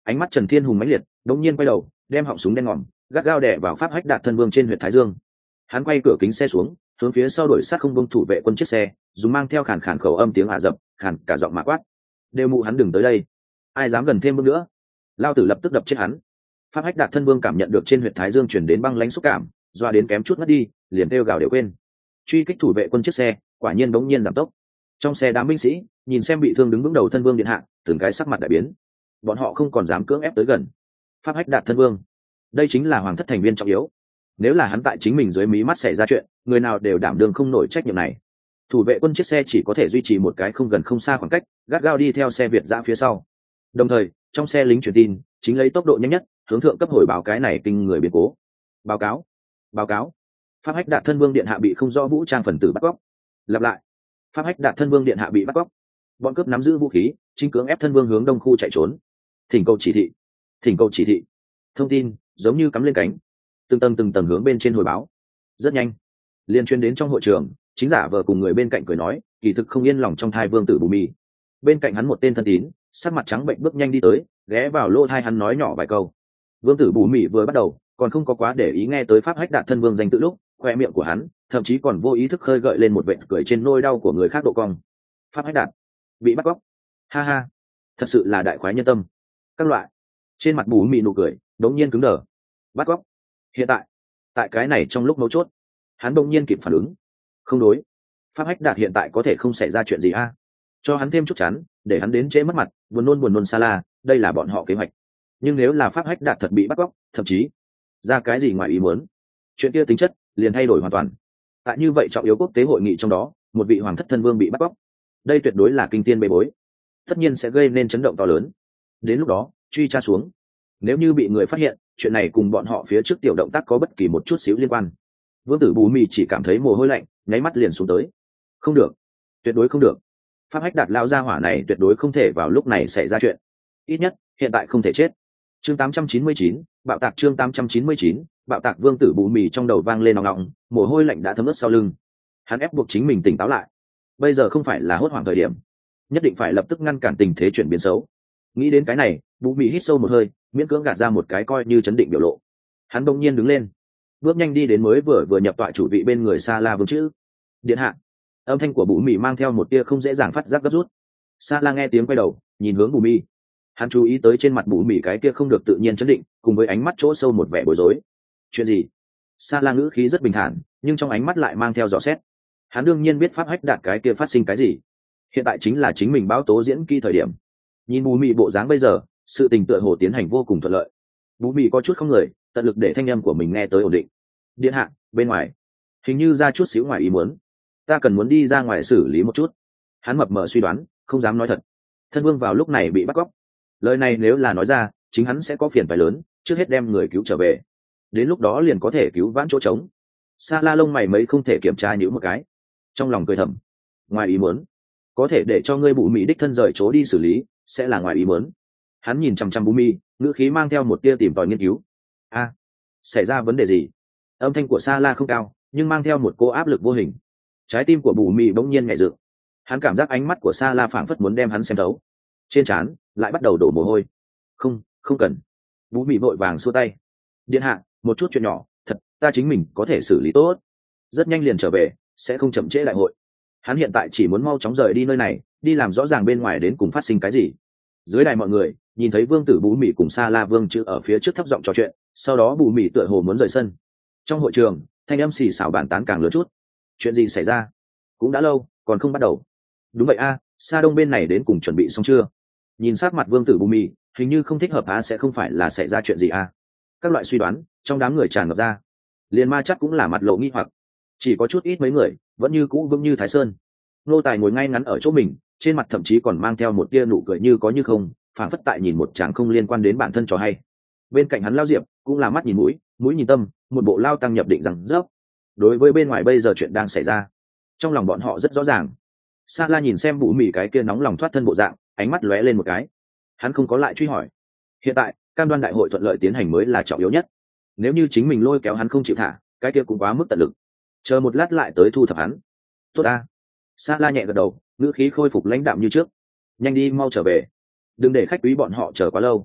ánh mắt Trần Thiên Hùng mãnh liệt, đống nhiên quay đầu, đem họng súng đen ngòm gắt gao đè vào Pháp Hách Đạt thân vương trên huyệt thái dương. Hắn quay cửa kính xe xuống, hướng phía sau đuổi sát không bông thủ vệ quân chiếc xe, dùng mang theo khàn khàn khẩu âm tiếng Ả Rập, khàn cả giọng mạ quát: đều mụ hắn đừng tới đây, ai dám gần thêm bước nữa, lao tử lập tức đập chết hắn. Pháp Hách Đạt thân vương cảm nhận được trên huyệt thái dương truyền đến băng lãnh xúc cảm, doa đến kém chút ngất đi, liền kêu gào đều quên. Truy kích thủ vệ quân chiếc xe, quả nhiên bỗng nhiên giảm tốc. Trong xe đám binh sĩ nhìn xem bị thương đứng vững đầu thân vương điện hạ, từng cái sắc mặt đại biến. Bọn họ không còn dám cưỡng ép tới gần. Pháp Hách Đạt thân vương, đây chính là hoàng thất thành viên trọng yếu, nếu là hắn tại chính mình dưới mí mắt xảy ra chuyện, người nào đều đảm đương không nổi trách nhiệm này. Thủ vệ quân chiếc xe chỉ có thể duy trì một cái không gần không xa khoảng cách, gắt gao đi theo xe Việt dã phía sau. Đồng thời trong xe lính truyền tin chính lấy tốc độ nhanh nhất hướng thượng cấp hồi báo cái này kinh người biến cố. Báo cáo, báo cáo, Pháp Hách Đạt thân vương điện hạ bị không rõ vũ trang phần tử bắt cóc. Lặp lại, Pháp Hách Đạt thân vương điện hạ bị bắt cóc. Bọn cướp nắm giữ vũ khí, chính cưỡng ép thân vương hướng đông khu chạy trốn. Thỉnh cầu chỉ thị, thỉnh cầu chỉ thị. Thông tin giống như cắm lên cánh, từng tầng từng tầng hướng bên trên hồi báo. Rất nhanh liên chuyên đến trong hội trường, chính giả vờ cùng người bên cạnh cười nói, kỳ thực không yên lòng trong thai vương tử Bù Mì. Bên cạnh hắn một tên thân tín, sắc mặt trắng bệnh bước nhanh đi tới, ghé vào lỗ tai hắn nói nhỏ vài câu. Vương tử Bù Mì vừa bắt đầu còn không có quá để ý nghe tới Pháp Hách Đạt thân vương danh tự lúc, khoe miệng của hắn thậm chí còn vô ý thức khơi gợi lên một vệt cười trên nỗi đau của người khác độ cong. Pháp Hách Đạt bị bắt cóc, ha ha, thật sự là đại khoái nhân tâm. Các loại, trên mặt Bù Mì nụ cười đống nhiên cứng đờ. Bắt cóc? Hiện tại, tại cái này trong lúc mấu chốt, hắn đột nhiên kịp phản ứng. Không đối, Pháp Hách Đạt hiện tại có thể không xảy ra chuyện gì a? Cho hắn thêm chút chán, để hắn đến trễ mất mặt, buồn nôn buồn nôn xa la, đây là bọn họ kế hoạch. Nhưng nếu là Pháp Hách Đạt thật bị bắt cóc, thậm chí ra cái gì ngoài ý muốn, chuyện kia tính chất liền thay đổi hoàn toàn. Tại như vậy trọng yếu quốc tế hội nghị trong đó, một vị hoàng thất thân vương bị bắt cóc, đây tuyệt đối là kinh tiên bê bối, tất nhiên sẽ gây nên chấn động to lớn. Đến lúc đó truy tra xuống, nếu như bị người phát hiện chuyện này cùng bọn họ phía trước tiểu động tác có bất kỳ một chút xíu liên quan, vương tử Bù Mì chỉ cảm thấy mồ hôi lạnh nháy mắt liền xuống tới. Không được, tuyệt đối không được, Pháp Hách Đạt lao ra hỏa này tuyệt đối không thể vào lúc này xảy ra chuyện, ít nhất hiện tại không thể chết. Chương tám trăm chín mươi chín, bạo tạc. Chương tám trăm chín mươi chín, bạo tạc. Vương tử Bù Mì trong đầu vang lên nòng nòng, mồ hôi lạnh đã thấm ướt sau lưng. Hắn ép buộc chính mình tỉnh táo lại, bây giờ không phải là hốt hoảng thời điểm, nhất định phải lập tức ngăn cản tình thế chuyển biến xấu. Nghĩ đến cái này, Bù Mì hít sâu một hơi, miễn cưỡng gạt ra một cái coi như chấn định biểu lộ. Hắn bỗng nhiên đứng lên, bước nhanh đi đến mới vừa vừa nhập tọa chủ vị bên người Sa La vương chữ. Điện hạ. Âm thanh của Bù Mì mang theo một tia không dễ dàng phát giác gấp rút. Sa La nghe tiếng quay đầu, nhìn hướng Bù Mì. Hắn chú ý tới trên mặt Bù Mì cái kia không được tự nhiên chấn định, cùng với ánh mắt chỗ sâu một vẻ bối rối. Chuyện gì? Sa La ngữ khí rất bình thản, nhưng trong ánh mắt lại mang theo dò xét. Hắn đương nhiên biết Pháp Hách Đạt cái kia phát sinh cái gì. Hiện tại chính là chính mình báo tố diễn kỹ thời điểm. Nhìn Bù Mì bộ dáng bây giờ, sự tình tựa hồ tiến hành vô cùng thuận lợi. Bù Mì có chút không người, tận lực để thanh âm của mình nghe tới ổn định. Điện hạ, bên ngoài hình như ra chút xíu ngoài ý muốn, ta cần muốn đi ra ngoài xử lý một chút. Hắn mập mờ suy đoán, không dám nói thật. Thân vương vào lúc này bị bắt cóc, lời này nếu là nói ra, chính hắn sẽ có phiền phải lớn, trước hết đem người cứu trở về, đến lúc đó liền có thể cứu vãn chỗ trống. Sa La lông mày mấy không thể kiểm tra nhíu một cái, trong lòng cười thầm, ngoài ý muốn, có thể để cho ngươi Bù Mì đích thân rời chỗ đi xử lý, sẽ là ngoài ý muốn. Hắn nhìn chăm chăm Bù Mì, ngữ khí mang theo một tia tìm tòi nghiên cứu. A, xảy ra vấn đề gì? Âm thanh của Sa La không cao, nhưng mang theo một cô áp lực vô hình. Trái tim của Bù Mì bỗng nhiên nhảy dựng. Hắn cảm giác ánh mắt của Sa La phảng phất muốn đem hắn xem thấu. Trên trán lại bắt đầu đổ mồ hôi. Không, không cần. Bù Mì vội vàng xua tay. Điện hạ, một chút chuyện nhỏ, thật, ta chính mình có thể xử lý tốt. Rất nhanh liền trở về, sẽ không chậm trễ đại hội. Hắn hiện tại chỉ muốn mau chóng rời đi nơi này, đi làm rõ ràng bên ngoài đến cùng phát sinh cái gì. Dưới đài mọi người nhìn thấy vương tử Bù Mì cùng Sa La vương chữ ở phía trước thấp giọng trò chuyện, sau đó Bù Mì tựa hồ muốn rời sân. Trong hội trường, thanh âm xì xào bàn tán càng lớn chút. Chuyện gì xảy ra? Cũng đã lâu, còn không bắt đầu. Đúng vậy a, Sa Đông bên này đến cùng chuẩn bị xong chưa? Nhìn sát mặt vương tử Bù Mì, hình như không thích hợp a, sẽ không phải là xảy ra chuyện gì a. Các loại suy đoán trong đám người tràn ngập ra. Liền Ma chắc cũng là mặt lộ nghi hoặc. Chỉ có chút ít mấy người vẫn như cũ vững như Thái Sơn. Nô Tài ngồi ngay ngắn ở chỗ mình, trên mặt thậm chí còn mang theo một tia nụ cười như có như không, phảng phất tại nhìn một chàng không liên quan đến bản thân trò hay. Bên cạnh hắn Lao Diệp cũng là mắt nhìn mũi, mũi nhìn tâm, một bộ lao tăng nhập định rằng dốc. Đối với bên ngoài bây giờ chuyện đang xảy ra, trong lòng bọn họ rất rõ ràng. Sa La nhìn xem Bù Mì cái kia nóng lòng thoát thân bộ dạng, ánh mắt lóe lên một cái. Hắn không có lại truy hỏi. Hiện tại cam đoan đại hội thuận lợi tiến hành mới là trọng yếu nhất. Nếu như chính mình lôi kéo hắn không chịu thả, cái kia cũng quá mức tận lực. Chờ một lát lại tới thu thập hắn. Tốt a. Sa La nhẹ gật đầu, ngữ khí khôi phục lãnh đạm như trước. Nhanh đi, mau trở về, đừng để khách quý bọn họ chờ quá lâu.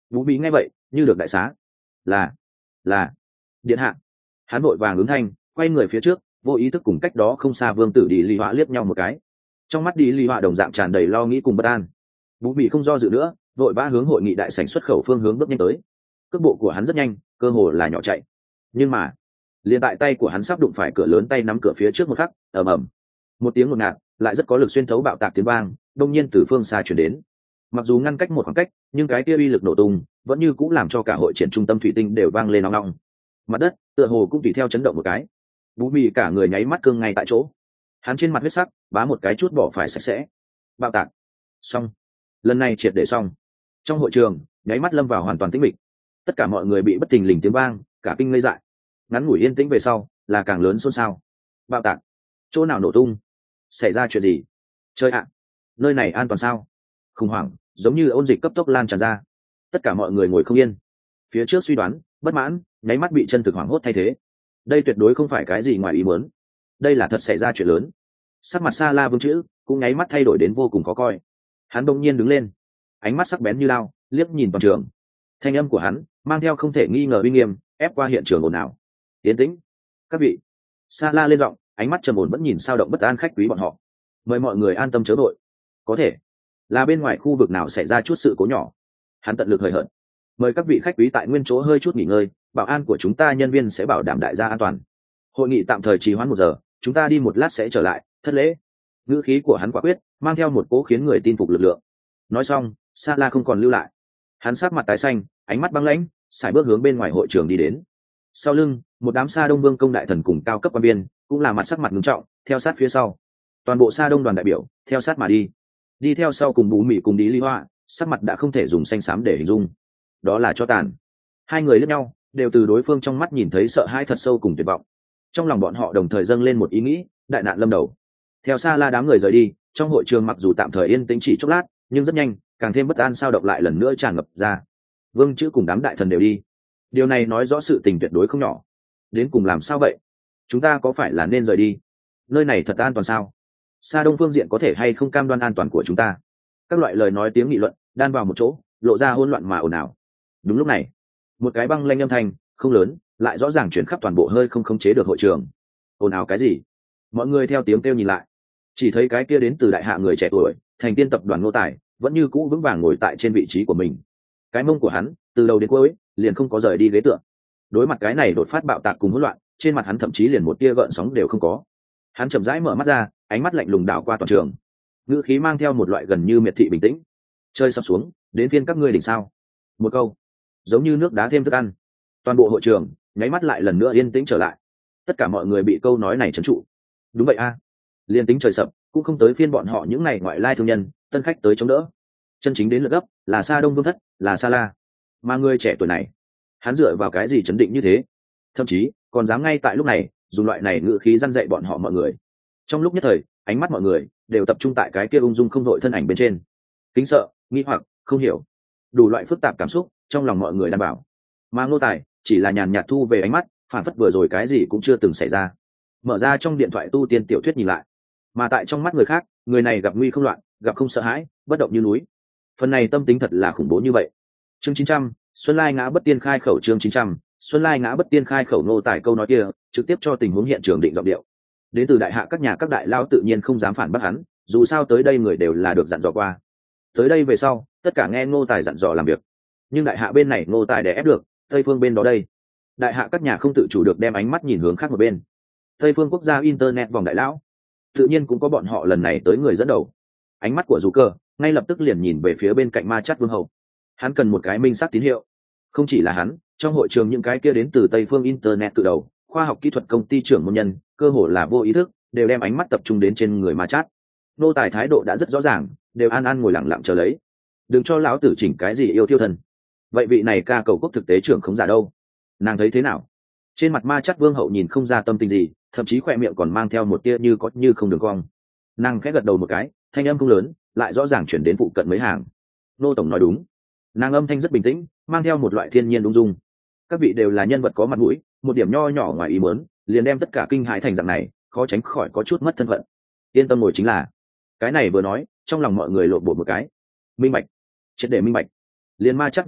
Vũ Mỹ nghe vậy như được đại xá. là là điện hạ. Hắn vội vàng ứng thanh, quay người phía trước, vô ý thức cùng cách đó không xa vương tử đi ly họa liếc nhau một cái. Trong mắt đi ly họa đồng dạng tràn đầy lo nghĩ cùng bất an. Vũ Mỹ không do dự nữa, vội vã hướng hội nghị đại sảnh xuất khẩu phương hướng bước nhanh tới. Cước bộ của hắn rất nhanh, cơ hồ là nhỏ chạy. Nhưng mà liền tại tay của hắn sắp đụng phải cửa lớn, tay nắm cửa phía trước một khắc, ầm ầm, một tiếng ngột ngạt lại rất có lực xuyên thấu bạo tạc tiếng vang đông nhiên từ phương xa chuyển đến. Mặc dù ngăn cách một khoảng cách, nhưng cái kia uy lực nổ tung vẫn như cũng làm cho cả hội triển trung tâm thủy tinh đều vang lên nong nong. Mặt đất tựa hồ cũng tùy theo chấn động một cái. Vũ Mị cả người nháy mắt cương ngay tại chỗ. Hắn trên mặt huyết sắc bá một cái chút bỏ phải sạch sẽ. Bạo tạc xong, lần này triệt để xong. Trong hội trường nháy mắt lâm vào hoàn toàn tĩnh mịch. Tất cả mọi người bị bất thình lình tiếng vang cả kinh ngây dại. Ngắn ngủi yên tĩnh về sau là càng lớn xôn xao. Bạo tạc, chỗ nào nổ tung, xảy ra chuyện gì? Chơi ạ, nơi này an toàn sao? Khủng hoảng giống như ôn dịch cấp tốc lan tràn ra. Tất cả mọi người ngồi không yên. Phía trước suy đoán bất mãn nháy mắt bị chân thực hoảng hốt thay thế. Đây tuyệt đối không phải cái gì ngoài ý muốn, đây là thật xảy ra chuyện lớn. Sắc mặt Sa La Vương chữ cũng nháy mắt thay đổi đến vô cùng khó coi. Hắn đông nhiên đứng lên, ánh mắt sắc bén như lao liếc nhìn toàn trường. Thanh âm của hắn mang theo không thể nghi ngờ uy nghiêm, ép qua hiện trường ồn ào. Tiến tĩnh các vị. Sa La lên giọng, ánh mắt trầm ổn vẫn nhìn sao động bất an khách quý bọn họ. Mời mọi người an tâm chớ vội, có thể là bên ngoài khu vực nào xảy ra chút sự cố nhỏ. Hắn tận lực hời hợt. Mời các vị khách quý tại nguyên chỗ hơi chút nghỉ ngơi, bảo an của chúng ta nhân viên sẽ bảo đảm đại gia an toàn. Hội nghị tạm thời trì hoãn một giờ, chúng ta đi một lát sẽ trở lại, thất lễ. Ngữ khí của hắn quả quyết, mang theo một cố khiến người tin phục lực lượng. Nói xong, Sa La không còn lưu lại. Hắn sát mặt tái xanh, ánh mắt băng lãnh, sải bước hướng bên ngoài hội trường đi đến. Sau lưng, một đám Sa Đông Vương công đại thần cùng cao cấp quan viên, cũng là mặt sắc mặt nghiêm trọng, theo sát phía sau. Toàn bộ Sa Đông đoàn đại biểu, theo sát mà đi. Đi theo sau cùng Bú Mị cùng Đi Ly Hoa, sắc mặt đã không thể dùng xanh xám để hình dung. Đó là cho tàn. Hai người liếc nhau, đều từ đối phương trong mắt nhìn thấy sợ hãi thật sâu cùng tuyệt vọng. Trong lòng bọn họ đồng thời dâng lên một ý nghĩ, đại nạn lâm đầu. Theo Sa La đám người rời đi, trong hội trường mặc dù tạm thời yên tĩnh chỉ chốc lát, nhưng rất nhanh, càng thêm bất an sao động lại lần nữa tràn ngập ra. Vương chữ cùng đám đại thần đều đi. Điều này nói rõ sự tình tuyệt đối không nhỏ. Đến cùng làm sao vậy? Chúng ta có phải là nên rời đi? Nơi này thật an toàn sao? Sa Đông phương diện có thể hay không cam đoan an toàn của chúng ta? Các loại lời nói tiếng nghị luận đan vào một chỗ, lộ ra hỗn loạn mà ồn ào. Đúng lúc này, một cái băng lanh âm thanh không lớn, lại rõ ràng chuyển khắp toàn bộ hơi không khống chế được hội trường. Ồn ào cái gì? Mọi người theo tiếng kêu nhìn lại, chỉ thấy cái kia đến từ đại hạ người trẻ tuổi, thành tiên tập đoàn Ngô Tài, vẫn như cũ vững vàng ngồi tại trên vị trí của mình. Cái mông của hắn từ đầu đến cuối liền không có rời đi ghế tựa. Đối mặt cái này đột phát bạo tạc cùng hỗn loạn, trên mặt hắn thậm chí liền một tia gợn sóng đều không có. Hắn chậm rãi mở mắt ra, ánh mắt lạnh lùng đảo qua toàn trường, ngữ khí mang theo một loại gần như miệt thị bình tĩnh. Chơi sập xuống, đến phiên các ngươi đỉnh sao? Một câu giống như nước đá thêm thức ăn. Toàn bộ hội trường nháy mắt lại lần nữa yên tĩnh trở lại. Tất cả mọi người bị câu nói này trấn trụ. Đúng vậy a, à. Liên tính trời sập cũng không tới phiên bọn họ những này ngoại lai thương nhân tân khách tới chống đỡ. Chân chính đến lượt gấp là Sa Đông Vương thất, là Sa La. Mà người trẻ tuổi này, hắn dựa vào cái gì chấn định như thế? Thậm chí còn dám ngay tại lúc này dùng loại này ngữ khí răn dạy bọn họ mọi người. Trong lúc nhất thời, ánh mắt mọi người đều tập trung tại cái kia ung dung không đội thân ảnh bên trên. Kính sợ, nghi hoặc, không hiểu, đủ loại phức tạp cảm xúc trong lòng mọi người đảm bảo. Mà Ngô Tài chỉ là nhàn nhạt thu về ánh mắt, phản phất vừa rồi cái gì cũng chưa từng xảy ra. Mở ra trong điện thoại tu tiên tiểu thuyết nhìn lại, mà tại trong mắt người khác, người này gặp nguy không loạn, gặp không sợ hãi, bất động như núi. Phần này tâm tính thật là khủng bố như vậy. Chương chín trăm, Xuân Lai ngã bất tiên khai khẩu. Chương chín trăm, Xuân Lai ngã bất tiên khai khẩu. Ngô Tài câu nói kia trực tiếp cho tình huống hiện trường định giọng điệu. Đến từ đại hạ các nhà các đại lao tự nhiên không dám phản bác hắn, dù sao tới đây người đều là được dặn dò qua. Tới đây về sau, tất cả nghe Ngô Tài dặn dò làm việc. Nhưng đại hạ bên này Ngô Tài đè ép được, Tây phương bên đó đây, đại hạ các nhà không tự chủ được đem ánh mắt nhìn hướng khác một bên. Tây phương quốc gia internet vòng đại lão, tự nhiên cũng có bọn họ lần này tới người dẫn đầu. Ánh mắt của Du Cơ ngay lập tức liền nhìn về phía bên cạnh Ma Chát Vương hậu. Hắn cần một cái minh xác tín hiệu. Không chỉ là hắn, trong hội trường những cái kia đến từ Tây phương internet từ đầu, khoa học kỹ thuật công ty trưởng môn nhân, cơ hồ là vô ý thức, đều đem ánh mắt tập trung đến trên người Ma Chát. Nô Tài thái độ đã rất rõ ràng, đều an an ngồi lặng lặng chờ lấy. Đừng cho lão tử chỉnh cái gì yêu thiêu thần. Vậy vị này ca cầu quốc thực tế trưởng không giả đâu? Nàng thấy thế nào? Trên mặt Ma Chát Vương hậu nhìn không ra tâm tình gì, thậm chí khỏe miệng còn mang theo một tia như có như không đường cong. Nàng khẽ gật đầu một cái, thanh âm không lớn, lại rõ ràng chuyển đến phụ cận mấy hàng. Nô tổng nói đúng. Nàng âm thanh rất bình tĩnh, mang theo một loại thiên nhiên ung dung. Các vị đều là nhân vật có mặt mũi, một điểm nho nhỏ ngoài ý muốn, liền đem tất cả kinh hãi thành dạng này, khó tránh khỏi có chút mất thân phận. Yên tâm ngồi chính là. Cái này vừa nói, trong lòng mọi người lộn bột một cái. Minh bạch, triệt để minh bạch. Liền Ma Chát Vương hậu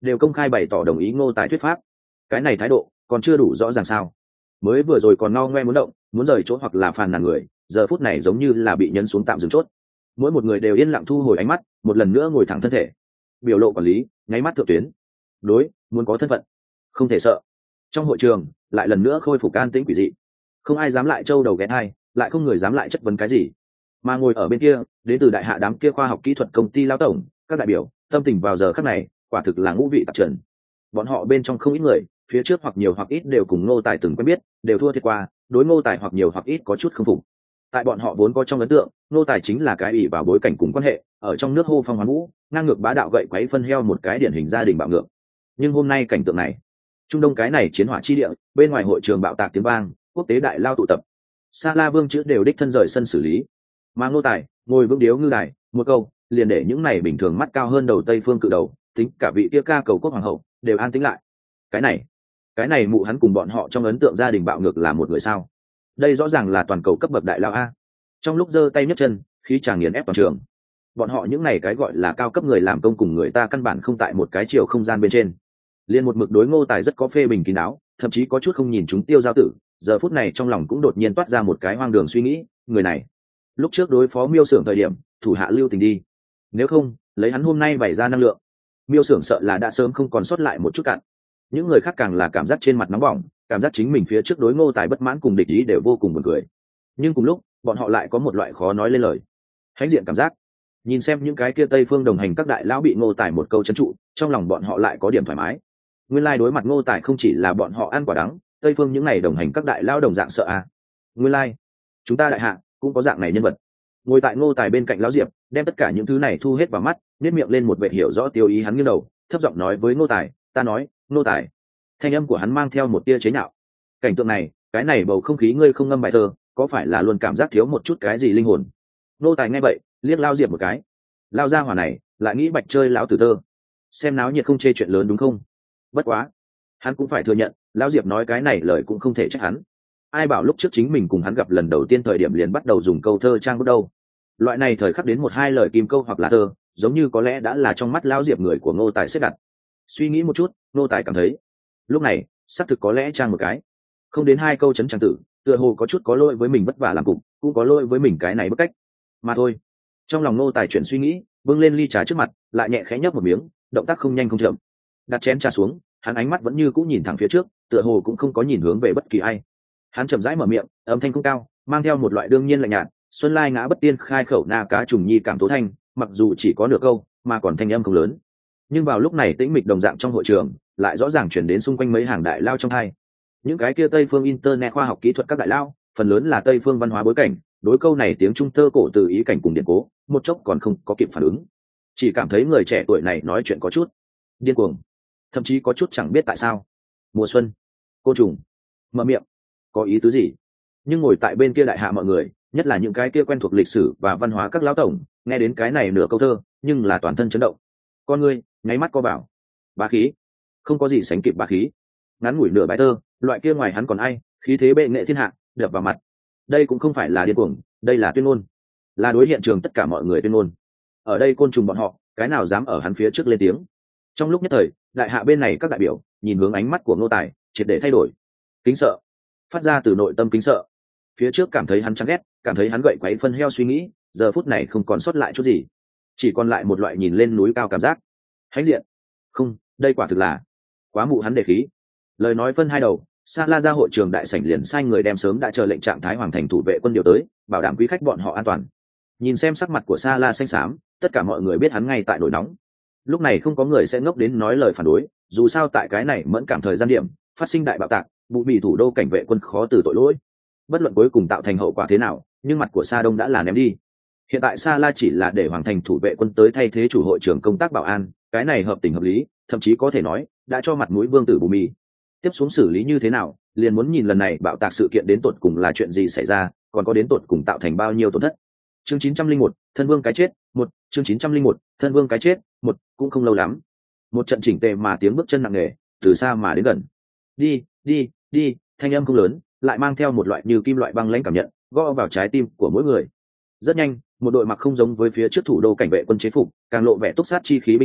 đều công khai bày tỏ đồng ý ngô tài thuyết pháp. Cái này thái độ còn chưa đủ rõ ràng sao? Mới vừa rồi còn no ngoe muốn động muốn rời chỗ hoặc là phàn nàn người, giờ phút này giống như là bị nhấn xuống tạm dừng chốt. Mỗi một người đều yên lặng thu hồi ánh mắt, một lần nữa ngồi thẳng thân thể, biểu lộ quản lý nháy mắt thượng tuyến. Đối, muốn có thân phận không thể sợ. Trong hội trường lại lần nữa khôi phục an tĩnh quỷ dị, không ai dám lại trâu đầu ghé thai, lại không người dám lại chất vấn cái gì. Mà ngồi ở bên kia đến từ đại hạ đám kia khoa học kỹ thuật công ty lao tổng, các đại biểu tâm tình vào giờ khắc này quả thực là ngũ vị tạp trần. Bọn họ bên trong không ít người phía trước hoặc nhiều hoặc ít đều cùng Ngô Tài từng quen biết, đều thua thiệt qua, đối Ngô Tài hoặc nhiều hoặc ít có chút không phục. Tại bọn họ vốn có trong ấn tượng, Ngô Tài chính là cái ỷ vào bối cảnh cùng quan hệ, ở trong nước hô phong hoán vũ, ngang ngược bá đạo gậy quấy phân heo một cái điển hình gia đình bạo ngược. Nhưng hôm nay cảnh tượng này, Trung Đông cái này chiến hỏa chi địa, bên ngoài hội trường bạo tạc tiếng vang, quốc tế đại lao tụ tập, Sa La Vương chữ đều đích thân rời sân xử lý, mà Ngô Tài ngồi vững điếu ngư đài, một câu liền để những này bình thường mắt cao hơn đầu Tây phương cự đầu, tính cả vị kia ca cầu quốc hoàng hậu đều an tĩnh lại. Cái này, cái này mụ hắn cùng bọn họ trong ấn tượng gia đình bạo ngược là một người sao? Đây rõ ràng là toàn cầu cấp bậc đại lao a. Trong lúc giơ tay nhấc chân, khí chàng nghiền ép toàn trường. Bọn họ những này cái gọi là cao cấp người làm công cùng người ta căn bản không tại một cái chiều không gian bên trên. Liên một mực đối Ngô Tài rất có phê bình kín đáo, thậm chí có chút không nhìn chúng Tiêu Giao Tử, giờ phút này trong lòng cũng đột nhiên toát ra một cái hoang đường suy nghĩ, người này, lúc trước đối phó Miêu Xưởng thời điểm, thủ hạ lưu tình đi. Nếu không, lấy hắn hôm nay bày ra năng lượng, Miêu Xưởng sợ là đã sớm không còn sót lại một chút cạn. Những người khác càng là cảm giác trên mặt nóng bỏng, cảm giác chính mình phía trước đối Ngô Tài bất mãn cùng địch ý đều vô cùng buồn cười. Nhưng cùng lúc, bọn họ lại có một loại khó nói lên lời hãnh diện cảm giác. Nhìn xem những cái kia Tây phương đồng hành các đại lão bị Ngô Tài một câu trấn trụ, trong lòng bọn họ lại có điểm thoải mái. Nguyên lai đối mặt Ngô Tài không chỉ là bọn họ ăn quả đắng, Tây phương những này đồng hành các đại lão đồng dạng sợ à. Nguyên lai, chúng ta đại hạ cũng có dạng này nhân vật. Ngồi tại Ngô Tài bên cạnh lão Diệp, đem tất cả những thứ này thu hết vào mắt, nhếch miệng lên một vẻ hiểu rõ tiêu ý, hắn nghiêng đầu, thấp giọng nói với Ngô Tài, "Ta nói, Ngô Tài." Thanh âm của hắn mang theo một tia chế nhạo. Cảnh tượng này, cái này bầu không khí ngươi không ngâm bài thơ, có phải là luôn cảm giác thiếu một chút cái gì linh hồn? Ngô Tài nghe vậy, liếc lao Diệp một cái. Lao ra hỏa này, lại nghĩ bạch chơi lão tử thơ. Xem náo nhiệt không chê chuyện lớn đúng không? Bất quá, hắn cũng phải thừa nhận, lão Diệp nói cái này lời cũng không thể trách hắn. Ai bảo lúc trước chính mình cùng hắn gặp lần đầu tiên thời điểm liền bắt đầu dùng câu thơ trang bút đâu. Loại này thời khắc đến một hai lời kim câu hoặc là thơ, giống như có lẽ đã là trong mắt lão Diệp người của Ngô Tài xếp đặt. Suy nghĩ một chút, Ngô Tài cảm thấy, lúc này, xác thực có lẽ trang một cái. Không đến hai câu chấn trang tử, tựa hồ có chút có lỗi với mình vất vả làm cục, cũng có lỗi với mình cái này bức cách. Mà thôi. Trong lòng Ngô Tài chuyển suy nghĩ, bưng lên ly trà trước mặt, lại nhẹ khẽ nhấp một miếng, động tác không nhanh không chậm. Đặt chén trà xuống, hắn ánh mắt vẫn như cũng nhìn thẳng phía trước, tựa hồ cũng không có nhìn hướng về bất kỳ ai. Hắn chậm rãi mở miệng, âm thanh cũng cao, mang theo một loại đương nhiên lạnh nhạt, xuân lai ngã bất tiên khai khẩu na cá trùng nhi cảm tố thanh, mặc dù chỉ có nửa câu, mà còn thanh âm không lớn. Nhưng vào lúc này tĩnh mịch đồng dạng trong hội trường, lại rõ ràng chuyển đến xung quanh mấy hàng đại lao trong hai. Những cái kia Tây phương internet khoa học kỹ thuật các đại lao, phần lớn là Tây phương văn hóa bối cảnh, đối câu này tiếng Trung tơ cổ từ ý cảnh cùng điện cố, một chốc còn không có kịp phản ứng, chỉ cảm thấy người trẻ tuổi này nói chuyện có chút điên cuồng, thậm chí có chút chẳng biết tại sao. Mùa xuân, côn trùng, mở miệng, có ý tứ gì? Nhưng ngồi tại bên kia đại hạ mọi người, nhất là những cái kia quen thuộc lịch sử và văn hóa các lão tổng, nghe đến cái này nửa câu thơ, nhưng là toàn thân chấn động. Con ngươi nháy mắt co bảo, bá khí, không có gì sánh kịp bá khí. Ngắn ngủi nửa bài thơ, loại kia ngoài hắn còn ai, khí thế bệ nghệ thiên hạ, đập vào mặt. Đây cũng không phải là điên cuồng, đây là tuyên ngôn, là đối hiện trường tất cả mọi người tuyên ngôn. Ở đây côn trùng bọn họ, cái nào dám ở hắn phía trước lên tiếng? Trong lúc nhất thời, đại hạ bên này các đại biểu nhìn hướng ánh mắt của Ngô Tài, triệt để thay đổi. Kính sợ, phát ra từ nội tâm kính sợ. Phía trước cảm thấy hắn chán ghét, cảm thấy hắn gậy quấy phân heo suy nghĩ, giờ phút này không còn sót lại chút gì, chỉ còn lại một loại nhìn lên núi cao cảm giác. Hãnh diện, không, đây quả thực là quá mụ hắn để khí. Lời nói phân hai đầu, Sa La ra hội trường đại sảnh liền sai người đem sớm đã chờ lệnh trạng thái hoàng thành thủ vệ quân điều tới, bảo đảm quý khách bọn họ an toàn. Nhìn xem sắc mặt của Sa La xanh xám, tất cả mọi người biết hắn ngay tại nổi nóng. Lúc này không có người sẽ ngốc đến nói lời phản đối, dù sao tại cái này mẫn cảm thời gian điểm, phát sinh đại bạo tạc, vụ bị thủ đô cảnh vệ quân khó từ tội lỗi. Bất luận cuối cùng tạo thành hậu quả thế nào, nhưng mặt của Sa Đông đã là ném đi. Hiện tại Sa La chỉ là để hoàng thành thủ vệ quân tới thay thế chủ hội trưởng công tác bảo an, cái này hợp tình hợp lý, thậm chí có thể nói đã cho mặt mũi vương tử Bù Mì. Tiếp xuống xử lý như thế nào, liền muốn nhìn lần này bạo tạc sự kiện đến tột cùng là chuyện gì xảy ra, còn có đến tột cùng tạo thành bao nhiêu tổn thất. Chương chín trăm linh một, thân vương cái chết, một, chương chín trăm linh một, thân vương cái chết, một, cũng không lâu lắm. Một trận chỉnh tề mà tiếng bước chân nặng nề, từ xa mà đến gần. Đi, đi, đi, thanh âm không lớn, lại mang theo một loại như kim loại băng lãnh cảm nhận, gõ vào trái tim của mỗi người. Rất nhanh, một đội mặc không giống với phía trước thủ đô cảnh vệ quân chế phục, càng lộ vẻ túc sát chi khí binh sĩ,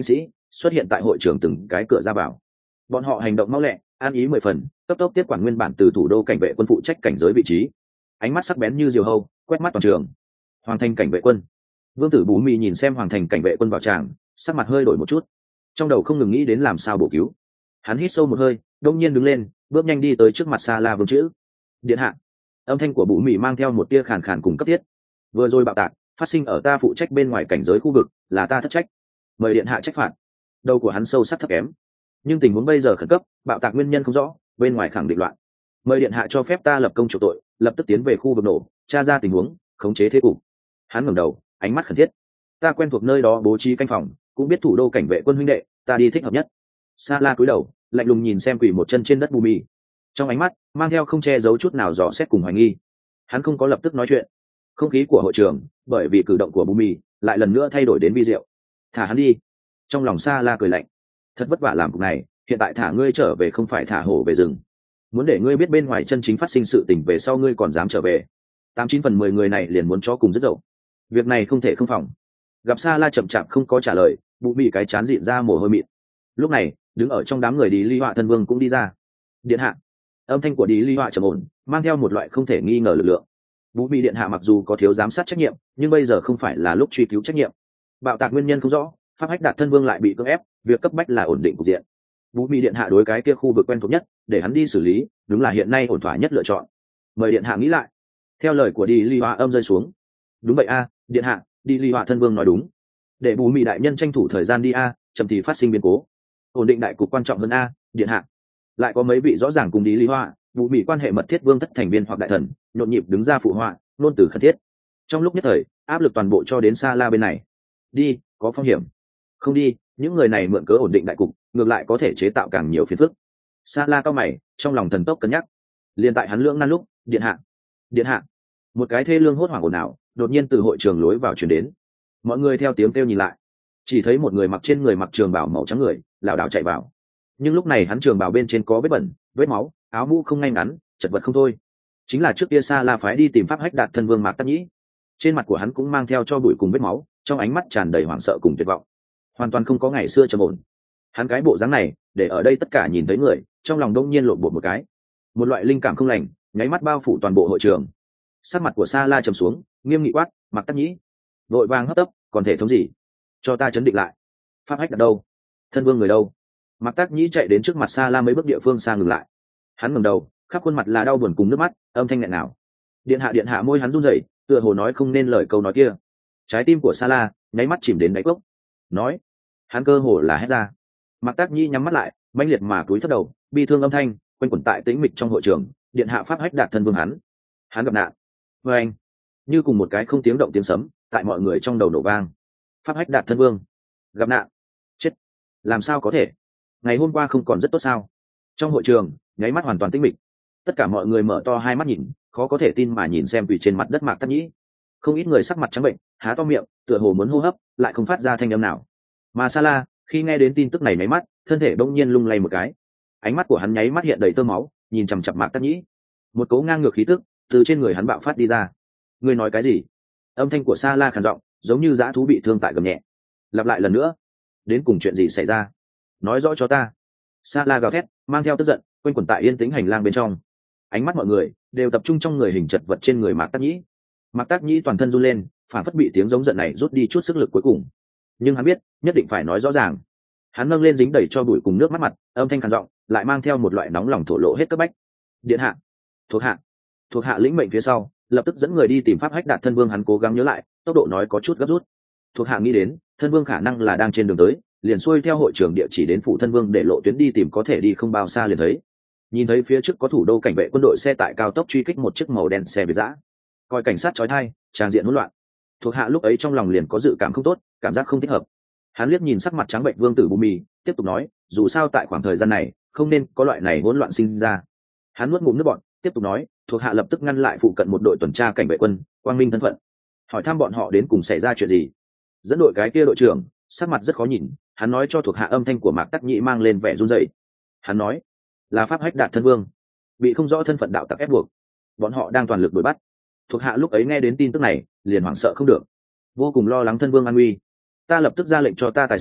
xuất hiện tại hội trường từng cái cửa ra vào. Bọn họ hành động mau lẹ, an ý mười phần, cấp tốc tiếp quản nguyên bản từ thủ đô cảnh vệ quân phụ trách cảnh giới vị trí. Ánh mắt sắc bén như diều hâu, quét mắt toàn trường. Hoàng thành cảnh vệ quân. Vương tử Bú Mị nhìn xem hoàng thành cảnh vệ quân vào tràng, sắc mặt hơi đổi một chút, trong đầu không ngừng nghĩ đến làm sao bổ cứu. Hắn hít sâu một hơi, đông nhiên đứng lên, bước nhanh đi tới trước mặt Sa La Vương chữ. Điện hạ. Âm thanh của Bú Mị mang theo một tia khàn khàn cùng cấp thiết. Vừa rồi bạo tạc phát sinh ở ta phụ trách bên ngoài cảnh giới khu vực, là ta thất trách, mời điện hạ trách phạt. Đầu của hắn sâu sắc thấp kém, nhưng tình huống bây giờ khẩn cấp, bạo tạc nguyên nhân không rõ, bên ngoài khẳng định loạn, mời điện hạ cho phép ta lập công chủ tội, lập tức tiến về khu vực nổ, tra ra tình huống, khống chế thế cục. Hắn ngẩng đầu, ánh mắt khẩn thiết. Ta quen thuộc nơi đó bố trí canh phòng, cũng biết thủ đô cảnh vệ quân huynh đệ, ta đi thích hợp nhất. Sa La cúi đầu, lạnh lùng nhìn xem quỷ một chân trên đất Bú Mị, trong ánh mắt mang theo không che giấu chút nào dò xét cùng hoài nghi. Hắn không có lập tức nói chuyện. Không khí của hội trường bởi vì cử động của Bú Mị lại lần nữa thay đổi đến vi diệu. Thả hắn đi. Trong lòng Sa La cười lạnh, thật vất vả làm cuộc này, hiện tại thả ngươi trở về không phải thả hổ về rừng. Muốn để ngươi biết bên ngoài chân chính phát sinh sự tình về sau ngươi còn dám trở về, tám chín phần mười người này liền muốn cho cùng rất dậu. Việc này không thể không phòng. Gặp Sa La chậm chạp không có trả lời, Bú Mị cái chán dịn ra mồ hôi mịn. Lúc này đứng ở trong đám người Đi Ly Họa thân vương cũng đi ra. Điện hạ. Âm thanh của Đi Ly Họa trầm ổn, mang theo một loại không thể nghi ngờ lực lượng. Bú Mị điện hạ mặc dù có thiếu giám sát trách nhiệm, nhưng bây giờ không phải là lúc truy cứu trách nhiệm. Bạo tạc nguyên nhân không rõ, pháp hách đạt thân vương lại bị cưỡng ép, việc cấp bách là ổn định cục diện. Bú Mị điện hạ đối cái kia khu vực quen thuộc nhất, để hắn đi xử lý, đúng là hiện nay ổn thỏa nhất lựa chọn. Mời điện hạ nghĩ lại. Theo lời của Đi Ly Họa âm rơi xuống. Đúng vậy a, điện hạ. Đi Ly Họa thân vương nói đúng. Để Bú Mị đại nhân tranh thủ thời gian đi a, chậm thì phát sinh biến cố. Ổn định đại cục quan trọng hơn a, điện hạ. Lại có mấy vị rõ ràng cùng Đi Ly Họa, Bú Mị quan hệ mật thiết vương thất thành viên hoặc đại thần, nhộn nhịp đứng ra phụ họa, luôn từ khẩn thiết. Trong lúc nhất thời, áp lực toàn bộ cho đến Sa La bên này. Đi, có phong hiểm. Không đi, những người này mượn cớ ổn định đại cục, ngược lại có thể chế tạo càng nhiều phiền phức. Sa La cao mày, trong lòng thần tốc cân nhắc. Liên tại hắn lưỡng nan lúc, điện hạ, điện hạ, một cái thê lương hốt hoảng ồn ào, đột nhiên từ hội trường lối vào truyền đến. Mọi người theo tiếng kêu nhìn lại, chỉ thấy một người mặc trên người mặc trường bào màu trắng người, lảo đảo chạy vào. Nhưng lúc này hắn trường bào bên trên có vết bẩn, vết máu, áo mũ không ngay ngắn, chật vật không thôi. Chính là trước kia Sa La phái đi tìm pháp hách đạt thân vương Mạc Tắc Nhĩ. Trên mặt của hắn cũng mang theo cho bụi cùng vết máu, trong ánh mắt tràn đầy hoảng sợ cùng tuyệt vọng, hoàn toàn không có ngày xưa trầm ổn. Hắn cái bộ dáng này, để ở đây tất cả nhìn thấy người, trong lòng đông nhiên lộn bột một cái, một loại linh cảm không lành nháy mắt bao phủ toàn bộ hội trường. Sắc mặt của Sa La trầm xuống, nghiêm nghị quát, Mạc Tắc Nhĩ, vội vàng hấp tấp, còn thể thống gì? Cho ta chấn định lại. Pháp hách ở đâu? Thân vương người đâu? Mạc Tắc Nhĩ chạy đến trước mặt Sa La mấy bước địa phương xa ngừng lại. Hắn ngẩng đầu, khắp khuôn mặt là đau buồn cùng nước mắt, âm thanh nghẹn ngào. Điện hạ, điện hạ, môi hắn run rẩy, tựa hồ nói không nên lời câu nói kia. Trái tim của Sa La nháy mắt chìm đến đáy cốc. Nói, hắn cơ hồ là hét ra. Mạc Tắc Nhĩ nhắm mắt lại, mãnh liệt mà cúi thấp đầu, bi thương âm thanh quanh quẩn tại tĩnh mịch trong hội trường. Điện hạ, pháp hách đạt thân vương hắn, hắn gặp nạn. Và anh, như cùng một cái không tiếng động tiếng sấm, tại mọi người trong đầu nổ vang. Pháp hách đạt thân vương gặp nạn, chết, làm sao có thể? Ngày hôm qua không còn rất tốt sao? Trong hội trường nháy mắt hoàn toàn tĩnh mịch, tất cả mọi người mở to hai mắt nhìn, khó có thể tin mà nhìn xem quỳ trên mặt đất Mạc Tắc Nhĩ. Không ít người sắc mặt trắng bệnh, há to miệng, tựa hồ muốn hô hấp, lại không phát ra thanh âm nào. Mà Sa La khi nghe đến tin tức này nháy mắt, thân thể bỗng nhiên lung lay một cái, ánh mắt của hắn nháy mắt hiện đầy tơ máu, nhìn chằm chằm Mạc Tắc Nhĩ. Một cỗ ngang ngược khí tức từ trên người hắn bạo phát đi ra. Ngươi nói cái gì? Âm thanh của Sa La khàn giọng, giống như dã thú bị thương tại gầm nhẹ. Lặp lại lần nữa, đến cùng chuyện gì xảy ra? Nói rõ cho ta. Sa La gào thét, mang theo tức giận, quanh quẩn tại yên tĩnh hành lang bên trong. Ánh mắt mọi người đều tập trung trong người hình chật vật trên người Mạc Tắc Nhĩ. Mạc Tắc Nhĩ toàn thân run lên, phản phất bị tiếng giống giận này rút đi chút sức lực cuối cùng. Nhưng hắn biết, nhất định phải nói rõ ràng. Hắn nâng lên dính đầy cho bụi cùng nước mắt mặt, âm thanh khàn giọng, lại mang theo một loại nóng lòng thổ lộ hết cấp bách. Điện hạ, thuộc hạ, thuộc hạ lĩnh mệnh phía sau, lập tức dẫn người đi tìm pháp hách đạt thân vương. Hắn cố gắng nhớ lại, tốc độ nói có chút gấp rút. Thuộc hạ nghĩ đến, thân vương khả năng là đang trên đường tới, liền xuôi theo hội trường địa chỉ đến phủ thân vương để lộ tuyến đi tìm, có thể đi không bao xa liền thấy. Nhìn thấy phía trước có thủ đô cảnh vệ quân đội xe tại cao tốc truy kích một chiếc màu đen xe Việt dã, coi cảnh sát chói tai, tràng diện hỗn loạn. Thuộc hạ lúc ấy trong lòng liền có dự cảm không tốt, cảm giác không thích hợp. Hắn liếc nhìn sắc mặt trắng bệnh vương tử Bú Mị, tiếp tục nói, dù sao tại khoảng thời gian này không nên có loại này hỗn loạn sinh ra. Hắn nuốt ngụm nước bọt, tiếp tục nói, thuộc hạ lập tức ngăn lại phụ cận một đội tuần tra cảnh vệ quân, quang minh thân phận, hỏi thăm bọn họ đến cùng xảy ra chuyện gì. Dẫn đội cái kia đội trưởng sắc mặt rất khó nhìn, hắn nói cho thuộc hạ âm thanh của Mạc Tắc Nhĩ mang lên vẻ run rẩy. Hắn nói, là pháp hách đạt thân vương bị không rõ thân phận đạo tặc ép buộc, bọn họ đang toàn lực đuổi bắt. Thuộc hạ lúc ấy nghe đến tin tức này liền hoảng sợ không được, vô cùng lo lắng thân vương an nguy. Ta lập tức ra lệnh cho ta tài xế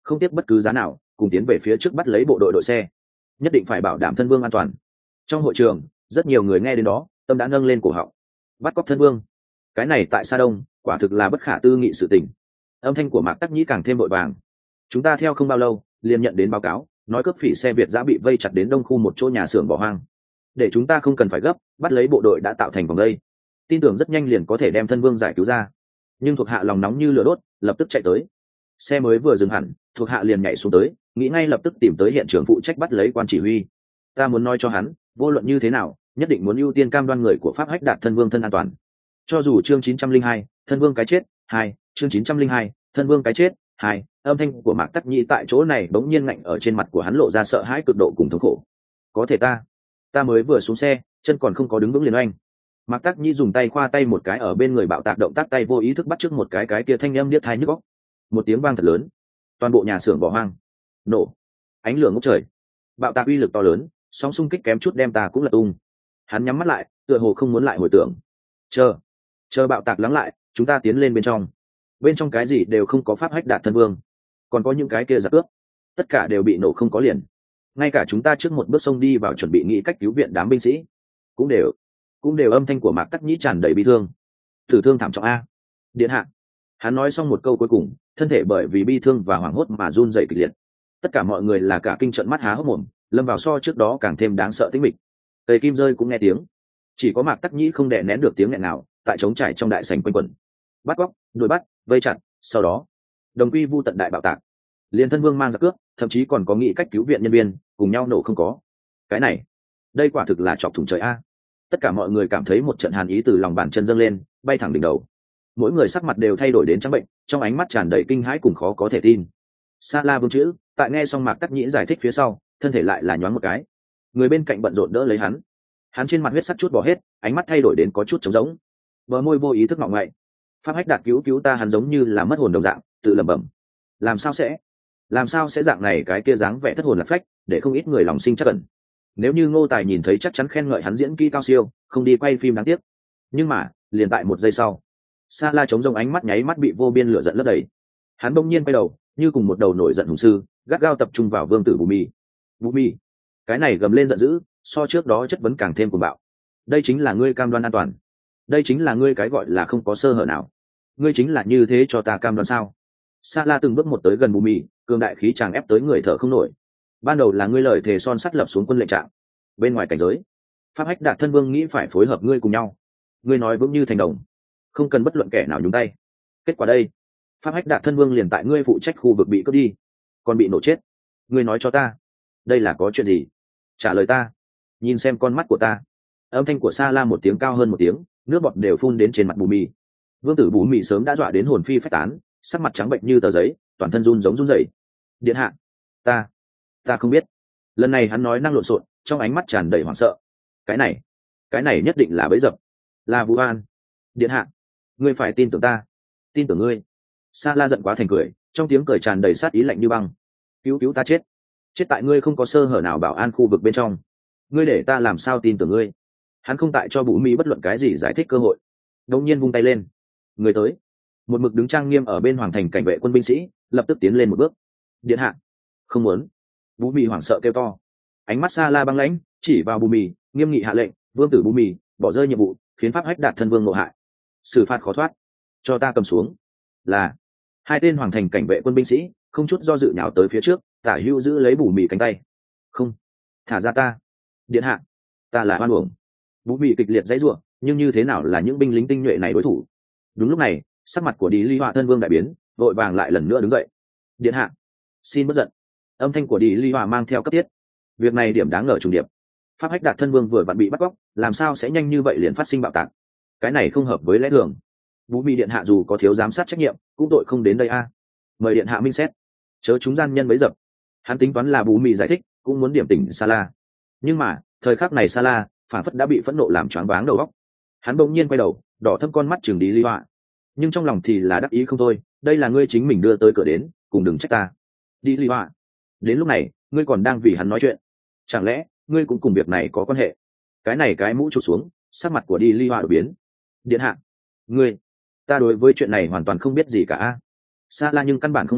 không tiếc bất cứ giá nào cùng tiến về phía trước bắt lấy bộ đội đội xe, nhất định phải bảo đảm thân vương an toàn. Trong hội trường rất nhiều người nghe đến đó tâm đã nâng lên cổ họng. Bắt cóc thân vương, cái này tại Sa Đông quả thực là bất khả tư nghị sự tình. Âm thanh của Mạc Tắc Nhĩ càng thêm vội vàng. Chúng ta theo không bao lâu liền nhận đến báo cáo, nói cướp phỉ xe Việt giã bị vây chặt đến đông khu một chỗ nhà xưởng bỏ hoang. Để chúng ta không cần phải gấp, bắt lấy bộ đội đã tạo thành vòng đây, tin tưởng rất nhanh liền có thể đem thân vương giải cứu ra. Nhưng thuộc hạ lòng nóng như lửa đốt, lập tức chạy tới. Xe mới vừa dừng hẳn, thuộc hạ liền nhảy xuống tới, nghĩ ngay lập tức tìm tới hiện trường phụ trách bắt lấy quan chỉ huy. Ta muốn nói cho hắn, vô luận như thế nào, nhất định muốn ưu tiên cam đoan người của Pháp Hách Đạt thân vương thân an toàn. Cho dù chương chín trăm linh hai, thân vương cái chết, hai, chương chín trăm linh hai, thân vương cái chết, hai, âm thanh của Mạc Tắc Nhĩ tại chỗ này bỗng nhiên ngạnh ở trên mặt của hắn lộ ra sợ hãi cực độ cùng thống khổ. Có thể ta, ta mới vừa xuống xe, chân còn không có đứng vững liền oanh. Mạc Tắc Nhĩ dùng tay khoa tay một cái ở bên người bạo tạc động tác tay vô ý thức bắt trước một cái cái kia thanh âm điếc tai nhức óc. Một tiếng vang thật lớn, toàn bộ nhà xưởng bỏ hoang, nổ, ánh lửa ngút trời, bạo tạc uy lực to lớn, sóng xung kích kém chút đem ta cũng lật tung. Hắn nhắm mắt lại, tựa hồ không muốn lại hồi tưởng. Chờ, chờ bạo tạc lắng lại, chúng ta tiến lên bên trong. Bên trong cái gì đều không có, Pháp Hách Đạt thân vương, còn có những cái kia giặc cướp, tất cả đều bị nổ không có liền. Ngay cả chúng ta trước một bước xông đi vào chuẩn bị nghĩ cách cứu viện đám binh sĩ, cũng đều, cũng đều âm thanh của Mạc Tắc Nhĩ tràn đầy bi thương. Tử thương thảm trọng a, điện hạ. Hắn nói xong một câu cuối cùng, thân thể bởi vì bi thương và hoảng hốt mà run rẩy kịch liệt. Tất cả mọi người là cả kinh trợn mắt há hốc mồm, lâm vào so trước đó càng thêm đáng sợ tĩnh mịch. Tề Kim rơi cũng nghe tiếng, chỉ có Mạc Tắc Nhĩ không đè nén được tiếng nghẹn nào, tại trống trải trong đại sảnh quanh quẩn. Bắt cóc, đuổi bắt, vây chặt, sau đó đồng quy vu tận đại bạo tạc. Liên thân vương mang giặc cướp, thậm chí còn có nghĩ cách cứu viện nhân viên, cùng nhau nổ không có. Cái này, đây quả thực là chọc thủng trời a. Tất cả mọi người cảm thấy một trận hàn ý từ lòng bàn chân dâng lên, bay thẳng đỉnh đầu. Mỗi người sắc mặt đều thay đổi đến trắng bệnh, trong ánh mắt tràn đầy kinh hãi cùng khó có thể tin. Sa La vương chữ, tại nghe xong Mạc Tắc Nhĩ giải thích phía sau, thân thể lại là nhoáng một cái. Người bên cạnh bận rộn đỡ lấy hắn. Hắn trên mặt huyết sắc chút bỏ hết, ánh mắt thay đổi đến có chút trống rỗng. Bờ môi vô ý thức ngọng ngậy. Pháp Hách Đạt cứu cứu ta, hắn giống như là mất hồn đồng dạng, tự lẩm bẩm. Làm sao sẽ? Làm sao sẽ dạng này cái kia dáng vẻ thất hồn lạc phách, để không ít người lòng sinh chắc ẩn. Nếu như Ngô Tài nhìn thấy chắc chắn khen ngợi hắn diễn kỹ cao siêu, không đi quay phim đáng tiếc. Nhưng mà, liền tại một giây sau, Sa La chống rông ánh mắt nháy mắt bị vô biên lửa giận lấp đầy. Hắn bỗng nhiên quay đầu, như cùng một đầu nổi giận hùng sư, gắt gao tập trung vào Vương tử Bù Mì. Bù Mì, cái này gầm lên giận dữ, so trước đó chất vấn càng thêm cuồng bạo. Đây chính là ngươi cam đoan an toàn, đây chính là ngươi cái gọi là không có sơ hở nào, ngươi chính là như thế cho ta cam đoan sao? Sa La từng bước một tới gần Bù Mì, cường đại khí chàng ép tới người thở không nổi. Ban đầu là ngươi lời thề son sắt lập xuống quân lệnh trạng, bên ngoài cảnh giới, Pháp Hách Đạt thân vương nghĩ phải phối hợp ngươi cùng nhau, ngươi nói vững như thành đồng, không cần bất luận kẻ nào nhúng tay. Kết quả đây, Pháp Hách Đạt thân vương liền tại ngươi phụ trách khu vực bị cướp đi, còn bị nổ chết. Ngươi nói cho ta, đây là có chuyện gì? Trả lời ta, nhìn xem con mắt của ta. Âm thanh của Sa La một tiếng cao hơn một tiếng, nước bọt đều phun đến trên mặt Bù Mì. Vương tử Bù Mì sớm đã dọa đến hồn phi phách tán, sắc mặt trắng bệnh như tờ giấy, toàn thân run giống run rẩy. Điện hạ, ta, ta không biết. Lần này hắn nói năng lộn xộn, trong ánh mắt tràn đầy hoảng sợ. Cái này, cái này nhất định là bẫy dập, là Vũ An. Điện hạ, ngươi phải tin tưởng ta, tin tưởng ngươi. Sa La giận quá thành cười, trong tiếng cười tràn đầy sát ý lạnh như băng. Cứu cứu ta chết, chết tại ngươi không có sơ hở nào bảo an khu vực bên trong. Ngươi để ta làm sao tin tưởng ngươi? Hắn không tại cho Bù Mỹ bất luận cái gì giải thích cơ hội, đống nhiên vung tay lên. Người tới. Một mực đứng trang nghiêm ở bên hoàng thành cảnh vệ quân binh sĩ lập tức tiến lên một bước. Điện hạ, không muốn. Bù Mỹ hoảng sợ kêu to, ánh mắt Sa La băng lãnh, chỉ vào Bù Mỹ, nghiêm nghị hạ lệnh, vương tử Bù Mỹ bỏ rơi nhiệm vụ, khiến Pháp Hách Đạt thân vương ngộ hại, xử phạt khó thoát, cho ta cầm xuống. Là. Hai tên hoàng thành cảnh vệ quân binh sĩ không chút do dự nhào tới phía trước, tả hữu giữ lấy Bù Mỹ cánh tay. Không, thả ra ta. Điện hạ, ta là oan uổng. Bù Mỹ kịch liệt dãy rủa, nhưng như thế nào là những binh lính tinh nhuệ này đối thủ? Đúng lúc này, sắc mặt của Đi Ly Họa thân vương đại biến, vội vàng lại lần nữa đứng dậy. Điện hạ, xin bất giận. Âm thanh của Đi Ly Họa mang theo cấp thiết. Việc này điểm đáng ngờ trùng điệp. Pháp Hách Đạt thân vương vừa vặn bị bắt cóc, làm sao sẽ nhanh như vậy liền phát sinh bạo tạc? Cái này không hợp với lẽ thường. Bù Mỹ điện hạ dù có thiếu giám sát trách nhiệm, cũng tội không đến đây a. Mời điện hạ minh xét, chớ chúng gian nhân bấy dập. Hắn tính toán là Bù Mỹ giải thích, cũng muốn điểm tỉnh Sa La. Nhưng mà thời khắc này Sa La phản phất đã bị phẫn nộ làm choáng váng đầu óc. Hắn bỗng nhiên quay đầu, đỏ thâm con mắt chừng Đi Ly Họa, nhưng trong lòng thì là đắc ý không thôi. Đây là ngươi chính mình đưa tới cửa đến, cùng đừng trách ta. Đi Ly Họa, đến lúc này ngươi còn đang vì hắn nói chuyện, chẳng lẽ ngươi cũng cùng việc này có quan hệ? Cái này cái mũ chụp xuống, sắc mặt của Đi Ly Họa đổi biến. Điện hạ, ngươi, ta đối với chuyện này hoàn toàn không biết gì cả. Sa La nhưng căn bản không nghe,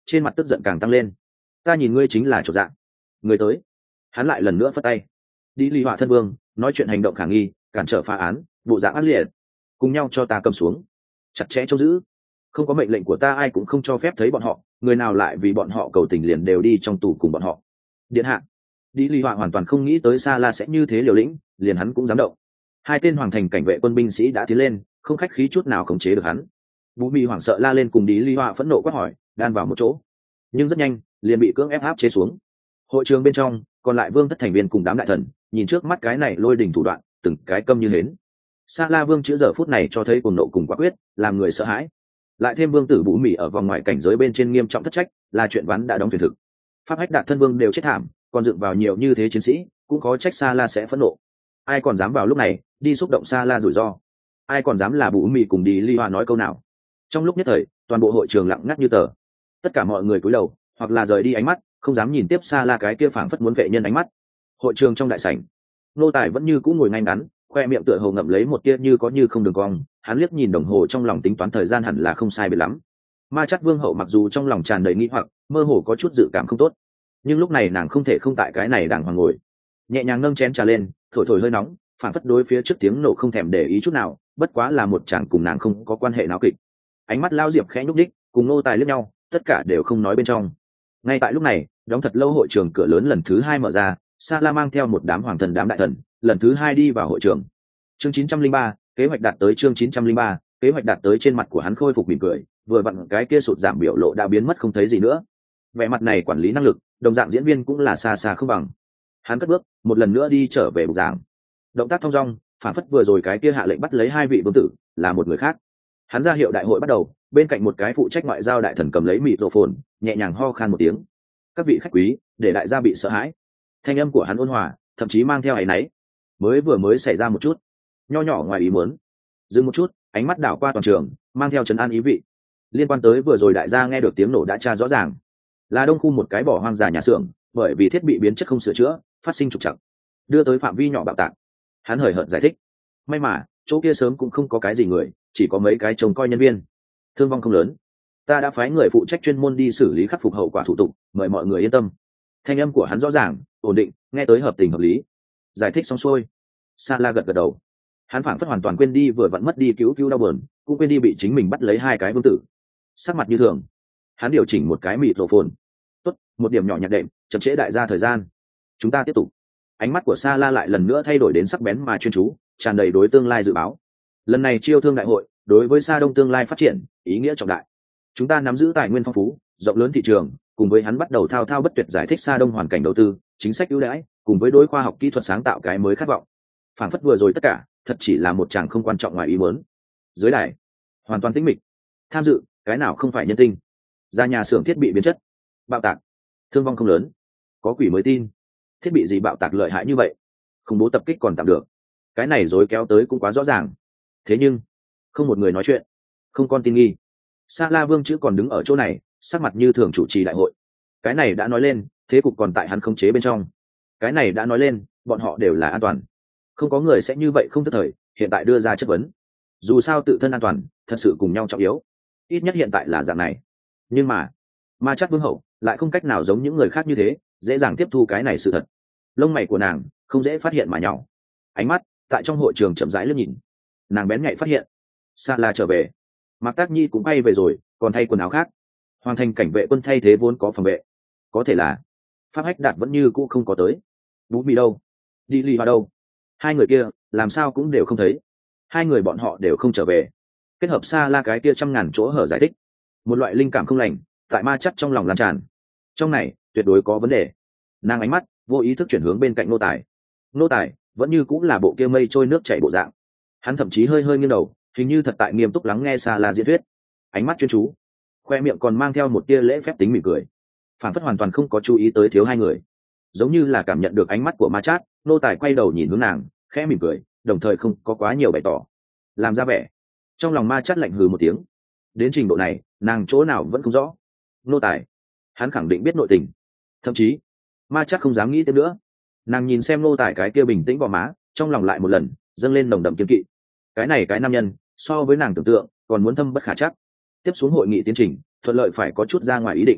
trên mặt tức giận càng tăng lên. Ta nhìn ngươi chính là chỗ dạng người tới. Hắn lại lần nữa phất tay. Đi ly họa thân vương nói chuyện hành động khả nghi, cản trở phá án, bộ dạng ác liệt, cùng nhau cho ta cầm xuống, chặt chẽ trông giữ. Không có mệnh lệnh của ta ai cũng không cho phép thấy bọn họ, người nào lại vì bọn họ cầu tình liền đều đi trong tù cùng bọn họ. Điện hạ. Đi ly họa hoàn toàn không nghĩ tới Sa La sẽ như thế liều lĩnh, liền hắn cũng dám động. Hai tên hoàng thành cảnh vệ quân binh sĩ đã tiến lên, không khách khí chút nào khống chế được hắn. Vũ Mị hoảng sợ la lên cùng Đi ly họa phẫn nộ quát hỏi, đan vào một chỗ, nhưng rất nhanh liền bị cưỡng ép áp chế xuống. Hội trường bên trong còn lại vương thất thành viên cùng đám đại thần nhìn trước mắt cái này lôi đình thủ đoạn, từng cái câm như hến. Sa La vương chữ giờ phút này cho thấy cuồng nộ cùng quả quyết, làm người sợ hãi. Lại thêm vương tử Vũ Mị ở vòng ngoài cảnh giới bên trên nghiêm trọng thất trách, là chuyện ván đã đóng thuyền thực. Pháp Hách Đạt thân vương đều chết thảm, còn dựng vào nhiều như thế chiến sĩ, cũng khó trách Sa La sẽ phẫn nộ. Ai còn dám vào lúc này đi xúc động Sa La rủi ro? Ai còn dám là Vũ Mị cùng Đi ly họa nói câu nào? Trong lúc nhất thời, toàn bộ hội trường lặng ngắt như tờ. Tất cả mọi người cúi đầu, hoặc là rời đi ánh mắt, không dám nhìn tiếp Sa La cái kia phảng phất muốn vệ nhân ánh mắt. Hội trường trong đại sảnh, nô tài vẫn như cũ ngồi ngay ngắn, khoe miệng tựa hồ ngậm lấy một tia như có như không đường cong. Hắn liếc nhìn đồng hồ trong lòng tính toán thời gian hẳn là không sai biệt lắm. Ma Chát vương hậu mặc dù trong lòng tràn đầy nghi hoặc, mơ hồ có chút dự cảm không tốt, nhưng lúc này nàng không thể không tại cái này đàng hoàng ngồi, nhẹ nhàng nâng chén trà lên, thổi thổi hơi nóng, phản phất đối phía trước tiếng nổ không thèm để ý chút nào, bất quá là một chàng cùng nàng không có quan hệ nào kịch. Ánh mắt lao diệp khẽ nhúc đích, cùng nô tài liếc nhau, tất cả đều không nói bên trong. Ngay tại lúc này, đóng thật lâu hội trường cửa lớn lần thứ hai mở ra, Sa La mang theo một đám hoàng thần đám đại thần, lần thứ hai đi vào hội trường. Chương chín trăm linh ba, kế hoạch đạt tới chương chín trăm linh ba, kế hoạch đạt tới trên mặt của hắn khôi phục mỉm cười, vừa vặn cái kia sụt giảm biểu lộ đã biến mất không thấy gì nữa. Vẻ mặt này quản lý năng lực, đồng dạng diễn viên cũng là xa xa không bằng. Hắn cất bước, một lần nữa đi trở về bục giảng. Động tác thong dong, phản phất vừa rồi cái kia hạ lệnh bắt lấy hai vị vương tử, là một người khác. Hắn ra hiệu đại hội bắt đầu, bên cạnh một cái phụ trách ngoại giao đại thần cầm lấy microphone, nhẹ nhàng ho khan một tiếng. Các vị khách quý, để đại gia bị sợ hãi. Thanh âm của hắn ôn hòa, thậm chí mang theo áy náy. Mới vừa mới xảy ra một chút, nho nhỏ ngoài ý muốn. Dừng một chút, ánh mắt đảo qua toàn trường, mang theo trấn an ý vị. Liên quan tới vừa rồi đại gia nghe được tiếng nổ đã tra rõ ràng, là đông khu một cái bỏ hoang già nhà xưởng, bởi vì thiết bị biến chất không sửa chữa, phát sinh trục trặc, đưa tới phạm vi nhỏ bạo tạc. Hắn hời hợt giải thích, may mà chỗ kia sớm cũng không có cái gì người, chỉ có mấy cái trông coi nhân viên, thương vong không lớn. Ta đã phái người phụ trách chuyên môn đi xử lý khắc phục hậu quả thủ tục, mời mọi người yên tâm. Thanh âm của hắn rõ ràng, ổn định, nghe tới hợp tình hợp lý. Giải thích xong xuôi, Sa La gật gật đầu. Hắn phảng phất hoàn toàn quên đi vừa vặn mất đi cứu cứu đau buồn, cũng quên đi bị chính mình bắt lấy hai cái vương tử. Sắc mặt như thường, hắn điều chỉnh một cái microphone. Tốt, một điểm nhỏ nhặt đệm, chậm trễ đại gia thời gian. Chúng ta tiếp tục. Ánh mắt của Sa La lại lần nữa thay đổi đến sắc bén mà chuyên chú, tràn đầy đối tương lai dự báo. Lần này chiêu thương đại hội, đối với Sa Đông tương lai phát triển, ý nghĩa trọng đại. Chúng ta nắm giữ tài nguyên phong phú, rộng lớn thị trường, cùng với hắn bắt đầu thao thao bất tuyệt giải thích Sa Đông hoàn cảnh đầu tư, chính sách ưu đãi, cùng với đối khoa học kỹ thuật sáng tạo cái mới khát vọng. Phản phất vừa rồi tất cả, thật chỉ là một chàng không quan trọng ngoài ý muốn. Dưới đài, hoàn toàn tĩnh mịch. Tham dự, cái nào không phải nhân tinh. Ra nhà xưởng thiết bị biến chất, bạo tạc, thương vong không lớn. Có quỷ mới tin, thiết bị gì bạo tạc lợi hại như vậy? Khủng bố tập kích còn tạm được, cái này dối kéo tới cũng quá rõ ràng. Thế nhưng, không một người nói chuyện, không con tin nghi. Sa La vương chữ còn đứng ở chỗ này, sắc mặt như thường chủ trì đại hội. Cái này đã nói lên, thế cục còn tại hắn khống chế bên trong. Cái này đã nói lên, bọn họ đều là an toàn. Không có người sẽ như vậy không tức thời, hiện tại đưa ra chất vấn. Dù sao tự thân an toàn, thật sự cùng nhau trọng yếu. Ít nhất hiện tại là dạng này. Nhưng mà, Ma Chát vương hậu lại không cách nào giống những người khác như thế, dễ dàng tiếp thu cái này sự thật. Lông mày của nàng không dễ phát hiện mà nhỏ. Ánh mắt tại trong hội trường chậm rãi lướt nhìn. Nàng bén nhạy phát hiện, Sa La trở về, Mạc Tác Nhi cũng bay về rồi, còn thay quần áo khác. Hoàn thành cảnh vệ quân thay thế vốn có phòng vệ, có thể là Pháp Hách Đạt vẫn như cũ không có tới. Vũ Mị đâu? Đi ly vào đâu? Hai người kia làm sao cũng đều không thấy. Hai người bọn họ đều không trở về. Kết hợp Sa La cái kia trăm ngàn chỗ hở giải thích, một loại linh cảm không lành tại Ma Chát trong lòng lan tràn. Trong này tuyệt đối có vấn đề. Nàng ánh mắt vô ý thức chuyển hướng bên cạnh nô tài. Nô tài vẫn như cũng là bộ kia mây trôi nước chảy bộ dạng. Hắn thậm chí hơi hơi nghiêng đầu, hình như thật tại nghiêm túc lắng nghe Sa La diễn thuyết. Ánh mắt chuyên chú, khoe miệng còn mang theo một tia lễ phép tính mỉm cười, phản phất hoàn toàn không có chú ý tới thiếu hai người. Giống như là cảm nhận được ánh mắt của Ma Chát, nô tài quay đầu nhìn hướng nàng, khẽ mỉm cười, đồng thời không có quá nhiều bày tỏ, làm ra vẻ. Trong lòng Ma Chát lạnh hừ một tiếng. Đến trình độ này, nàng chỗ nào vẫn không rõ. Nô tài, hắn khẳng định biết nội tình. Thậm chí, Ma Chát không dám nghĩ thêm nữa. Nàng nhìn xem nô tài cái kia bình tĩnh vào má, trong lòng lại một lần dâng lên nồng đậm kiên kỵ. Cái này cái nam nhân, so với nàng tưởng tượng còn muốn thâm bất khả chắc. Tiếp xuống hội nghị tiến trình thuận lợi phải có chút ra ngoài ý định.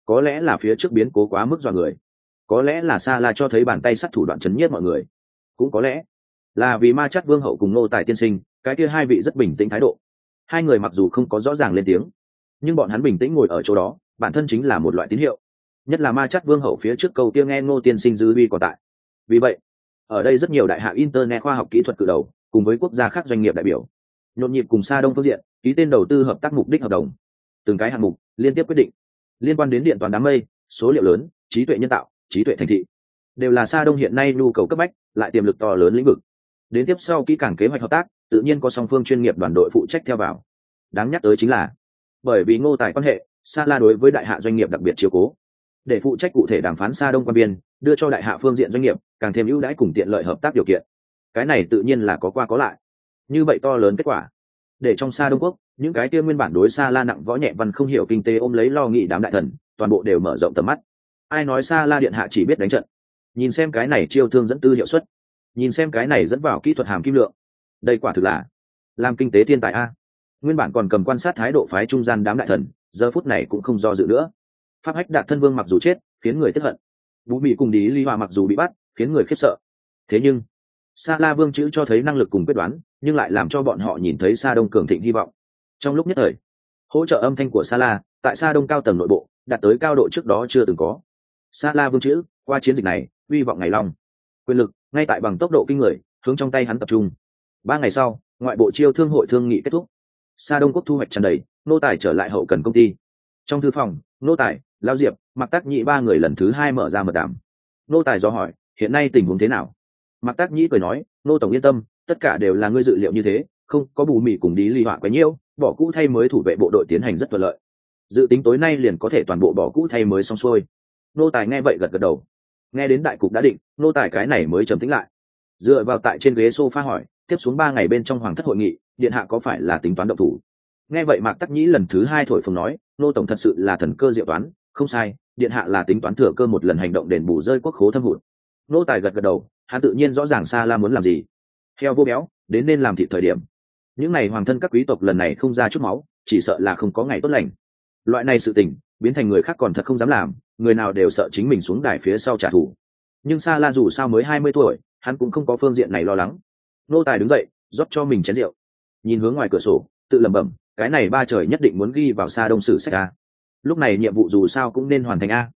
có lẽ là phía trước biến cố quá mức dọa người, có lẽ là Sa La cho thấy bàn tay sắt thủ đoạn chấn nhiếp mọi người, cũng có lẽ là vì Ma Chát Vương hậu cùng Nô Tài tiên sinh cái kia hai vị rất bình tĩnh thái độ. Hai người mặc dù không có rõ ràng lên tiếng, nhưng bọn hắn bình tĩnh ngồi ở chỗ đó bản thân chính là một loại tín hiệu, nhất là Ma Chát Vương hậu phía trước câu kia nghe Ngô tiên sinh dư uy còn tại. Vì vậy ở đây rất nhiều đại hạ internet khoa học kỹ thuật cự đầu cùng với quốc gia khác doanh nghiệp đại biểu nhộn nhịp cùng Sa Đông phương diện ký tên đầu tư hợp tác mục đích hợp đồng. Từng cái hạng mục liên tiếp quyết định liên quan đến điện toán đám mây, số liệu lớn, trí tuệ nhân tạo, trí tuệ thành thị, đều là Sa Đông hiện nay nhu cầu cấp bách lại tiềm lực to lớn lĩnh vực. Đến tiếp sau kỹ càng kế hoạch hợp tác tự nhiên có song phương chuyên nghiệp đoàn đội phụ trách theo vào. Đáng nhắc tới chính là bởi vì Ngô Tài quan hệ, Sa La đối với đại hạ doanh nghiệp đặc biệt chiếu cố, để phụ trách cụ thể đàm phán Sa Đông quan biên, đưa cho đại hạ phương diện doanh nghiệp càng thêm ưu đãi cùng tiện lợi hợp tác điều kiện. Cái này tự nhiên là có qua có lại. Như vậy to lớn kết quả, để trong Sa Đông quốc những cái kia nguyên bản đối Sa La nặng võ nhẹ văn không hiểu kinh tế ôm lấy lo nghĩ đám đại thần, toàn bộ đều mở rộng tầm mắt. Ai nói Sa La điện hạ chỉ biết đánh trận? Nhìn xem cái này chiêu thương dẫn tư hiệu suất, nhìn xem cái này dẫn vào kỹ thuật hàm kim lượng, đây quả thực là làm kinh tế thiên tài a. Nguyên bản còn cầm quan sát thái độ phái trung gian đám đại thần, giờ phút này cũng không do dự nữa. Pháp Hách Đạt thân vương mặc dù chết khiến người tiếc hận, Vũ Mỹ cùng Lý Lý Hòa mặc dù bị bắt khiến người khiếp sợ, thế nhưng Sa La vương chữ cho thấy năng lực cùng quyết đoán, nhưng lại làm cho bọn họ nhìn thấy Sa Đông cường thịnh hy vọng. Trong lúc nhất thời, hỗ trợ âm thanh của Sa La tại Sa Đông cao tầng nội bộ đạt tới cao độ trước đó chưa từng có. Sa La vương chữ qua chiến dịch này uy vọng ngày long, quyền lực ngay tại bằng tốc độ kinh người hướng trong tay hắn tập trung. Ba ngày sau, ngoại bộ chiêu thương hội thương nghị kết thúc, Sa Đông quốc thu hoạch tràn đầy, Nô Tài trở lại hậu cần công ty. Trong thư phòng, Nô Tài, Lao Diệp, Mạc Tác Nhĩ ba người lần thứ hai mở ra mật đàm. Nô Tài do hỏi hiện nay tình huống thế nào. Mạc Tác Nhĩ cười nói, Nô tổng yên tâm, tất cả đều là ngươi dự liệu như thế, không có bù mì cùng đi ly họa quá nhiêu, bỏ cũ thay mới thủ vệ bộ đội tiến hành rất thuận lợi, dự tính tối nay liền có thể toàn bộ bỏ cũ thay mới xong xuôi. Nô Tài nghe vậy gật gật đầu. Nghe đến đại cục đã định, Nô Tài cái này mới trầm tĩnh lại, dựa vào tại trên ghế sofa hỏi, tiếp xuống ba ngày bên trong hoàng thất hội nghị, điện hạ có phải là tính toán động thủ? Nghe vậy Mạc Tắc Nhĩ lần thứ hai thổi phồng nói, Nô tổng thật sự là thần cơ diệu toán, không sai, điện hạ là tính toán thừa cơ một lần hành động đền bù rơi quốc khố thâm hụt. Nô Tài gật gật đầu, hắn tự nhiên rõ ràng Sa La muốn làm gì. Heo vô béo, đến nên làm thịt thời điểm. Những này hoàng thân các quý tộc lần này không ra chút máu, chỉ sợ là không có ngày tốt lành. Loại này sự tình biến thành người khác còn thật không dám làm, người nào đều sợ chính mình xuống đài phía sau trả thù. Nhưng Sa La dù sao mới hai mươi tuổi, hắn cũng không có phương diện này lo lắng. Nô Tài đứng dậy, rót cho mình chén rượu, nhìn hướng ngoài cửa sổ, tự lẩm bẩm, cái này ba trời nhất định muốn ghi vào Sa Đông sử sách a. Lúc này nhiệm vụ dù sao cũng nên hoàn thành a.